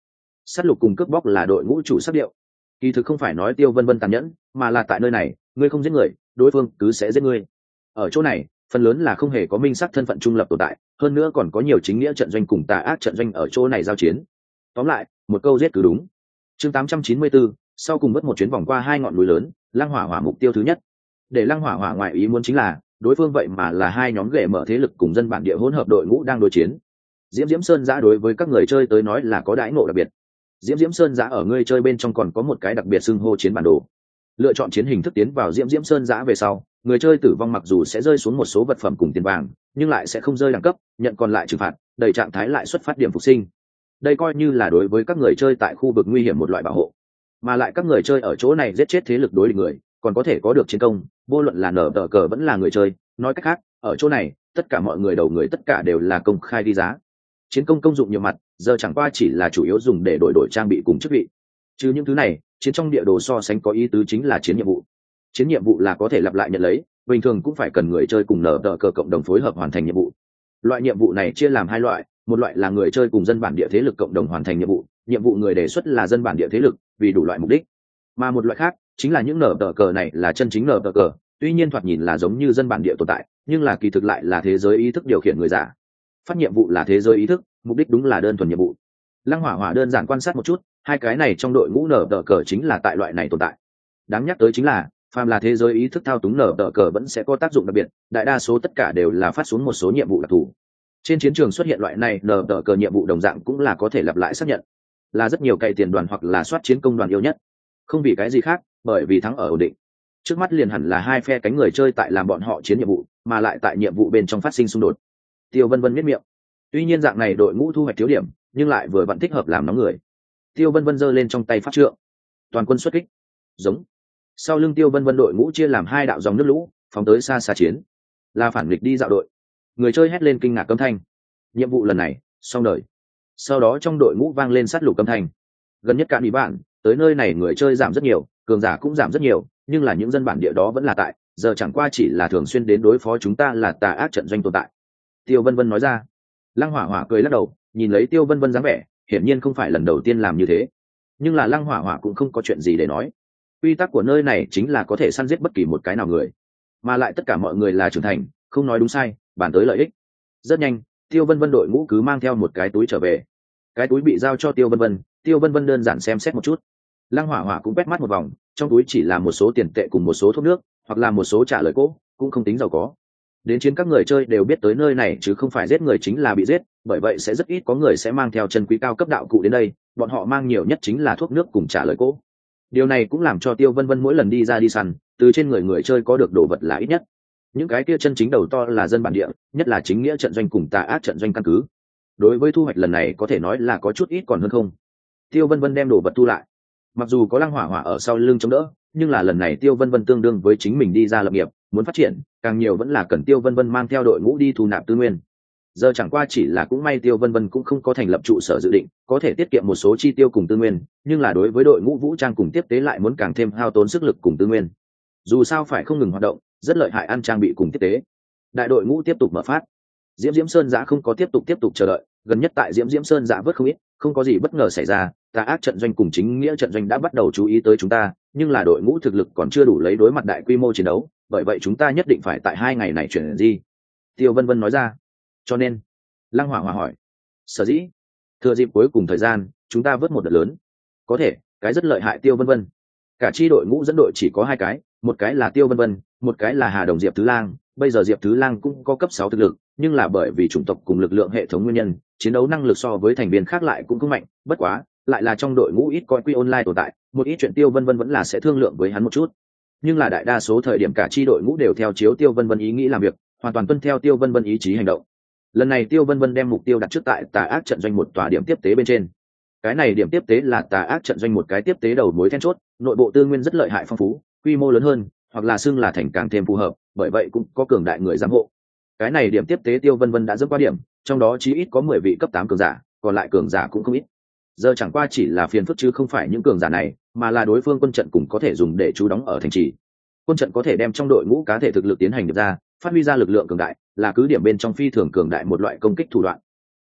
sát lục cùng cướp bóc là đội ngũ chủ sắc điệu. Kỳ thực không phải nói Tiêu Vân Vân tàn nhẫn, mà là tại nơi này ngươi không giết người, đối phương cứ sẽ giết ngươi. Ở chỗ này phần lớn là không hề có minh xác thân phận trung lập tồn tại, hơn nữa còn có nhiều chính nghĩa trận doanh cùng tà ác trận doanh ở chỗ này giao chiến. Tóm lại một câu giết cứ đúng. Chương tám trăm chín mươi bốn, sau cùng vớt một chuyến vòng qua hai ngọn núi lớn, Lăng Hỏa Hỏa mục tiêu thứ nhất. Để Lăng Hỏa Hỏa ngoại ý muốn chính là đối phương vậy mà là hai nhóm ghệ mở thế lực cùng dân bản địa hỗn hợp đội ngũ đang đối chiến. Diễm Diễm Sơn Giã đối với các người chơi tới nói là có đãi ngộ đặc biệt. Diễm Diễm Sơn Giã ở người chơi bên trong còn có một cái đặc biệt xưng hô chiến bản đồ. Lựa chọn chiến hình thức tiến vào Diễm Diễm Sơn Giã về sau, người chơi tử vong mặc dù sẽ rơi xuống một số vật phẩm cùng tiền vàng, nhưng lại sẽ không rơi đẳng cấp, nhận còn lại trừng phạt, đầy trạng thái lại xuất phát điểm phục sinh. Đây coi như là đối với các người chơi tại khu vực nguy hiểm một loại bảo hộ. Mà lại các người chơi ở chỗ này giết chết thế lực đối địch người, còn có thể có được chiến công, vô luận là nở tờ cờ vẫn là người chơi. Nói cách khác, ở chỗ này tất cả mọi người đầu người tất cả đều là công khai đi giá. Chiến công công dụng nhiều mặt, giờ chẳng qua chỉ là chủ yếu dùng để đổi đổi trang bị cùng chức vị. Chứ những thứ này, chiến trong địa đồ so sánh có ý tứ chính là chiến nhiệm vụ. Chiến nhiệm vụ là có thể lặp lại nhận lấy, bình thường cũng phải cần người chơi cùng nở tờ cờ cộng đồng phối hợp hoàn thành nhiệm vụ. Loại nhiệm vụ này chia làm hai loại, một loại là người chơi cùng dân bản địa thế lực cộng đồng hoàn thành nhiệm vụ, nhiệm vụ người đề xuất là dân bản địa thế lực vì đủ loại mục đích, mà một loại khác chính là những nở tờ cờ này là chân chính nở tờ cờ, tuy nhiên thoạt nhìn là giống như dân bản địa tồn tại, nhưng là kỳ thực lại là thế giới ý thức điều khiển người giả. Phát nhiệm vụ là thế giới ý thức, mục đích đúng là đơn thuần nhiệm vụ. Lăng Hỏa Hỏa đơn giản quan sát một chút, hai cái này trong đội ngũ nở tờ cờ chính là tại loại này tồn tại. Đáng nhắc tới chính là phàm là thế giới ý thức thao túng nở tờ cờ vẫn sẽ có tác dụng đặc biệt, đại đa số tất cả đều là phát xuống một số nhiệm vụ đặc thù. Trên chiến trường xuất hiện loại này nở tờ cờ nhiệm vụ đồng dạng cũng là có thể lặp lại xác nhận, là rất nhiều cày tiền đoàn hoặc là soát chiến công đoàn yêu nhất. Không vì cái gì khác, bởi vì thắng ở ổn định. Trước mắt liền hẳn là hai phe cánh người chơi tại làm bọn họ chiến nhiệm vụ, mà lại tại nhiệm vụ bên trong phát sinh xung đột. Tiêu Vân Vân miết miệng. Tuy nhiên dạng này đội ngũ thu hoạch thiếu điểm, nhưng lại vừa vặn thích hợp làm nóng người. Tiêu Vân Vân giơ lên trong tay pháp trượng, toàn quân xuất kích. Giống. Sau lưng Tiêu Vân Vân đội ngũ chia làm hai đạo dòng nước lũ, phóng tới xa xa chiến. Là phản nghịch đi dạo đội. Người chơi hét lên kinh ngạc câm thanh. Nhiệm vụ lần này xong đời. Sau đó trong đội ngũ vang lên sát lục câm thanh. Gần nhất cạn bị bạn, tới nơi này người chơi giảm rất nhiều, cường giả cũng giảm rất nhiều, nhưng là những dân bản địa đó vẫn là tại, giờ chẳng qua chỉ là thường xuyên đến đối phó chúng ta là tà ác trận doanh tồn tại. Tiêu Vân Vân nói ra. Lăng Hỏa Hỏa cười lắc đầu, nhìn lấy Tiêu Vân Vân dáng vẻ, hiển nhiên không phải lần đầu tiên làm như thế. Nhưng là Lăng Hỏa Hỏa cũng không có chuyện gì để nói. Quy tắc của nơi này chính là có thể săn giết bất kỳ một cái nào người, mà lại tất cả mọi người là trưởng thành, không nói đúng sai, bàn tới lợi ích. Rất nhanh, Tiêu Vân Vân đội ngũ cứ mang theo một cái túi trở về. Cái túi bị giao cho Tiêu Vân Vân, Tiêu Vân Vân đơn giản xem xét một chút. Lăng Hỏa Hỏa cũng quét mắt một vòng, trong túi chỉ là một số tiền tệ cùng một số thuốc nước, hoặc là một số trả lời cỗ, cũng không tính giàu có. Đến chiến các người chơi đều biết tới nơi này chứ không phải giết người chính là bị giết, bởi vậy sẽ rất ít có người sẽ mang theo chân quý cao cấp đạo cụ đến đây, bọn họ mang nhiều nhất chính là thuốc nước cùng trả lời cỗ. Điều này cũng làm cho Tiêu Vân Vân mỗi lần đi ra đi săn, từ trên người người chơi có được đồ vật là ít nhất. Những cái kia chân chính đầu to là dân bản địa, nhất là chính nghĩa trận doanh cùng tà ác trận doanh căn cứ. Đối với thu hoạch lần này có thể nói là có chút ít còn hơn không. Tiêu Vân Vân đem đồ vật thu lại. Mặc dù có Lăng Hỏa Hỏa ở sau lưng chống đỡ, nhưng là lần này Tiêu Vân Vân tương đương với chính mình đi ra lập nghiệp, muốn phát triển, càng nhiều vẫn là cần Tiêu Vân Vân mang theo đội ngũ đi thu nạp tư nguyên. Giờ chẳng qua chỉ là cũng may Tiêu Vân Vân cũng không có thành lập trụ sở dự định, có thể tiết kiệm một số chi tiêu cùng tư nguyên, nhưng là đối với đội ngũ vũ trang cùng tiếp tế lại muốn càng thêm hao tốn sức lực cùng tư nguyên. Dù sao phải không ngừng hoạt động, rất lợi hại ăn trang bị cùng tiếp tế. Đại đội ngũ tiếp tục mở phát. Diễm Diễm Sơn Giã không có tiếp tục tiếp tục chờ đợi, gần nhất tại Diễm Diễm Sơn Giã vớt không ít, không có gì bất ngờ xảy ra, tà ác trận doanh cùng chính nghĩa trận doanh đã bắt đầu chú ý tới chúng ta, nhưng là đội ngũ thực lực còn chưa đủ lấy đối mặt đại quy mô chiến đấu, bởi vậy chúng ta nhất định phải tại hai ngày này chuyển di. Tiêu Vân Vân nói ra. Cho nên, Lăng Hỏa Hỏa hỏi, sở dĩ thừa dịp cuối cùng thời gian, chúng ta vớt một đợt lớn. Có thể, cái rất lợi hại. Tiêu Vân Vân. Cả chi đội ngũ dẫn đội chỉ có hai cái, một cái là Tiêu Vân Vân, một cái là Hà Đồng Diệp Thứ Lang. Bây giờ Diệp Thứ Lang cũng có cấp sáu thực lực, nhưng là bởi vì chủng tộc cùng lực lượng hệ thống nguyên nhân, chiến đấu năng lực so với thành viên khác lại cũng không mạnh, bất quá, lại là trong đội ngũ ít coi quy online tồn tại, một ít chuyện Tiêu Vân Vân vẫn là sẽ thương lượng với hắn một chút. Nhưng là đại đa số thời điểm cả chi đội ngũ đều theo chiếu Tiêu Vân Vân ý nghĩ làm việc, hoàn toàn tuân theo Tiêu Vân Vân ý chí hành động. Lần này Tiêu Vân Vân đem mục tiêu đặt trước tại tà ác trận doanh một tòa điểm tiếp tế bên trên. Cái này điểm tiếp tế là tà ác trận doanh một cái tiếp tế đầu mối then chốt, nội bộ tư nguyên rất lợi hại phong phú, quy mô lớn hơn, hoặc là xưng là thành càng thêm phù hợp, bởi vậy cũng có cường đại người giám hộ. Cái này điểm tiếp tế Tiêu Vân Vân đã dẫm qua điểm, trong đó chí ít có mười vị cấp tám cường giả, còn lại cường giả cũng không ít. Giờ chẳng qua chỉ là phiền phức chứ không phải những cường giả này, mà là đối phương quân trận cũng có thể dùng để trú đóng ở thành trì. Quân trận có thể đem trong đội ngũ cá thể thực lực tiến hành được ra, phát huy ra lực lượng cường đại, là cứ điểm bên trong phi thường cường đại một loại công kích thủ đoạn.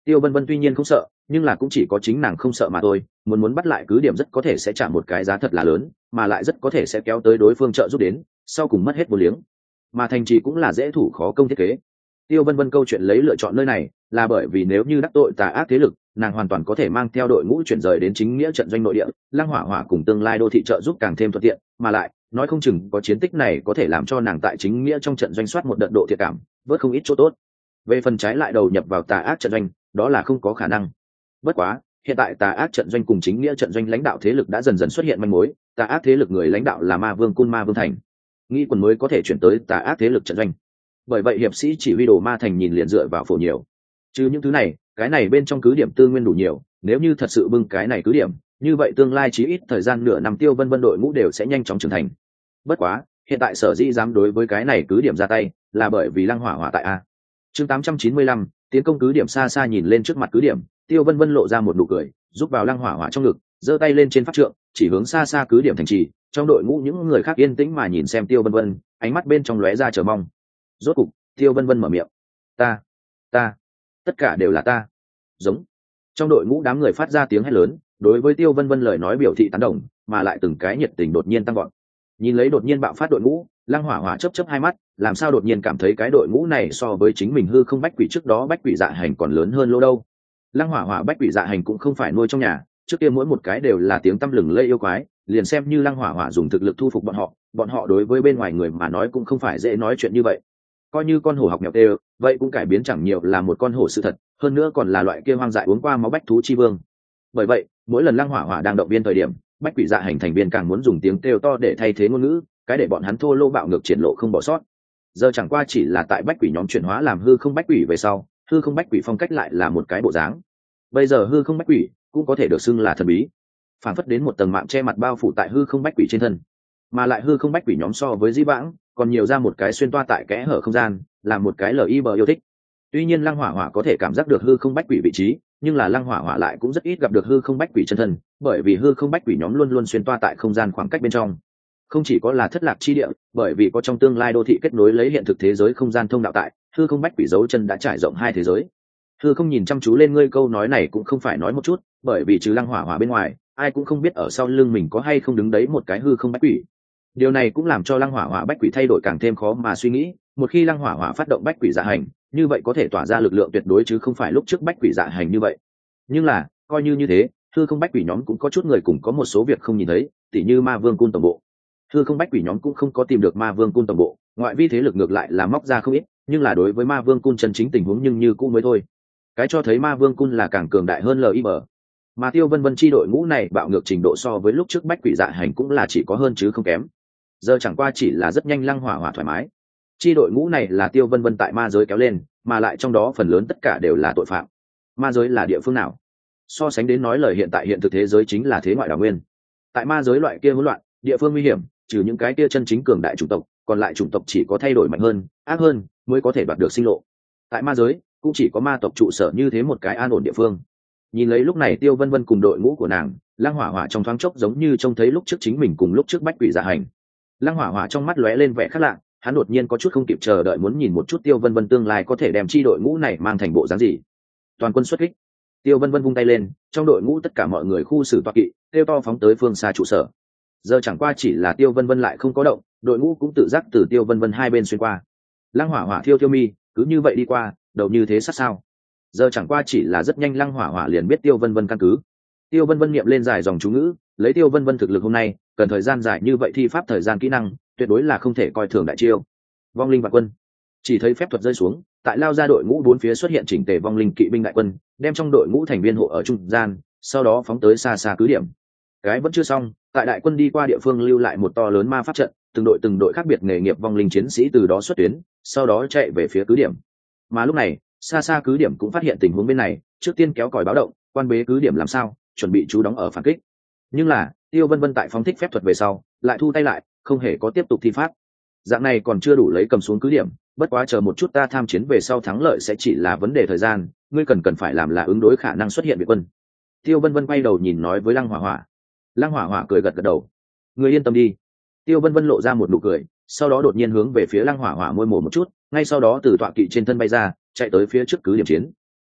Tiêu Vân Vân tuy nhiên không sợ, nhưng là cũng chỉ có chính nàng không sợ mà thôi, muốn muốn bắt lại cứ điểm rất có thể sẽ trả một cái giá thật là lớn, mà lại rất có thể sẽ kéo tới đối phương trợ giúp đến, sau cùng mất hết vô liếng. Mà thành trì cũng là dễ thủ khó công thiết kế. Tiêu Vân Vân câu chuyện lấy lựa chọn nơi này, là bởi vì nếu như đắc tội tà ác thế lực, nàng hoàn toàn có thể mang theo đội ngũ chuyển rời đến chính nghĩa trận doanh nội địa, Lăng Hỏa Hỏa cùng tương lai đô thị trợ giúp càng thêm thuận tiện, mà lại, nói không chừng có chiến tích này có thể làm cho nàng tại chính nghĩa trong trận doanh soát một đợt độ thiệt cảm, vớt không ít chỗ tốt. Về phần trái lại đầu nhập vào tà ác trận doanh, đó là không có khả năng. Bất quá, hiện tại tà ác trận doanh cùng chính nghĩa trận doanh lãnh đạo thế lực đã dần dần xuất hiện manh mối, tà ác thế lực người lãnh đạo là Ma Vương Côn Ma Vương Thành, nghĩ quần mới có thể chuyển tới tà ác thế lực trận doanh. Bởi vậy hiệp sĩ chỉ huy đồ Ma Thành nhìn liền dựa vào phổ nhiều. Chứ những thứ này, cái này bên trong cứ điểm tư nguyên đủ nhiều, nếu như thật sự bưng cái này cứ điểm, như vậy tương lai chí ít thời gian nửa năm Tiêu Vân Vân đội ngũ đều sẽ nhanh chóng trưởng thành. Bất quá, hiện tại sở dĩ dám đối với cái này cứ điểm ra tay, là bởi vì Lăng Hỏa Hỏa tại a. Chương tám trăm chín mươi lăm, tiến công cứ điểm. xa xa nhìn lên trước mặt cứ điểm, Tiêu Vân Vân lộ ra một nụ cười, giúp vào Lăng Hỏa Hỏa trong ngực, giơ tay lên trên pháp trượng, chỉ hướng xa xa cứ điểm thành trì. Trong đội ngũ những người khác yên tĩnh mà nhìn xem Tiêu Vân Vân, ánh mắt bên trong lóe ra chờ mong. Rốt cục, Tiêu Vân Vân mở miệng: "Ta, ta, tất cả đều là ta." Giống. Trong đội ngũ đám người phát ra tiếng hét lớn, đối với Tiêu Vân Vân lời nói biểu thị tán đồng, mà lại từng cái nhiệt tình đột nhiên tăng vọt. Nhìn lấy đột nhiên bạo phát đội ngũ, Lăng Hỏa Hỏa chớp chớp hai mắt, làm sao đột nhiên cảm thấy cái đội ngũ này so với chính mình hư không bách quỷ trước đó bách quỷ dạ hành còn lớn hơn lô đâu. Lăng Hỏa Hỏa bách quỷ dạ hành cũng không phải nuôi trong nhà, trước kia mỗi một cái đều là tiếng tăm lừng lẫy yêu quái, liền xem như Lăng Hỏa Hỏa dùng thực lực thu phục bọn họ, bọn họ đối với bên ngoài người mà nói cũng không phải dễ nói chuyện như vậy. Coi như con hổ học mèo tê, vậy cũng cải biến chẳng nhiều là một con hổ sự thật, hơn nữa còn là loại kia hoang dại uống qua máu bách thú chi vương. Bởi vậy, mỗi lần Lăng Hỏa Hỏa đang động viên thời điểm, bách quỷ dạ hành thành viên càng muốn dùng tiếng kêu to để thay thế ngôn ngữ, cái để bọn hắn thô lô bạo ngược triển lộ không bỏ sót. Giờ chẳng qua chỉ là tại bách quỷ nhóm chuyển hóa làm hư không bách quỷ về sau, hư không bách quỷ phong cách lại là một cái bộ dáng. Bây giờ hư không bách quỷ cũng có thể được xưng là thần bí, phản phất đến một tầng mạng che mặt bao phủ tại hư không bách quỷ trên thân, mà lại hư không bách quỷ nhóm so với dĩ vãng còn nhiều ra một cái xuyên toa tại kẽ hở không gian, là một cái li bờ yêu thích. Tuy nhiên Lăng Hỏa Hỏa có thể cảm giác được hư không bách quỷ vị trí, nhưng là Lăng Hỏa Hỏa lại cũng rất ít gặp được hư không bách quỷ chân thân, bởi vì hư không bách quỷ nhóm luôn luôn xuyên toa tại không gian khoảng cách bên trong. Không chỉ có là thất lạc chi địa, bởi vì có trong tương lai đô thị kết nối lấy hiện thực thế giới không gian thông đạo tại, hư không bách quỷ dấu chân đã trải rộng hai thế giới. Hư không nhìn chăm chú lên ngươi, câu nói này cũng không phải nói một chút, bởi vì trừ Lăng Hỏa Hỏa bên ngoài, ai cũng không biết ở sau lưng mình có hay không đứng đấy một cái hư không bách quỷ. Điều này cũng làm cho Lăng Hỏa Hỏa bách quỷ thay đổi càng thêm khó mà suy nghĩ, một khi Lăng Hỏa Hỏa phát động bách quỷ dạ hành, như vậy có thể tỏa ra lực lượng tuyệt đối chứ không phải lúc trước bách quỷ dạ hành như vậy. Nhưng là, coi như như thế, hư không bách quỷ nhóm cũng có chút người cùng có một số việc không nhìn thấy, tỉ như Ma Vương Côn tổng bộ. Hư không bách quỷ nhóm cũng không có tìm được Ma Vương Côn tổng bộ, ngoại vi thế lực ngược lại là móc ra không ít, nhưng là đối với Ma Vương Côn chân chính tình huống nhưng như cũ mới thôi. Cái cho thấy Ma Vương Côn là càng cường đại hơn li bờ. Mà Tiêu Vân Vân chi đội ngũ này bạo ngược trình độ so với lúc trước bách quỷ dạ hành cũng là chỉ có hơn chứ không kém. Giờ chẳng qua chỉ là rất nhanh Lăng Hỏa Hỏa thoải mái. Chi đội ngũ này là Tiêu Vân Vân tại ma giới kéo lên, mà lại trong đó phần lớn tất cả đều là tội phạm. Ma giới là địa phương nào? So sánh đến nói lời hiện tại hiện thực thế giới chính là thế ngoại đảo nguyên. Tại ma giới loại kia hỗn loạn, địa phương nguy hiểm, trừ những cái kia chân chính cường đại chủng tộc, còn lại chủng tộc chỉ có thay đổi mạnh hơn, ác hơn mới có thể đoạt được sinh lộ. Tại ma giới cũng chỉ có ma tộc trụ sở như thế một cái an ổn địa phương. Nhìn lấy lúc này Tiêu Vân Vân cùng đội ngũ của nàng, Lăng Hỏa Hỏa trong thoáng chốc giống như trông thấy lúc trước chính mình cùng lúc trước bách quỷ dạ hành. Lăng Hỏa Hỏa trong mắt lóe lên vẻ khác lạ, hắn đột nhiên có chút không kịp chờ đợi muốn nhìn một chút Tiêu Vân Vân tương lai có thể đem chi đội ngũ này mang thành bộ dáng gì. Toàn quân xuất kích. Tiêu Vân Vân vung tay lên, trong đội ngũ tất cả mọi người khu xử toa kỵ, kêu to phóng tới phương xa trụ sở. Giờ chẳng qua chỉ là Tiêu Vân Vân lại không có động, đội ngũ cũng tự giác từ Tiêu Vân Vân hai bên xuyên qua. Lăng Hỏa Hỏa thiêu thiêu mi, cứ như vậy đi qua, đầu như thế sát sao? Giờ chẳng qua chỉ là rất nhanh Lăng Hỏa Hỏa liền biết Tiêu Vân Vân căn cứ. Tiêu Vân Vân niệm lên dài dòng chú ngữ, lấy Tiêu Vân Vân thực lực hôm nay, cần thời gian dài như vậy thi pháp thời gian kỹ năng, tuyệt đối là không thể coi thường đại chiêu. Vong linh vạn quân. Chỉ thấy phép thuật rơi xuống, tại lao ra đội ngũ bốn phía xuất hiện chỉnh tề vong linh kỵ binh đại quân, đem trong đội ngũ thành viên hộ ở trung gian, sau đó phóng tới xa xa cứ điểm. Cái vẫn chưa xong, tại đại quân đi qua địa phương lưu lại một to lớn ma pháp trận, từng đội từng đội khác biệt nghề nghiệp vong linh chiến sĩ từ đó xuất tuyến, sau đó chạy về phía cứ điểm. Mà lúc này, xa xa cứ điểm cũng phát hiện tình huống bên này, trước tiên kéo còi báo động, quan bế cứ điểm làm sao, chuẩn bị chú đóng ở phản kích. Nhưng là, Tiêu Vân Vân tại phóng thích phép thuật về sau, lại thu tay lại, không hề có tiếp tục thi pháp. Dạng này còn chưa đủ lấy cầm xuống cứ điểm, bất quá chờ một chút, ta tham chiến về sau thắng lợi sẽ chỉ là vấn đề thời gian, ngươi cần cần phải làm là ứng đối khả năng xuất hiện biệt quân. Tiêu Vân Vân quay đầu nhìn nói với Lăng Hỏa Hỏa. Lăng Hỏa Hỏa cười gật gật đầu. Ngươi yên tâm đi. Tiêu Vân Vân lộ ra một nụ cười, sau đó đột nhiên hướng về phía Lăng Hỏa Hỏa môi mổ một chút, ngay sau đó từ tọa kỵ trên thân bay ra, chạy tới phía trước cứ điểm chiến.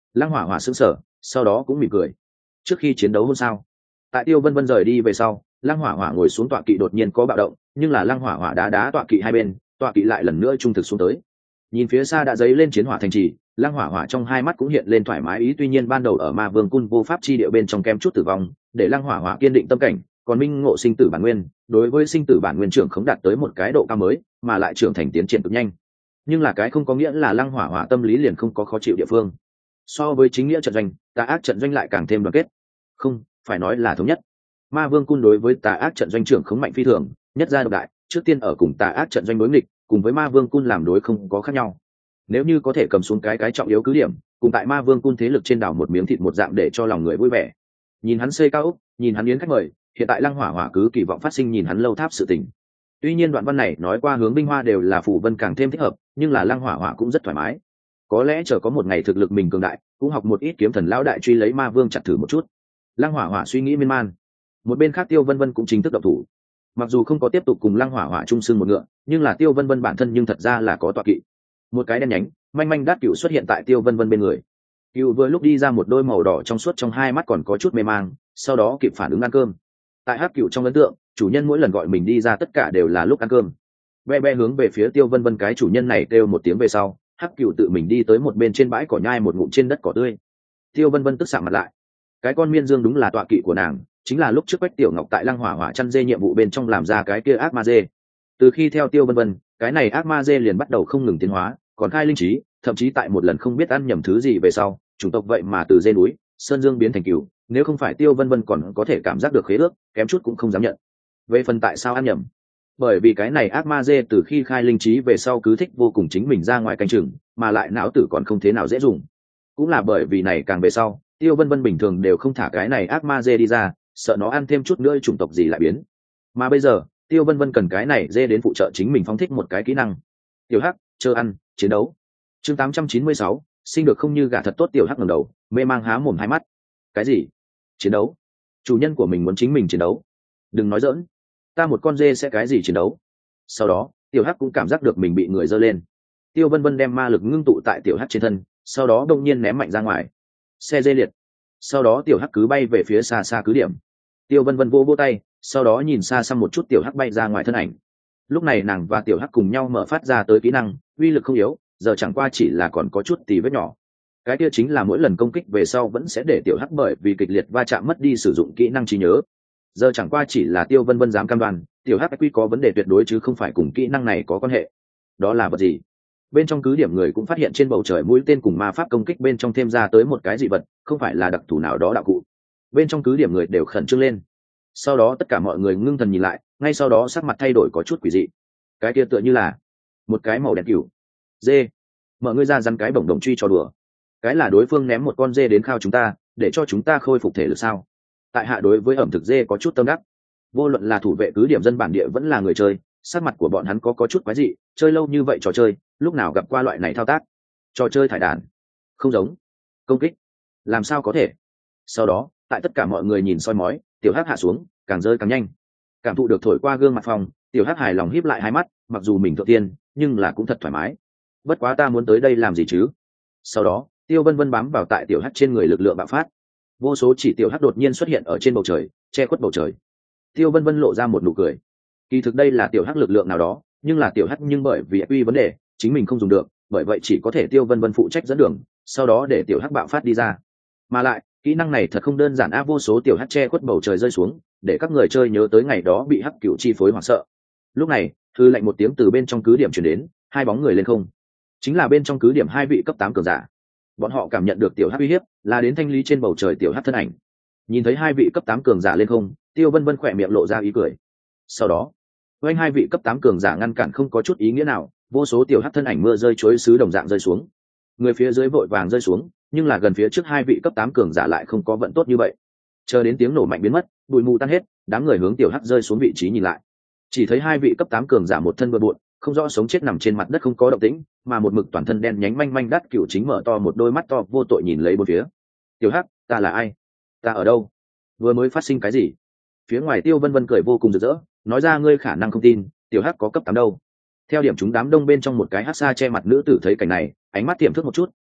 Lăng hỏa hỏa sững sờ, sau đó cũng mỉm cười. Trước khi chiến đấu hôn sao? Tại Tiêu Vân Vân rời đi về sau, Lăng hỏa hỏa ngồi xuống tọa kỵ đột nhiên có bạo động, nhưng là Lăng hỏa hỏa đá đá tọa kỵ hai bên, tọa kỵ lại lần nữa trung thực xuống tới. Nhìn phía xa đã dấy lên chiến hỏa thành trì, Lăng hỏa hỏa trong hai mắt cũng hiện lên thoải mái ý, tuy nhiên ban đầu ở Ma Vương cung vô pháp chi địa bên trong kem chút tử vong, để Lăng hỏa hỏa kiên định tâm cảnh, còn minh ngộ sinh tử bản nguyên, đối với sinh tử bản nguyên trưởng khống đạt tới một cái độ cao mới, mà lại trưởng thành tiến triển cực nhanh. Nhưng là cái không có nghĩa là Lăng hỏa hỏa tâm lý liền không có khó chịu địa phương. So với chính nghĩa trận doanh, tà ác trận doanh lại càng thêm đoàn kết. Không, phải nói là thống nhất. Ma Vương cung đối với tà ác trận doanh trưởng khống mạnh phi thường, nhất gia độc đại, trước tiên ở cùng tà ác trận doanh đối nghịch, cùng với Ma Vương cung làm đối không có khác nhau. Nếu như có thể cầm xuống cái cái trọng yếu cứ điểm, cùng tại Ma Vương cung thế lực trên đảo một miếng thịt một dạng để cho lòng người vui vẻ. Nhìn hắn xây cao ốc, nhìn hắn yến khách mời, hiện tại Lăng hỏa hỏa cứ kỳ vọng phát sinh nhìn hắn lâu tháp sự tình. Tuy nhiên đoạn văn này nói qua hướng binh hoa đều là phù vân càng thêm thích hợp, nhưng là Lăng hỏa hỏa cũng rất thoải mái. Có lẽ chờ có một ngày thực lực mình cường đại, cũng học một ít kiếm thần lão đại truy lấy Ma Vương chặt thử một chút. Lăng hỏa hỏa suy nghĩ miên man. Một bên khác Tiêu Vân Vân cũng chính thức động thủ. Mặc dù không có tiếp tục cùng Lăng hỏa hỏa chung xương một ngựa, nhưng là Tiêu Vân Vân bản thân nhưng thật ra là có tọa kỵ. Một cái đen nhánh manh manh đát cựu xuất hiện tại Tiêu Vân Vân bên người. Cựu vừa lúc đi ra một đôi màu đỏ trong suốt, trong hai mắt còn có chút mê mang, sau đó kịp phản ứng ăn cơm. Tại hắc cựu trong ấn tượng, chủ nhân mỗi lần gọi mình đi ra tất cả đều là lúc ăn cơm. Be be hướng về phía Tiêu Vân Vân cái chủ nhân này kêu một tiếng về sau, hắc cựu tự mình đi tới một bên trên bãi cỏ nhai một ngụm trên đất cỏ tươi. Tiêu Vân Vân tức sạm mặt lại. Cái con miên dương đúng là tọa kỵ của nàng, chính là lúc trước Quách Tiểu Ngọc tại Lăng hỏa hỏa chăn dê nhiệm vụ bên trong làm ra cái kia ác ma dê. Từ khi theo Tiêu Vân Vân, cái này ác ma dê liền bắt đầu không ngừng tiến hóa, còn khai linh trí, thậm chí tại một lần không biết ăn nhầm thứ gì về sau, chủng tộc vậy mà từ dê núi sơn dương biến thành cừu, nếu không phải Tiêu Vân Vân còn có thể cảm giác được khế ước, kém chút cũng không dám nhận. Về phần tại sao ăn nhầm, bởi vì cái này ác ma dê từ khi khai linh trí về sau cứ thích vô cùng chính mình ra ngoài canh chừng, mà lại não tử còn không thế nào dễ dùng. Cũng là bởi vì này càng về sau, Tiêu Vân Vân bình thường đều không thả cái này ác ma dê đi ra, sợ nó ăn thêm chút nữa chủng tộc gì lại biến. Mà bây giờ Tiêu Vân Vân cần cái này dê đến phụ trợ chính mình phóng thích một cái kỹ năng. Tiểu hắc chờ ăn chiến đấu. Chương tám trăm chín mươi sáu, sinh được không như gà thật tốt. Tiểu hắc ngẩng đầu, mê mang há mồm hai mắt. Cái gì? Chiến đấu? Chủ nhân của mình muốn chính mình chiến đấu? Đừng nói giỡn, ta một con dê sẽ cái gì chiến đấu? Sau đó Tiểu hắc cũng cảm giác được mình bị người giơ lên. Tiêu Vân Vân đem ma lực ngưng tụ tại Tiểu hắc trên thân, sau đó đông nhiên ném mạnh ra ngoài. Xe dê liệt. Sau đó Tiểu hắc cứ bay về phía xa xa cứ điểm. Tiêu Vân Vân vô vô tay, sau đó nhìn xa xăm một chút Tiểu hắc bay ra ngoài thân ảnh. Lúc này nàng và Tiểu hắc cùng nhau mở phát ra tới kỹ năng, uy lực không yếu, giờ chẳng qua chỉ là còn có chút tì vết nhỏ. Cái kia chính là mỗi lần công kích về sau vẫn sẽ để Tiểu hắc bởi vì kịch liệt va chạm mất đi sử dụng kỹ năng trí nhớ. Giờ chẳng qua chỉ là Tiêu Vân Vân dám cam đoan, Tiểu hắc quy có vấn đề tuyệt đối chứ không phải cùng kỹ năng này có quan hệ. Đó là vật gì? Bên trong cứ điểm người cũng phát hiện trên bầu trời mũi tên cùng ma pháp công kích bên trong thêm ra tới một cái dị vật, không phải là đặc thù nào đó đạo cụ. Bên trong cứ điểm người đều khẩn trương lên. Sau đó tất cả mọi người ngưng thần nhìn lại, ngay sau đó sắc mặt thay đổi có chút quỷ dị. Cái kia tựa như là một cái màu đen cừu. Dê. Mở ngươi ra rắn cái bổng đồng truy cho đùa. Cái là đối phương ném một con dê đến khao chúng ta, để cho chúng ta khôi phục thể lực sao? Tại hạ đối với ẩm thực dê có chút tâm đắc. Vô luận là thủ vệ cứ điểm dân bản địa vẫn là người chơi, sắc mặt của bọn hắn có có chút quái dị, chơi lâu như vậy trò chơi, lúc nào gặp qua loại này thao tác? Trò chơi thải đàn. Không giống. Công kích. Làm sao có thể? Sau đó, tại tất cả mọi người nhìn soi mói, Tiểu hắc hạ xuống, càng rơi càng nhanh. Cảm thụ được thổi qua gương mặt phòng, Tiểu hắc hài lòng híp lại hai mắt, mặc dù mình thượng tiên, nhưng là cũng thật thoải mái. Bất quá ta muốn tới đây làm gì chứ? Sau đó, Tiêu Vân Vân bám vào tại Tiểu hắc trên người, lực lượng bạo phát. Vô số chỉ Tiểu hắc đột nhiên xuất hiện ở trên bầu trời, che khuất bầu trời. Tiêu Vân Vân lộ ra một nụ cười. Kỳ thực đây là Tiểu hắc lực lượng nào đó, nhưng là Tiểu hắc nhưng bởi vì quy vấn đề, chính mình không dùng được, bởi vậy chỉ có thể Tiêu Vân Vân phụ trách dẫn đường, sau đó để Tiểu hắc bạo phát đi ra. Mà lại, kỹ năng này thật không đơn giản a, vô số Tiểu hắc che khuất bầu trời rơi xuống, để các người chơi nhớ tới ngày đó bị hắc cửu chi phối hoảng sợ. Lúc này, thư lệnh một tiếng từ bên trong cứ điểm truyền đến, hai bóng người lên không. Chính là bên trong cứ điểm hai vị cấp tám cường giả. Bọn họ cảm nhận được Tiểu hắc uy hiếp, là đến thanh lý trên bầu trời Tiểu hắc thân ảnh. Nhìn thấy hai vị cấp tám cường giả lên không, Tiêu Vân Vân khỏe miệng lộ ra ý cười. Sau đó, với hai vị cấp tám cường giả ngăn cản không có chút ý nghĩa nào, vô số Tiểu hắc thân ảnh mưa rơi chối xứ đồng dạng rơi xuống. Người phía dưới vội vàng rơi xuống, nhưng là gần phía trước hai vị cấp tám cường giả lại không có vận tốt như vậy. Chờ đến tiếng nổ mạnh biến mất, bụi mù tan hết, đám người hướng Tiểu hắc rơi xuống vị trí nhìn lại. Chỉ thấy hai vị cấp tám cường giả một thân bừa bộn, không rõ sống chết nằm trên mặt đất không có động tĩnh, mà một mực toàn thân đen nhánh manh manh đắt cựu chính mở to một đôi mắt to vô tội nhìn lấy bốn phía. Tiểu hắc, ta là ai? Ta ở đâu? Vừa mới phát sinh cái gì? Phía ngoài Tiêu Vân Vân cười vô cùng rực rỡ, nói ra ngươi khả năng không tin, Tiểu hắc có cấp tám đâu. Theo điểm chúng đám đông bên trong một cái hắc xa che mặt nữ tử thấy cảnh này, ánh mắt tiềm thức một chút,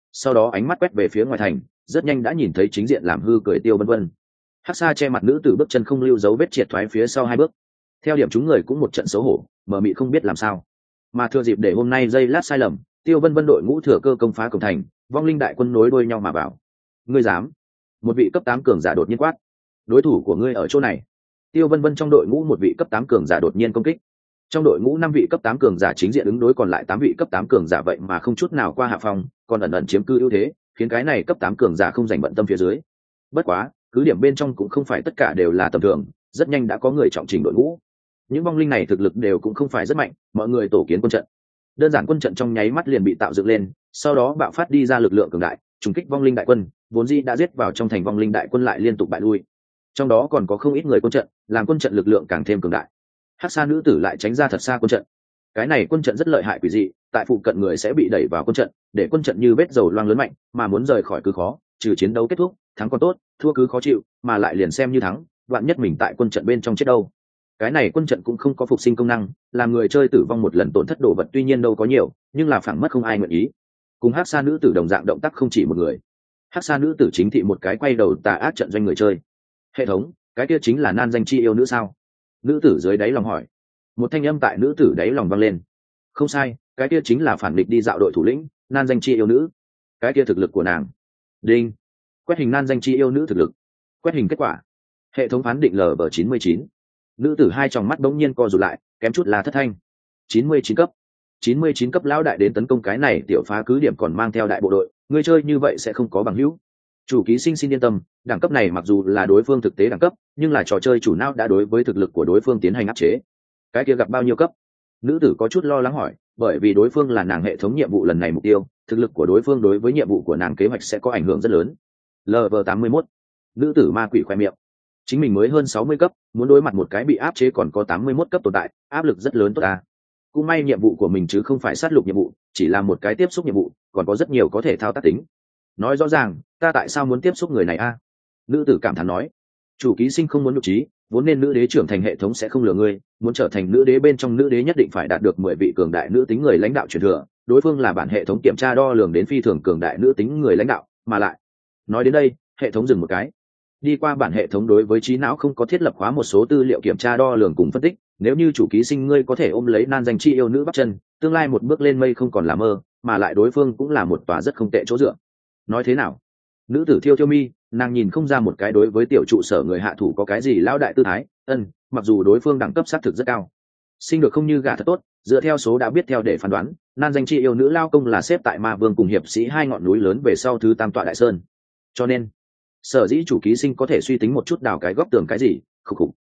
sau đó ánh mắt quét về phía ngoài thành, rất nhanh đã nhìn thấy chính diện làm hư cười Tiêu Vân Vân. Hắc Sa che mặt nữ tử bước chân không lưu dấu vết triệt thoái phía sau hai bước. Theo điểm chúng người cũng một trận xấu hổ, mờ mịt không biết làm sao. Mà thừa dịp để hôm nay giây lát sai lầm, Tiêu Vân Vân đội ngũ thừa cơ công phá cổng thành, vong linh đại quân nối đuôi nhau mà vào. Ngươi dám? Một vị cấp tám cường giả đột nhiên quát. Đối thủ của ngươi ở chỗ này. Tiêu Vân Vân trong đội ngũ một vị cấp tám cường giả đột nhiên công kích. Trong đội ngũ năm vị cấp tám cường giả chính diện ứng đối còn lại tám vị cấp tám cường giả vậy mà không chút nào qua hạ phòng, còn ẩn ẩn chiếm cư ưu thế, khiến cái này cấp tám cường giả không dành bận tâm phía dưới. Bất quá, cứ điểm bên trong cũng không phải tất cả đều là tầm thường, rất nhanh đã có người trọng trình đội ngũ. Những vong linh này thực lực đều cũng không phải rất mạnh, mọi người tổ kiến quân trận. Đơn giản quân trận trong nháy mắt liền bị tạo dựng lên, sau đó bạo phát đi ra lực lượng cường đại, trùng kích vong linh đại quân, vốn dĩ đã giết vào trong thành vong linh đại quân lại liên tục bại lui. Trong đó còn có không ít người quân trận, làm quân trận lực lượng càng thêm cường đại. Hắc Sa nữ tử lại tránh ra thật xa quân trận. Cái này quân trận rất lợi hại quỷ dị, tại phụ cận người sẽ bị đẩy vào quân trận, để quân trận như vết dầu loang lớn mạnh, mà muốn rời khỏi cứ khó, trừ chiến đấu kết thúc, thắng còn tốt, thua cứ khó chịu, mà lại liền xem như thắng, vạn nhất mình tại quân trận bên trong chết đâu. Cái này quân trận cũng không có phục sinh công năng, làm người chơi tử vong một lần tổn thất đồ vật tuy nhiên đâu có nhiều, nhưng là phản mất không ai nguyện ý. Cùng Hắc Sa nữ tử đồng dạng động tác không chỉ một người. Hắc Sa nữ tử chính thị một cái quay đầu tà ác trận doanh người chơi. Hệ thống, cái kia chính là nan danh chi yêu nữ sao? Nữ tử dưới đáy lòng hỏi. Một thanh âm tại nữ tử đáy lòng vang lên. Không sai, cái kia chính là phản địch đi dạo đội thủ lĩnh, nan danh chi yêu nữ. Cái kia thực lực của nàng. Đinh. Quét hình nan danh chi yêu nữ thực lực. Quét hình kết quả. Hệ thống phán định L V chín mươi chín. Nữ tử hai tròng mắt bỗng nhiên co rụt lại, kém chút là thất thanh. chín mươi chín cấp. chín mươi chín cấp lão đại đến tấn công cái này tiểu phá cứ điểm còn mang theo đại bộ đội, người chơi như vậy sẽ không có bằng hữu. Chủ ký sinh xin yên tâm, đẳng cấp này mặc dù là đối phương thực tế đẳng cấp, nhưng là trò chơi chủ não đã đối với thực lực của đối phương tiến hành áp chế. Cái kia gặp bao nhiêu cấp? Nữ tử có chút lo lắng hỏi, bởi vì đối phương là nàng hệ thống nhiệm vụ lần này mục tiêu, thực lực của đối phương đối với nhiệm vụ của nàng kế hoạch sẽ có ảnh hưởng rất lớn. L V tám mươi mốt. Nữ tử ma quỷ khoe miệng. Chính mình mới hơn sáu mươi cấp, muốn đối mặt một cái bị áp chế còn có tám mươi mốt cấp tồn tại, áp lực rất lớn tốt ta. Cũng may nhiệm vụ của mình chứ không phải sát lục nhiệm vụ, chỉ là một cái tiếp xúc nhiệm vụ, còn có rất nhiều có thể thao tác tính. Nói rõ ràng, ta tại sao muốn tiếp xúc người này a? Nữ tử cảm thán nói. Chủ ký sinh không muốn nhục trí, vốn nên nữ đế trưởng thành hệ thống sẽ không lừa ngươi, muốn trở thành nữ đế bên trong nữ đế nhất định phải đạt được mười vị cường đại nữ tính người lãnh đạo truyền thừa, đối phương là bản hệ thống kiểm tra đo lường đến phi thường cường đại nữ tính người lãnh đạo, mà lại. Nói đến đây, hệ thống dừng một cái. Đi qua bản hệ thống đối với trí não không có thiết lập hóa một số tư liệu kiểm tra đo lường cùng phân tích, nếu như chủ ký sinh ngươi có thể ôm lấy nan danh chi yêu nữ bắt chân, tương lai một bước lên mây không còn là mơ, mà lại đối phương cũng là một tòa rất không tệ chỗ dựa. Nói thế nào? Nữ tử thiêu thiêu mi, nàng nhìn không ra một cái đối với tiểu trụ sở người hạ thủ có cái gì lão đại tư thái, ân, mặc dù đối phương đẳng cấp xác thực rất cao. Sinh được không như gà thật tốt, dựa theo số đã biết theo để phán đoán, nan danh chi yêu nữ lao công là xếp tại ma vương cùng hiệp sĩ hai ngọn núi lớn về sau thứ tam tọa đại sơn. Cho nên, sở dĩ chủ ký sinh có thể suy tính một chút đào cái góc tường cái gì, khục khục.